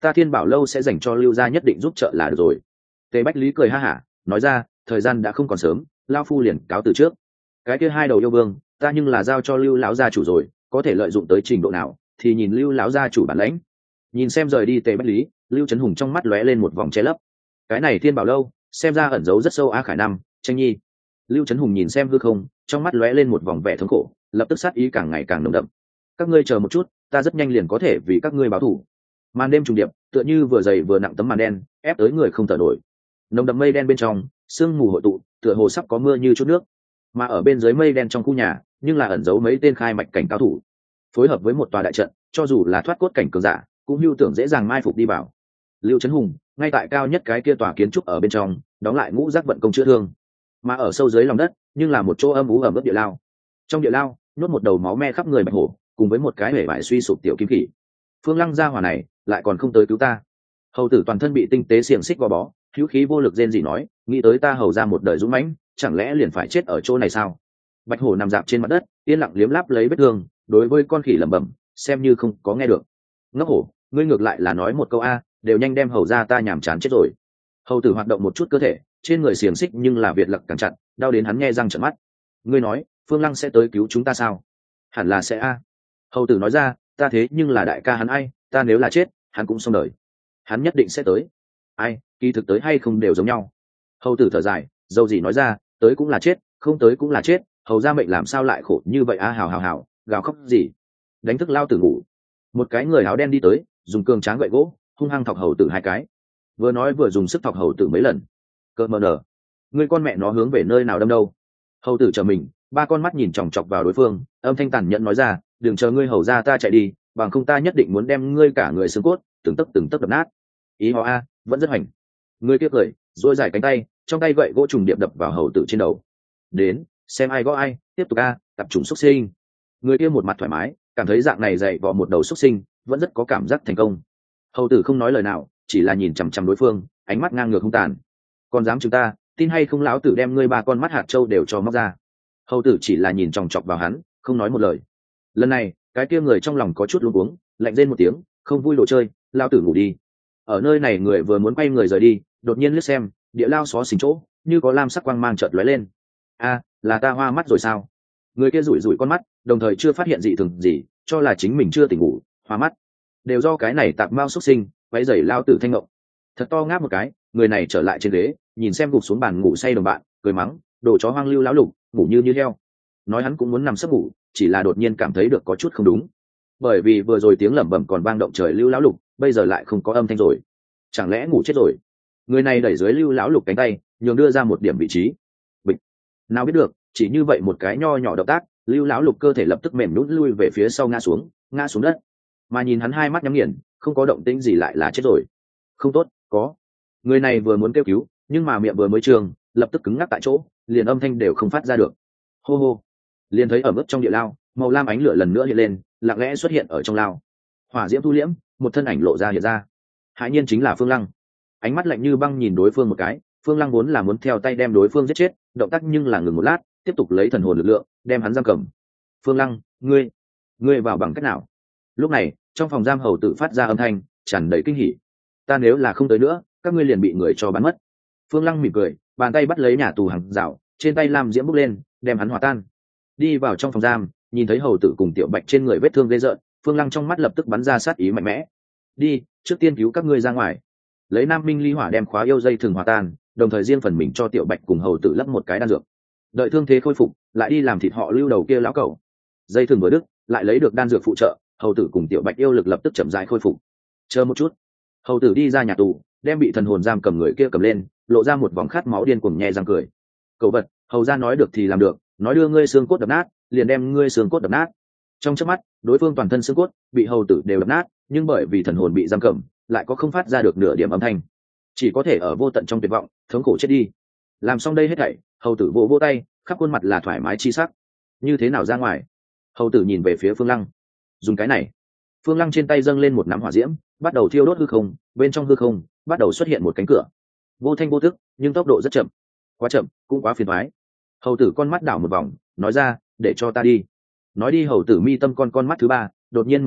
ta Thiên Bảo lâu sẽ dành cho Lưu gia nhất định giúp trợ là được rồi. Tề Bách Lý cười ha hả nói ra, thời gian đã không còn sớm, lao phu liền cáo từ trước. Cái kia hai đầu yêu vương ta nhưng là giao cho Lưu lão gia chủ rồi, có thể lợi dụng tới trình độ nào thì nhìn Lưu lão gia chủ bản lãnh. Nhìn xem rời đi Tề Bách Lý, Lưu Trấn Hùng trong mắt lóe lên một vòng che lấp. Cái này Thiên Bảo lâu xem ra ẩn giấu rất sâu. A Khải Năm, Tranh Nhi. Lưu Trấn Hùng nhìn xem hư không, trong mắt lóe lên một vòng vẻ thống khổ, lập tức sát ý càng ngày càng nồng đậm. Các ngươi chờ một chút, ta rất nhanh liền có thể vì các ngươi báo thù. Màn đêm trùng điệp, tựa như vừa dày vừa nặng tấm màn đen, ép tới người không thở nổi. Nồng đậm mây đen bên trong, sương mù hội tụ, tựa hồ sắp có mưa như chút nước. Mà ở bên dưới mây đen trong khu nhà, nhưng là ẩn giấu mấy tên khai mạch cảnh cao thủ, phối hợp với một tòa đại trận, cho dù là thoát cốt cảnh cường giả, cũng hưu tưởng dễ dàng mai phục đi vào. Lưu Trấn Hùng ngay tại cao nhất cái kia tòa kiến trúc ở bên trong, đóng lại ngũ giác vận công chữa thương. Mà ở sâu dưới lòng đất, nhưng là một chỗ âm u ẩm ướt địa lao. Trong địa lao, nuốt một đầu máu me khắp người bạch hổ, cùng với một cái hể vải suy sụp tiểu kim khỉ. Phương Lăng gia hỏa này lại còn không tới cứu ta. Hầu tử toàn thân bị tinh tế xiềng xích gò bó, hữu khí vô lực rên rỉ nói, nghĩ tới ta hầu ra một đời dũng mãnh, chẳng lẽ liền phải chết ở chỗ này sao? Bạch hổ nằm dạp trên mặt đất, yên lặng liếm láp lấy vết thương, đối với con khỉ lẩm bẩm, xem như không có nghe được. Ngốc hổ, ngươi ngược lại là nói một câu a, đều nhanh đem hầu ra ta nhàm chán chết rồi. Hầu tử hoạt động một chút cơ thể, trên người xiềng xích nhưng là việt lặc càng chặt, đau đến hắn nghe răng trợn mắt. Ngươi nói, Phương Lăng sẽ tới cứu chúng ta sao? Hẳn là sẽ a. Hầu tử nói ra, ta thế nhưng là đại ca hắn ai, ta nếu là chết, hắn cũng xong đời. Hắn nhất định sẽ tới. Ai, kỳ thực tới hay không đều giống nhau. Hầu tử thở dài, dâu gì nói ra, tới cũng là chết, không tới cũng là chết, hầu ra mệnh làm sao lại khổ như vậy a. Hào hào hào, gào khóc gì? Đánh thức lao tử ngủ. Một cái người áo đen đi tới, dùng cường tráng gậy gỗ hung hăng thọc hầu tử hai cái, vừa nói vừa dùng sức thọc hầu tử mấy lần. Cợt mờ nở, ngươi con mẹ nó hướng về nơi nào đâm đâu? Hầu tử chờ mình, ba con mắt nhìn chòng chọc vào đối phương, âm thanh tàn nhẫn nói ra, đừng chờ ngươi hầu ra ta chạy đi, bằng không ta nhất định muốn đem ngươi cả người xương cốt từng tấc đập nát. Ý họ a, vẫn rất hoành. Ngươi kia cười, duỗi dài cánh tay, trong tay gậy gỗ trùng điệp đập vào hầu tử trên đầu. Đến, xem ai gõ ai, tiếp tục a, tập trung xuất sinh. Người kia một mặt thoải mái, cảm thấy dạng này dạy vò một đầu xuất sinh, vẫn rất có cảm giác thành công. Hầu tử không nói lời nào, chỉ là nhìn chằm chằm đối phương, ánh mắt ngang ngược hung tàn. Còn dám chúng ta, tin hay không lão tử đem ngươi ba con mắt hạt châu đều cho móc ra. Hầu tử chỉ là nhìn chòng chọc vào hắn, không nói một lời. Lần này, cái kia người trong lòng có chút luống cuống, lạnh rên một tiếng, không vui đồ chơi, lão tử ngủ đi. Ở nơi này người vừa muốn quay người rời đi, đột nhiên liếc xem, địa lao xó xỉnh chỗ, như có lam sắc quang mang chợt lóe lên. A, là ta hoa mắt rồi sao? Người kia rủi rủi con mắt, đồng thời chưa phát hiện dị thường gì, cho là chính mình chưa tỉnh ngủ, hoa mắt. Đều do cái này tạp mao xuất sinh, váy giày lao tử thanh ngộng. Thật to ngáp một cái, người này trở lại trên ghế, nhìn xem gục xuống bàn ngủ say đồng bạn, cười mắng, đồ chó hoang lưu lão lục, ngủ như heo. Nói hắn cũng muốn nằm sấp ngủ, chỉ là đột nhiên cảm thấy được có chút không đúng. Bởi vì vừa rồi tiếng lẩm bẩm còn vang động trời lưu lão lục, bây giờ lại không có âm thanh rồi. Chẳng lẽ ngủ chết rồi? Người này đẩy dưới lưu lão lục cánh tay, nhường đưa ra một điểm vị trí. Bịch. Nào biết được, chỉ như vậy một cái nho nhỏ động tác, lưu lão lục cơ thể lập tức mềm nhũn lui về phía sau ngã xuống đất. Mà nhìn hắn hai mắt nhắm nghiền, không có động tĩnh gì lại là chết rồi. Không tốt, có. Người này vừa muốn kêu cứu, nhưng mà miệng vừa mới trường, lập tức cứng ngắc tại chỗ, liền âm thanh đều không phát ra được. Hô hô. Liền thấy ở mức trong địa lao, màu lam ánh lửa lần nữa hiện lên, lặng lẽ xuất hiện ở trong lao. Hỏa diễm thu liễm, một thân ảnh lộ ra hiện ra. Hãi nhiên chính là Phương Lăng. Ánh mắt lạnh như băng nhìn đối phương một cái, Phương Lăng vốn là muốn theo tay đem đối phương giết chết, động tác nhưng là ngừng một lát, tiếp tục lấy thần hồn lực lượng, đem hắn giam cầm. Phương Lăng, ngươi vào bằng cách nào? Lúc này, trong phòng giam hầu tự phát ra âm thanh tràn đầy kinh hỉ. Ta nếu là không tới nữa, các ngươi liền bị người cho bắn mất. Phương Lăng mỉm cười, bàn tay bắt lấy nhà tù hàng rào, trên tay lam diễm bốc lên, đem hắn hòa tan. Đi vào trong phòng giam, nhìn thấy hầu tử cùng Tiểu Bạch trên người vết thương ghê rợn, Phương Lăng trong mắt lập tức bắn ra sát ý mạnh mẽ. Đi, trước tiên cứu các ngươi ra ngoài. Lấy Nam Minh ly hỏa đem khóa yêu dây thường hòa tan, đồng thời riêng phần mình cho Tiểu Bạch cùng hầu tử lấp một cái đan dược. Đợi thương thế khôi phục, lại đi làm thịt họ lưu đầu kia lão cẩu. Dây thường vừa đứt, lại lấy được đan dược phụ trợ, hầu tử cùng Tiểu Bạch yêu lực lập tức chậm rãi khôi phục. Chờ một chút. Hầu tử đi ra nhà tù, đem bị thần hồn giam cầm người kia cầm lên, lộ ra một vòng khát máu điên cuồng nhè răng cười. Cậu vật, hầu ra nói được thì làm được, nói đưa ngươi xương cốt đập nát, liền đem ngươi xương cốt đập nát. Trong chớp mắt, đối phương toàn thân xương cốt bị hầu tử đều đập nát, nhưng bởi vì thần hồn bị giam cầm, lại có không phát ra được nửa điểm âm thanh, chỉ có thể ở vô tận trong tuyệt vọng thống khổ chết đi. Làm xong đây hết thảy, hầu tử vỗ vỗ tay, khắp khuôn mặt là thoải mái chi sắc. Như thế nào ra ngoài? Hầu tử nhìn về phía Phương Lăng. Dùng cái này. Phương Lăng trên tay dâng lên một nắm hỏa diễm, bắt đầu thiêu đốt hư không, bên trong hư không bắt đầu xuất hiện một cánh cửa. Vô thanh vô tức, nhưng tốc độ rất chậm. Quá chậm, cũng quá phiền toái. Hầu tử con mắt đảo một vòng, nói ra, để cho ta đi. Nói đi hầu tử mi tâm con mắt thứ ba đột nhiên mở ra,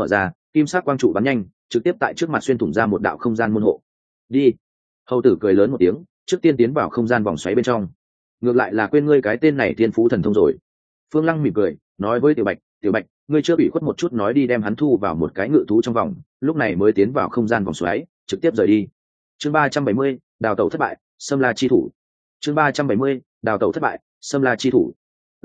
kim sắc quang trụ bắn nhanh, trực tiếp tại trước mặt xuyên thủng ra một đạo không gian môn hộ. Đi. Hầu tử cười lớn một tiếng, trước tiên tiến vào không gian vòng xoáy bên trong. Ngược lại là quên ngươi cái tên này thiên phú thần thông rồi. Phương Lăng mỉm cười, nói với Tiểu Bạch, ngươi chưa bị khuất một chút nói đi đem hắn thu vào một cái ngự thú trong vòng, lúc này mới tiến vào không gian vòng xoáy, trực tiếp rời đi. Chương 370, đào tẩu thất bại, Sâm La chi thủ. Chương 370, đào tẩu thất bại, Sâm La chi thủ.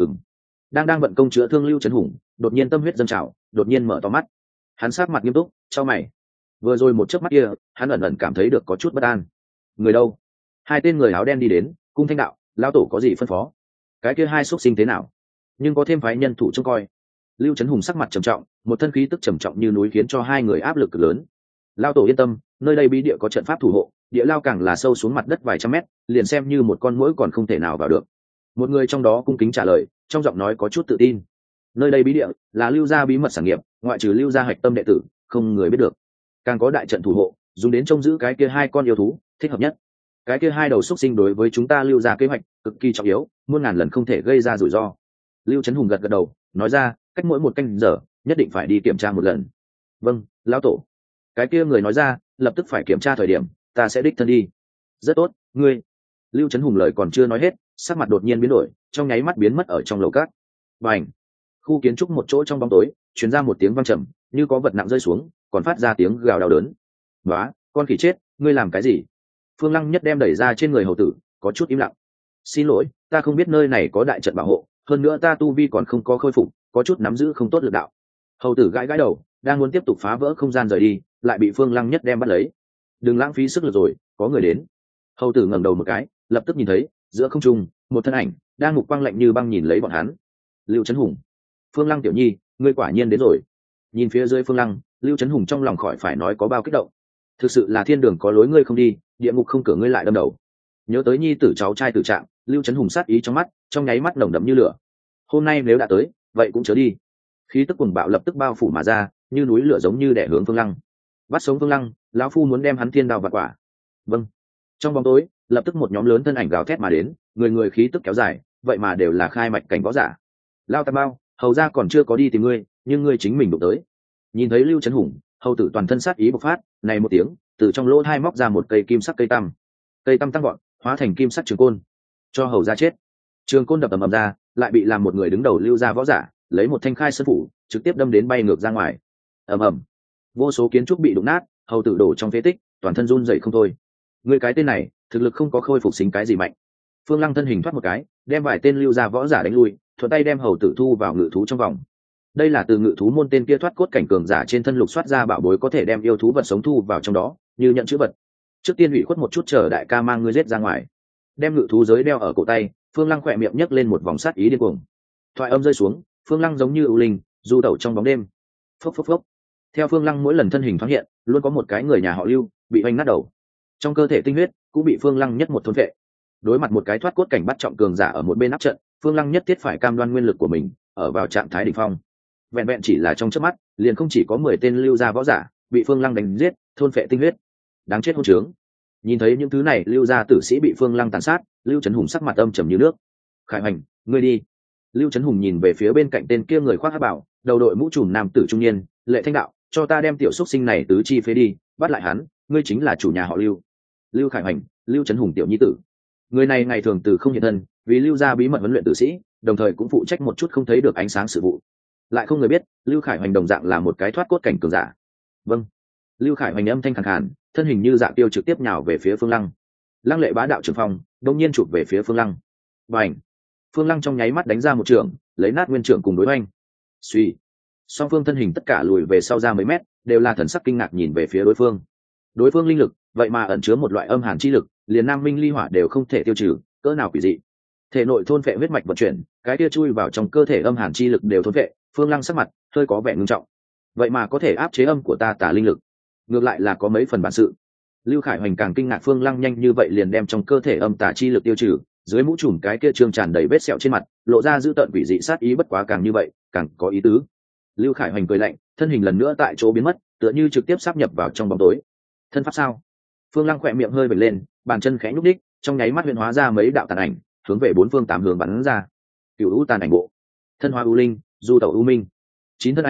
Đang vận công chữa thương Lưu Trấn Hùng, đột nhiên tâm huyết dâng trào, đột nhiên mở to mắt. Hắn sắc mặt nghiêm túc, chau mày. Vừa rồi một chớp mắt kia, hắn ẩn ẩn cảm thấy được có chút bất an. Người đâu? Hai tên người áo đen đi đến, cung thanh đạo, lão tổ có gì phân phó? Cái kia hai xuất sinh thế nào? Nhưng có thêm phái nhân thủ trông coi. Lưu Trấn Hùng sắc mặt trầm trọng, một thân khí tức trầm trọng như núi khiến cho hai người áp lực cực lớn. Lão tổ yên tâm, nơi đây bí địa có trận pháp thủ hộ, địa lao càng là sâu xuống mặt đất vài trăm mét, liền xem như một con muỗi còn không thể nào vào được. Một người trong đó cung kính trả lời, trong giọng nói có chút tự tin. Nơi đây bí địa là Lưu gia bí mật sản nghiệp, ngoại trừ Lưu gia hạch tâm đệ tử, không người biết được. Càng có đại trận thủ hộ, dùng đến trông giữ cái kia hai con yêu thú, thích hợp nhất. Cái kia hai đầu xúc sinh đối với chúng ta Lưu gia kế hoạch cực kỳ trọng yếu, muôn ngàn lần không thể gây ra rủi ro. Lưu Trấn Hùng gật gật đầu, nói ra, cách mỗi một canh giờ, nhất định phải đi kiểm tra một lần. Vâng, lão tổ. Cái kia người nói ra, lập tức phải kiểm tra thời điểm, ta sẽ đích thân đi. Rất tốt, ngươi. Lưu Trấn Hùng lời còn chưa nói hết, sắc mặt đột nhiên biến đổi, trong nháy mắt biến mất ở trong lầu cát. Bành! Khu kiến trúc một chỗ trong bóng tối, truyền ra một tiếng vang trầm, như có vật nặng rơi xuống, còn phát ra tiếng gào đau đớn. "Nóa, con khỉ chết, ngươi làm cái gì?" Phương Lăng Nhất đem đẩy ra trên người hầu tử, có chút im lặng. "Xin lỗi, ta không biết nơi này có đại trận bảo hộ, hơn nữa ta tu vi còn không có khôi phục, có chút nắm giữ không tốt lực đạo." Hầu tử gãi gãi đầu, đang muốn tiếp tục phá vỡ không gian rời đi, lại bị Phương Lăng Nhất đem bắt lấy. "Đừng lãng phí sức lực rồi, có người đến." Hầu tử ngẩng đầu một cái, lập tức nhìn thấy, giữa không trung, một thân ảnh đang mục quang lạnh như băng nhìn lấy bọn hắn. Lưu Trấn Hùng. Phương Lăng tiểu nhi, ngươi quả nhiên đến rồi. Nhìn phía dưới Phương Lăng, Lưu Trấn Hùng trong lòng khỏi phải nói có bao kích động. Thực sự là thiên đường có lối ngươi không đi, địa ngục không cửa ngươi lại đâm đầu. Nhớ tới nhi tử cháu trai tử trạng, Lưu Trấn Hùng sát ý trong mắt, trong nháy mắt nồng đậm như lửa. Hôm nay nếu đã tới, vậy cũng chớ đi. Khí tức cuồng bạo lập tức bao phủ mà ra, như núi lửa giống như đè hướng Phương Lăng. Bắt sống Phương Lăng, lão phu muốn đem hắn thiên đao vặt quả. Vâng. Trong bóng tối, lập tức một nhóm lớn thân ảnh gào thét mà đến, người người khí tức kéo dài, vậy mà đều là khai mạch cảnh võ giả. Lao Tam Bao, hầu ra còn chưa có đi tìm ngươi, nhưng ngươi chính mình đụng tới. Nhìn thấy Lưu Trấn Hùng, hầu tử toàn thân sát ý bộc phát, này một tiếng, từ trong lỗ hai móc ra một cây kim sắc cây tăm. Cây tăm tăng gọn, hóa thành kim sắc trường côn. Cho hầu ra chết. Trường côn đập ầm ầm ra, lại bị làm một người đứng đầu Lưu gia võ giả, lấy một thanh khai sơn phủ, trực tiếp đâm đến bay ngược ra ngoài. Ầm ầm. Vô số kiến trúc bị đụng nát, hầu tử đổ trong phế tích, toàn thân run rẩy không thôi. Ngươi cái tên này, thực lực không có khôi phục xính cái gì mạnh. Phương Lăng thân hình thoát một cái, đem vài tên Lưu gia võ giả đánh lui, thuận tay đem hầu tử thu vào ngự thú trong vòng. Đây là từ ngự thú môn tên kia thoát cốt cảnh cường giả trên thân lục soát ra bảo bối có thể đem yêu thú vật sống thu vào trong đó, như nhận chữ vật. Trước tiên ủy khuất một chút chờ đại ca mang ngươi giết ra ngoài. Đem ngự thú giới đeo ở cổ tay, Phương Lăng khỏe miệng nhấc lên một vòng sát ý điên cuồng. Thoại âm rơi xuống, Phương Lăng giống như ưu linh, du tẩu trong bóng đêm. Phốc phốc phốc. Theo Phương Lăng mỗi lần thân hình thoáng hiện, luôn có một cái người nhà họ Lưu bị oanh nát đầu. Trong cơ thể tinh huyết cũng bị Phương Lăng nhất một thôn vệ. Đối mặt một cái thoát cốt cảnh bắt trọng cường giả ở một bên áp trận, Phương Lăng nhất thiết phải cam đoan nguyên lực của mình ở vào trạng thái đỉnh phong. Vẹn vẹn chỉ là trong chớp mắt, liền không chỉ có 10 tên Lưu gia võ giả bị Phương Lăng đánh giết, thôn phệ tinh huyết. Đáng chết hỗn trướng. Nhìn thấy những thứ này, Lưu gia tử sĩ bị Phương Lăng tàn sát, Lưu Trấn Hùng sắc mặt âm trầm như nước. "Khải Hoành, ngươi đi." Lưu Trấn Hùng nhìn về phía bên cạnh tên kia người khoác hắc bào, đầu đội mũ trùm nam tử trung niên, Lệ Thanh đạo, "Cho ta đem tiểu xúc sinh này tứ chi phế đi, bắt lại hắn, ngươi chính là chủ nhà họ Lưu." Lưu Khải Hoành, Lưu Trấn Hùng tiểu nhi tử. Người này ngày thường từ không hiện thân, vì Lưu gia bí mật huấn luyện tử sĩ, đồng thời cũng phụ trách một chút không thấy được ánh sáng sự vụ. Lại không người biết, Lưu Khải Hoành đồng dạng là một cái thoát cốt cảnh cường giả. Vâng. Lưu Khải Hoành âm thanh khàn khàn, thân hình như dạ tiêu trực tiếp nhào về phía Phương Lăng. Lăng Lệ bá đạo trường phong, đột nhiên chụp về phía Phương Lăng. Bành! Phương Lăng trong nháy mắt đánh ra một trường, lấy nát nguyên trưởng cùng đối oanh. Suy! Song phương thân hình tất cả lùi về sau ra mấy mét, đều là thần sắc kinh ngạc nhìn về phía đối phương. Đối phương linh lực, vậy mà ẩn chứa một loại âm hàn chi lực, liền nam minh ly hỏa đều không thể tiêu trừ, cỡ nào quỷ dị. Thể nội thôn phệ huyết mạch vận chuyển, cái kia chui vào trong cơ thể âm hàn chi lực đều thôn phệ. Phương Lăng sắc mặt hơi có vẻ ngưng trọng. Vậy mà có thể áp chế âm của ta tà linh lực, ngược lại là có mấy phần bản sự. Lưu Khải Hoành càng kinh ngạc Phương Lăng nhanh như vậy liền đem trong cơ thể âm tà chi lực tiêu trừ, dưới mũ trùm cái kia trương tràn đầy vết sẹo trên mặt, lộ ra dữ tợn quỷ dị sát ý, bất quá càng như vậy, càng có ý tứ. Lưu Khải Hoành cười lạnh, thân hình lần nữa tại chỗ biến mất, tựa như trực tiếp sáp nhập vào trong bóng tối. Thân pháp sao? Phương Lăng khỏe miệng hơi vểnh lên, bàn chân khẽ nhúc đích, trong nháy mắt huyễn hóa ra mấy đạo tàn ảnh, hướng về bốn phương tám hướng bắn ra. Cửu U tàn ảnh bộ, thân hóa U linh, du tẩu U minh. 9 thân ảnh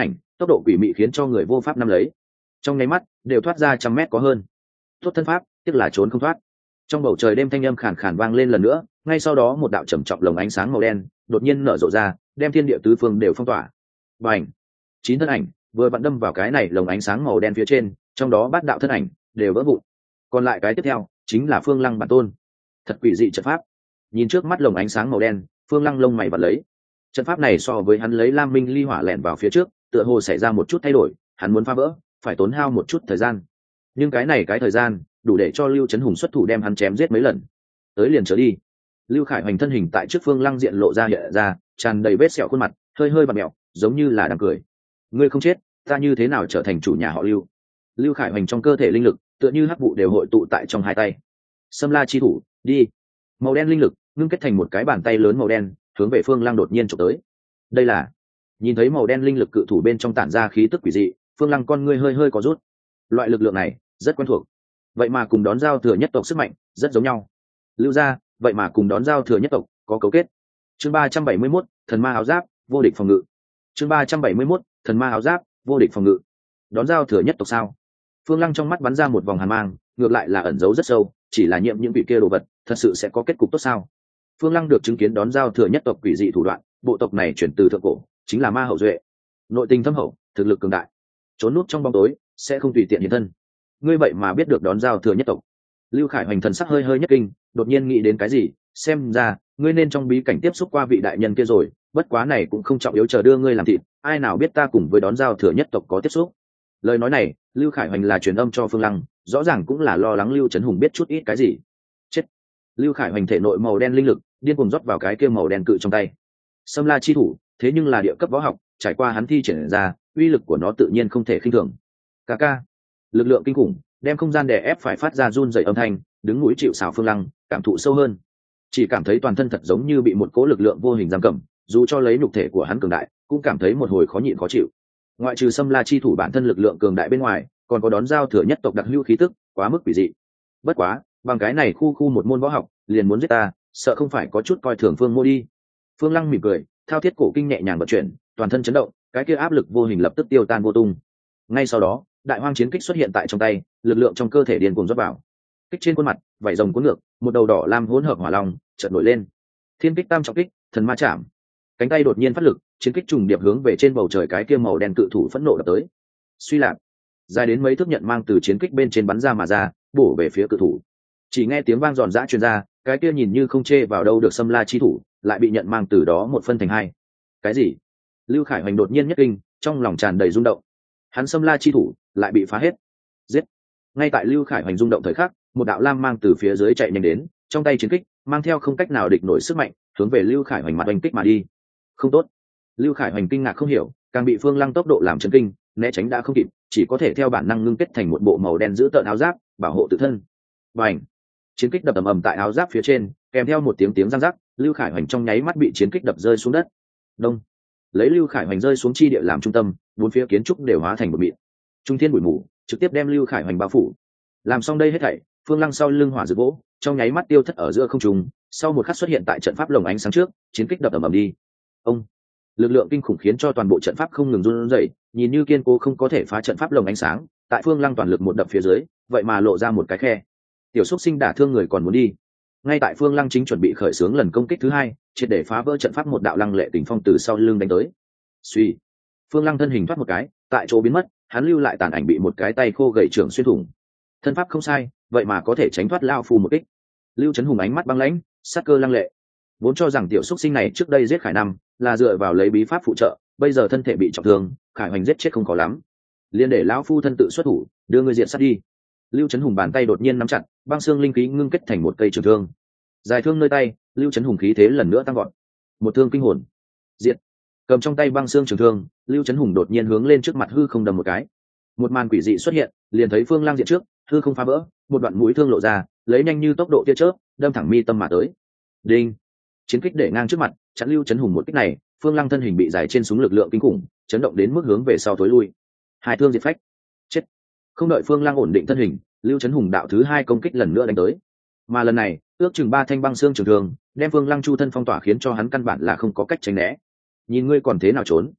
tốc độ quỷ mị khiến cho người vô pháp nắm lấy, trong nháy mắt đều thoát ra 100 mét có hơn. Tốt thân pháp, tiếc là trốn không thoát. Trong bầu trời đêm thanh âm khàn khàn vang lên lần nữa, ngay sau đó một đạo trầm trọng lồng ánh sáng màu đen đột nhiên nở rộ ra, đem thiên địa tứ phương đều phong tỏa. Bành! 9 thân ảnh vừa vặn đâm vào cái này lồng ánh sáng màu đen phía trên, trong đó 8 đạo thân ảnh đều vỡ vụn. Còn lại cái tiếp theo chính là Phương Lăng bản tôn. Thật quỷ dị trận pháp. Nhìn trước mắt lồng ánh sáng màu đen, Phương Lăng lông mày vặn lấy. Trận pháp này so với hắn lấy Lam Minh ly hỏa lẻn vào phía trước, tựa hồ xảy ra một chút thay đổi, hắn muốn phá vỡ, phải tốn hao một chút thời gian. Nhưng cái thời gian đủ để cho Lưu Chấn Hùng xuất thủ đem hắn chém giết mấy lần. Tới liền trở đi. Lưu Khải Hoành thân hình tại trước Phương Lăng diện lộ ra hiện ra, tràn đầy vết sẹo khuôn mặt, hơi hơi bặm mẹo, giống như là đang cười. Ngươi không chết, ta như thế nào trở thành chủ nhà họ Lưu? Lưu Khải Hoành trong cơ thể linh lực, tựa như hắc vụ đều hội tụ tại trong hai tay. Sâm La chi thủ, đi. Màu đen linh lực ngưng kết thành một cái bàn tay lớn màu đen, hướng về Phương Lăng đột nhiên chụp tới. Đây là nhìn thấy màu đen linh lực cự thủ bên trong tản ra khí tức quỷ dị, Phương Lăng con ngươi hơi hơi có rút. Loại lực lượng này rất quen thuộc, vậy mà cùng đón giao thừa nhất tộc sức mạnh rất giống nhau. Lưu gia vậy mà cùng đón giao thừa nhất tộc có cấu kết. Chương 371, thần ma áo giáp, vô địch phòng ngự. Chương 371, thần ma áo giáp, vô địch phòng ngự. Đón giao thừa nhất tộc sao? Phương Lăng trong mắt bắn ra một vòng hàn mang, ngược lại là ẩn giấu rất sâu, chỉ là nhiệm những vị kia đồ vật, thật sự sẽ có kết cục tốt sao? Phương Lăng được chứng kiến đón giao thừa nhất tộc quỷ dị thủ đoạn, bộ tộc này chuyển từ thượng cổ, chính là ma hậu duệ, nội tình thâm hậu, thực lực cường đại, trốn núp trong bóng tối, sẽ không tùy tiện hiện thân. Ngươi vậy mà biết được đón giao thừa nhất tộc? Lưu Khải Hoành thần sắc hơi hơi nhất kinh, đột nhiên nghĩ đến cái gì, xem ra ngươi nên trong bí cảnh tiếp xúc qua vị đại nhân kia rồi, bất quá này cũng không trọng yếu, chờ đưa ngươi làm thịt, ai nào biết ta cùng với đón giao thừa nhất tộc có tiếp xúc. Lời nói này, Lưu Khải Hoành là truyền âm cho Phương Lăng, rõ ràng cũng là lo lắng Lưu Chấn Hùng biết chút ít cái gì. Chết! Lưu Khải Hoành thể nội màu đen linh lực điên cuồng rót vào cái kia màu đen cự trong tay. Sâm La chi thủ, thế nhưng là địa cấp võ học, trải qua hắn thi triển ra, uy lực của nó tự nhiên không thể khinh thường. Ca ca, lực lượng kinh khủng, đem không gian đè ép phải phát ra run rẩy âm thanh, đứng núi chịu sào Phương Lăng cảm thụ sâu hơn, chỉ cảm thấy toàn thân thật giống như bị một cỗ lực lượng vô hình giam cầm, dù cho lấy nhục thể của hắn cường đại, cũng cảm thấy một hồi khó nhịn khó chịu. Ngoại trừ Sâm La chi thủ bản thân lực lượng cường đại bên ngoài, còn có đón giao thừa nhất tộc đặc hữu khí tức, quá mức quỷ dị. Bất quá, bằng cái này khu một môn võ học, liền muốn giết ta, sợ không phải có chút coi thường Phương Mô đi. Phương Lăng mỉm cười, thao thiết cổ kinh nhẹ nhàng vận chuyển, toàn thân chấn động, cái kia áp lực vô hình lập tức tiêu tan vô tung. Ngay sau đó, đại hoang chiến kích xuất hiện tại trong tay, lực lượng trong cơ thể điên cuồng rót vào. Kích trên khuôn mặt, vảy rồng cuốn ngược, một đầu đỏ lam hỗn hợp hỏa long chợt nổi lên. Thiên kích tam trọng kích, thần ma chạm. Cánh tay đột nhiên phát lực, chiến kích trùng điệp hướng về trên bầu trời cái kia màu đen cự thủ phẫn nộ đập tới. Suy lạc, dài đến mấy thước nhận mang từ chiến kích bên trên bắn ra mà ra, bổ về phía cự thủ. Chỉ nghe tiếng vang giòn giã truyền ra, cái kia nhìn như không chê vào đâu được Sâm La chi thủ, lại bị nhận mang từ đó một phân thành hai. Cái gì? Lưu Khải Hoành đột nhiên nhất kinh, trong lòng tràn đầy rung động. Hắn Sâm La chi thủ lại bị phá hết. Giết! Ngay tại Lưu Khải Hoành rung động thời khắc, một đạo lam mang từ phía dưới chạy nhanh đến, trong tay chiến kích mang theo không cách nào địch nổi sức mạnh, hướng về Lưu Khải Hoành mặt oanh kích mà đi. Không tốt! Lưu Khải Hoành kinh ngạc không hiểu, càng bị Phương Lăng tốc độ làm chấn kinh, né tránh đã không kịp, chỉ có thể theo bản năng ngưng kết thành một bộ màu đen giữ tợn áo giáp, bảo hộ tự thân. Bành! Chiến kích đập ầm ầm tại áo giáp phía trên, kèm theo một tiếng răng rắc, Lưu Khải Hoành trong nháy mắt bị chiến kích đập rơi xuống đất. Đông! Lấy Lưu Khải Hoành rơi xuống chi địa làm trung tâm, bốn phía kiến trúc đều hóa thành một mịn. Trung thiên bụi mù trực tiếp đem Lưu Khải Hoành bao phủ. Làm xong đây hết thảy, Phương Lăng sau lưng hỏa dược gỗ, trong nháy mắt tiêu thất ở giữa không trung, sau một khắc xuất hiện tại trận pháp lồng ánh sáng trước, chiến kích đập ầm ầm đi. Ông! Lực lượng kinh khủng khiến cho toàn bộ trận pháp không ngừng run rẩy, nhìn như kiên cố không có thể phá trận pháp lồng ánh sáng, tại Phương Lăng toàn lực một đập phía dưới, vậy mà lộ ra một cái khe. Tiểu xúc sinh đả thương người còn muốn đi. Ngay tại Phương Lăng chính chuẩn bị khởi xướng lần công kích thứ hai, triệt để phá vỡ trận pháp, một đạo lăng lệ tình phong từ sau lưng đánh tới. Suy! Phương Lăng thân hình thoát một cái, tại chỗ biến mất, hắn lưu lại tàn ảnh bị một cái tay khô gầy trưởng xuyên thủng. Thân pháp không sai, vậy mà có thể tránh thoát lao phù một kích. Lưu Chấn Hùng ánh mắt băng lãnh, sát cơ lăng lệ. Vốn cho rằng tiểu xúc sinh này trước đây giết Khải Năm là dựa vào lấy bí pháp phụ trợ, bây giờ thân thể bị trọng thương, Khải Hoành giết chết không khó lắm, liền để lão phu thân tự xuất thủ, đưa người diện sát đi. Lưu Chấn Hùng bàn tay đột nhiên nắm chặt, băng xương linh khí ngưng kết thành một cây trường thương. Dài thương nơi tay, Lưu Chấn Hùng khí thế lần nữa tăng vọt. Một thương kinh hồn. Diệt. Cầm trong tay băng xương trường thương, Lưu Chấn Hùng đột nhiên hướng lên trước mặt hư không đâm một cái. Một màn quỷ dị xuất hiện, liền thấy Phương Lang diện trước, hư không phá vỡ, một đoạn mũi thương lộ ra, lấy nhanh như tốc độ tia chớp, đâm thẳng mi tâm mà tới. Đinh! Chiến kích để ngang trước mặt, chặn Lưu Chấn Hùng một kích này, Phương Lăng thân hình bị giải trên súng lực lượng kinh khủng, chấn động đến mức hướng về sau thối lui. Hai thương diệt phách. Chết! Không đợi Phương Lăng ổn định thân hình, Lưu Chấn Hùng đạo thứ hai công kích lần nữa đánh tới. Mà lần này, ước chừng 3 thanh băng xương trường thương, đem Phương Lăng chu thân phong tỏa khiến cho hắn căn bản là không có cách tránh né. Nhìn ngươi còn thế nào trốn?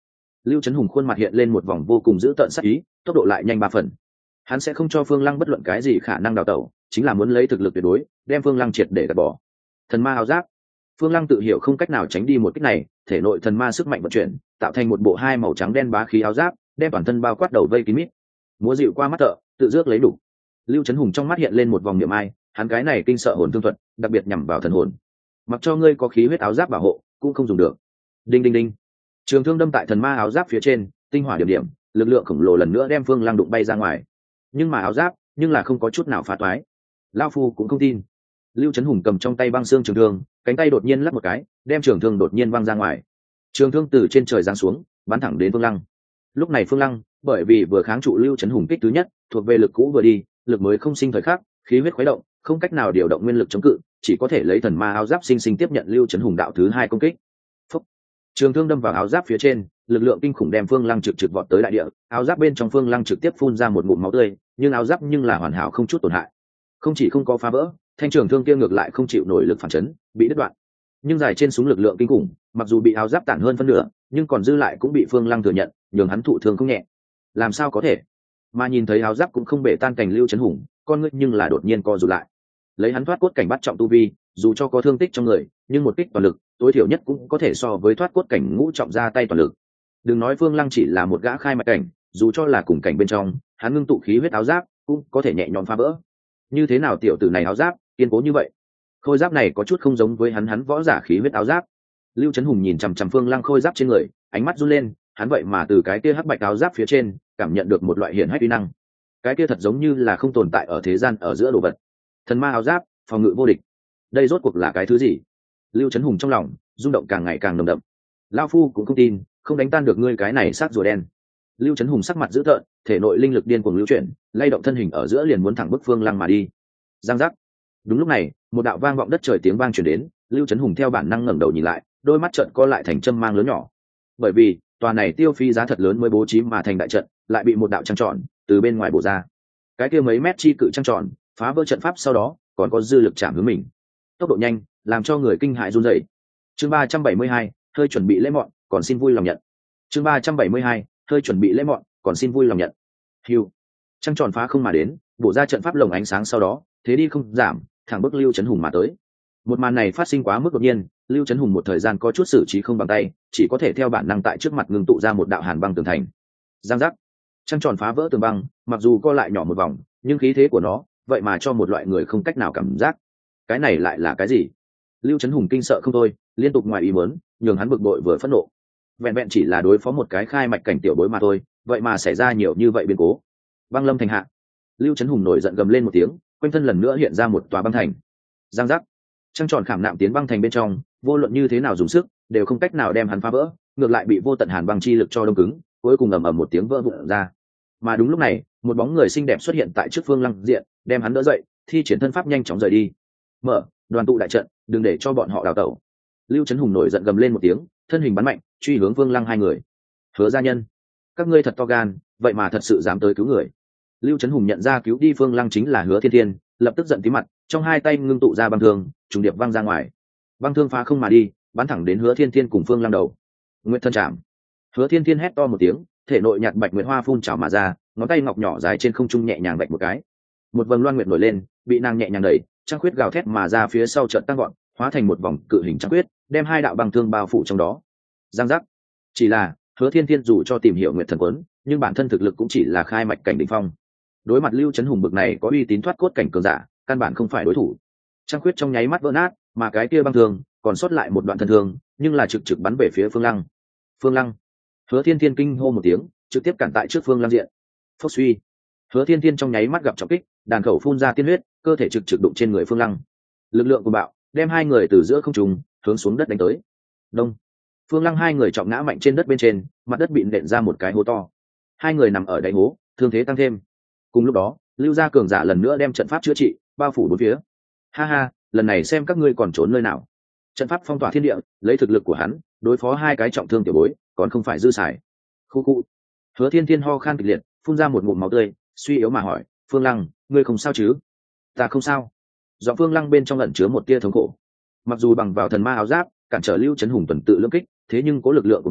Lưu Trấn Hùng khuôn mặt hiện lên một vòng vô cùng dữ tợn sắc ý, tốc độ lại nhanh 3 phần. Hắn sẽ không cho Phương Lăng bất luận cái gì khả năng đào tẩu, chính là muốn lấy thực lực tuyệt đối đem Phương Lăng triệt để gạt bỏ. Thần ma áo giáp. Phương Lăng tự hiểu không cách nào tránh đi một kích này, thể nội thần ma sức mạnh vận chuyển, tạo thành một bộ hai màu trắng đen bá khí áo giáp, đem toàn thân bao quát đầu vây kín mít. Múa dịu qua mắt thợ, tự rước lấy đủ. Lưu Trấn Hùng trong mắt hiện lên một vòng niệm ai, hắn cái này kinh sợ hồn thương thuật, đặc biệt nhằm vào thần hồn. Mặc cho ngươi có khí huyết áo giáp bảo hộ, cũng không dùng được. Đinh đinh đinh. Trường thương đâm tại thần ma áo giáp phía trên, tinh hỏa điểm điểm, lực lượng khổng lồ lần nữa đem Phương Lăng đụng bay ra ngoài. Nhưng mà áo giáp, nhưng là không có chút nào phá toái. Lão phu cũng không tin. Lưu Trấn Hùng cầm trong tay băng xương trường thương, cánh tay đột nhiên lắc một cái, đem trường thương đột nhiên văng ra ngoài. Trường thương từ trên trời giáng xuống, bắn thẳng đến Phương Lăng. Lúc này Phương Lăng, bởi vì vừa kháng trụ Lưu Trấn Hùng kích thứ nhất, thuộc về lực cũ vừa đi, lực mới không sinh thời khắc, khí huyết khuấy động, không cách nào điều động nguyên lực chống cự, chỉ có thể lấy thần ma áo giáp sinh sinh tiếp nhận Lưu Trấn Hùng đạo thứ hai công kích. Phúc. Trường thương đâm vào áo giáp phía trên, lực lượng kinh khủng đem Phương Lăng trực vọt tới đại địa, áo giáp bên trong Phương Lăng trực tiếp phun ra một ngụm máu tươi, nhưng áo giáp nhưng là hoàn hảo không chút tổn hại. Không chỉ không có phá vỡ, thanh trường thương kia ngược lại không chịu nổi lực phản chấn, bị đứt đoạn. Nhưng dài trên súng lực lượng kinh khủng, mặc dù bị áo giáp tản hơn phân nửa, nhưng còn dư lại cũng bị Phương Lăng thừa nhận, nhường hắn thụ thương không nhẹ. Làm sao có thể? Mà nhìn thấy áo giáp cũng không bể tan cảnh Lưu Trấn Hùng, con ngươi nhưng là đột nhiên co rụt lại. Lấy hắn thoát cốt cảnh bắt trọng tu vi, dù cho có thương tích trong người, nhưng một kích toàn lực, tối thiểu nhất cũng có thể so với thoát cốt cảnh ngũ trọng ra tay toàn lực. Đừng nói Phương Lăng chỉ là một gã khai mạch cảnh, dù cho là cùng cảnh bên trong, hắn ngưng tụ khí huyết áo giáp, cũng có thể nhẹ nhõm phá vỡ. Như thế nào tiểu tử này áo giáp kiên cố như vậy? Khôi giáp này có chút không giống với hắn võ giả khí huyết áo giáp. Lưu Trấn Hùng nhìn chằm chằm Phương Lăng khôi giáp trên người, ánh mắt run lên, hắn vậy mà từ cái kia hắc bạch áo giáp phía trên cảm nhận được một loại hiển hách uy năng. Cái kia thật giống như là không tồn tại ở thế gian ở giữa đồ vật. Thần ma áo giáp, phòng ngự vô địch. Đây rốt cuộc là cái thứ gì? Lưu Trấn Hùng trong lòng rung động càng ngày càng nồng đậm. Lão phu cũng không tin, không đánh tan được ngươi cái này xác rùa đen. Lưu Trấn Hùng sắc mặt dữ tợn, thể nội linh lực điên cuồng lưu chuyển, lay động thân hình ở giữa liền muốn thẳng bức Phương Lăng mà đi. Giang giác. Đúng lúc này, một đạo vang vọng đất trời tiếng vang truyền đến, Lưu Trấn Hùng theo bản năng ngẩng đầu nhìn lại, đôi mắt trợn co lại thành châm mang lớn nhỏ. Bởi vì, tòa này tiêu phí giá thật lớn mới bố trí mà thành đại trận, lại bị một đạo trăng tròn từ bên ngoài bổ ra. Cái kia mấy mét chi cự trăng tròn, phá vỡ trận pháp sau đó, còn có dư lực chạm hướng mình. Tốc độ nhanh, làm cho người kinh hãi run rẩy. Chương 372, hơi chuẩn bị lễ mọn, còn xin vui lòng nhận. Chương 372, hơi chuẩn bị lễ mọn, còn xin vui lòng nhận. Hưu. Trăng tròn phá không mà đến, bổ ra trận pháp lồng ánh sáng sau đó, thế đi không giảm, thẳng bức Lưu Trấn Hùng mà tới. Một màn này phát sinh quá mức đột nhiên, Lưu Trấn Hùng một thời gian có chút xử trí không bằng tay, chỉ có thể theo bản năng tại trước mặt ngưng tụ ra một đạo hàn băng tường thành. Giang giác. Trăng tròn phá vỡ tường băng, mặc dù co lại nhỏ một vòng, nhưng khí thế của nó, vậy mà cho một loại người không cách nào cảm giác. Cái này lại là cái gì? Lưu Trấn Hùng kinh sợ không thôi, liên tục ngoài ý muốn, nhường hắn bực bội vừa phẫn nộ. Vẹn vẹn chỉ là đối phó một cái khai mạch cảnh tiểu bối mà thôi, vậy mà xảy ra nhiều như vậy biến cố. Băng lâm thành hạ. Lưu Trấn Hùng nổi giận gầm lên một tiếng, quanh thân lần nữa hiện ra một tòa băng thành. Giang giác. Trăng tròn khảm nạm tiến băng thành bên trong, vô luận như thế nào dùng sức, đều không cách nào đem hắn phá vỡ, ngược lại bị vô tận hàn băng chi lực cho đông cứng, cuối cùng ầm ầm một tiếng vỡ vụn ra. Mà đúng lúc này, một bóng người xinh đẹp xuất hiện tại trước Phương Lăng diện, đem hắn đỡ dậy, thi triển thân pháp nhanh chóng rời đi. Mở, đoàn tụ đại trận, đừng để cho bọn họ đào tẩu. Lưu Trấn Hùng nổi giận gầm lên một tiếng, thân hình bắn mạnh, truy hướng Phương Lăng hai người. Hứa gia nhân, các ngươi thật to gan, vậy mà thật sự dám tới cứu người. Lưu Trấn Hùng nhận ra cứu đi Phương Lăng chính là Hứa Thiên Thiên, lập tức giận tí mặt, trong hai tay ngưng tụ ra băng thương, trùng điệp văng ra ngoài. Băng thương phá không mà đi, bắn thẳng đến Hứa Thiên Thiên cùng Phương Lăng đầu. Nguyệt thân chạm. Hứa Thiên Thiên hét to một tiếng, thể nội nhạt bạch nguyệt hoa phun trào mà ra, ngón tay ngọc nhỏ dài trên không trung nhẹ nhàng vạch một cái. Một vầng loan nguyệt nổi lên, bị nàng nhẹ nhàng đẩy, trăng khuyết gào thét mà ra phía sau trận tăng gọn, hóa thành một vòng cự hình trăng khuyết, đem hai đạo băng thương bao phủ trong đó. Giang giác. Chỉ là, Hứa Thiên Thiên dù cho tìm hiểu Nguyệt thần quấn, nhưng bản thân thực lực cũng chỉ là khai mạch cảnh đỉnh phong. Đối mặt Lưu Trấn Hùng bực này có uy tín thoát cốt cảnh cường giả, căn bản không phải đối thủ. Trăng khuyết trong nháy mắt vỡ nát, mà cái kia băng thương còn sót lại một đoạn thân thương, nhưng là trực bắn về phía Phương Lăng. Phương Lăng. Hứa Thiên Thiên kinh hô một tiếng, trực tiếp cản tại trước Phương Lăng diện. Phốc suy. Hứa Thiên Thiên trong nháy mắt gặp trọng kích, đàn khẩu phun ra tiên huyết, cơ thể trực đụng trên người Phương Lăng. Lực lượng của bạo đem hai người từ giữa không trung hướng xuống đất đánh tới. Đông. Phương Lăng hai người trọng ngã mạnh trên đất bên trên, mặt đất bị nện ra một cái hố to. Hai người nằm ở đáy hố, thương thế tăng thêm. Cùng lúc đó, Lưu gia cường giả lần nữa đem trận pháp chữa trị, bao phủ bốn phía. Ha ha, lần này xem các ngươi còn trốn nơi nào. Trận pháp phong tỏa thiên địa, lấy thực lực của hắn, đối phó hai cái trọng thương tiểu bối, còn không phải dư xài. Khu khu. Hứa Thiên Thiên ho khan kịch liệt, phun ra một ngụm máu tươi, suy yếu mà hỏi, Phương Lăng, ngươi không sao chứ? Ta không sao. Giọng Phương Lăng bên trong ẩn chứa một tia thống khổ. Mặc dù bằng vào thần ma áo giáp cản trở Lưu Trấn Hùng tuần tự lưỡng kích, thế nhưng có lực lượng của bạo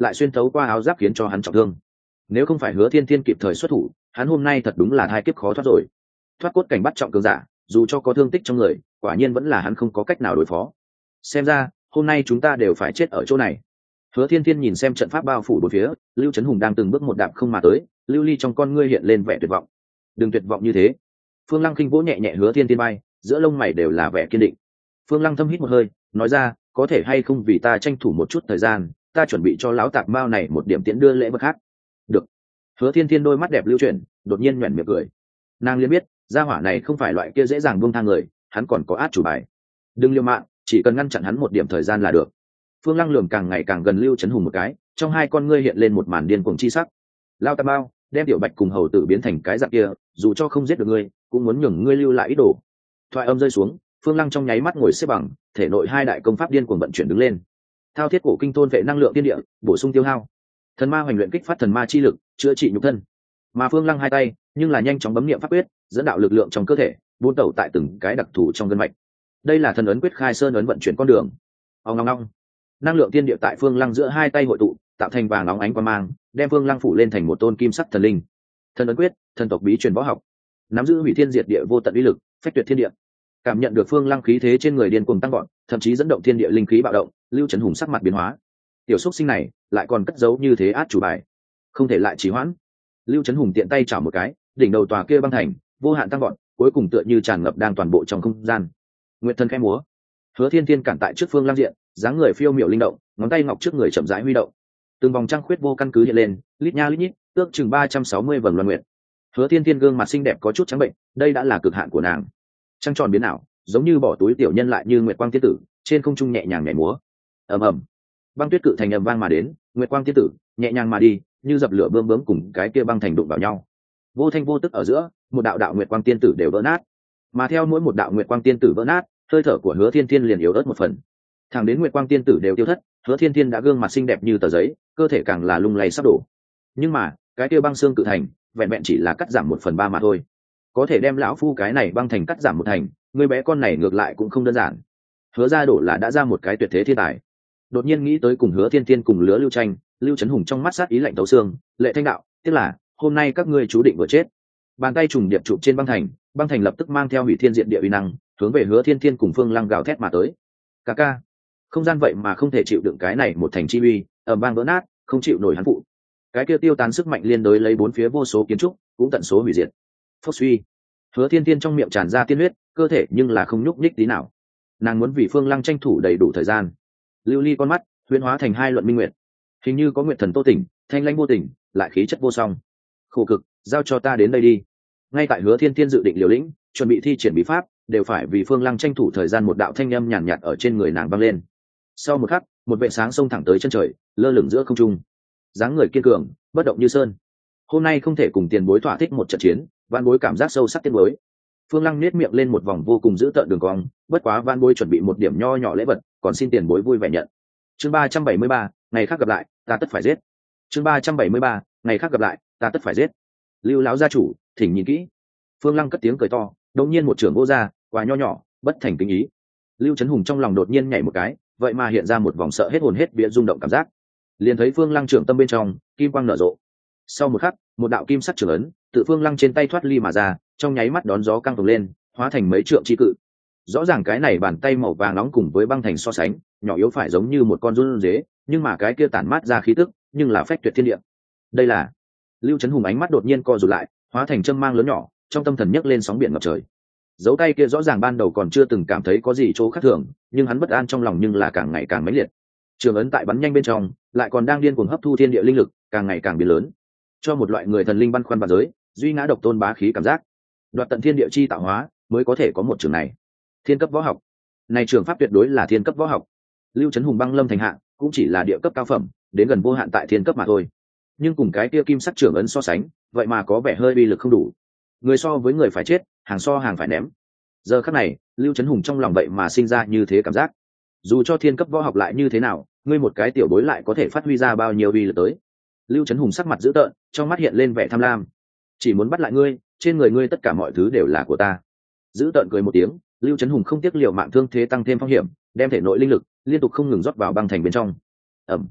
lại xuyên thấu qua áo giáp khiến cho hắn trọng thương. Nếu không phải Hứa Thiên Thiên kịp thời xuất thủ, hắn hôm nay thật đúng là thai kiếp khó thoát rồi. Thoát cốt cảnh bắt trọng cường giả, dù cho có thương tích trong người, quả nhiên vẫn là hắn không có cách nào đối phó. Xem ra hôm nay chúng ta đều phải chết ở chỗ này. Hứa Thiên Thiên nhìn xem trận pháp bao phủ bốn phía, Lưu Chấn Hùng đang từng bước một đạp không mà tới, lưu ly trong con ngươi hiện lên vẻ tuyệt vọng. Đừng tuyệt vọng như thế. Phương Lăng khinh vỗ nhẹ nhẹ Hứa Thiên Thiên bay, giữa lông mày đều là vẻ kiên định. Phương Lăng thâm hít một hơi, nói ra, có thể hay không vì ta tranh thủ một chút thời gian, ta chuẩn bị cho lão tạc mao này một điểm tiễn đưa lễ vật khác. Được. Hứa Thiên Thiên đôi mắt đẹp lưu chuyển, đột nhiên nhuyễn miệng cười. Nàng liền biết, gia hỏa này không phải loại kia dễ dàng buông tha người, hắn còn có át chủ bài. Đừng liều mạng, chỉ cần ngăn chặn hắn một điểm thời gian là được. Phương Lăng lườm càng ngày càng gần Lưu Chấn Hùng một cái, trong hai con ngươi hiện lên một màn điên cuồng chi sắc. Lao Tam Bao, đem Tiểu Bạch cùng hầu tử biến thành cái dạng kia, dù cho không giết được ngươi, cũng muốn nhường ngươi lưu lại ý đồ. Thoại âm rơi xuống, Phương Lăng trong nháy mắt ngồi xếp bằng, thể nội hai đại công pháp điên cuồng vận chuyển đứng lên. Thao thiết cổ kinh thôn vệ năng lượng tiên địa, bổ sung tiêu hao. Thần ma hoành luyện kích phát thần ma chi lực, chữa trị nhục thân. Mà Phương Lăng hai tay, nhưng là nhanh chóng bấm niệm pháp quyết, dẫn đạo lực lượng trong cơ thể, buôn tẩu tại từng cái đặc thù trong gân mạch. Đây là thần ấn quyết khai sơn ấn vận chuyển con đường. Ong ong ong. Năng lượng tiên địa tại Phương Lăng giữa hai tay hội tụ, tạo thành vàng óng ánh quang mang, đem Phương Lăng phủ lên thành một tôn kim sắc thần linh. Thần ấn quyết, thần tộc bí truyền võ học, nắm giữ hủy thiên diệt địa vô tận uy lực, phách tuyệt thiên địa. Cảm nhận được Phương Lăng khí thế trên người điên cuồng tăng vọt, thậm chí dẫn động thiên địa linh khí bạo động, Lưu Chấn Hùng sắc mặt biến hóa. Tiểu xúc sinh này lại còn cất giấu như thế át chủ bài, không thể lại trì hoãn. Lưu Chấn Hùng tiện tay chảo một cái, đỉnh đầu tòa kia băng thành vô hạn tăng vọt, cuối cùng tựa như tràn ngập đang toàn bộ trong không gian. Nguyệt thần khẽ múa, Hứa Thiên Thiên cản tại trước Phương Lăng diện, dáng người phiêu miểu linh động, ngón tay ngọc trước người chậm rãi huy động. Từng vòng trăng khuyết vô căn cứ hiện lên, lít nha lít nhít, ước chừng 360 vầng luân nguyệt. Hứa Thiên Thiên gương mặt xinh đẹp có chút trắng bệnh, đây đã là cực hạn của nàng. Trăng tròn biến ảo, giống như bỏ túi tiểu nhân lại như nguyệt quang tiên tử, trên không trung nhẹ nhàng nhảy múa. Ầm ầm, băng tuyết cự thành ầm vang mà đến, nguyệt quang tiên tử nhẹ nhàng mà đi, như dập lửa bươm bướm cùng cái kia băng thành đụng vào nhau. Vô thanh vô tức ở giữa, một đạo đạo nguyệt quang tiên tử đều vỡ nát. Mà theo mỗi một đạo nguyệt quang tiên tử vỡ nát, hơi thở của Hứa Thiên Thiên liền yếu ớt một phần. Thẳng đến nguyệt quang tiên tử đều tiêu thất, Hứa Thiên Thiên đã gương mặt xinh đẹp như tờ giấy, cơ thể càng là lung lay sắp đổ. Nhưng mà cái kia băng xương cự thành vẹn vẹn chỉ là cắt giảm 1/3 mà thôi, có thể đem lão phu cái này băng thành cắt giảm một thành, người bé con này ngược lại cũng không đơn giản. Hứa ra đổ là đã ra một cái tuyệt thế thiên tài. Đột nhiên nghĩ tới cùng Hứa Thiên Thiên cùng lứa Lưu Tranh, Lưu Chấn Hùng trong mắt sát ý lạnh tấu xương, lệ thanh đạo, tức là hôm nay các ngươi chú định vừa chết. Bàn tay trùng điệp chụp trên băng thành lập tức mang theo hủy thiên diện địa uy năng, hướng về Hứa Thiên Thiên cùng Phương Lăng gào thét mà tới. Ca ca, không gian vậy mà không thể chịu đựng cái này một thành chi uy, ầm vang vỡ nát, không chịu nổi hắn phụ. Cái kia tiêu tán sức mạnh liên đối lấy bốn phía vô số kiến trúc, cũng tận số hủy diệt. Phốc suy, Hứa Thiên Thiên trong miệng tràn ra tiên huyết, cơ thể nhưng là không nhúc nhích tí nào. Nàng muốn vì Phương Lăng tranh thủ đầy đủ thời gian. Lưu ly con mắt huyễn hóa thành hai luận minh nguyệt, hình như có nguyệt thần tô tỉnh, thanh lãnh vô tình, lại khí chất vô song. Khổ cực, giao cho ta đến đây đi. Ngay tại Hứa Thiên Thiên dự định liều lĩnh, chuẩn bị thi triển bí pháp, đều phải vì Phương Lăng tranh thủ thời gian, một đạo thanh âm nhàn nhạt ở trên người nàng vang lên. Sau một khắc, một vệt sáng xông thẳng tới chân trời, lơ lửng giữa không trung. Dáng người kiên cường, bất động như sơn. Hôm nay không thể cùng tiền bối thỏa thích một trận chiến, Van Bối cảm giác sâu sắc tiếc nuối. Phương Lăng nhếch miệng lên một vòng vô cùng dữ tợn đường cong, bất quá Van Bối chuẩn bị một điểm nho nhỏ lễ vật, còn xin tiền bối vui vẻ nhận. Chương 373, ngày khác gặp lại, ta tất phải giết. Chương 373, ngày khác gặp lại, ta tất phải giết. Lưu lão gia chủ, thỉnh nhìn kỹ. Phương Lăng cất tiếng cười to, đột nhiên một trường vô ra, quà nho nhỏ, bất thành kính ý. Lưu Chấn Hùng trong lòng đột nhiên nhảy một cái, vậy mà hiện ra một vòng sợ hết hồn hết vía rung động cảm giác. Liền thấy Phương Lăng trưởng tâm bên trong kim quang nở rộ. Sau một khắc, một đạo kim sắc trường ấn tự Phương Lăng trên tay thoát ly mà ra, trong nháy mắt đón gió căng phồng lên, hóa thành mấy trượng chi cự. Rõ ràng cái này bàn tay màu vàng nóng cùng với băng thành so sánh, nhỏ yếu phải giống như một con run dế, nhưng mà cái kia tản mát ra khí tức, nhưng là phách tuyệt thiên địa. Đây là... Lưu Chấn Hùng ánh mắt đột nhiên co rụt lại, hóa thành châm mang lớn nhỏ, trong tâm thần nhấc lên sóng biển ngập trời. Dấu tay kia rõ ràng ban đầu còn chưa từng cảm thấy có gì chỗ khác thường, nhưng hắn bất an trong lòng nhưng là càng ngày càng mãnh liệt. Trường ấn tại bắn nhanh bên trong, lại còn đang điên cuồng hấp thu thiên địa linh lực, càng ngày càng biến lớn, cho một loại người thần linh băn khoăn và giới, duy ngã độc tôn bá khí cảm giác. Đoạt tận thiên địa chi tạo hóa, mới có thể có một trường này. Thiên cấp võ học, này trường pháp tuyệt đối là thiên cấp võ học. Lưu Chấn Hùng băng lâm thành hạ, cũng chỉ là địa cấp cao phẩm, đến gần vô hạn tại thiên cấp mà thôi. Nhưng cùng cái kia kim sắc trường ấn so sánh, vậy mà có vẻ hơi uy lực không đủ. Người so với người phải chết, hàng so hàng phải ném. Giờ khắc này, Lưu Chấn Hùng trong lòng vậy mà sinh ra như thế cảm giác. Dù cho thiên cấp võ học lại như thế nào, ngươi một cái tiểu bối lại có thể phát huy ra bao nhiêu uy lực tới. Lưu Chấn Hùng sắc mặt dữ tợn, trong mắt hiện lên vẻ tham lam. Chỉ muốn bắt lại ngươi, trên người ngươi tất cả mọi thứ đều là của ta. Dữ tợn cười một tiếng, Lưu Chấn Hùng không tiếc liều mạng thương thế tăng thêm phong hiểm, đem thể nội linh lực liên tục không ngừng rót vào băng thành bên trong. Ẩm.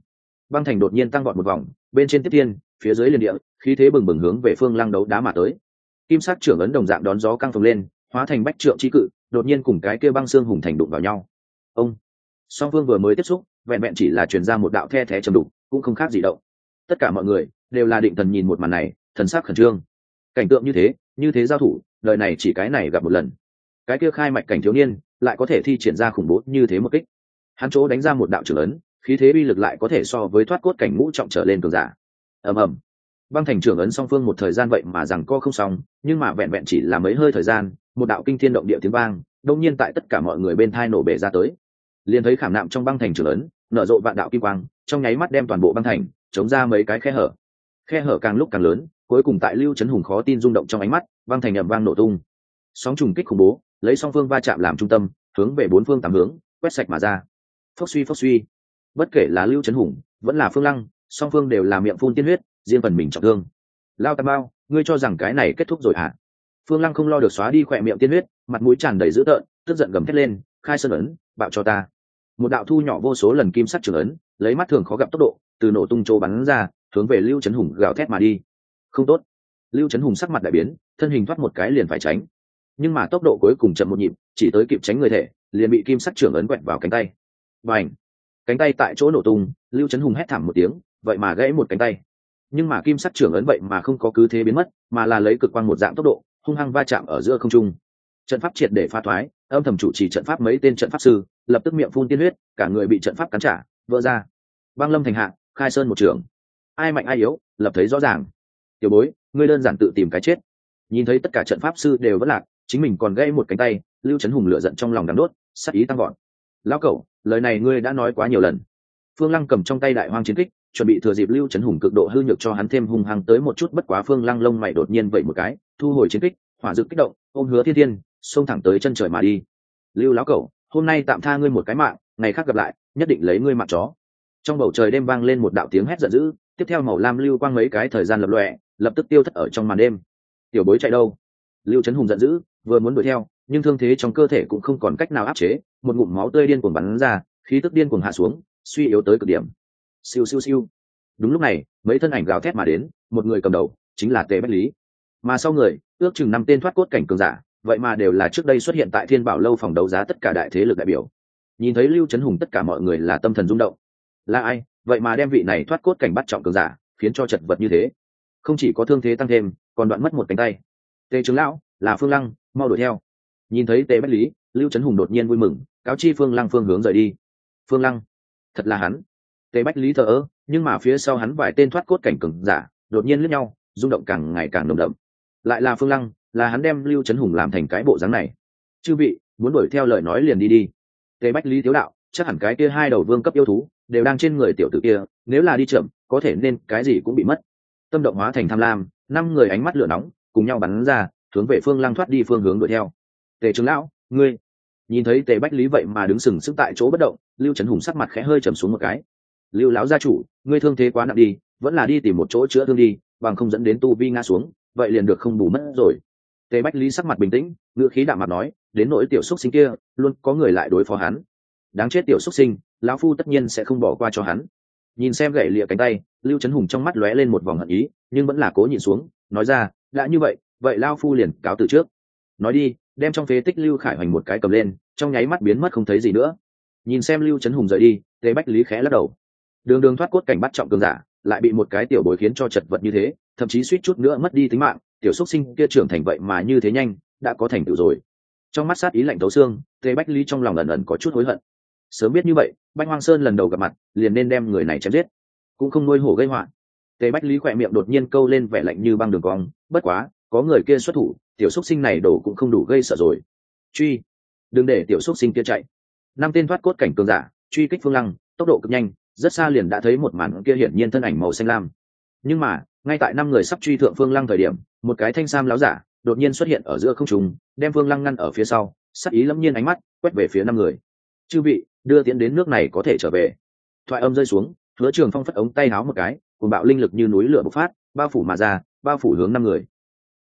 băng thành đột nhiên tăng vọt một vòng, bên trên tiếp thiên, phía dưới liền địa, khí thế bừng bừng hướng về Phương Lăng đấu đá mà tới. Kim sắc trưởng ấn đồng dạng đón gió căng phồng lên, hóa thành bách trượng chi cự, đột nhiên cùng cái kia băng xương hùng thành đụng vào nhau. Ông song phương vừa mới tiếp xúc, vẹn vẹn chỉ là truyền ra một đạo the thé trầm đục, cũng không khác gì động. Tất cả mọi người đều là định thần nhìn một màn này, thần sắc khẩn trương. Cảnh tượng như thế giao thủ, đời này chỉ cái này gặp một lần. Cái kia khai mạch cảnh thiếu niên lại có thể thi triển ra khủng bố như thế một kích. Hắn chỗ đánh ra một đạo trưởng ấn, khí thế uy lực lại có thể so với thoát cốt cảnh ngũ trọng trở lên cường giả. Ầm ầm. Băng thành trưởng ấn song phương một thời gian vậy mà rằng co không xong, nhưng mà vẹn vẹn chỉ là mấy hơi thời gian, một đạo kinh thiên động địa tiếng vang, đột nhiên tại tất cả mọi người bên thai nổ bể ra tới. Liền thấy khảm nạm trong băng thành trưởng ấn, nở rộ vạn đạo kim quang, trong nháy mắt đem toàn bộ băng thành chống ra mấy cái khe hở. Khe hở càng lúc càng lớn, cuối cùng tại Lưu Chấn Hùng khó tin rung động trong ánh mắt, băng thành ầm vang nổ tung. Sóng trùng kích khủng bố, lấy song phương va chạm làm trung tâm, hướng về bốn phương tám hướng, quét sạch mà ra. Phốc suy. Bất kể là Lưu Chấn Hùng, vẫn là Phương Lăng, song phương đều là miệng phun tiên huyết, riêng phần mình trọng thương. Lao Tam Bao, ngươi cho rằng cái này kết thúc rồi hả? Phương Lăng không lo được xóa đi khỏe miệng tiên huyết, mặt mũi tràn đầy dữ tợn, tức giận gầm thét lên, khai sơn ấn, bạo cho ta. Một đạo thu nhỏ vô số lần kim sắc trường ấn, lấy mắt thường khó gặp tốc độ, từ nổ tung chỗ bắn ra, hướng về Lưu Chấn Hùng gào thét mà đi. Không tốt. Lưu Chấn Hùng sắc mặt đại biến, thân hình thoát một cái liền phải tránh, nhưng mà tốc độ cuối cùng chậm một nhịp, chỉ tới kịp tránh người thể, liền bị kim sắc trường ấn quẹt vào cánh tay. Bành! Cánh tay tại chỗ nổ tung, Lưu Chấn Hùng hét thảm một tiếng, vậy mà gãy một cánh tay. Nhưng mà kim sắc trường ấn vậy mà không có cứ thế biến mất, mà là lấy cực quang một dạng tốc độ, hung hăng va chạm ở giữa không trung. Trận pháp triệt để phá thoái, âm thầm chủ trì trận pháp mấy tên trận pháp sư lập tức miệng phun tiên huyết, cả người bị trận pháp cắn trả, vỡ ra. Băng lâm thành hạ, khai sơn một trường. Ai mạnh ai yếu, lập thấy rõ ràng. Tiểu bối, ngươi đơn giản tự tìm cái chết. Nhìn thấy tất cả trận pháp sư đều vỡ lạc, chính mình còn gãy một cánh tay, Lưu Chấn Hùng lửa giận trong lòng đằng đốt, sát ý tăng vọt. Lão cẩu, lời này ngươi đã nói quá nhiều lần. Phương Lăng cầm trong tay đại hoang chiến kích, chuẩn bị thừa dịp Lưu Chấn Hùng cực độ hư nhược cho hắn thêm hung hăng tới một chút, bất quá Phương Lăng lông mày đột nhiên vậy một cái, thu hồi chiến kích, hỏa dực kích động, ôm Hứa Thiên Thiên, xông thẳng tới chân trời mà đi. Lưu lão cẩu, hôm nay tạm tha ngươi một cái mạng, ngày khác gặp lại, nhất định lấy ngươi mạng chó. Trong bầu trời đêm vang lên một đạo tiếng hét giận dữ, tiếp theo màu lam lưu quang mấy cái thời gian lập lòe, lập tức tiêu thất ở trong màn đêm. Tiểu bối chạy đâu? Lưu Chấn Hùng giận dữ, vừa muốn đuổi theo, nhưng thương thế trong cơ thể cũng không còn cách nào áp chế, một ngụm máu tươi điên cuồng bắn ra, khí tức điên cuồng hạ xuống, suy yếu tới cực điểm. Siêu siêu siêu. Đúng lúc này, mấy thân ảnh gào thét mà đến, một người cầm đầu chính là Tề Bách Lý, mà sau người ước chừng 5 tên thoát cốt cảnh cường giả, vậy mà đều là trước đây xuất hiện tại Thiên Bảo lâu phòng đấu giá tất cả đại thế lực đại biểu. Nhìn thấy Lưu Chấn Hùng, tất cả mọi người là tâm thần rung động. Là ai vậy mà đem vị này thoát cốt cảnh bắt trọng cường giả khiến cho chật vật như thế? Không chỉ có thương thế tăng thêm, còn đoạn mất một cánh tay. Tề trưởng lão, là Phương Lăng, mau đuổi theo. Nhìn thấy Tề Bách Lý, Lưu Chấn Hùng đột nhiên vui mừng, cáo chi Phương Lăng phương hướng rời đi. Phương Lăng, thật là hắn. Tề Bách Lý thờ ơ, nhưng mà phía sau hắn vài tên thoát cốt cảnh cường giả đột nhiên liếc nhau, rung động càng ngày càng nồng đậm. Lại là Phương Lăng, là hắn đem Lưu Chấn Hùng làm thành cái bộ dáng này. Chư vị, muốn đuổi theo lời nói liền đi đi. Tề Bách Lý thiếu đạo, chắc hẳn cái kia hai đầu vương cấp yêu thú đều đang trên người tiểu tử kia, nếu là đi chậm, có thể nên cái gì cũng bị mất. Tâm động hóa thành tham lam, 5 người ánh mắt lửa nóng, cùng nhau bắn ra, hướng về Phương Lăng thoát đi phương hướng đuổi theo. Tề trưởng lão, ngươi. Nhìn thấy Tề Bách Lý vậy mà đứng sừng sững tại chỗ bất động, Lưu Chấn Hùng sắc mặt khẽ hơi trầm xuống một cái. Lưu lão gia chủ, ngươi thương thế quá nặng đi, vẫn là đi tìm một chỗ chữa thương đi, bằng không dẫn đến tu vi ngã xuống, vậy liền được không bù mất rồi. Tề Bách Lý sắc mặt bình tĩnh, ngữ khí đạm mặt nói, đến nỗi tiểu xúc sinh kia, luôn có người lại đối phó hắn. Đáng chết tiểu xúc sinh, lão phu tất nhiên sẽ không bỏ qua cho hắn. Nhìn xem gãy lìa cánh tay, Lưu Chấn Hùng trong mắt lóe lên một vòng hận ý, nhưng vẫn là cố nhìn xuống, nói ra, đã như vậy, vậy lão phu liền cáo từ trước. Nói đi, đem trong phế tích Lưu Khải Hoành một cái cầm lên, trong nháy mắt biến mất không thấy gì nữa. Nhìn xem Lưu Chấn Hùng rời đi, Tề Bách Lý khẽ lắc đầu. Đường đường thoát cốt cảnh bắt trọng cường giả, lại bị một cái tiểu bối khiến cho chật vật như thế, thậm chí suýt chút nữa mất đi tính mạng, tiểu xúc sinh kia trưởng thành vậy mà như thế nhanh, đã có thành tựu rồi. Trong mắt sát ý lạnh thấu xương, Tề Bách Lý trong lòng ẩn ẩn có chút hối hận. Sớm biết như vậy, Bạch Hoang Sơn lần đầu gặp mặt, liền nên đem người này chém giết, cũng không nuôi hổ gây họa. Tề Bách Lý khỏe miệng đột nhiên câu lên vẻ lạnh như băng đường cong, bất quá, có người kia xuất thủ, tiểu xúc sinh này đổ cũng không đủ gây sợ rồi. Truy, đừng để tiểu xúc sinh kia chạy. 5 tên thoát cốt cảnh cường giả, truy kích Phương Lăng, tốc độ cực nhanh, rất xa liền đã thấy một màn kia hiển nhiên thân ảnh màu xanh lam. Nhưng mà, ngay tại 5 người sắp truy thượng Phương Lăng thời điểm, một cái thanh sam láo giả đột nhiên xuất hiện ở giữa không trung, đem Phương Lăng ngăn ở phía sau, sắc ý lẫm nhiên ánh mắt quét về phía 5 người. Chư vị, đưa tiễn đến nước này có thể trở về. Thoại âm rơi xuống, Hứa Trường Phong phất ống tay áo một cái, cuồng bạo linh lực như núi lửa bộc phát, bao phủ mà ra, bao phủ hướng 5 người.